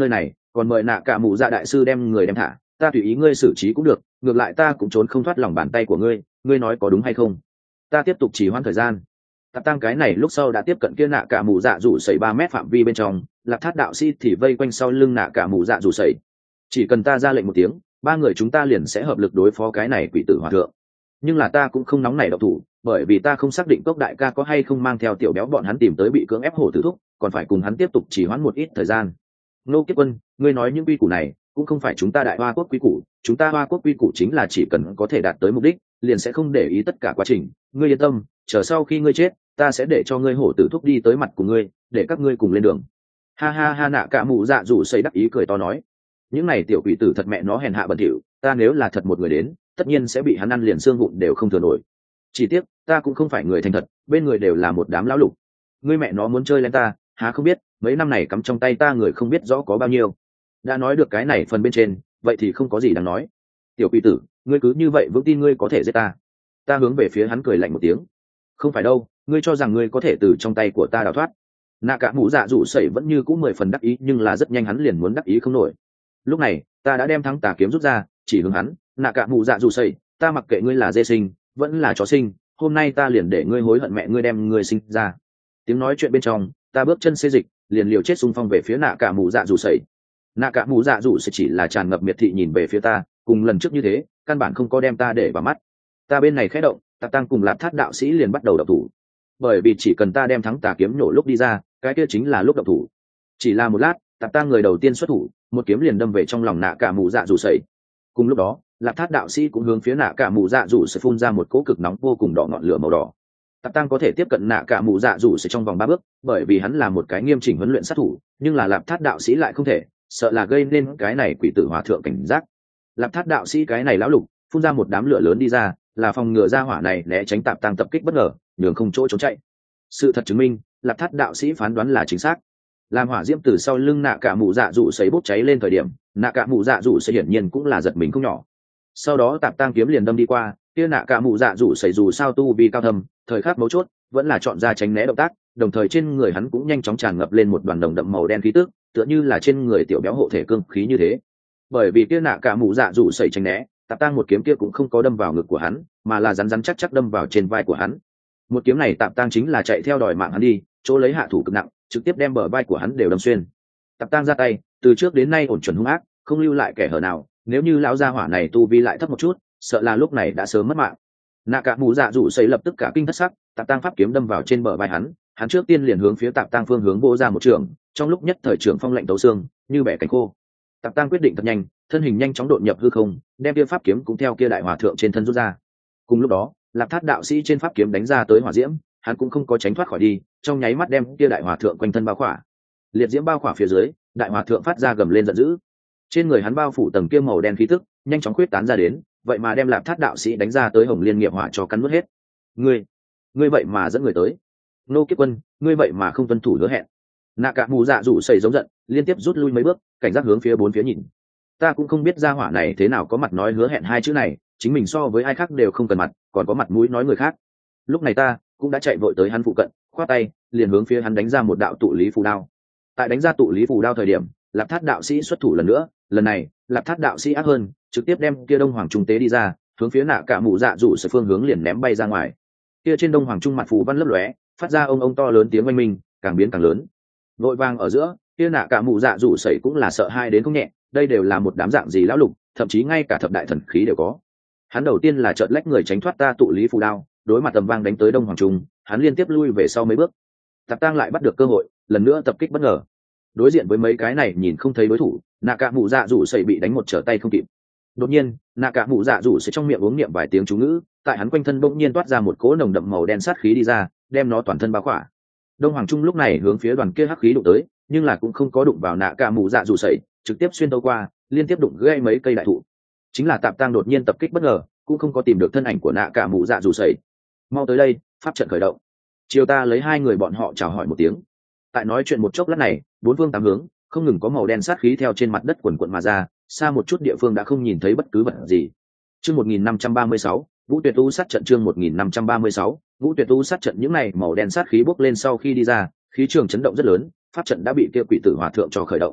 còn mời nạ cả mụ dạ đại sư đem người đem thả, ta tùy ý ngươi xử trí cũng được, ngược lại ta cũng trốn không thoát lòng bàn tay của ngươi, ngươi nói có đúng hay không? Ta tiếp tục trì hoãn thời gian. Tạp tăng cái này lúc sau đã tiếp cận kia nạ cả mụ dạ rủ sẩy ba mét phạm vi bên trong, Lạp Thát đạo sĩ thì vây quanh sau lưng nạ cả mụ dạ rủ sẩy. Chỉ cần ta ra lệnh một tiếng, ba người chúng ta liền sẽ hợp lực đối phó cái này quỷ tử hòa thượng. Nhưng là ta cũng không nóng nảy động thủ, bởi vì ta không xác định Cốc đại ca có hay không mang theo tiểu béo bọn hắn tìm tới bị cưỡng ép hổ tử thúc, còn phải cùng hắn tiếp tục trì hoãn một ít thời gian. Nô Kiếp Quân, ngươi nói những quy củ này cũng không phải chúng ta Đại Hoa quốc quy củ, chúng ta Hoa quốc quy củ chính là chỉ cần có thể đạt tới mục đích, liền sẽ không để ý tất cả quá trình. Ngươi yên tâm, chờ sau khi ngươi chết, ta sẽ để cho ngươi hổ tử thúc đi tới mặt của ngươi, để các ngươi cùng lên đường. Ha ha ha, nạ cả mụ dạ rủ xây đắc ý cười to nói, những này tiểu quỷ tử thật mẹ nó hèn hạ bẩn thỉu, ta nếu là thật một người đến, tất nhiên sẽ bị hắn ăn liền xương vụn đều không thừa nổi. Chỉ tiếc, ta cũng không phải người thành thật, bên người đều là một đám lão lục. Ngươi mẹ nó muốn chơi lên ta, há không biết, mấy năm này cắm trong tay ta người không biết rõ có bao nhiêu. Đã nói được cái này phần bên trên, vậy thì không có gì đáng nói. Tiểu quỷ tử, ngươi cứ như vậy vững tin ngươi có thể giết ta? Ta hướng về phía hắn cười lạnh một tiếng. Không phải đâu, ngươi cho rằng ngươi có thể từ trong tay của ta đào thoát? Nạ cả mũ dạ dụ sẩy vẫn như cũ mười phần đắc ý, nhưng là rất nhanh hắn liền muốn đắc ý không nổi. Lúc này, ta đã đem thắng tà kiếm rút ra, chỉ hướng hắn. Nạ cả mũ dạ dụ sẩy, ta mặc kệ ngươi là dê sinh, vẫn là chó sinh, hôm nay ta liền để ngươi hối hận mẹ ngươi đem ngươi sinh ra. Tiếng nói chuyện bên trong, ta bước chân xê dịch, liền liều chết xung phong về phía nạ cả mũ dạ dụ sẩy. Nạ cả mũ dạ dụ sẩy chỉ là tràn ngập miệt thị nhìn về phía ta, cùng lần trước như thế, căn bản không có đem ta để vào mắt. Ta bên này khẽ động, Tạp Tăng cùng Lạp Thát đạo sĩ liền bắt đầu động thủ. Bởi vì chỉ cần ta đem thắng tà kiếm nổ lúc đi ra, cái kia chính là lúc động thủ. Chỉ là một lát, Tạp Tăng người đầu tiên xuất thủ, một kiếm liền đâm về trong lòng nạ cả mũ dạ dụ sẩy. Cùng lúc đó, Lạp Thát đạo sĩ cũng hướng phía nạ cả mũ dạ dụ sẩy phun ra một cỗ cực nóng vô cùng đỏ ngọn lửa màu đỏ. Tạp Tăng có thể tiếp cận nạ cả mũ dạ dụ sẩy trong vòng ba bước, bởi vì hắn là một cái nghiêm chỉnh huấn luyện sát thủ, nhưng là Lạp Thát đạo sĩ lại không thể, sợ là gây nên cái này quỷ tử hòa thượng cảnh giác. Lạp Thát đạo sĩ cái này lão lục, phun ra một đám lửa lớn đi ra, là phòng ngừa ra hỏa này né tránh Tạp Tăng tập kích bất ngờ, nhường không chỗ trốn chạy. Sự thật chứng minh, Lạp Thát đạo sĩ phán đoán là chính xác. Làm hỏa diễm từ sau lưng nạ cả mũ dạ dụ sấy bốc cháy lên thời điểm, nạ cả mũ dạ dụ sấy hiển nhiên cũng là giật mình không nhỏ. Sau đó Tạp Tăng kiếm liền đâm đi qua, kia nạ cả mũ dạ dụ sấy dù sao tu vi cao thâm, thời khắc mấu chốt vẫn là chọn ra tránh né động tác, đồng thời trên người hắn cũng nhanh chóng tràn ngập lên một đoàn đồng đậm màu đen khí tức, tựa như là trên người tiểu béo hộ thể cương khí như thế. Bởi vì kia nạ cả mũ dạ dụ sấy tránh né, Tạp Tăng một kiếm kia cũng không có đâm vào ngực của hắn, mà là rắn rắn chắc chắc đâm vào trên vai của hắn. Một kiếm này Tạp Tăng chính là chạy theo đòi mạng hắn đi, chỗ lấy hạ thủ cực nặng, trực tiếp đem bờ vai của hắn đều đâm xuyên. Tạp Tăng ra tay, từ trước đến nay ổn chuẩn hung ác, không lưu lại kẻ hở nào, nếu như lão gia hỏa này tu vi lại thấp một chút, sợ là lúc này đã sớm mất mạng. Nạ cả mũ dạ dụ sấy lập tức cả kinh thất sắc, Tạp Tăng pháp kiếm đâm vào trên bờ vai hắn, hắn trước tiên liền hướng phía Tạp Tăng phương hướng vỗ ra một trường, trong lúc nhất thời trường phong lạnh tấu xương, như bẻ cánh khô. Tạp Tăng quyết định thật nhanh, thân hình nhanh chóng đột nhập hư không, đem kia pháp kiếm cũng theo kia đại hòa thượng trên thân rút ra. Cùng lúc đó, Lạp Thát đạo sĩ trên pháp kiếm đánh ra tới hỏa diễm, hắn cũng không có tránh thoát khỏi đi, trong nháy mắt đem kia đại hòa thượng quanh thân bao khỏa. Liệt diễm bao khỏa phía dưới, đại hòa thượng phát ra gầm lên giận dữ. Trên người hắn bao phủ tầng kia màu đen khí tức, nhanh chóng khuyết tán ra đến, vậy mà đem Lạp Thát đạo sĩ đánh ra tới hồng liên nghiệp hỏa cho cắn nuốt hết. Ngươi, ngươi vậy mà dẫn người tới. Nô Kiếp Quân, ngươi vậy mà không tuân thủ hứa hẹn. Nạ cả mù dạ rủ sẩy giống giận, liên tiếp rút lui mấy bước, cảnh giác hướng phía bốn phía nhìn. Ta cũng không biết gia hỏa này thế nào có mặt nói hứa hẹn hai chữ này, chính mình so với ai khác đều không cần mặt, còn có mặt mũi nói người khác. Lúc này ta cũng đã chạy vội tới hắn phụ cận, khoát tay liền hướng phía hắn đánh ra một đạo tụ lý phù đao. Tại đánh ra tụ lý phù đao thời điểm, Lạp Thát đạo sĩ xuất thủ lần nữa, lần này Lạp Thát đạo sĩ ác hơn, trực tiếp đem kia đông hoàng trung tế đi ra, hướng phía nạ cả mù dạ rủ sẩy phương hướng liền ném bay ra ngoài. Kia trên đông hoàng trung mặt phù văn lấp lóe, phát ra ông ông to lớn tiếng oanh minh, càng biến càng lớn. Vội vàng ở giữa, kia nạ cả mù dạ rủ sẩy cũng là sợ hai đến không nhẹ, đây đều là một đám dạng gì lão lục, thậm chí ngay cả thập đại thần khí đều có. Hắn đầu tiên là chợt lách người tránh thoát ta tụ lý phù đao, đối mặt tầm vang đánh tới đông hoàng trung, hắn liên tiếp lui về sau mấy bước. Tạp Tăng lại bắt được cơ hội, lần nữa tập kích bất ngờ. Đối diện với mấy cái này nhìn không thấy đối thủ, nạ cả mù dạ rủ sẩy bị đánh một trở tay không kịp. Đột nhiên, nạ cả mù dạ rủ sẩy trong miệng uống niệm vài tiếng chú ngữ, tại hắn quanh thân bỗng nhiên toát ra một cỗ nồng đậm màu đen sát khí đi ra, đem nó toàn thân bao khỏa. Đông hoàng trung lúc này hướng phía đoàn kia hắc khí đụng tới, nhưng là cũng không có đụng vào nạ cả mù dạ rủ sẩy, trực tiếp xuyên tấu qua, liên tiếp đụng gãy mấy cây đại thụ. Chính là Tạp Tăng đột nhiên tập kích bất ngờ, cũng không có tìm được thân ảnh của nạ cả mù dạ rủ sẩy. Mau tới đây, pháp trận khởi động. Chiều ta lấy hai người bọn họ chào hỏi một tiếng. Tại nói chuyện một chốc lát này, bốn phương tám hướng không ngừng có màu đen sát khí theo trên mặt đất quần quận mà ra, xa một chút địa phương đã không nhìn thấy bất cứ vật gì. Chương một nghìn năm trăm ba mươi sáu, Vũ Tuyệt Tu sát trận. Chương một nghìn năm trăm ba mươi sáu, Vũ Tuyệt Tu sát trận. Những này màu đen sát khí bốc lên sau khi đi ra, khí trường chấn động rất lớn, pháp trận đã bị kia quỷ tử hòa thượng cho khởi động.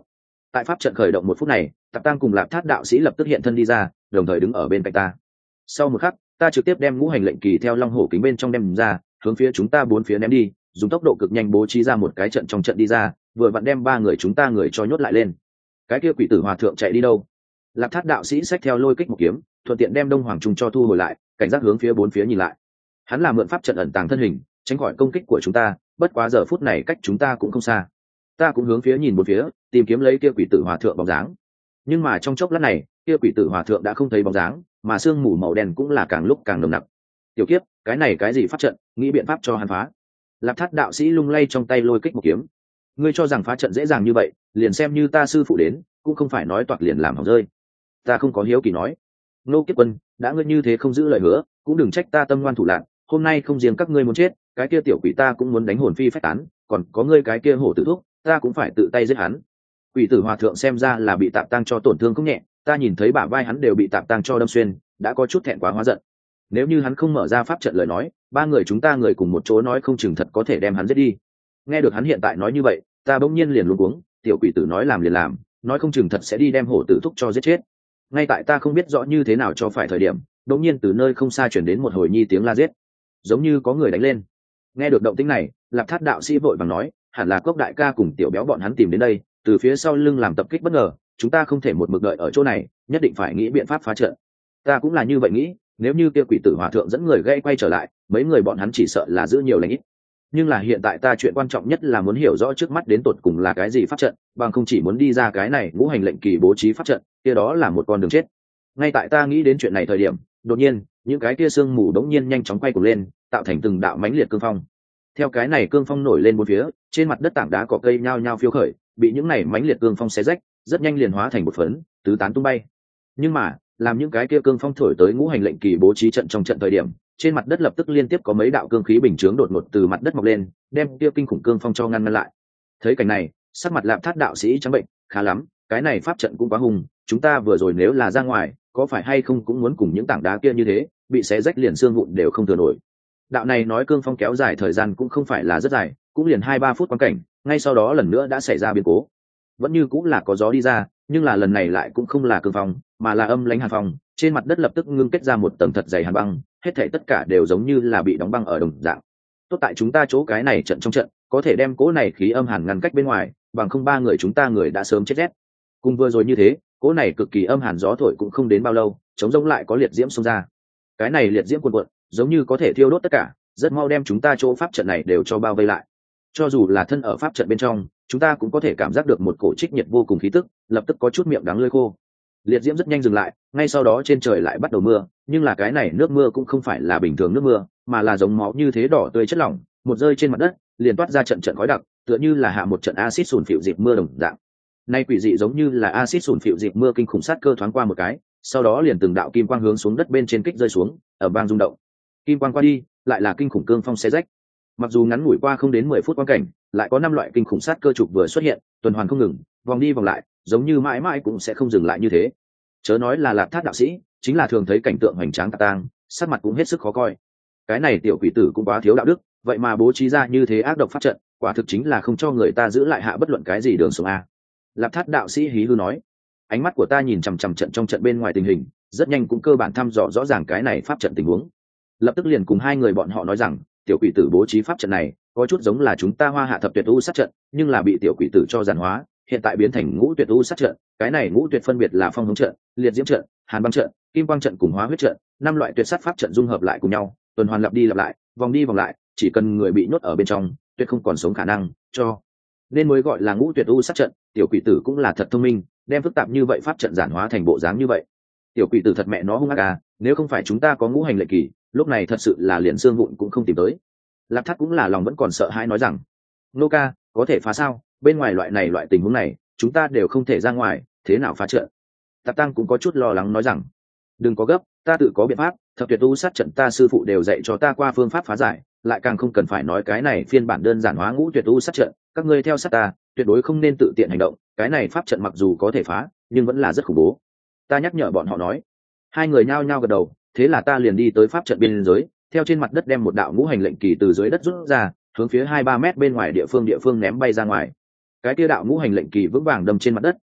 Tại pháp trận khởi động một phút này, Tạp Tăng cùng Lạp Thát đạo sĩ lập tức hiện thân đi ra, đồng thời đứng ở bên cạnh ta. Sau một khắc, ta trực tiếp đem ngũ hành lệnh kỳ theo long hổ kính bên trong đem ra, hướng phía chúng ta bốn phía ném đi, dùng tốc độ cực nhanh bố trí ra một cái trận trong trận đi ra, vừa vặn đem ba người chúng ta người cho nhốt lại lên. Cái kia quỷ tử hòa thượng chạy đi đâu? Lạp Thát đạo sĩ xách theo lôi kích một kiếm, thuận tiện đem Đông Hoàng Trung cho thu hồi lại, cảnh giác hướng phía bốn phía nhìn lại. Hắn là mượn pháp trận ẩn tàng thân hình, tránh khỏi công kích của chúng ta, bất quá giờ phút này cách chúng ta cũng không xa. Ta cũng hướng phía nhìn bốn phía, tìm kiếm lấy kia quỷ tử hòa thượng bóng dáng. Nhưng mà trong chốc lát này, kia quỷ tử hòa thượng đã không thấy bóng dáng, mà sương mù màu đen cũng là càng lúc càng nồng nặc. Tiểu kiếp, cái này cái gì pháp trận, nghĩ biện pháp cho hắn phá. Lạp Thát đạo sĩ lung lay trong tay lôi kích một kiếm. Ngươi cho rằng phá trận dễ dàng như vậy, liền xem như ta sư phụ đến, cũng không phải nói toạc liền làm hỏng rơi. Ta không có hiếu kỳ nói. Nô Kiếp Quân, đã ngươi như thế không giữ lời hứa, cũng đừng trách ta tâm ngoan thủ lạn, hôm nay không riêng các ngươi muốn chết, cái kia tiểu quỷ ta cũng muốn đánh hồn phi phách tán, còn có ngươi cái kia hổ tử thuốc, ta cũng phải tự tay giết hắn. Quỷ tử hòa thượng xem ra là bị Tạp Tăng cho tổn thương không nhẹ, ta nhìn thấy bả vai hắn đều bị Tạp Tăng cho đâm xuyên, đã có chút thẹn quá hóa giận. Nếu như hắn không mở ra pháp trận lời nói, ba người chúng ta người cùng một chỗ nói không chừng thật có thể đem hắn giết đi. Nghe được hắn hiện tại nói như vậy, ta bỗng nhiên liền luống cuống, tiểu quỷ tử nói làm liền làm, nói không chừng thật sẽ đi đem hổ tử thúc cho giết chết. Ngay tại ta không biết rõ như thế nào cho phải thời điểm, bỗng nhiên từ nơi không xa chuyển đến một hồi nhi tiếng la giết, giống như có người đánh lên. Nghe được động tĩnh này, Lạp Thát đạo sĩ vội vàng nói, hẳn là Cốc đại ca cùng tiểu béo bọn hắn tìm đến đây, từ phía sau lưng làm tập kích bất ngờ, chúng ta không thể một mực đợi ở chỗ này, nhất định phải nghĩ biện pháp phá trận. Ta cũng là như vậy nghĩ, nếu như kia quỷ tử hòa thượng dẫn người gây quay trở lại, mấy người bọn hắn chỉ sợ là giữ nhiều lành ít. Nhưng là hiện tại ta chuyện quan trọng nhất là muốn hiểu rõ trước mắt đến tột cùng là cái gì pháp trận, bằng không chỉ muốn đi ra cái này ngũ hành lệnh kỳ bố trí pháp trận, kia đó là một con đường chết. Ngay tại ta nghĩ đến chuyện này thời điểm, đột nhiên, những cái kia sương mù đống nhiên nhanh chóng quay cuồng lên, tạo thành từng đạo mãnh liệt cương phong. Theo cái này cương phong nổi lên bốn phía, trên mặt đất tảng đá cỏ cây nhao nhao phiêu khởi, bị những này mãnh liệt cương phong xé rách, rất nhanh liền hóa thành một phấn, tứ tán tung bay. Nhưng mà, làm những cái kia cương phong thổi tới ngũ hành lệnh kỳ bố trí trận trong trận thời điểm, trên mặt đất lập tức liên tiếp có mấy đạo cương khí bình chướng đột ngột từ mặt đất mọc lên, đem kia kinh khủng cương phong cho ngăn ngăn lại. Thấy cảnh này, sắc mặt Lạp Thát đạo sĩ trắng bệnh, khá lắm, cái này pháp trận cũng quá hùng, chúng ta vừa rồi nếu là ra ngoài, có phải hay không cũng muốn cùng những tảng đá kia như thế, bị xé rách liền xương vụn đều không thừa nổi. Đạo này nói cương phong kéo dài thời gian cũng không phải là rất dài, cũng liền hai ba phút quan cảnh, ngay sau đó lần nữa đã xảy ra biến cố. Vẫn như cũng là có gió đi ra, nhưng là lần này lại cũng không là cương phong, mà là âm lãnh hàn phong, trên mặt đất lập tức ngưng kết ra một tầng thật dày hàn băng, hết thảy tất cả đều giống như là bị đóng băng ở đồng dạng. Tốt tại chúng ta chỗ cái này trận trong trận, có thể đem cỗ này khí âm hàn ngăn cách bên ngoài, bằng không ba người chúng ta người đã sớm chết rét. Cùng vừa rồi như thế, cỗ này cực kỳ âm hàn gió thổi cũng không đến bao lâu, chống rông lại có liệt diễm xông ra. Cái này liệt diễm cuồn cuộn, giống như có thể thiêu đốt tất cả, rất mau đem chúng ta chỗ pháp trận này đều cho bao vây lại. Cho dù là thân ở pháp trận bên trong, chúng ta cũng có thể cảm giác được một cổ trích nhiệt vô cùng khí tức, lập tức có chút miệng đắng lưỡi khô. Liệt diễm rất nhanh dừng lại, ngay sau đó trên trời lại bắt đầu mưa, nhưng là cái này nước mưa cũng không phải là bình thường nước mưa, mà là giống máu như thế đỏ tươi chất lỏng, một rơi trên mặt đất, liền toát ra trận trận khói đặc, tựa như là hạ một trận axit sùn phịu dịp mưa đồng dạng. Nay quỷ dị giống như là axit sùn phịu dịp mưa kinh khủng sát cơ thoáng qua một cái, sau đó liền từng đạo kim quang hướng xuống đất bên trên kích rơi xuống, ở bang rung động. Kim quang qua đi, lại là kinh khủng cương phong xé rách. Mặc dù ngắn ngủi qua không đến mười phút quan cảnh, lại có năm loại kinh khủng sát cơ trục vừa xuất hiện, tuần hoàn không ngừng, vòng đi vòng lại, giống như mãi mãi cũng sẽ không dừng lại như thế. Chớ nói là Lạp Thát đạo sĩ, chính là thường thấy cảnh tượng hoành tráng Tạp Tăng, sắc mặt cũng hết sức khó coi. Cái này tiểu quỷ tử cũng quá thiếu đạo đức, vậy mà bố trí ra như thế ác độc pháp trận, quả thực chính là không cho người ta giữ lại hạ bất luận cái gì đường sống a. Lạp Thát đạo sĩ hí hư nói. Ánh mắt của ta nhìn chằm chằm trận trong trận bên ngoài tình hình, rất nhanh cũng cơ bản thăm dò rõ ràng cái này pháp trận tình huống. Lập tức liền cùng hai người bọn họ nói rằng, tiểu quỷ tử bố trí pháp trận này có chút giống là chúng ta Hoa Hạ thập tuyệt u sát trận, nhưng là bị tiểu quỷ tử cho giản hóa, hiện tại biến thành ngũ tuyệt u sát trận. Cái này ngũ tuyệt phân biệt là phong hống trận, liệt diễm trận, hàn băng trận, kim quang trận cùng hóa huyết trận, năm loại tuyệt sát pháp trận dung hợp lại cùng nhau, tuần hoàn lặp đi lặp lại, vòng đi vòng lại, chỉ cần người bị nhốt ở bên trong, tuyệt không còn sống khả năng, cho nên mới gọi là ngũ tuyệt u sát trận. Tiểu quỷ tử cũng là thật thông minh, đem phức tạp như vậy pháp trận giản hóa thành bộ dáng như vậy. Tiểu quỷ tử thật mẹ nó hung ác à, nếu không phải chúng ta có ngũ hành lệ kỳ, lúc này thật sự là liền xương vụn cũng không tìm tới. Lạp Thát cũng là lòng vẫn còn sợ hãi nói rằng, nô ca, có thể phá sao? Bên ngoài loại này loại tình huống này, chúng ta đều không thể ra ngoài, thế nào phá trận? Tạp Tăng cũng có chút lo lắng nói rằng, đừng có gấp, ta tự có biện pháp, thập tuyệt u sát trận ta sư phụ đều dạy cho ta qua phương pháp phá giải, lại càng không cần phải nói cái này phiên bản đơn giản hóa ngũ tuyệt u sát trận, các ngươi theo sát ta, tuyệt đối không nên tự tiện hành động, cái này pháp trận mặc dù có thể phá, nhưng vẫn là rất khủng bố. Ta nhắc nhở bọn họ nói. Hai người nhao nhao gật đầu, thế là ta liền đi tới pháp trận biên giới, theo trên mặt đất đem một đạo ngũ hành lệnh kỳ từ dưới đất rút ra, hướng phía hai ba mét bên ngoài địa phương địa phương ném bay ra ngoài. Cái kia đạo ngũ hành lệnh kỳ vững vàng đâm trên mặt đất,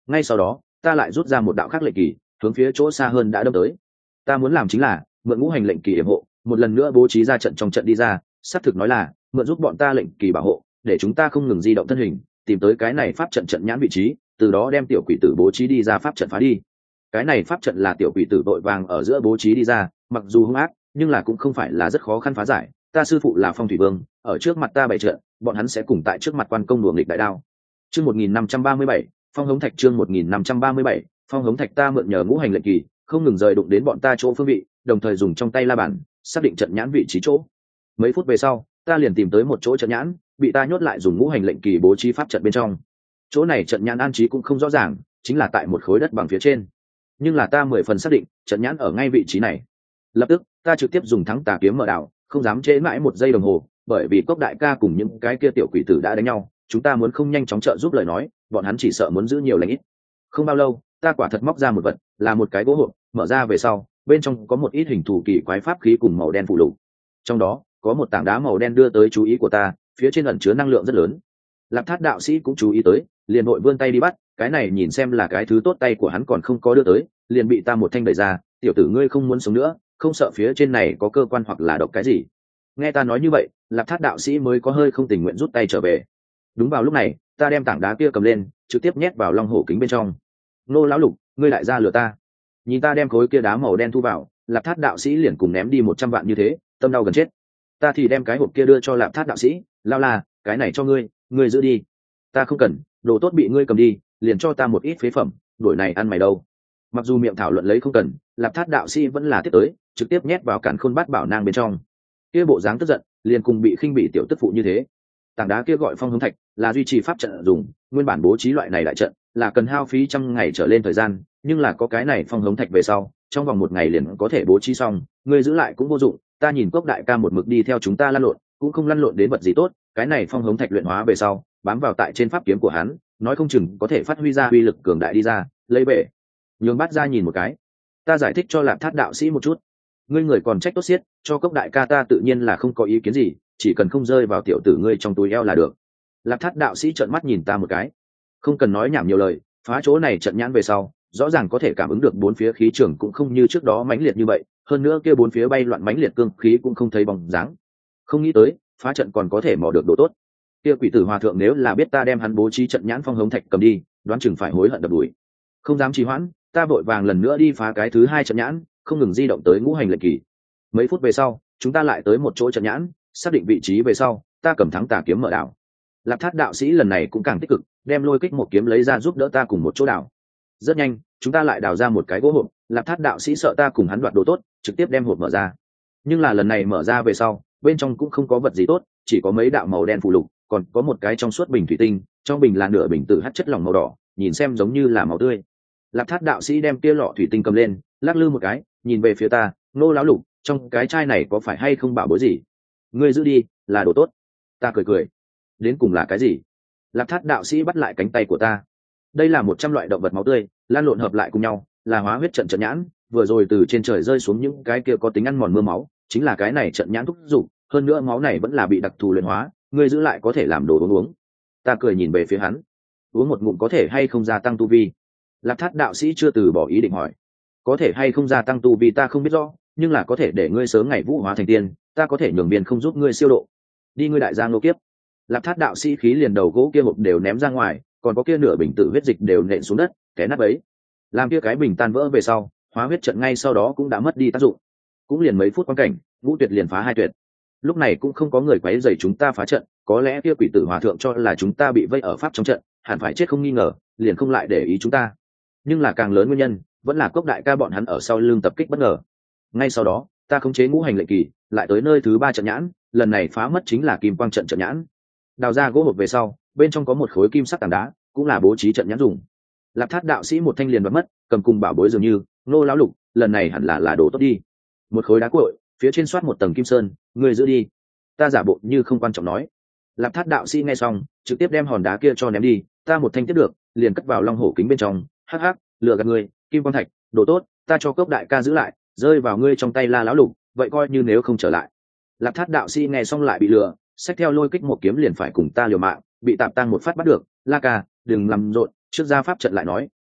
ngay sau đó ta lại rút ra một đạo khác lệnh kỳ hướng phía chỗ xa hơn đã đâm tới. Ta muốn làm chính là mượn ngũ hành lệnh kỳ yểm hộ, một lần nữa bố trí ra trận trong trận đi ra, xác thực nói là mượn giúp bọn ta lệnh kỳ bảo hộ, để chúng ta không ngừng di động thân hình, tìm tới cái này pháp trận trận nhãn vị trí, từ đó đem tiểu quỷ tử bố trí đi ra pháp trận phá đi. Cái này pháp trận là tiểu quỷ tử vội vàng ở giữa bố trí đi ra, mặc dù hung ác nhưng là cũng không phải là rất khó khăn phá giải. Ta sư phụ là Phong Thủy Vương, ở trước mặt ta bày trận, bọn hắn sẽ cùng tại trước mặt quan công đùa nghịch đại đao. Chương một nghìn năm trăm ba mươi bảy, Phong Hống Thạch. Chương một nghìn năm trăm ba mươi bảy, Phong Hống Thạch. Ta mượn nhờ ngũ hành lệnh kỳ, không ngừng rời đụng đến bọn ta chỗ phương vị, đồng thời dùng trong tay la bàn xác định trận nhãn vị trí chỗ. Mấy phút về sau, ta liền tìm tới một chỗ trận nhãn, bị ta nhốt lại dùng ngũ hành lệnh kỳ bố trí pháp trận bên trong. Chỗ này trận nhãn an trí cũng không rõ ràng, chính là tại một khối đất bằng phía trên, nhưng là ta mười phần xác định trận nhãn ở ngay vị trí này. Lập tức ta trực tiếp dùng thắng tà kiếm mở đảo, không dám trễ mãi một giây đồng hồ, bởi vì Cốc đại ca cùng những cái kia tiểu quỷ tử đã đánh nhau, chúng ta muốn không nhanh chóng trợ giúp lời nói, bọn hắn chỉ sợ muốn giữ nhiều lành ít. Không bao lâu, ta quả thật móc ra một vật, là một cái gỗ hộp, mở ra về sau, bên trong có một ít hình thù kỳ quái pháp khí cùng màu đen phụ lục. Trong đó có một tảng đá màu đen đưa tới chú ý của ta, phía trên ẩn chứa năng lượng rất lớn. Lạp Thát đạo sĩ cũng chú ý tới, liền vội vươn tay đi bắt, cái này nhìn xem là cái thứ tốt, tay của hắn còn không có đưa tới, liền bị ta một thanh đẩy ra. Tiểu tử ngươi không muốn sống nữa, không sợ phía trên này có cơ quan hoặc là độc cái gì? Nghe ta nói như vậy, Lạp Thát đạo sĩ mới có hơi không tình nguyện rút tay trở về. Đúng vào lúc này, ta đem tảng đá kia cầm lên, trực tiếp nhét vào long hổ kính bên trong. Nô lão lục, ngươi lại ra lừa ta? Nhìn ta đem khối kia đá màu đen thu vào, Lạp Thát đạo sĩ liền cùng ném đi một trăm vạn như thế, tâm đau gần chết. Ta thì đem cái hộp kia đưa cho Lạp Thát đạo sĩ, lao là, cái này cho ngươi, ngươi giữ đi. Ta không cần, đồ tốt bị ngươi cầm đi, liền cho ta một ít phế phẩm, đổi này ăn mày đâu. Mặc dù miệng thảo luận lấy không cần, Lạp Thát đạo sĩ vẫn là tiếp tới, trực tiếp nhét vào cản khôn bát bảo nang bên trong. Kia bộ dáng tức giận, liền cùng bị khinh bị tiểu tức phụ như thế. Tảng đá kia gọi Phong Hống Thạch, là duy trì pháp trận dùng, nguyên bản bố trí loại này đại trận là cần hao phí trăm ngày trở lên thời gian, nhưng là có cái này Phong Hống Thạch về sau, trong vòng một ngày liền có thể bố trí xong, người giữ lại cũng vô dụng. Ta nhìn Cốc đại ca một mực đi theo chúng ta lăn lộn, cũng không lăn lộn đến vật gì tốt, cái này Phong Hống Thạch luyện hóa về sau, bám vào tại trên pháp kiếm của hắn, nói không chừng có thể phát huy ra uy lực cường đại đi ra, lấy bể. Nhường Bát ra nhìn một cái. Ta giải thích cho Lạp Thát đạo sĩ một chút. Ngươi người còn trách tốt xiết, cho Cốc đại ca ta tự nhiên là không có ý kiến gì, chỉ cần không rơi vào tiểu tử ngươi trong túi eo là được. Lạp Thát đạo sĩ trợn mắt nhìn ta một cái, không cần nói nhảm nhiều lời, phá chỗ này trận nhãn về sau, rõ ràng có thể cảm ứng được bốn phía khí trường cũng không như trước đó mãnh liệt như vậy, hơn nữa kia bốn phía bay loạn mãnh liệt cương khí cũng không thấy bóng dáng. Không nghĩ tới phá trận còn có thể mò được đồ tốt. Kia quỷ tử hòa thượng nếu là biết ta đem hắn bố trí trận nhãn Phong Hống Thạch cầm đi, đoán chừng phải hối hận đập đuổi. Không dám trì hoãn, ta vội vàng lần nữa đi phá cái thứ hai trận nhãn, không ngừng di động tới ngũ hành lệnh kỳ. Mấy phút về sau, chúng ta lại tới một chỗ trận nhãn, xác định vị trí về sau, ta cầm thắng tà kiếm mở đảo. Lạp Thát đạo sĩ lần này cũng càng tích cực, đem lôi kích một kiếm lấy ra giúp đỡ ta cùng một chỗ đảo. Rất nhanh, chúng ta lại đào ra một cái gỗ hộp. Lạp Thát đạo sĩ sợ ta cùng hắn đoạt đồ tốt, trực tiếp đem hộp mở ra. Nhưng là lần này mở ra về sau, bên trong cũng không có vật gì tốt, chỉ có mấy đạo màu đen phù lục, còn có một cái trong suốt bình thủy tinh, trong bình là nửa bình tử hắt chất lỏng màu đỏ, nhìn xem giống như là máu tươi. Lạp Thát đạo sĩ đem kia lọ thủy tinh cầm lên, lắc lư một cái, nhìn về phía ta, Nô lão lục, trong cái chai này có phải hay không bảo bối gì? Ngươi giữ đi, là đồ tốt. Ta cười cười. Đến cùng là cái gì? Lạp Thát đạo sĩ bắt lại cánh tay của ta. Đây là một trăm loại động vật máu tươi, lan lộn hợp lại cùng nhau, là hóa huyết trận trận nhãn, vừa rồi từ trên trời rơi xuống những cái kia có tính ăn mòn mưa máu, chính là cái này trận nhãn thúc dục, hơn nữa máu này vẫn là bị đặc thù luyện hóa, ngươi giữ lại có thể làm đồ uống uống. Ta cười nhìn về phía hắn. Uống một ngụm có thể hay không gia tăng tu vi? Lạp Thát đạo sĩ chưa từ bỏ ý định hỏi. Có thể hay không gia tăng tu vi ta không biết rõ, nhưng là có thể để ngươi sớm ngày vũ hóa thành tiên, ta có thể nhường biên không giúp ngươi siêu độ. Đi ngươi đại giang lô kiếp. Lạp Thát đạo sĩ khí liền đầu gỗ kia hộp đều ném ra ngoài, còn có kia nửa bình tử huyết dịch đều nện xuống đất, té nát ấy. Làm kia cái bình tan vỡ về sau, hóa huyết trận ngay sau đó cũng đã mất đi tác dụng. Cũng liền mấy phút quan cảnh, Vũ Tuyệt liền phá hai tuyệt. Lúc này cũng không có người quấy rầy chúng ta phá trận, có lẽ kia quỷ tử hòa thượng cho là chúng ta bị vây ở pháp trong trận, hẳn phải chết không nghi ngờ, liền không lại để ý chúng ta. Nhưng là càng lớn nguyên nhân, vẫn là Cốc đại ca bọn hắn ở sau lưng tập kích bất ngờ. Ngay sau đó, ta khống chế ngũ hành lệnh kỳ, lại tới nơi thứ ba trận nhãn, lần này phá mất chính là kim quang trận trận nhãn. Đào ra gỗ hộp về sau, bên trong có một khối kim sắc tảng đá, cũng là bố trí trận nhãn dùng. Lạp Thát đạo sĩ một thanh liền đoạt mất, cầm cùng bảo bối dường như, Nô lão lục, lần này hẳn là là đồ tốt đi. Một khối đá cuội, phía trên xoát một tầng kim sơn, ngươi giữ đi. Ta giả bộ như không quan trọng nói. Lạp Thát đạo sĩ nghe xong, trực tiếp đem hòn đá kia cho ném đi, ta một thanh tiếp được, liền cất vào long hổ kính bên trong, hắc hắc, lừa gạt ngươi, kim quang thạch, đồ tốt, ta cho Cốc đại ca giữ lại, rơi vào ngươi trong tay La lão lục, vậy coi như nếu không trở lại. Lạp Thát đạo sĩ nghe xong lại bị lừa, xách theo lôi kích một kiếm liền phải cùng ta liều mạng, bị tạm tăng một phát bắt được. La ca, đừng làm rộn, trước ra pháp trận lại nói,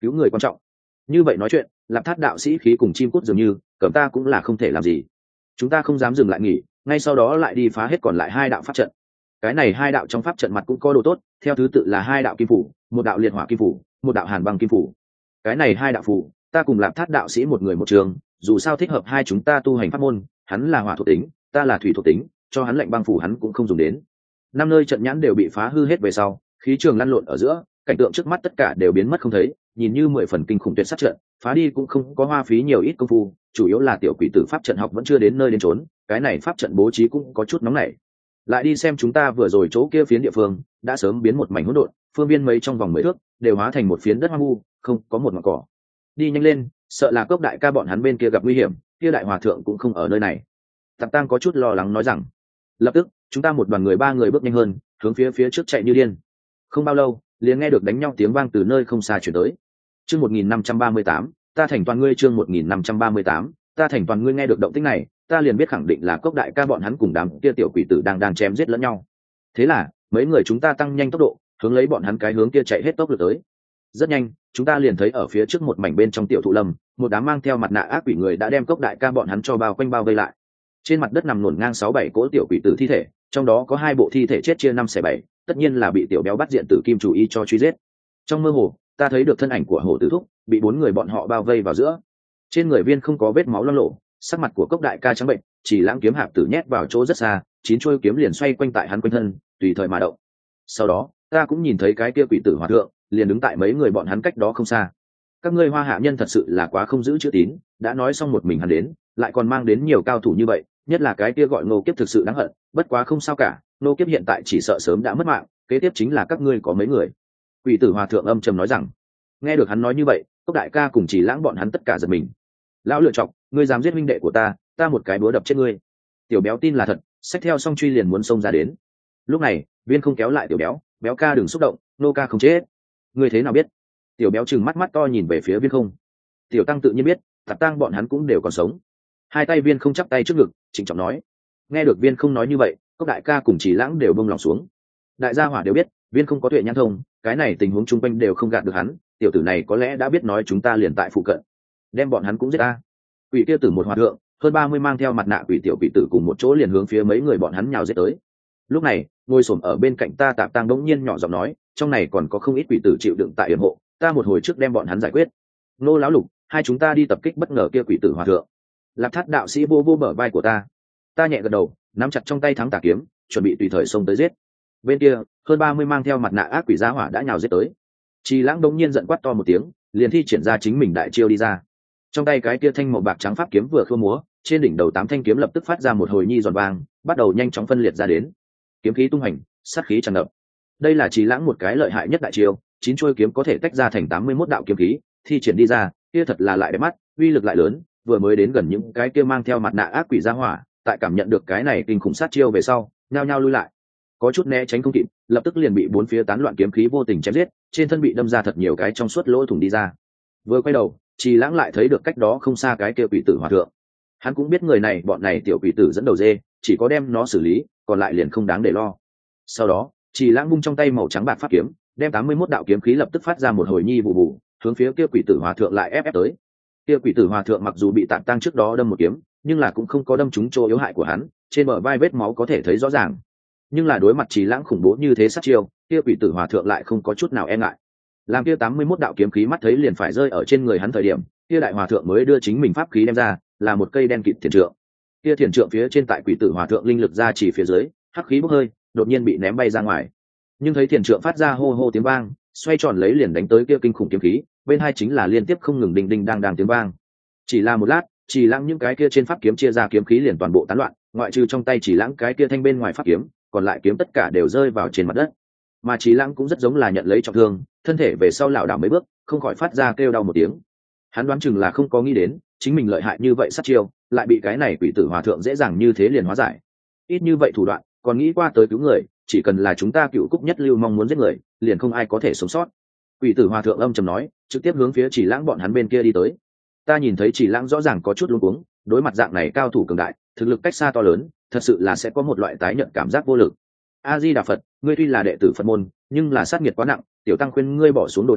cứu người quan trọng. Như vậy nói chuyện, Lạp Thát đạo sĩ khí cùng chim cút dường như, cẩm ta cũng là không thể làm gì. Chúng ta không dám dừng lại nghỉ, ngay sau đó lại đi phá hết còn lại hai đạo pháp trận. Cái này hai đạo trong pháp trận mặt cũng có đồ tốt, theo thứ tự là hai đạo kim phủ, một đạo liệt hỏa kim phủ, một đạo hàn băng kim phủ. Cái này hai đạo phủ, ta cùng Lạp Thát đạo sĩ một người một trường, dù sao thích hợp hai chúng ta tu hành pháp môn, hắn là hỏa thuộc tính, ta là thủy thuộc tính, cho hắn lệnh băng phủ hắn cũng không dùng đến. Năm nơi trận nhãn đều bị phá hư hết về sau, khí trường lăn lộn ở giữa, cảnh tượng trước mắt tất cả đều biến mất không thấy, nhìn như mười phần kinh khủng tuyệt sát trận, phá đi cũng không có hoa phí nhiều ít công phu, chủ yếu là tiểu quỷ tử pháp trận học vẫn chưa đến nơi đến chốn, cái này pháp trận bố trí cũng có chút nóng nảy. Lại đi xem chúng ta vừa rồi chỗ kia phiến địa phương, đã sớm biến một mảnh hỗn độn, phương viên mấy trong vòng mười thước đều hóa thành một phiến đất hoang vu, không có một ngọn cỏ. Đi nhanh lên, sợ là Cốc đại ca bọn hắn bên kia gặp nguy hiểm, kia đại hòa thượng cũng không ở nơi này. Tạp Tang có chút lo lắng nói rằng. Lập tức, chúng ta một đoàn người ba người bước nhanh hơn, hướng phía phía trước chạy như điên. Không bao lâu, liền nghe được đánh nhau tiếng vang từ nơi không xa chuyển tới. Chương một nghìn năm trăm ba mươi tám, ta thành toàn ngươi. Chương một nghìn năm trăm ba mươi tám, ta thành toàn ngươi. Nghe được động tĩnh này, ta liền biết khẳng định là Cốc đại ca bọn hắn cùng đám kia tiểu quỷ tử đang đang chém giết lẫn nhau. Thế là, mấy người chúng ta tăng nhanh tốc độ, hướng lấy bọn hắn cái hướng kia chạy hết tốc lực tới. Rất nhanh, chúng ta liền thấy ở phía trước một mảnh bên trong tiểu thụ lâm, một đám mang theo mặt nạ ác quỷ người đã đem Cốc đại ca bọn hắn cho bao quanh bao vây lại. Trên mặt đất nằm ngổn ngang sáu bảy cỗ tiểu quỷ tử thi thể, trong đó có hai bộ thi thể chết chia năm xẻ bảy, tất nhiên là bị tiểu béo bắt diện tử kim chủ y cho truy giết. Trong mơ hồ, ta thấy được thân ảnh của Hổ Tử Thúc, bị bốn người bọn họ bao vây vào giữa. Trên người Viên không có vết máu loang lổ, sắc mặt của Cốc đại ca trắng bệnh, chỉ lãng kiếm hạp tử nhét vào chỗ rất xa, chín chuôi kiếm liền xoay quanh tại hắn quanh thân, tùy thời mà động. Sau đó, ta cũng nhìn thấy cái kia quỷ tử hòa thượng, liền đứng tại mấy người bọn hắn cách đó không xa. Các ngươi Hoa Hạ nhân thật sự là quá không giữ chữ tín, đã nói xong một mình hắn đến, lại còn mang đến nhiều cao thủ như vậy, nhất là cái kia gọi Ngô Kiếp thực sự đáng hận, bất quá không sao cả, Ngô Kiếp hiện tại chỉ sợ sớm đã mất mạng, kế tiếp chính là các ngươi có mấy người. Quỷ tử hòa thượng âm trầm nói rằng. Nghe được hắn nói như vậy, Cốc đại ca cùng Chỉ Lãng bọn hắn tất cả giật mình. Lão lựa chọc, ngươi dám giết huynh đệ của ta, ta một cái búa đập chết ngươi. Tiểu béo tin là thật, xách theo song truy liền muốn xông ra đến. Lúc này, Viên không kéo lại tiểu béo, béo ca đừng xúc động, nô ca không chết. Ngươi thế nào biết? Tiểu béo trừng mắt mắt to nhìn về phía Viên không. Tiểu tăng tự nhiên biết, Tạp Tăng bọn hắn cũng đều còn sống. Hai tay Viên không chắp tay trước ngực, trịnh trọng nói. Nghe được Viên không nói như vậy, Cốc đại ca cùng Chỉ Lãng đều bông lòng xuống. Đại gia hỏa đều biết, Viên không có tuệ nhãn thông, cái này tình huống chung quanh đều không gạt được hắn, tiểu tử này có lẽ đã biết nói chúng ta liền tại phụ cận, đem bọn hắn cũng giết ta. Quỷ kia tử một hòa thượng, hơn ba mươi mang theo mặt nạ quỷ tiểu quỷ tử cùng một chỗ liền hướng phía mấy người bọn hắn nhào giết tới. Lúc này, ngồi xổm ở bên cạnh ta Tạp Tăng đống nhiên nhỏ giọng nói, trong này còn có không ít quỷ tử chịu đựng tại yểm hộ, ta một hồi trước đem bọn hắn giải quyết. Nô lão lục, hai chúng ta đi tập kích bất ngờ kia quỷ tử hòa thượng. Lạp Thát đạo sĩ vô vô bờ vai của ta. Ta nhẹ gật đầu, nắm chặt trong tay thắng tà kiếm, chuẩn bị tùy thời xông tới giết. Bên kia, hơn ba mươi mang theo mặt nạ ác quỷ gia hỏa đã nhào giết tới. Trì Lãng đống nhiên giận quát to một tiếng, liền thi triển ra chính mình đại chiêu đi ra. Trong tay cái kia thanh màu bạc trắng pháp kiếm vừa khua múa, trên đỉnh đầu tám thanh kiếm lập tức phát ra một hồi nhi giòn vàng, bắt đầu nhanh chóng phân liệt ra đến. Kiếm khí tung hành, sát khí tràn ngập. Đây là Trì Lãng một cái lợi hại nhất đại chiêu, chín chuôi kiếm có thể tách ra thành tám mươi mốt đạo kiếm khí, thi triển đi ra, kia thật là lại đẹp mắt, uy lực lại lớn, vừa mới đến gần những cái kia mang theo mặt nạ ác quỷ gia hỏa, tại cảm nhận được cái này kinh khủng sát chiêu về sau, nhao nhao lui lại. Có chút né tránh không kịp, lập tức liền bị bốn phía tán loạn kiếm khí vô tình chém giết, trên thân bị đâm ra thật nhiều cái trong suốt lỗ thủng đi ra. Vừa quay đầu, Trì Lãng lại thấy được cách đó không xa cái kia quỷ tử hòa thượng. Hắn cũng biết người này, bọn này tiểu quỷ tử dẫn đầu dê, chỉ có đem nó xử lý, còn lại liền không đáng để lo. Sau đó, Trì Lãng vung trong tay màu trắng bạc pháp kiếm, đem tám mươi mốt đạo kiếm khí lập tức phát ra một hồi nhi vụ vụ, hướng phía kia quỷ tử hòa thượng lại ép ép tới. Kia quỷ tử hòa thượng mặc dù bị Tạp Tăng trước đó đâm một kiếm, nhưng là cũng không có đâm trúng chỗ yếu hại của hắn, trên bờ vai vết máu có thể thấy rõ ràng. Nhưng là đối mặt Trì Lãng khủng bố như thế sát chiêu, kia quỷ tử hòa thượng lại không có chút nào e ngại. Làm kia tám mươi mốt đạo kiếm khí mắt thấy liền phải rơi ở trên người hắn thời điểm, kia đại hòa thượng mới đưa chính mình pháp khí đem ra, là một cây đen kịt thiền trượng. Kia thiền trượng phía trên tại quỷ tử hòa thượng linh lực ra chỉ phía dưới, hắc khí bốc hơi, đột nhiên bị ném bay ra ngoài. Nhưng thấy thiền trượng phát ra hô hô tiếng vang, xoay tròn lấy liền đánh tới kia kinh khủng kiếm khí, bên hai chính là liên tiếp không ngừng đinh đinh đang đang tiếng vang. Chỉ là một lát, Chỉ Lãng những cái kia trên pháp kiếm chia ra kiếm khí liền toàn bộ tán loạn, ngoại trừ trong tay Chỉ Lãng cái kia thanh bên ngoài pháp kiếm, còn lại kiếm tất cả đều rơi vào trên mặt đất. Mà Chỉ Lãng cũng rất giống là nhận lấy trọng thương, thân thể về sau lảo đảo mấy bước, không khỏi phát ra kêu đau một tiếng. Hắn đoán chừng là không có nghĩ đến, chính mình lợi hại như vậy sát chiêu, lại bị cái này quỷ tử hòa thượng dễ dàng như thế liền hóa giải. Ít như vậy thủ đoạn, còn nghĩ qua tới cứu người, chỉ cần là chúng ta Cựu Cúc Nhất Lưu mong muốn giết người, liền không ai có thể sống sót. Quỷ tử hòa thượng âm trầm nói, trực tiếp hướng phía Chỉ Lãng bọn hắn bên kia đi tới. Ta nhìn thấy Chỉ Lãng rõ ràng có chút luống cuống, đối mặt dạng này cao thủ cường đại, thực lực cách xa to lớn, thật sự là sẽ có một loại tái nhận cảm giác vô lực. A Di Đà Phật, ngươi tuy là đệ tử Phật môn, nhưng là sát nghiệt quá nặng, tiểu tăng khuyên ngươi bỏ xuống đồ đao,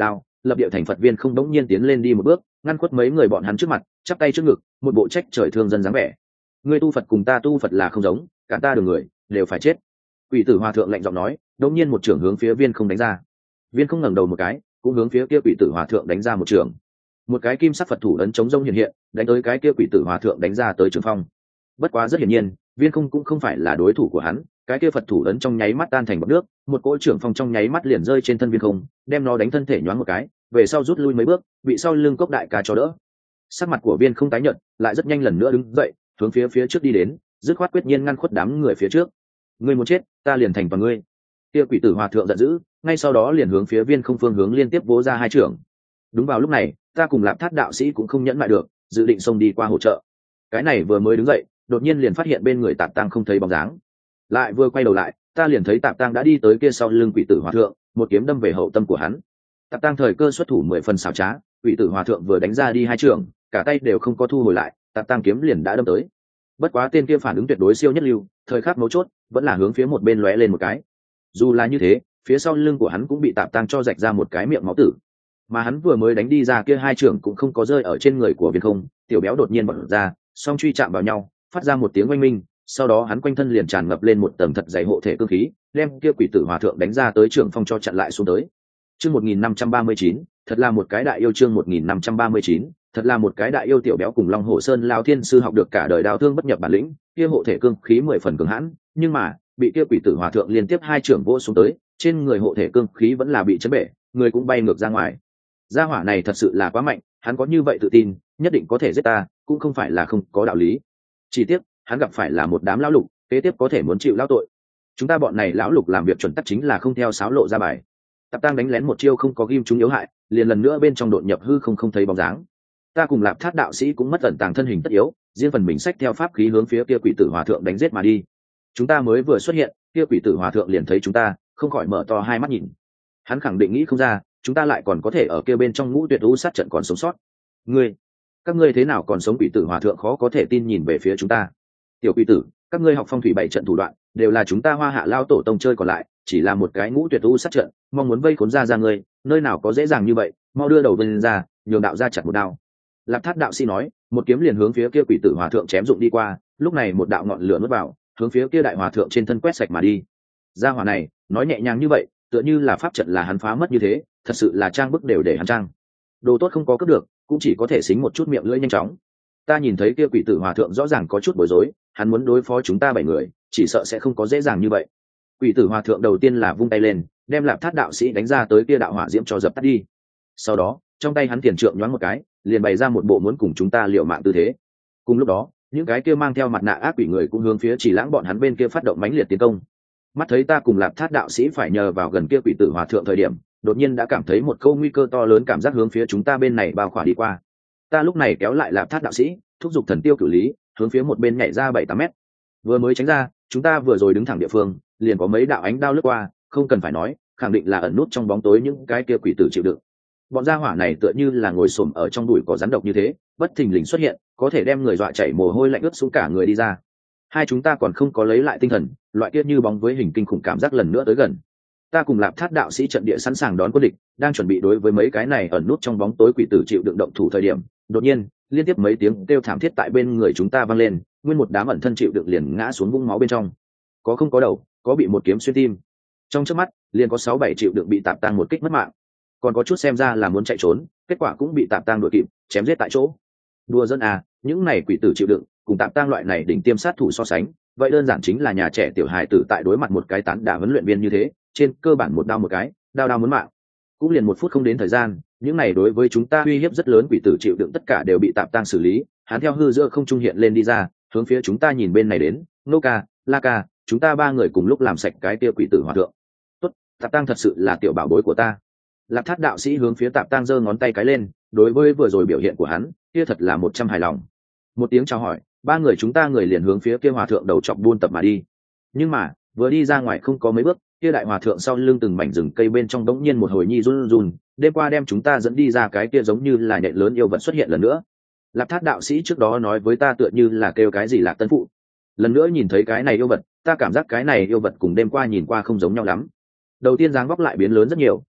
lập địa thành Phật viên không đống nhiên tiến lên đi một bước, ngăn khuất mấy người bọn hắn trước mặt, chắp tay trước ngực, một bộ trách trời thương dân dáng vẻ. Ngươi tu Phật cùng ta tu Phật là không giống, cả ta đường người đều phải chết. Quỷ tử hòa thượng lạnh giọng nói, đống nhiên một trưởng hướng phía viên không đánh ra. Viên không ngẩng đầu một cái, cũng hướng phía kia quỷ tử hòa thượng đánh ra một trưởng. Một cái kim sắc Phật thủ ấn chống rông hiện hiện, đánh tới cái kia quỷ tử hòa thượng đánh ra tới trường phong. Bất quá rất hiển nhiên, viên không cũng không phải là đối thủ của hắn, cái kia Phật thủ ấn trong nháy mắt tan thành bọt nước, một cỗ trưởng phong trong nháy mắt liền rơi trên thân viên không, đem nó đánh thân thể nhoáng một cái, về sau rút lui mấy bước, bị sau lưng cốc đại ca cho đỡ. Sắc mặt của viên không tái nhợt, lại rất nhanh lần nữa đứng dậy, hướng phía phía trước đi đến, dứt khoát quyết nhiên ngăn khuất đám người phía trước. Ngươi muốn chết, ta liền thành vào ngươi. Kia quỷ tử hòa thượng giận dữ, ngay sau đó liền hướng phía viên không phương hướng liên tiếp vỗ ra hai trưởng. Đúng vào lúc này, ta cùng Lạp Thát đạo sĩ cũng không nhẫn lại được, dự định xông đi qua hỗ trợ. Cái này vừa mới đứng dậy, đột nhiên liền phát hiện bên người Tạp Tăng không thấy bóng dáng. Lại vừa quay đầu lại, ta liền thấy Tạp Tăng đã đi tới kia sau lưng quỷ tử hòa thượng, một kiếm đâm về hậu tâm của hắn. Tạp Tăng thời cơ xuất thủ mười phần xảo trá, quỷ tử hòa thượng vừa đánh ra đi hai trưởng, cả tay đều không có thu hồi lại, Tạp Tăng kiếm liền đã đâm tới. Bất quá tên kia phản ứng tuyệt đối siêu nhất lưu, thời khắc mấu chốt vẫn là hướng phía một bên lóe lên một cái. Dù là như thế, phía sau lưng của hắn cũng bị Tạp Tăng cho rạch ra một cái miệng máu tử. Mà hắn vừa mới đánh đi ra kia hai trưởng cũng không có rơi ở trên người của viên không, tiểu béo đột nhiên bật ra, song truy chạm vào nhau, phát ra một tiếng oanh minh, sau đó hắn quanh thân liền tràn ngập lên một tầng thật dày hộ thể cương khí, đem kia quỷ tử hòa thượng đánh ra tới trưởng phong cho chặn lại xuống tới. Chương một nghìn năm trăm ba mươi chín, thật là một cái đại yêu. Chương một nghìn năm trăm ba mươi chín, thật là một cái đại yêu. Tiểu béo cùng Long Hổ Sơn Lão Thiên sư học được cả đời đào thương bất nhập bản lĩnh, kia hộ thể cương khí mười phần cường hãn, nhưng mà bị kia quỷ tử hòa thượng liên tiếp hai trưởng vỗ xuống tới, trên người hộ thể cương khí vẫn là bị chấn bể, người cũng bay ngược ra ngoài. Gia hỏa này thật sự là quá mạnh, hắn có như vậy tự tin, nhất định có thể giết ta, cũng không phải là không có đạo lý. Chỉ tiếc, hắn gặp phải là một đám lão lục, kế tiếp có thể muốn chịu lão tội. Chúng ta bọn này lão lục làm việc chuẩn tắc chính là không theo sáo lộ ra bài. Tạp Tăng đánh lén một chiêu không có ghim chúng yếu hại, liền lần nữa bên trong đột nhập hư không không thấy bóng dáng. Ta cùng Lạp Thát đạo sĩ cũng mất tận tàng thân hình tất yếu, riêng phần mình xách theo pháp khí hướng phía kia quỷ tử hòa thượng đánh giết mà đi. Chúng ta mới vừa xuất hiện, kia quỷ tử hòa thượng liền thấy chúng ta, không khỏi mở to hai mắt nhìn. Hắn khẳng định nghĩ không ra, chúng ta lại còn có thể ở kia bên trong ngũ tuyệt u sát trận còn sống sót. Ngươi, các ngươi thế nào còn sống? Quỷ tử hòa thượng khó có thể tin nhìn về phía chúng ta. Tiểu quỷ tử, các ngươi học phong thủy bảy trận thủ đoạn, đều là chúng ta Hoa Hạ lao tổ tông chơi, còn lại chỉ là một cái ngũ tuyệt u sát trận, mong muốn vây khốn ra ra ngươi, nơi nào có dễ dàng như vậy, mau đưa đầu bên ra, nhường đạo ra chặt một đao. Lạp Thát đạo sĩ nói, một kiếm liền hướng phía kia quỷ tử hòa thượng chém dụng đi qua, lúc này một đạo ngọn lửa nuốt vào, hướng phía kia đại hòa thượng trên thân quét sạch mà đi. Gia hỏa này, nói nhẹ nhàng như vậy, tựa như là pháp trận là hắn phá mất như thế, thật sự là trang bức đều để hắn trang. Đồ tốt không có cướp được, cũng chỉ có thể xính một chút miệng lưỡi nhanh chóng. Ta nhìn thấy kia quỷ tử hòa thượng rõ ràng có chút bối rối, hắn muốn đối phó chúng ta bảy người, chỉ sợ sẽ không có dễ dàng như vậy. Quỷ tử hòa thượng đầu tiên là vung tay lên, đem Lạp Thát đạo sĩ đánh ra tới kia đạo hỏa diễm cho dập tắt đi. Sau đó, trong tay hắn tiền trượng nhoáng một cái, liền bày ra một bộ muốn cùng chúng ta liều mạng tư thế. Cùng lúc đó, những cái kia mang theo mặt nạ ác quỷ người cũng hướng phía Chỉ Lãng bọn hắn bên kia phát động mãnh liệt tiến công. Mắt thấy ta cùng Lạp Thát đạo sĩ phải nhờ vào gần kia quỷ tử hòa thượng thời điểm, đột nhiên đã cảm thấy một câu nguy cơ to lớn cảm giác hướng phía chúng ta bên này bao khỏa đi qua. Ta lúc này kéo lại Lạp Thát đạo sĩ, thúc giục thần tiêu cửu lý, hướng phía một bên nhảy ra bảy tám mét. Vừa mới tránh ra, chúng ta vừa rồi đứng thẳng địa phương, liền có mấy đạo ánh đao lướt qua, không cần phải nói, khẳng định là ẩn nút trong bóng tối những cái kia quỷ tử chịu đựng. Bọn gia hỏa này tựa như là ngồi xổm ở trong bụi có rắn độc như thế, bất thình lình xuất hiện, có thể đem người dọa chảy mồ hôi lạnh ướt xuống cả người đi ra. Hai chúng ta còn không có lấy lại tinh thần, loại kia như bóng với hình kinh khủng cảm giác lần nữa tới gần. Ta cùng Lạp Thát đạo sĩ trận địa sẵn sàng đón quân địch, đang chuẩn bị đối với mấy cái này ẩn nút trong bóng tối quỷ tử chịu đựng động thủ thời điểm, đột nhiên, liên tiếp mấy tiếng kêu thảm thiết tại bên người chúng ta vang lên, nguyên một đám ẩn thân chịu đựng liền ngã xuống vũng máu bên trong. Có không có đầu, có bị một kiếm xuyên tim. Trong chớp mắt, liền có sáu bảy chịu đựng bị Tạp Tăng một kích mất mạng. Còn có chút xem ra là muốn chạy trốn, kết quả cũng bị Tạp Tăng đuổi kịp, chém giết tại chỗ. Đùa dân à, những này quỷ tử chịu đựng, cùng Tạp Tăng loại này đỉnh tiêm sát thủ so sánh, vậy đơn giản chính là nhà trẻ tiểu hài tử tại đối mặt một cái tán đả huấn luyện viên như thế, trên cơ bản một đao một cái, đao đao muốn mạng. Cũng liền một phút không đến thời gian, những này đối với chúng ta uy hiếp rất lớn quỷ tử chịu đựng tất cả đều bị Tạp Tăng xử lý, hắn theo hư giữa không trung hiện lên đi ra, hướng phía chúng ta nhìn bên này đến, Nô ca, La ca, chúng ta ba người cùng lúc làm sạch cái kia quỷ tử hòa thượng. Tốt, Tạp Tăng thật sự là tiểu bảo bối của ta. Lạp Thát đạo sĩ hướng phía Tạp Tăng giơ ngón tay cái lên, đối với vừa rồi biểu hiện của hắn, kia thật là một trăm hài lòng. Một tiếng chào hỏi, ba người chúng ta người liền hướng phía kia hòa thượng đầu chọc buôn tập mà đi. Nhưng mà, vừa đi ra ngoài không có mấy bước, kia đại hòa thượng sau lưng từng mảnh rừng cây bên trong đống nhiên một hồi nhi run run, đêm qua đem chúng ta dẫn đi ra cái kia giống như là nhện lớn yêu vật xuất hiện lần nữa. Lạp Thát đạo sĩ trước đó nói với ta tựa như là kêu cái gì Lạc Tân Phụ. Lần nữa nhìn thấy cái này yêu vật, ta cảm giác cái này yêu vật cùng đêm qua nhìn qua không giống nhau lắm. Đầu tiên dáng vóc lại biến lớn rất nhiều,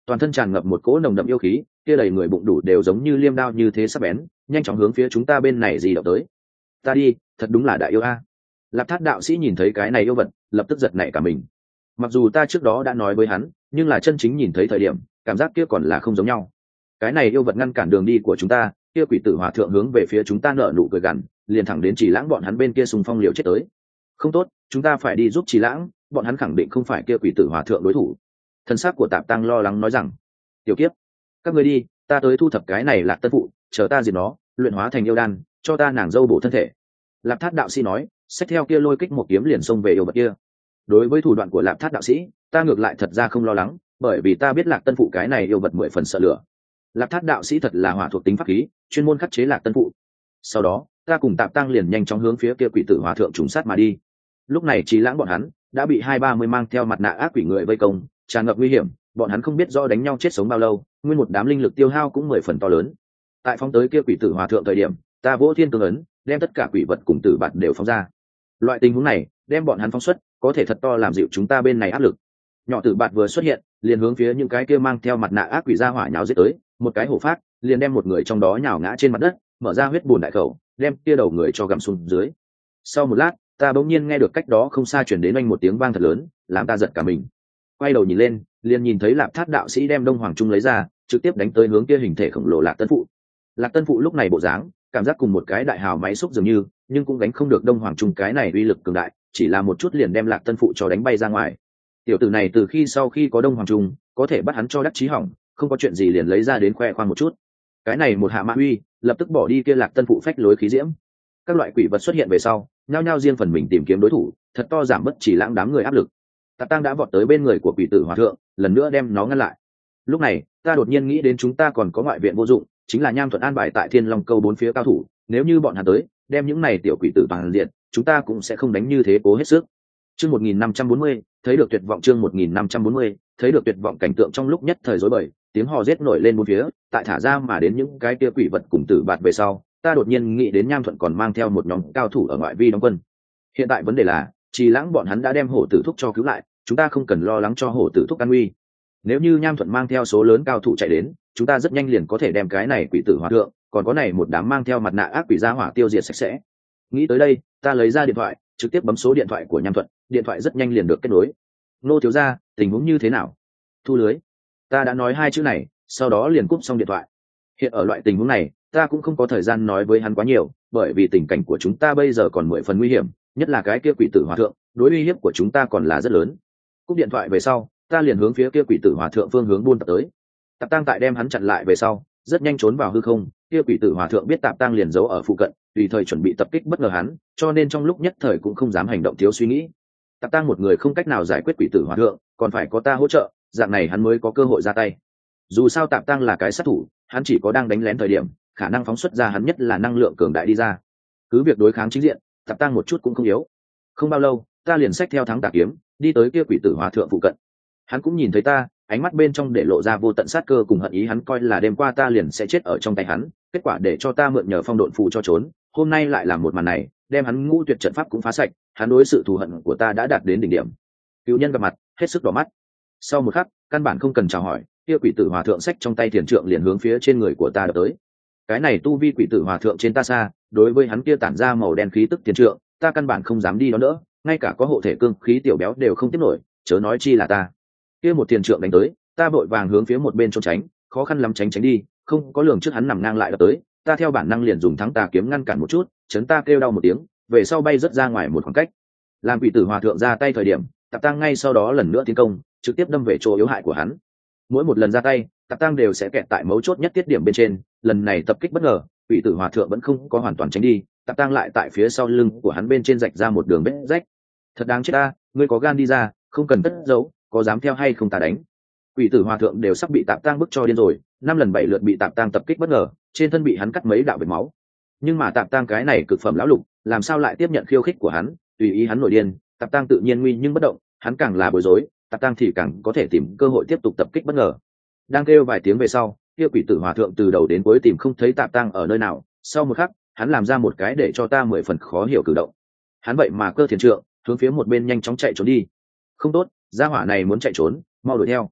toàn thân tràn ngập một cỗ nồng đậm yêu khí, kia đầy người bụng đủ đều giống như liêm đao như thế sắc bén, nhanh chóng hướng phía chúng ta bên này gì động tới. Ta đi, thật đúng là đại yêu a. Lạp Thát đạo sĩ nhìn thấy cái này yêu vật, lập tức giật nảy cả mình. Mặc dù ta trước đó đã nói với hắn, nhưng là chân chính nhìn thấy thời điểm, cảm giác kia còn là không giống nhau. Cái này yêu vật ngăn cản đường đi của chúng ta, kia quỷ tử hòa thượng hướng về phía chúng ta nở nụ cười gằn, liền thẳng đến Chỉ Lãng bọn hắn bên kia xung phong liều chết tới. Không tốt, chúng ta phải đi giúp Chỉ Lãng, bọn hắn khẳng định không phải kia quỷ tử hòa thượng đối thủ. Thân xác của Tạp Tăng lo lắng nói rằng, tiểu kiếp, các ngươi đi, ta tới thu thập cái này Lạc Tân phụ, chờ ta diệt nó, luyện hóa thành yêu đan, cho ta nàng dâu bổ thân thể. Lạp Thát đạo sĩ nói, xách theo kia lôi kích một kiếm liền xông về yêu vật kia. Đối với thủ đoạn của Lạp Thát đạo sĩ, ta ngược lại thật ra không lo lắng, bởi vì ta biết Lạc Tân phụ cái này yêu vật mười phần sợ lửa. Lạp Thát đạo sĩ thật là hỏa thuộc tính pháp khí, chuyên môn khắc chế Lạc Tân phụ. Sau đó, ta cùng Tạp Tăng liền nhanh chóng hướng phía kia quỷ tử hòa thượng trùng sát mà đi. Lúc này Trí Lãng bọn hắn đã bị hai ba mươi mang theo mặt nạ ác quỷ người vây công, tràn ngập nguy hiểm, bọn hắn không biết rõ đánh nhau chết sống bao lâu, nguyên một đám linh lực tiêu hao cũng mười phần to lớn. Tại phóng tới kia quỷ tử hòa thượng thời điểm, ta vỗ thiên cương ấn, đem tất cả quỷ vật cùng tử bạt đều phóng ra. Loại tình huống này, đem bọn hắn phóng xuất, có thể thật to làm dịu chúng ta bên này áp lực. Nhỏ tử bạt vừa xuất hiện, liền hướng phía những cái kia mang theo mặt nạ ác quỷ ra hỏa nhào giết tới, một cái hổ phát, liền đem một người trong đó nhào ngã trên mặt đất, mở ra huyết bùn đại khẩu, đem kia đầu người cho gặm xuống dưới. Sau một lát, ta bỗng nhiên nghe được cách đó không xa truyền đến oanh một tiếng vang thật lớn, làm ta giật cả mình. Quay đầu nhìn lên, liền nhìn thấy Lạp Thát đạo sĩ đem Đông Hoàng Trung lấy ra, trực tiếp đánh tới hướng kia hình thể khổng lồ Lạc Tân phụ. Lạc Tân phụ lúc này bộ dáng, cảm giác cùng một cái đại hào máy xúc dường như, nhưng cũng đánh không được Đông Hoàng Trung cái này uy lực cường đại, chỉ là một chút liền đem Lạc Tân phụ cho đánh bay ra ngoài. Tiểu tử này từ khi sau khi có Đông Hoàng Trung, có thể bắt hắn cho đắc chí hỏng, không có chuyện gì liền lấy ra đến khoe khoang một chút. Cái này một hạ mã uy, lập tức bỏ đi kia Lạc Tân phụ phách lối khí diễm. Các loại quỷ vật xuất hiện về sau, nhao nhao riêng phần mình tìm kiếm đối thủ, thật to giảm bất Chỉ Lãng đám người áp lực. Tạp Tăng đã vọt tới bên người của quỷ tử hòa thượng, lần nữa đem nó ngăn lại. Lúc này, ta đột nhiên nghĩ đến chúng ta còn có ngoại viện vô dụng, chính là Nham Thuận an bài tại Thiên Long Câu bốn phía cao thủ, nếu như bọn hắn tới, đem những này tiểu quỷ tử toàn diện, chúng ta cũng sẽ không đánh như thế cố hết sức. Chương một nghìn năm trăm bốn mươi, thấy được tuyệt vọng chương một nghìn năm trăm bốn mươi, thấy được tuyệt vọng cảnh tượng trong lúc nhất thời rối bời, tiếng hò rết nổi lên bốn phía, tại thả ra mà đến những cái kia quỷ vật cùng tử bạt về sau, ta đột nhiên nghĩ đến Nham Thuận còn mang theo một nhóm cao thủ ở ngoại vi đóng quân. Hiện tại vấn đề là, Trì Lãng bọn hắn đã đem hổ tử thúc cho cứu lại, chúng ta không cần lo lắng cho hổ tử thúc an nguy. Nếu như Nham Thuận mang theo số lớn cao thủ chạy đến, chúng ta rất nhanh liền có thể đem cái này quỷ tử hòa thượng, còn có này một đám mang theo mặt nạ ác quỷ gia hỏa tiêu diệt sạch sẽ. Nghĩ tới đây, ta lấy ra điện thoại, trực tiếp bấm số điện thoại của Nham Thuận, điện thoại rất nhanh liền được kết nối. Nô thiếu gia, tình huống như thế nào? Thu lưới. Ta đã nói hai chữ này, sau đó liền cúp xong điện thoại. Hiện ở loại tình huống này, ta cũng không có thời gian nói với hắn quá nhiều, bởi vì tình cảnh của chúng ta bây giờ còn mười phần nguy hiểm, nhất là cái kia quỷ tử hòa thượng, đối uy hiếp của chúng ta còn là rất lớn. Cúp điện thoại về sau, ta liền hướng phía kia quỷ tử hòa thượng phương hướng buôn tập tới. Tạp Tăng tại đem hắn chặn lại về sau, rất nhanh trốn vào hư không. Kia quỷ tử hòa thượng biết Tạp Tăng liền giấu ở phụ cận, tùy thời chuẩn bị tập kích bất ngờ hắn, cho nên trong lúc nhất thời cũng không dám hành động thiếu suy nghĩ. Tạp Tăng một người không cách nào giải quyết quỷ tử hòa thượng, còn phải có ta hỗ trợ, dạng này hắn mới có cơ hội ra tay. Dù sao Tạp Tăng là cái sát thủ, hắn chỉ có đang đánh lén thời điểm, khả năng phóng xuất ra hắn nhất là năng lượng cường đại đi ra. Cứ việc đối kháng chính diện, Tạp Tăng một chút cũng không yếu. Không bao lâu, ta liền xách theo thắng tà kiếm, đi tới kia quỷ tử hòa thượng phụ cận. Hắn cũng nhìn thấy ta, ánh mắt bên trong để lộ ra vô tận sát cơ cùng hận ý, hắn coi là đêm qua ta liền sẽ chết ở trong tay hắn, kết quả để cho ta mượn nhờ phong độn phù cho trốn, hôm nay lại làm một màn này, đem hắn ngũ tuyệt trận pháp cũng phá sạch, hắn đối sự thù hận của ta đã đạt đến đỉnh điểm. Cựu nhân gặp mặt, hết sức đỏ mắt. Sau một khắc, căn bản không cần chào hỏi, kia quỷ tử hòa thượng xách trong tay thiền trượng liền hướng phía trên người của ta đập tới. Cái này tu vi quỷ tử hòa thượng trên ta xa, đối với hắn kia tản ra màu đen khí tức thiền trượng, ta căn bản không dám đi đó nữa, ngay cả có hộ thể cương khí tiểu béo đều không tiếp nổi, chớ nói chi là ta. Kia một thiền trượng đánh tới, ta vội vàng hướng phía một bên trốn tránh, khó khăn lắm tránh tránh đi, không có lường trước hắn nằm ngang lại đập tới, ta theo bản năng liền dùng thắng tà kiếm ngăn cản một chút, chấn ta kêu đau một tiếng, về sau bay rất ra ngoài một khoảng cách. Làm quỷ tử hòa thượng ra tay thời điểm, Tạp Tăng ngay sau đó lần nữa tiến công, trực tiếp đâm về chỗ yếu hại của hắn. Mỗi một lần ra tay, Tạp Tăng đều sẽ kẹt tại mấu chốt nhất tiết điểm bên trên, lần này tập kích bất ngờ, quỷ tử hòa thượng vẫn không có hoàn toàn tránh đi, Tạp Tăng lại tại phía sau lưng của hắn bên trên rạch ra một đường vết rách. Thật đáng chết ta, ngươi có gan đi ra, không cần cất giấu, có dám theo hay không ta đánh. Quỷ tử hòa thượng đều sắp bị Tạp Tăng bức cho điên rồi, năm lần bảy lượt bị Tạp Tăng tập kích bất ngờ, trên thân bị hắn cắt mấy đạo vết máu. Nhưng mà Tạp Tăng cái này cực phẩm lão lục, làm sao lại tiếp nhận khiêu khích của hắn, tùy ý hắn nổi điên, Tạp Tăng tự nhiên nguy nhưng bất động, hắn càng là bối rối, Tạp Tăng thì càng có thể tìm cơ hội tiếp tục tập kích bất ngờ. Đang kêu vài tiếng về sau, kia quỷ tử hòa thượng từ đầu đến cuối tìm không thấy Tạp Tăng ở nơi nào, sau một khắc, hắn làm ra một cái để cho ta mười phần khó hiểu cử động. Hắn vậy mà cơ thiền trượng, hướng phía một bên nhanh chóng chạy trốn đi. Không tốt, gia hỏa này muốn chạy trốn, mau đuổi theo.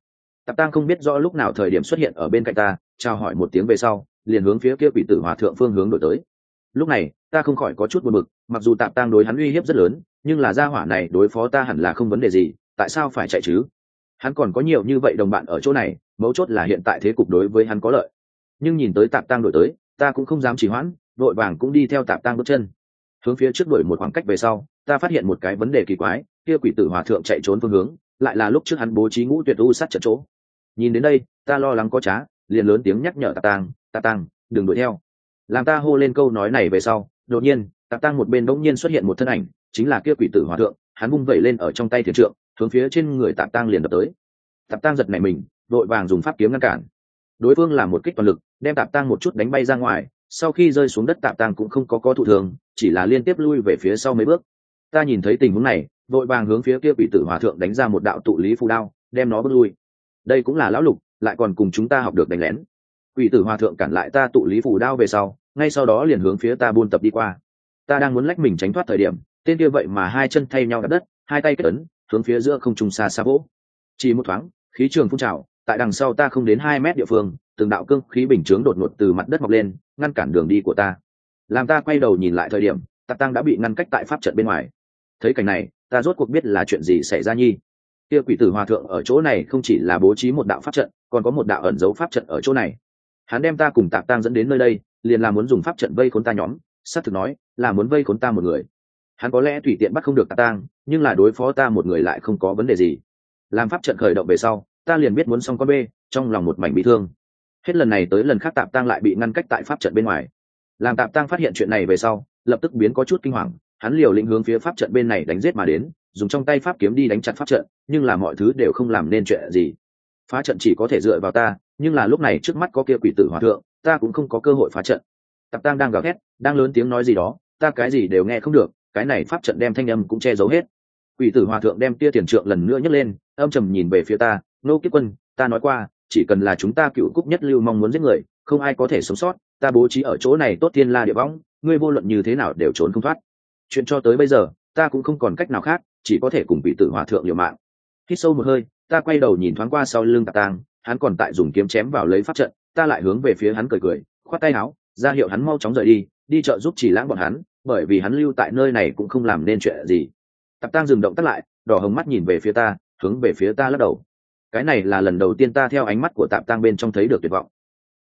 Tạp Tăng không biết rõ lúc nào thời điểm xuất hiện ở bên cạnh ta, chào hỏi một tiếng về sau liền hướng phía kia quỷ tử hòa thượng phương hướng đổi tới. Lúc này ta không khỏi có chút buồn bực, mặc dù Tạp Tăng đối hắn uy hiếp rất lớn, nhưng là gia hỏa này đối phó ta hẳn là không vấn đề gì, tại sao phải chạy chứ? Hắn còn có nhiều như vậy đồng bạn ở chỗ này, mấu chốt là hiện tại thế cục đối với hắn có lợi. Nhưng nhìn tới Tạp Tăng đổi tới, ta cũng không dám trì hoãn, vội vàng cũng đi theo Tạp Tăng bước chân hướng phía trước đuổi một khoảng cách về sau, ta phát hiện một cái vấn đề kỳ quái, kia quỷ tử hòa thượng chạy trốn phương hướng lại là lúc trước hắn bố trí ngũ tuyệt u sát trận chỗ. Nhìn đến đây ta lo lắng có trá, liền lớn tiếng nhắc nhở Tạp Tăng, Tạp Tăng đừng đuổi theo. Làm ta hô lên câu nói này về sau, đột nhiên Tạp Tăng một bên đống nhiên xuất hiện một thân ảnh, chính là kia quỷ tử hòa thượng. Hắn vung vẩy lên ở trong tay thiền trượng, hướng phía trên người Tạp Tăng liền đập tới. Tạp Tăng giật nảy mình, vội vàng dùng pháp kiếm ngăn cản. Đối phương là một kích toàn lực, đem Tạp Tăng một chút đánh bay ra ngoài. Sau khi rơi xuống đất, Tạp Tăng cũng không có có thụ thường, chỉ là liên tiếp lui về phía sau mấy bước. Ta nhìn thấy tình huống này, vội vàng hướng phía kia quỷ tử hòa thượng đánh ra một đạo tụ lý phù đao, đem nó bước lui. Đây cũng là lão lục, lại còn cùng chúng ta học được đánh lén. Quỷ tử hòa thượng cản lại ta tụ lý phù đao về sau, ngay sau đó liền hướng phía ta buôn tập đi qua. Ta đang muốn lách mình tránh thoát thời điểm, tên kia vậy mà hai chân thay nhau đạp đất, hai tay kết ấn, hướng phía giữa không trung xa xa vỗ. Chỉ một thoáng, khí trường phun trào, tại đằng sau ta không đến hai mét địa phương, từng đạo cương khí bình chướng đột ngột từ mặt đất mọc lên, ngăn cản đường đi của ta. Làm ta quay đầu nhìn lại thời điểm, Tạp Tăng đã bị ngăn cách tại pháp trận bên ngoài. Thấy cảnh này, ta rốt cuộc biết là chuyện gì xảy ra nhi. Kia quỷ tử hòa thượng ở chỗ này không chỉ là bố trí một đạo pháp trận, còn có một đạo ẩn dấu pháp trận ở chỗ này. Hắn đem ta cùng Tạp Tăng dẫn đến nơi đây, liền là muốn dùng pháp trận vây khốn ta nhóm, sát thực nói là muốn vây khốn ta một người. Hắn có lẽ tùy tiện bắt không được Tạp Tăng, nhưng là đối phó ta một người lại không có vấn đề gì. Làm pháp trận khởi động về sau, ta liền biết muốn xong con bê, trong lòng một mảnh bị thương. Hết lần này tới lần khác Tạp Tăng lại bị ngăn cách tại pháp trận bên ngoài. Làm Tạp Tăng phát hiện chuyện này về sau, lập tức biến có chút kinh hoàng, hắn liều lĩnh hướng phía pháp trận bên này đánh giết mà đến, dùng trong tay pháp kiếm đi đánh chặt pháp trận, nhưng là mọi thứ đều không làm nên chuyện gì. Phá trận chỉ có thể dựa vào ta, nhưng là lúc này trước mắt có kia quỷ tử hòa thượng, ta cũng không có cơ hội phá trận. Tạp Tăng đang gào thét, đang lớn tiếng nói gì đó, ta cái gì đều nghe không được, cái này pháp trận đem thanh âm cũng che giấu hết. Quỷ tử hòa thượng đem tia tiền trượng lần nữa nhấc lên, âm trầm nhìn về phía ta, Nô Kiếp Quân, ta nói qua, chỉ cần là chúng ta cựu cúc nhất lưu mong muốn giết người, không ai có thể sống sót, ta bố trí ở chỗ này tốt thiên la địa võng, ngươi vô luận như thế nào đều trốn không thoát. Chuyện cho tới bây giờ, ta cũng không còn cách nào khác, chỉ có thể cùng quỷ tử hòa thượng liều mạng. Hít sâu một hơi, ta quay đầu nhìn thoáng qua sau lưng Tạp Tăng, hắn còn tại dùng kiếm chém vào lấy pháp trận, ta lại hướng về phía hắn cười cười, khoát tay áo, ra hiệu hắn mau chóng rời đi, đi trợ giúp Chỉ Lãng bọn hắn, bởi vì hắn lưu tại nơi này cũng không làm nên chuyện gì. Tạp Tăng dừng động tác lại, đỏ hồng mắt nhìn về phía ta, hướng về phía ta lắc đầu. Cái này là lần đầu tiên ta theo ánh mắt của Tạp Tăng bên trong thấy được tuyệt vọng.